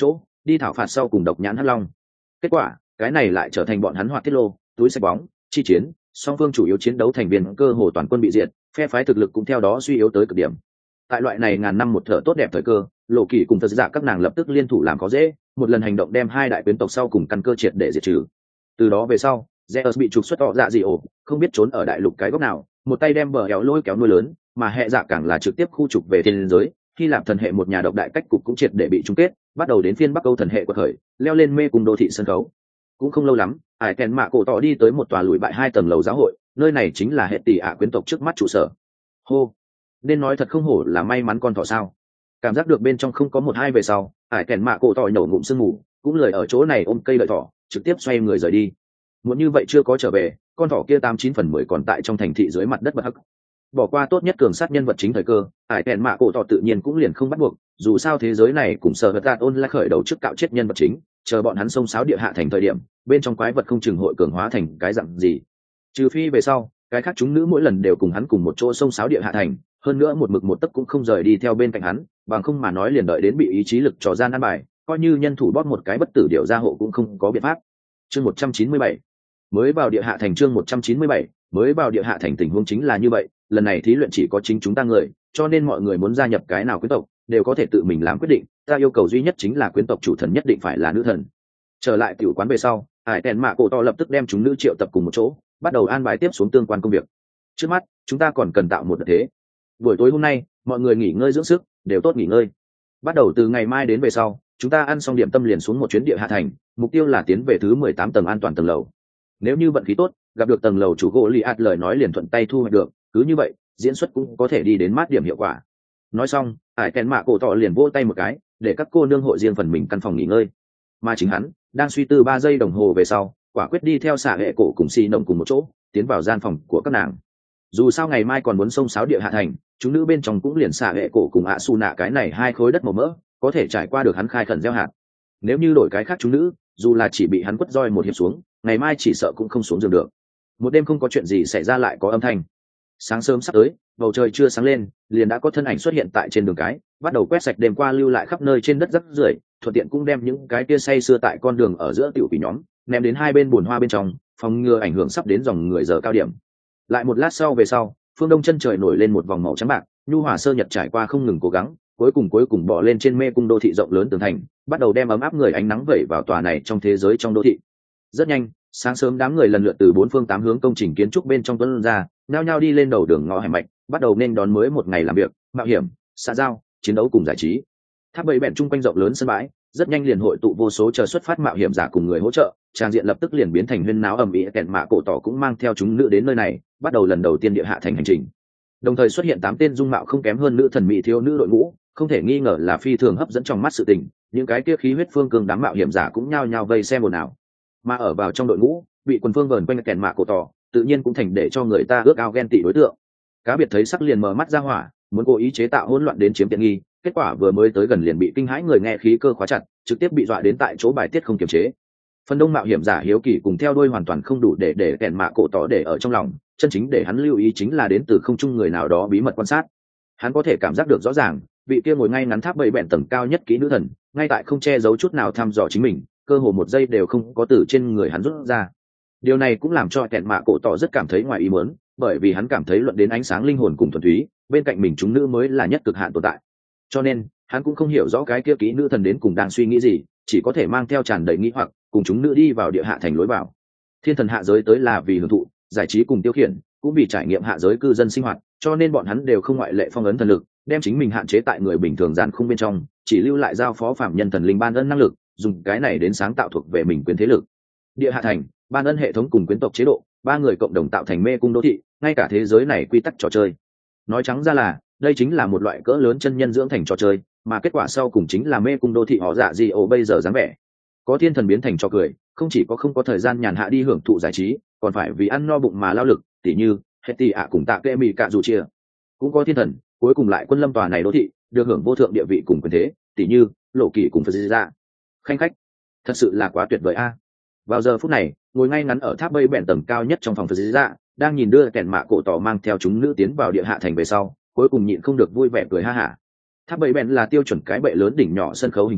đi thảo phạt sau cùng độc nhãn hắc long. Kết quả cái này lại trở thành bọn hắn hoạt tiết lô túi xách bóng chi chiến, song phương chủ yếu chiến đấu thành viên cơ hồ toàn quân bị diệt, phe phái thực lực cũng theo đó suy yếu tới cực điểm. Tại loại này ngàn năm một thở tốt đẹp thời cơ, Lộ Kỳ cùng Phật Dạ các nàng lập tức liên thủ làm có dễ, một lần hành động đem hai đại quyến tộc sau cùng căn cơ triệt để diệt trừ. Từ đó về sau, Zeus bị trục xuất họ dạ gì ổ, không biết trốn ở đại lục cái góc nào, một tay đem bờ éo lôi kéo nuôi lớn, mà hệ dạ càng là trực tiếp khu trục về thiên giới. Hy Lạp thần hệ một nhà độc đại cách cục cũng triệt để bị chung kết, bắt đầu đến phiên Bắc Âu thần hệ quật khởi, leo lên mê cung đô thị sân khấu. Cũng không lâu lắm, Ải Kèn Mạ Cổ Tỏ đi tới một tòa lùi bại 2 tầng lầu giáo hội, nơi này chính là hệ tỷ ạ quyến tộc trước mắt trụ sở. Hô, nên nói thật không hổ là may mắn con thỏ sao. Cảm giác được bên trong không có một hai về sau, Ải Kèn Mạ Cổ Tỏ nổ ngụm sương mù, cũng lười ở chỗ này ôm cây đợi thỏ, trực tiếp xoay người rời đi. Muốn như vậy chưa có trở về, con thỏ kia 89/10 còn tại trong thành thị dưới mặt đất bất hắc. Bỏ qua tốt nhất cường sát nhân vật chính thời cơ, Ải Kèn Mạ Cổ Tỏ tự nhiên cũng liền không bắt buộc, dù sao thế giới này cũng sợ gạt ôn lại khởi đầu trước cạo chết nhân vật chính, chờ bọn hắn xông xáo địa hạ thành thời điểm, bên trong quái vật không chừng hội cường hóa thành cái dạng gì. Trừ phi về sau, cái khác chúng nữ mỗi lần đều cùng hắn cùng một chỗ xông xáo địa hạ thành, hơn nữa một mực một tấc cũng không rời đi theo bên cạnh hắn, bằng không mà nói liền đợi đến bị ý chí lực trò gian ăn bài, coi như nhân thủ bóp một cái bất tử điệu ra hộ cũng không có biện pháp. Chương 197 mới vào địa hạ thành. Chương 197 mới vào địa hạ thành. Tình huống chính là như vậy, lần này thí luyện chỉ có chính chúng ta người, cho nên mọi người muốn gia nhập cái nào quyến tộc đều có thể tự mình làm quyết định, ta yêu cầu duy nhất chính là quyến tộc chủ thần nhất định phải là nữ thần. Trở lại tiểu quán về sau, Ải Kèn Mạ Cổ Tỏ lập tức đem chúng nữ triệu tập cùng một chỗ, bắt đầu an bài tiếp xuống tương quan công việc. Trước mắt chúng ta còn cần tạo một đợt thế. Buổi tối hôm nay mọi người nghỉ ngơi dưỡng sức, đều tốt nghỉ ngơi. Bắt đầu từ ngày mai đến về sau, chúng ta ăn xong điểm tâm liền xuống một chuyến địa hạ thành, mục tiêu là tiến về thứ 18 tầng an toàn tầng lầu. Nếu như vận khí tốt, gặp được tầng lầu chủ Goliath lời nói liền thuận tay thu hoạch được, cứ như vậy diễn xuất cũng có thể đi đến mát điểm hiệu quả. Nói xong, Ải Kèn Mạ Cổ Tỏ liền vỗ tay một cái, để các cô nương hội riêng phần mình căn phòng nghỉ ngơi. Mà chính hắn đang suy tư 3 giây đồng hồ về sau, quả quyết đi theo xạ hệ cổ cùng xì nồng cùng một chỗ tiến vào gian phòng của các nàng. Dù sao ngày mai còn muốn xông xáo địa hạ thành, chúng nữ bên trong cũng liền xạ hệ cổ cùng ạ su nạ cái này 2 khối đất màu mỡ có thể trải qua được hắn khai khẩn gieo hạt. Nếu như đổi cái khác chúng nữ, dù là chỉ bị hắn quất roi một hiệp xuống, ngày mai chỉ sợ cũng không xuống giường được. Một đêm không có chuyện gì xảy ra lại có âm thanh. Sáng sớm sắp tới, bầu trời chưa sáng lên, liền đã có thân ảnh xuất hiện tại trên đường cái, bắt đầu quét sạch đêm qua lưu lại khắp nơi trên đất rác rưởi, thuận tiện cũng đem những cái kia say sưa tại con đường ở giữa tiểu quỷ nhóm ném đến hai bên bùn hoa bên trong, phòng ngừa ảnh hưởng sắp đến dòng người giờ cao điểm. Lại một lát sau về sau, phương đông chân trời nổi lên một vòng màu trắng bạc, nhu hòa sơ nhật trải qua không ngừng cố gắng, cuối cùng bò lên trên mê cung đô thị rộng lớn tường thành, bắt đầu đem ấm áp người ánh nắng vẩy vào tòa này trong thế giới trong đô thị. Rất nhanh, sáng sớm đám người lần lượt từ 4 phương 8 hướng công trình kiến trúc bên trong tuấn ra, nhao nhao đi lên đầu đường ngõ hẻm mạch, bắt đầu nên đón mới một ngày làm việc, mạo hiểm, xã giao, chiến đấu cùng giải trí. Tháp bầy bẹn chung quanh rộng lớn sân bãi, rất nhanh liền hội tụ vô số chờ xuất phát mạo hiểm giả cùng người hỗ trợ, trang diện lập tức liền biến thành huyên náo ầm ĩ. Kèn Mạ Cổ Tỏ cũng mang theo chúng nữ đến nơi này, bắt đầu lần đầu tiên địa hạ thành hành trình. Đồng thời xuất hiện 8 tên dung mạo không kém hơn nữ thần mỹ thiếu nữ đội ngũ, không thể nghi ngờ là phi thường hấp dẫn trong mắt sự tình, những cái kia khí huyết phương cương đám mạo hiểm giả cũng nhao nhao vây xem ồn ào. Mà ở vào trong đội ngũ, bị quần phương vờn quanh Kèn Mạ Cổ Tỏ, tự nhiên cũng thành để cho người ta ước ao ghen tị đối tượng. Cá biệt thấy sắc liền mở mắt ra hỏa, muốn cố ý chế tạo hỗn loạn đến chiếm tiện nghi, kết quả vừa mới tới gần liền bị kinh hãi người nghe khí cơ khóa chặt, trực tiếp bị dọa đến tại chỗ bài tiết không kiềm chế. Phần đông mạo hiểm giả hiếu kỳ cùng theo đuôi hoàn toàn không đủ để Kèn Mạ Cổ Tỏ để ở trong lòng, chân chính để hắn lưu ý chính là đến từ không trung người nào đó bí mật quan sát. Hắn có thể cảm giác được rõ ràng, vị kia ngồi ngay ngắn tháp bầy bẹn tầng cao nhất kỹ nữ thần, ngay tại không che giấu chút nào thăm dò chính mình, cơ hồ một giây đều không có từ trên người hắn rút ra. Điều này cũng làm cho Kèn Mạ Cổ Tỏ rất cảm thấy ngoài ý muốn, bởi vì hắn cảm thấy luận đến ánh sáng linh hồn cùng thuần túy, bên cạnh mình chúng nữ mới là nhất cực hạn tồn tại. Cho nên, hắn cũng không hiểu rõ cái kia kỹ nữ thần đến cùng đang suy nghĩ gì, chỉ có thể mang theo tràn đầy nghi hoặc, cùng chúng nữ đi vào địa hạ thành lối vào. Thiên thần hạ giới tới là vì hưởng thụ, giải trí cùng tiêu khiển, cũng vì trải nghiệm hạ giới cư dân sinh hoạt, cho nên bọn hắn đều không ngoại lệ phong ấn thần lực, đem chính mình hạn chế tại người bình thường giàn khung bên trong, chỉ lưu lại giao phó phạm nhân thần linh ban ân năng lực, dùng cái này đến sáng tạo thuộc về mình quyền thế lực. Địa hạ thành, ban ân hệ thống cùng quyến tộc chế độ, 3 người cộng đồng tạo thành mê cung đô thị, ngay cả thế giới này quy tắc trò chơi. Nói trắng ra là, đây chính là một loại cỡ lớn chân nhân dưỡng thành trò chơi, mà kết quả sau cùng chính là mê cung đô thị họ dạ gì ồ bây giờ dáng vẻ. Có thiên thần biến thành trò cười, không chỉ có không có thời gian nhàn hạ đi hưởng thụ giải trí, còn phải vì ăn no bụng mà lao lực, tỉ như Hetty ạ cùng Tạ Kệ Mị Cạ dù chia. Cũng có thiên thần, cuối cùng lại quân lâm tòa này đô thị, được hưởng vô thượng địa vị cùng quyền thế, tỉ như Lộ Kỳ cùng Phật Dạ. Khanh khách, thật sự là quá tuyệt vời a. Vào giờ phút này, ngồi ngay ngắn ở tháp bầy bẹn tầng cao nhất trong phòng Phật Dạ, đang nhìn đưa Kèn Mạ Cổ Tỏ mang theo chúng nữ tiến vào địa hạ thành về sau, cuối cùng nhịn không được vui vẻ cười ha hả. Tháp bầy bẹn là tiêu chuẩn cái bệ lớn đỉnh nhỏ sân khấu hình thể,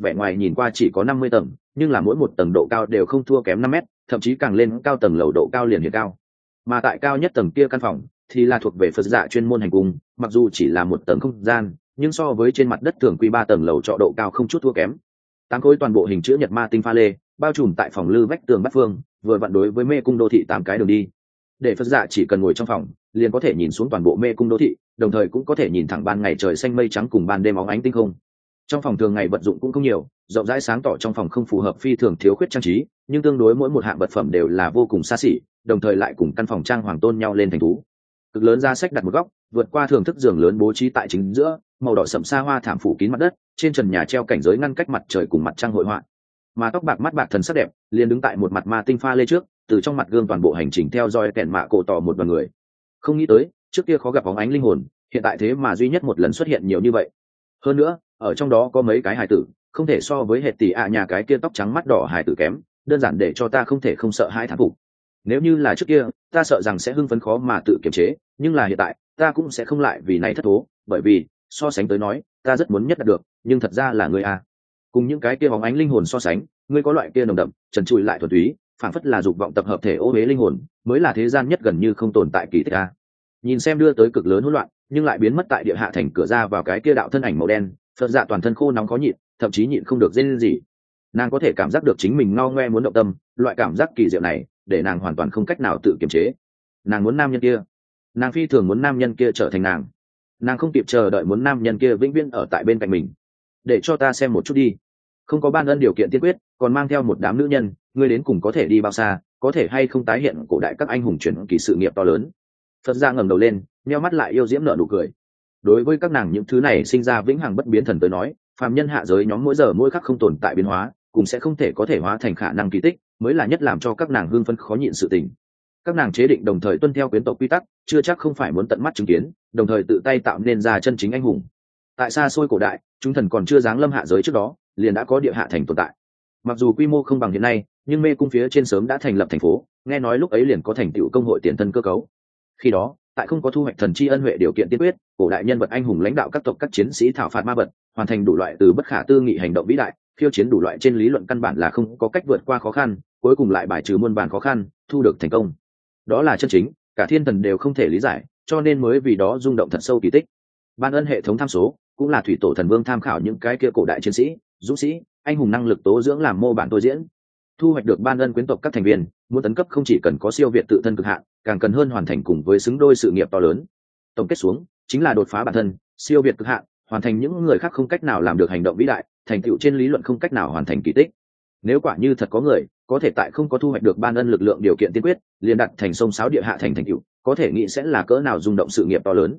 vẻ ngoài nhìn qua chỉ có 50 tầng, nhưng là mỗi một tầng độ cao đều không thua kém 5 mét, thậm chí càng lên cao tầng lầu độ cao liền hiện cao. Mà tại cao nhất tầng kia căn phòng thì là thuộc về Phật dạ chuyên môn hành cung, mặc dù chỉ là một tầng không gian, nhưng so với trên mặt đất thường quy 3 tầng lầu trọ độ cao không chút thua kém. Tám khối toàn bộ hình chữ nhật ma tinh pha lê, bao trùm tại phòng lư vách tường bát phương, vừa vặn đối với mê cung đô thị 8 cái đường đi. Để Phật dạ chỉ cần ngồi trong phòng, liền có thể nhìn xuống toàn bộ mê cung đô thị, đồng thời cũng có thể nhìn thẳng ban ngày trời xanh mây trắng cùng ban đêm óng ánh tinh không. Trong phòng thường ngày vật dụng cũng không nhiều, rộng rãi sáng tỏ trong phòng không phù hợp phi thường thiếu khuyết trang trí, nhưng tương đối mỗi một hạng vật phẩm đều là vô cùng xa xỉ, đồng thời lại cùng căn phòng trang hoàng tôn nhau lên thành thú. Cực lớn ra sách đặt một góc, vượt qua thưởng thức giường lớn bố trí tại chính giữa, màu đỏ sậm xa hoa thảm phủ kín mặt đất, trên trần nhà treo cảnh giới ngăn cách mặt trời cùng mặt trăng hội họa. Mà tóc bạc mắt bạc thần sắc đẹp, liền đứng tại một mặt ma tinh pha lê trước, từ trong mặt gương toàn bộ hành trình theo dõi kẹn mạ cổ tỏ một đoàn người. Không nghĩ tới, trước kia khó gặp bóng ánh linh hồn, hiện tại thế mà duy nhất một lần xuất hiện nhiều như vậy. Hơn nữa, ở trong đó có mấy cái hài tử, không thể so với hệ tỷ nhà cái kia tóc trắng mắt đỏ hài tử kém, đơn giản để cho ta không thể không sợ hãi thán phục. Nếu như là trước kia, ta sợ rằng sẽ hưng phấn khó mà tự kiềm chế, nhưng là hiện tại, ta cũng sẽ không lại vì này thất thố, bởi vì, so sánh tới nói, ta rất muốn nhất đạt được, nhưng thật ra là ngươi a. Cùng những cái kia bóng ánh linh hồn so sánh, ngươi có loại kia nồng đậm, trần trụi lại thuần túy, phảng phất là dục vọng tập hợp thể ô uế linh hồn, mới là thế gian nhất gần như không tồn tại kỳ tích a. Nhìn xem đưa tới cực lớn hỗn loạn, nhưng lại biến mất tại địa hạ thành cửa ra vào cái kia đạo thân ảnh màu đen, Phật dạ toàn thân khô nóng khó nhịn, thậm chí nhịn không được rên gì. Nàng có thể cảm giác được chính mình ngao ngoe muốn động tâm, loại cảm giác kỳ diệu này, để nàng hoàn toàn không cách nào tự kiềm chế. Nàng muốn nam nhân kia, nàng phi thường muốn nam nhân kia trở thành nàng không kịp chờ đợi muốn nam nhân kia vĩnh viễn ở tại bên cạnh mình. Để cho ta xem một chút đi, không có ban ân điều kiện tiên quyết, còn mang theo một đám nữ nhân, ngươi đến cùng có thể đi bao xa, có thể hay không tái hiện cổ đại các anh hùng truyền kỳ sự nghiệp to lớn. Phật ra ngẩng đầu lên, nheo mắt lại yêu diễm nở nụ cười. Đối với các nàng những thứ này sinh ra vĩnh hằng bất biến thần tới nói, phàm nhân hạ giới nhóm mỗi giờ mỗi khắc không tồn tại biến hóa, cũng sẽ không thể có thể hóa thành khả năng kỳ tích, mới là nhất làm cho các nàng hưng phấn khó nhịn sự tình. Các nàng chế định đồng thời tuân theo quyến tộc quy tắc, chưa chắc không phải muốn tận mắt chứng kiến, đồng thời tự tay tạo nên ra chân chính anh hùng. Tại xa xôi cổ đại, chúng thần còn chưa giáng lâm hạ giới trước đó, liền đã có địa hạ thành tồn tại. Mặc dù quy mô không bằng hiện nay, nhưng mê cung phía trên sớm đã thành lập thành phố, nghe nói lúc ấy liền có thành tựu công hội tiền thân cơ cấu. Khi đó, tại không có thu hoạch thần chi ân huệ điều kiện tiên quyết, cổ đại nhân vật anh hùng lãnh đạo các tộc các chiến sĩ thảo phạt ma vật, hoàn thành đủ loại từ bất khả tư nghị hành động vĩ đại, khiêu chiến đủ loại trên lý luận căn bản là không có cách vượt qua khó khăn, cuối cùng lại bài trừ muôn vàn khó khăn, thu được thành công. Đó là chân chính, cả thiên thần đều không thể lý giải, cho nên mới vì đó rung động thật sâu kỳ tích. Ban ân hệ thống tham số, cũng là thủy tổ thần vương tham khảo những cái kia cổ đại chiến sĩ, dũng sĩ, anh hùng năng lực tố dưỡng làm mô bản tôi diễn. Thu hoạch được ban ân quyến tộc các thành viên, muốn tấn cấp không chỉ cần có siêu việt tự thân cực hạn, càng cần hơn hoàn thành cùng với xứng đôi sự nghiệp to lớn. Tổng kết xuống, chính là đột phá bản thân, siêu việt cực hạn, hoàn thành những người khác không cách nào làm được hành động vĩ đại, thành tựu trên lý luận không cách nào hoàn thành kỳ tích. Nếu quả như thật có người có thể tại không có thu hoạch được ban ân lực lượng điều kiện tiên quyết, liền đặt thành sông sáo địa hạ thành tựu, có thể nghĩ sẽ là cỡ nào rung động sự nghiệp to lớn.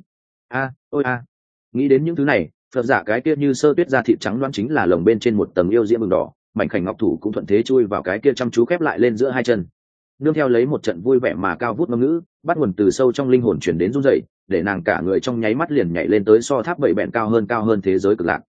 Ôi a. Nghĩ đến những thứ này, Phật giả cái kia như sơ tuyết da thịt trắng loáng chính là lồng bên trên một tầng yêu diễm mừng đỏ, mảnh khảnh ngọc thủ cũng thuận thế chui vào cái kia chăm chú khép lại lên giữa hai chân. Nương theo lấy một trận vui vẻ mà cao vút ngâm ngữ, bắt nguồn từ sâu trong linh hồn chuyển đến run rẩy, để nàng cả người trong nháy mắt liền nhảy lên tới so tháp bảy bẹn cao hơn thế giới cực lạc.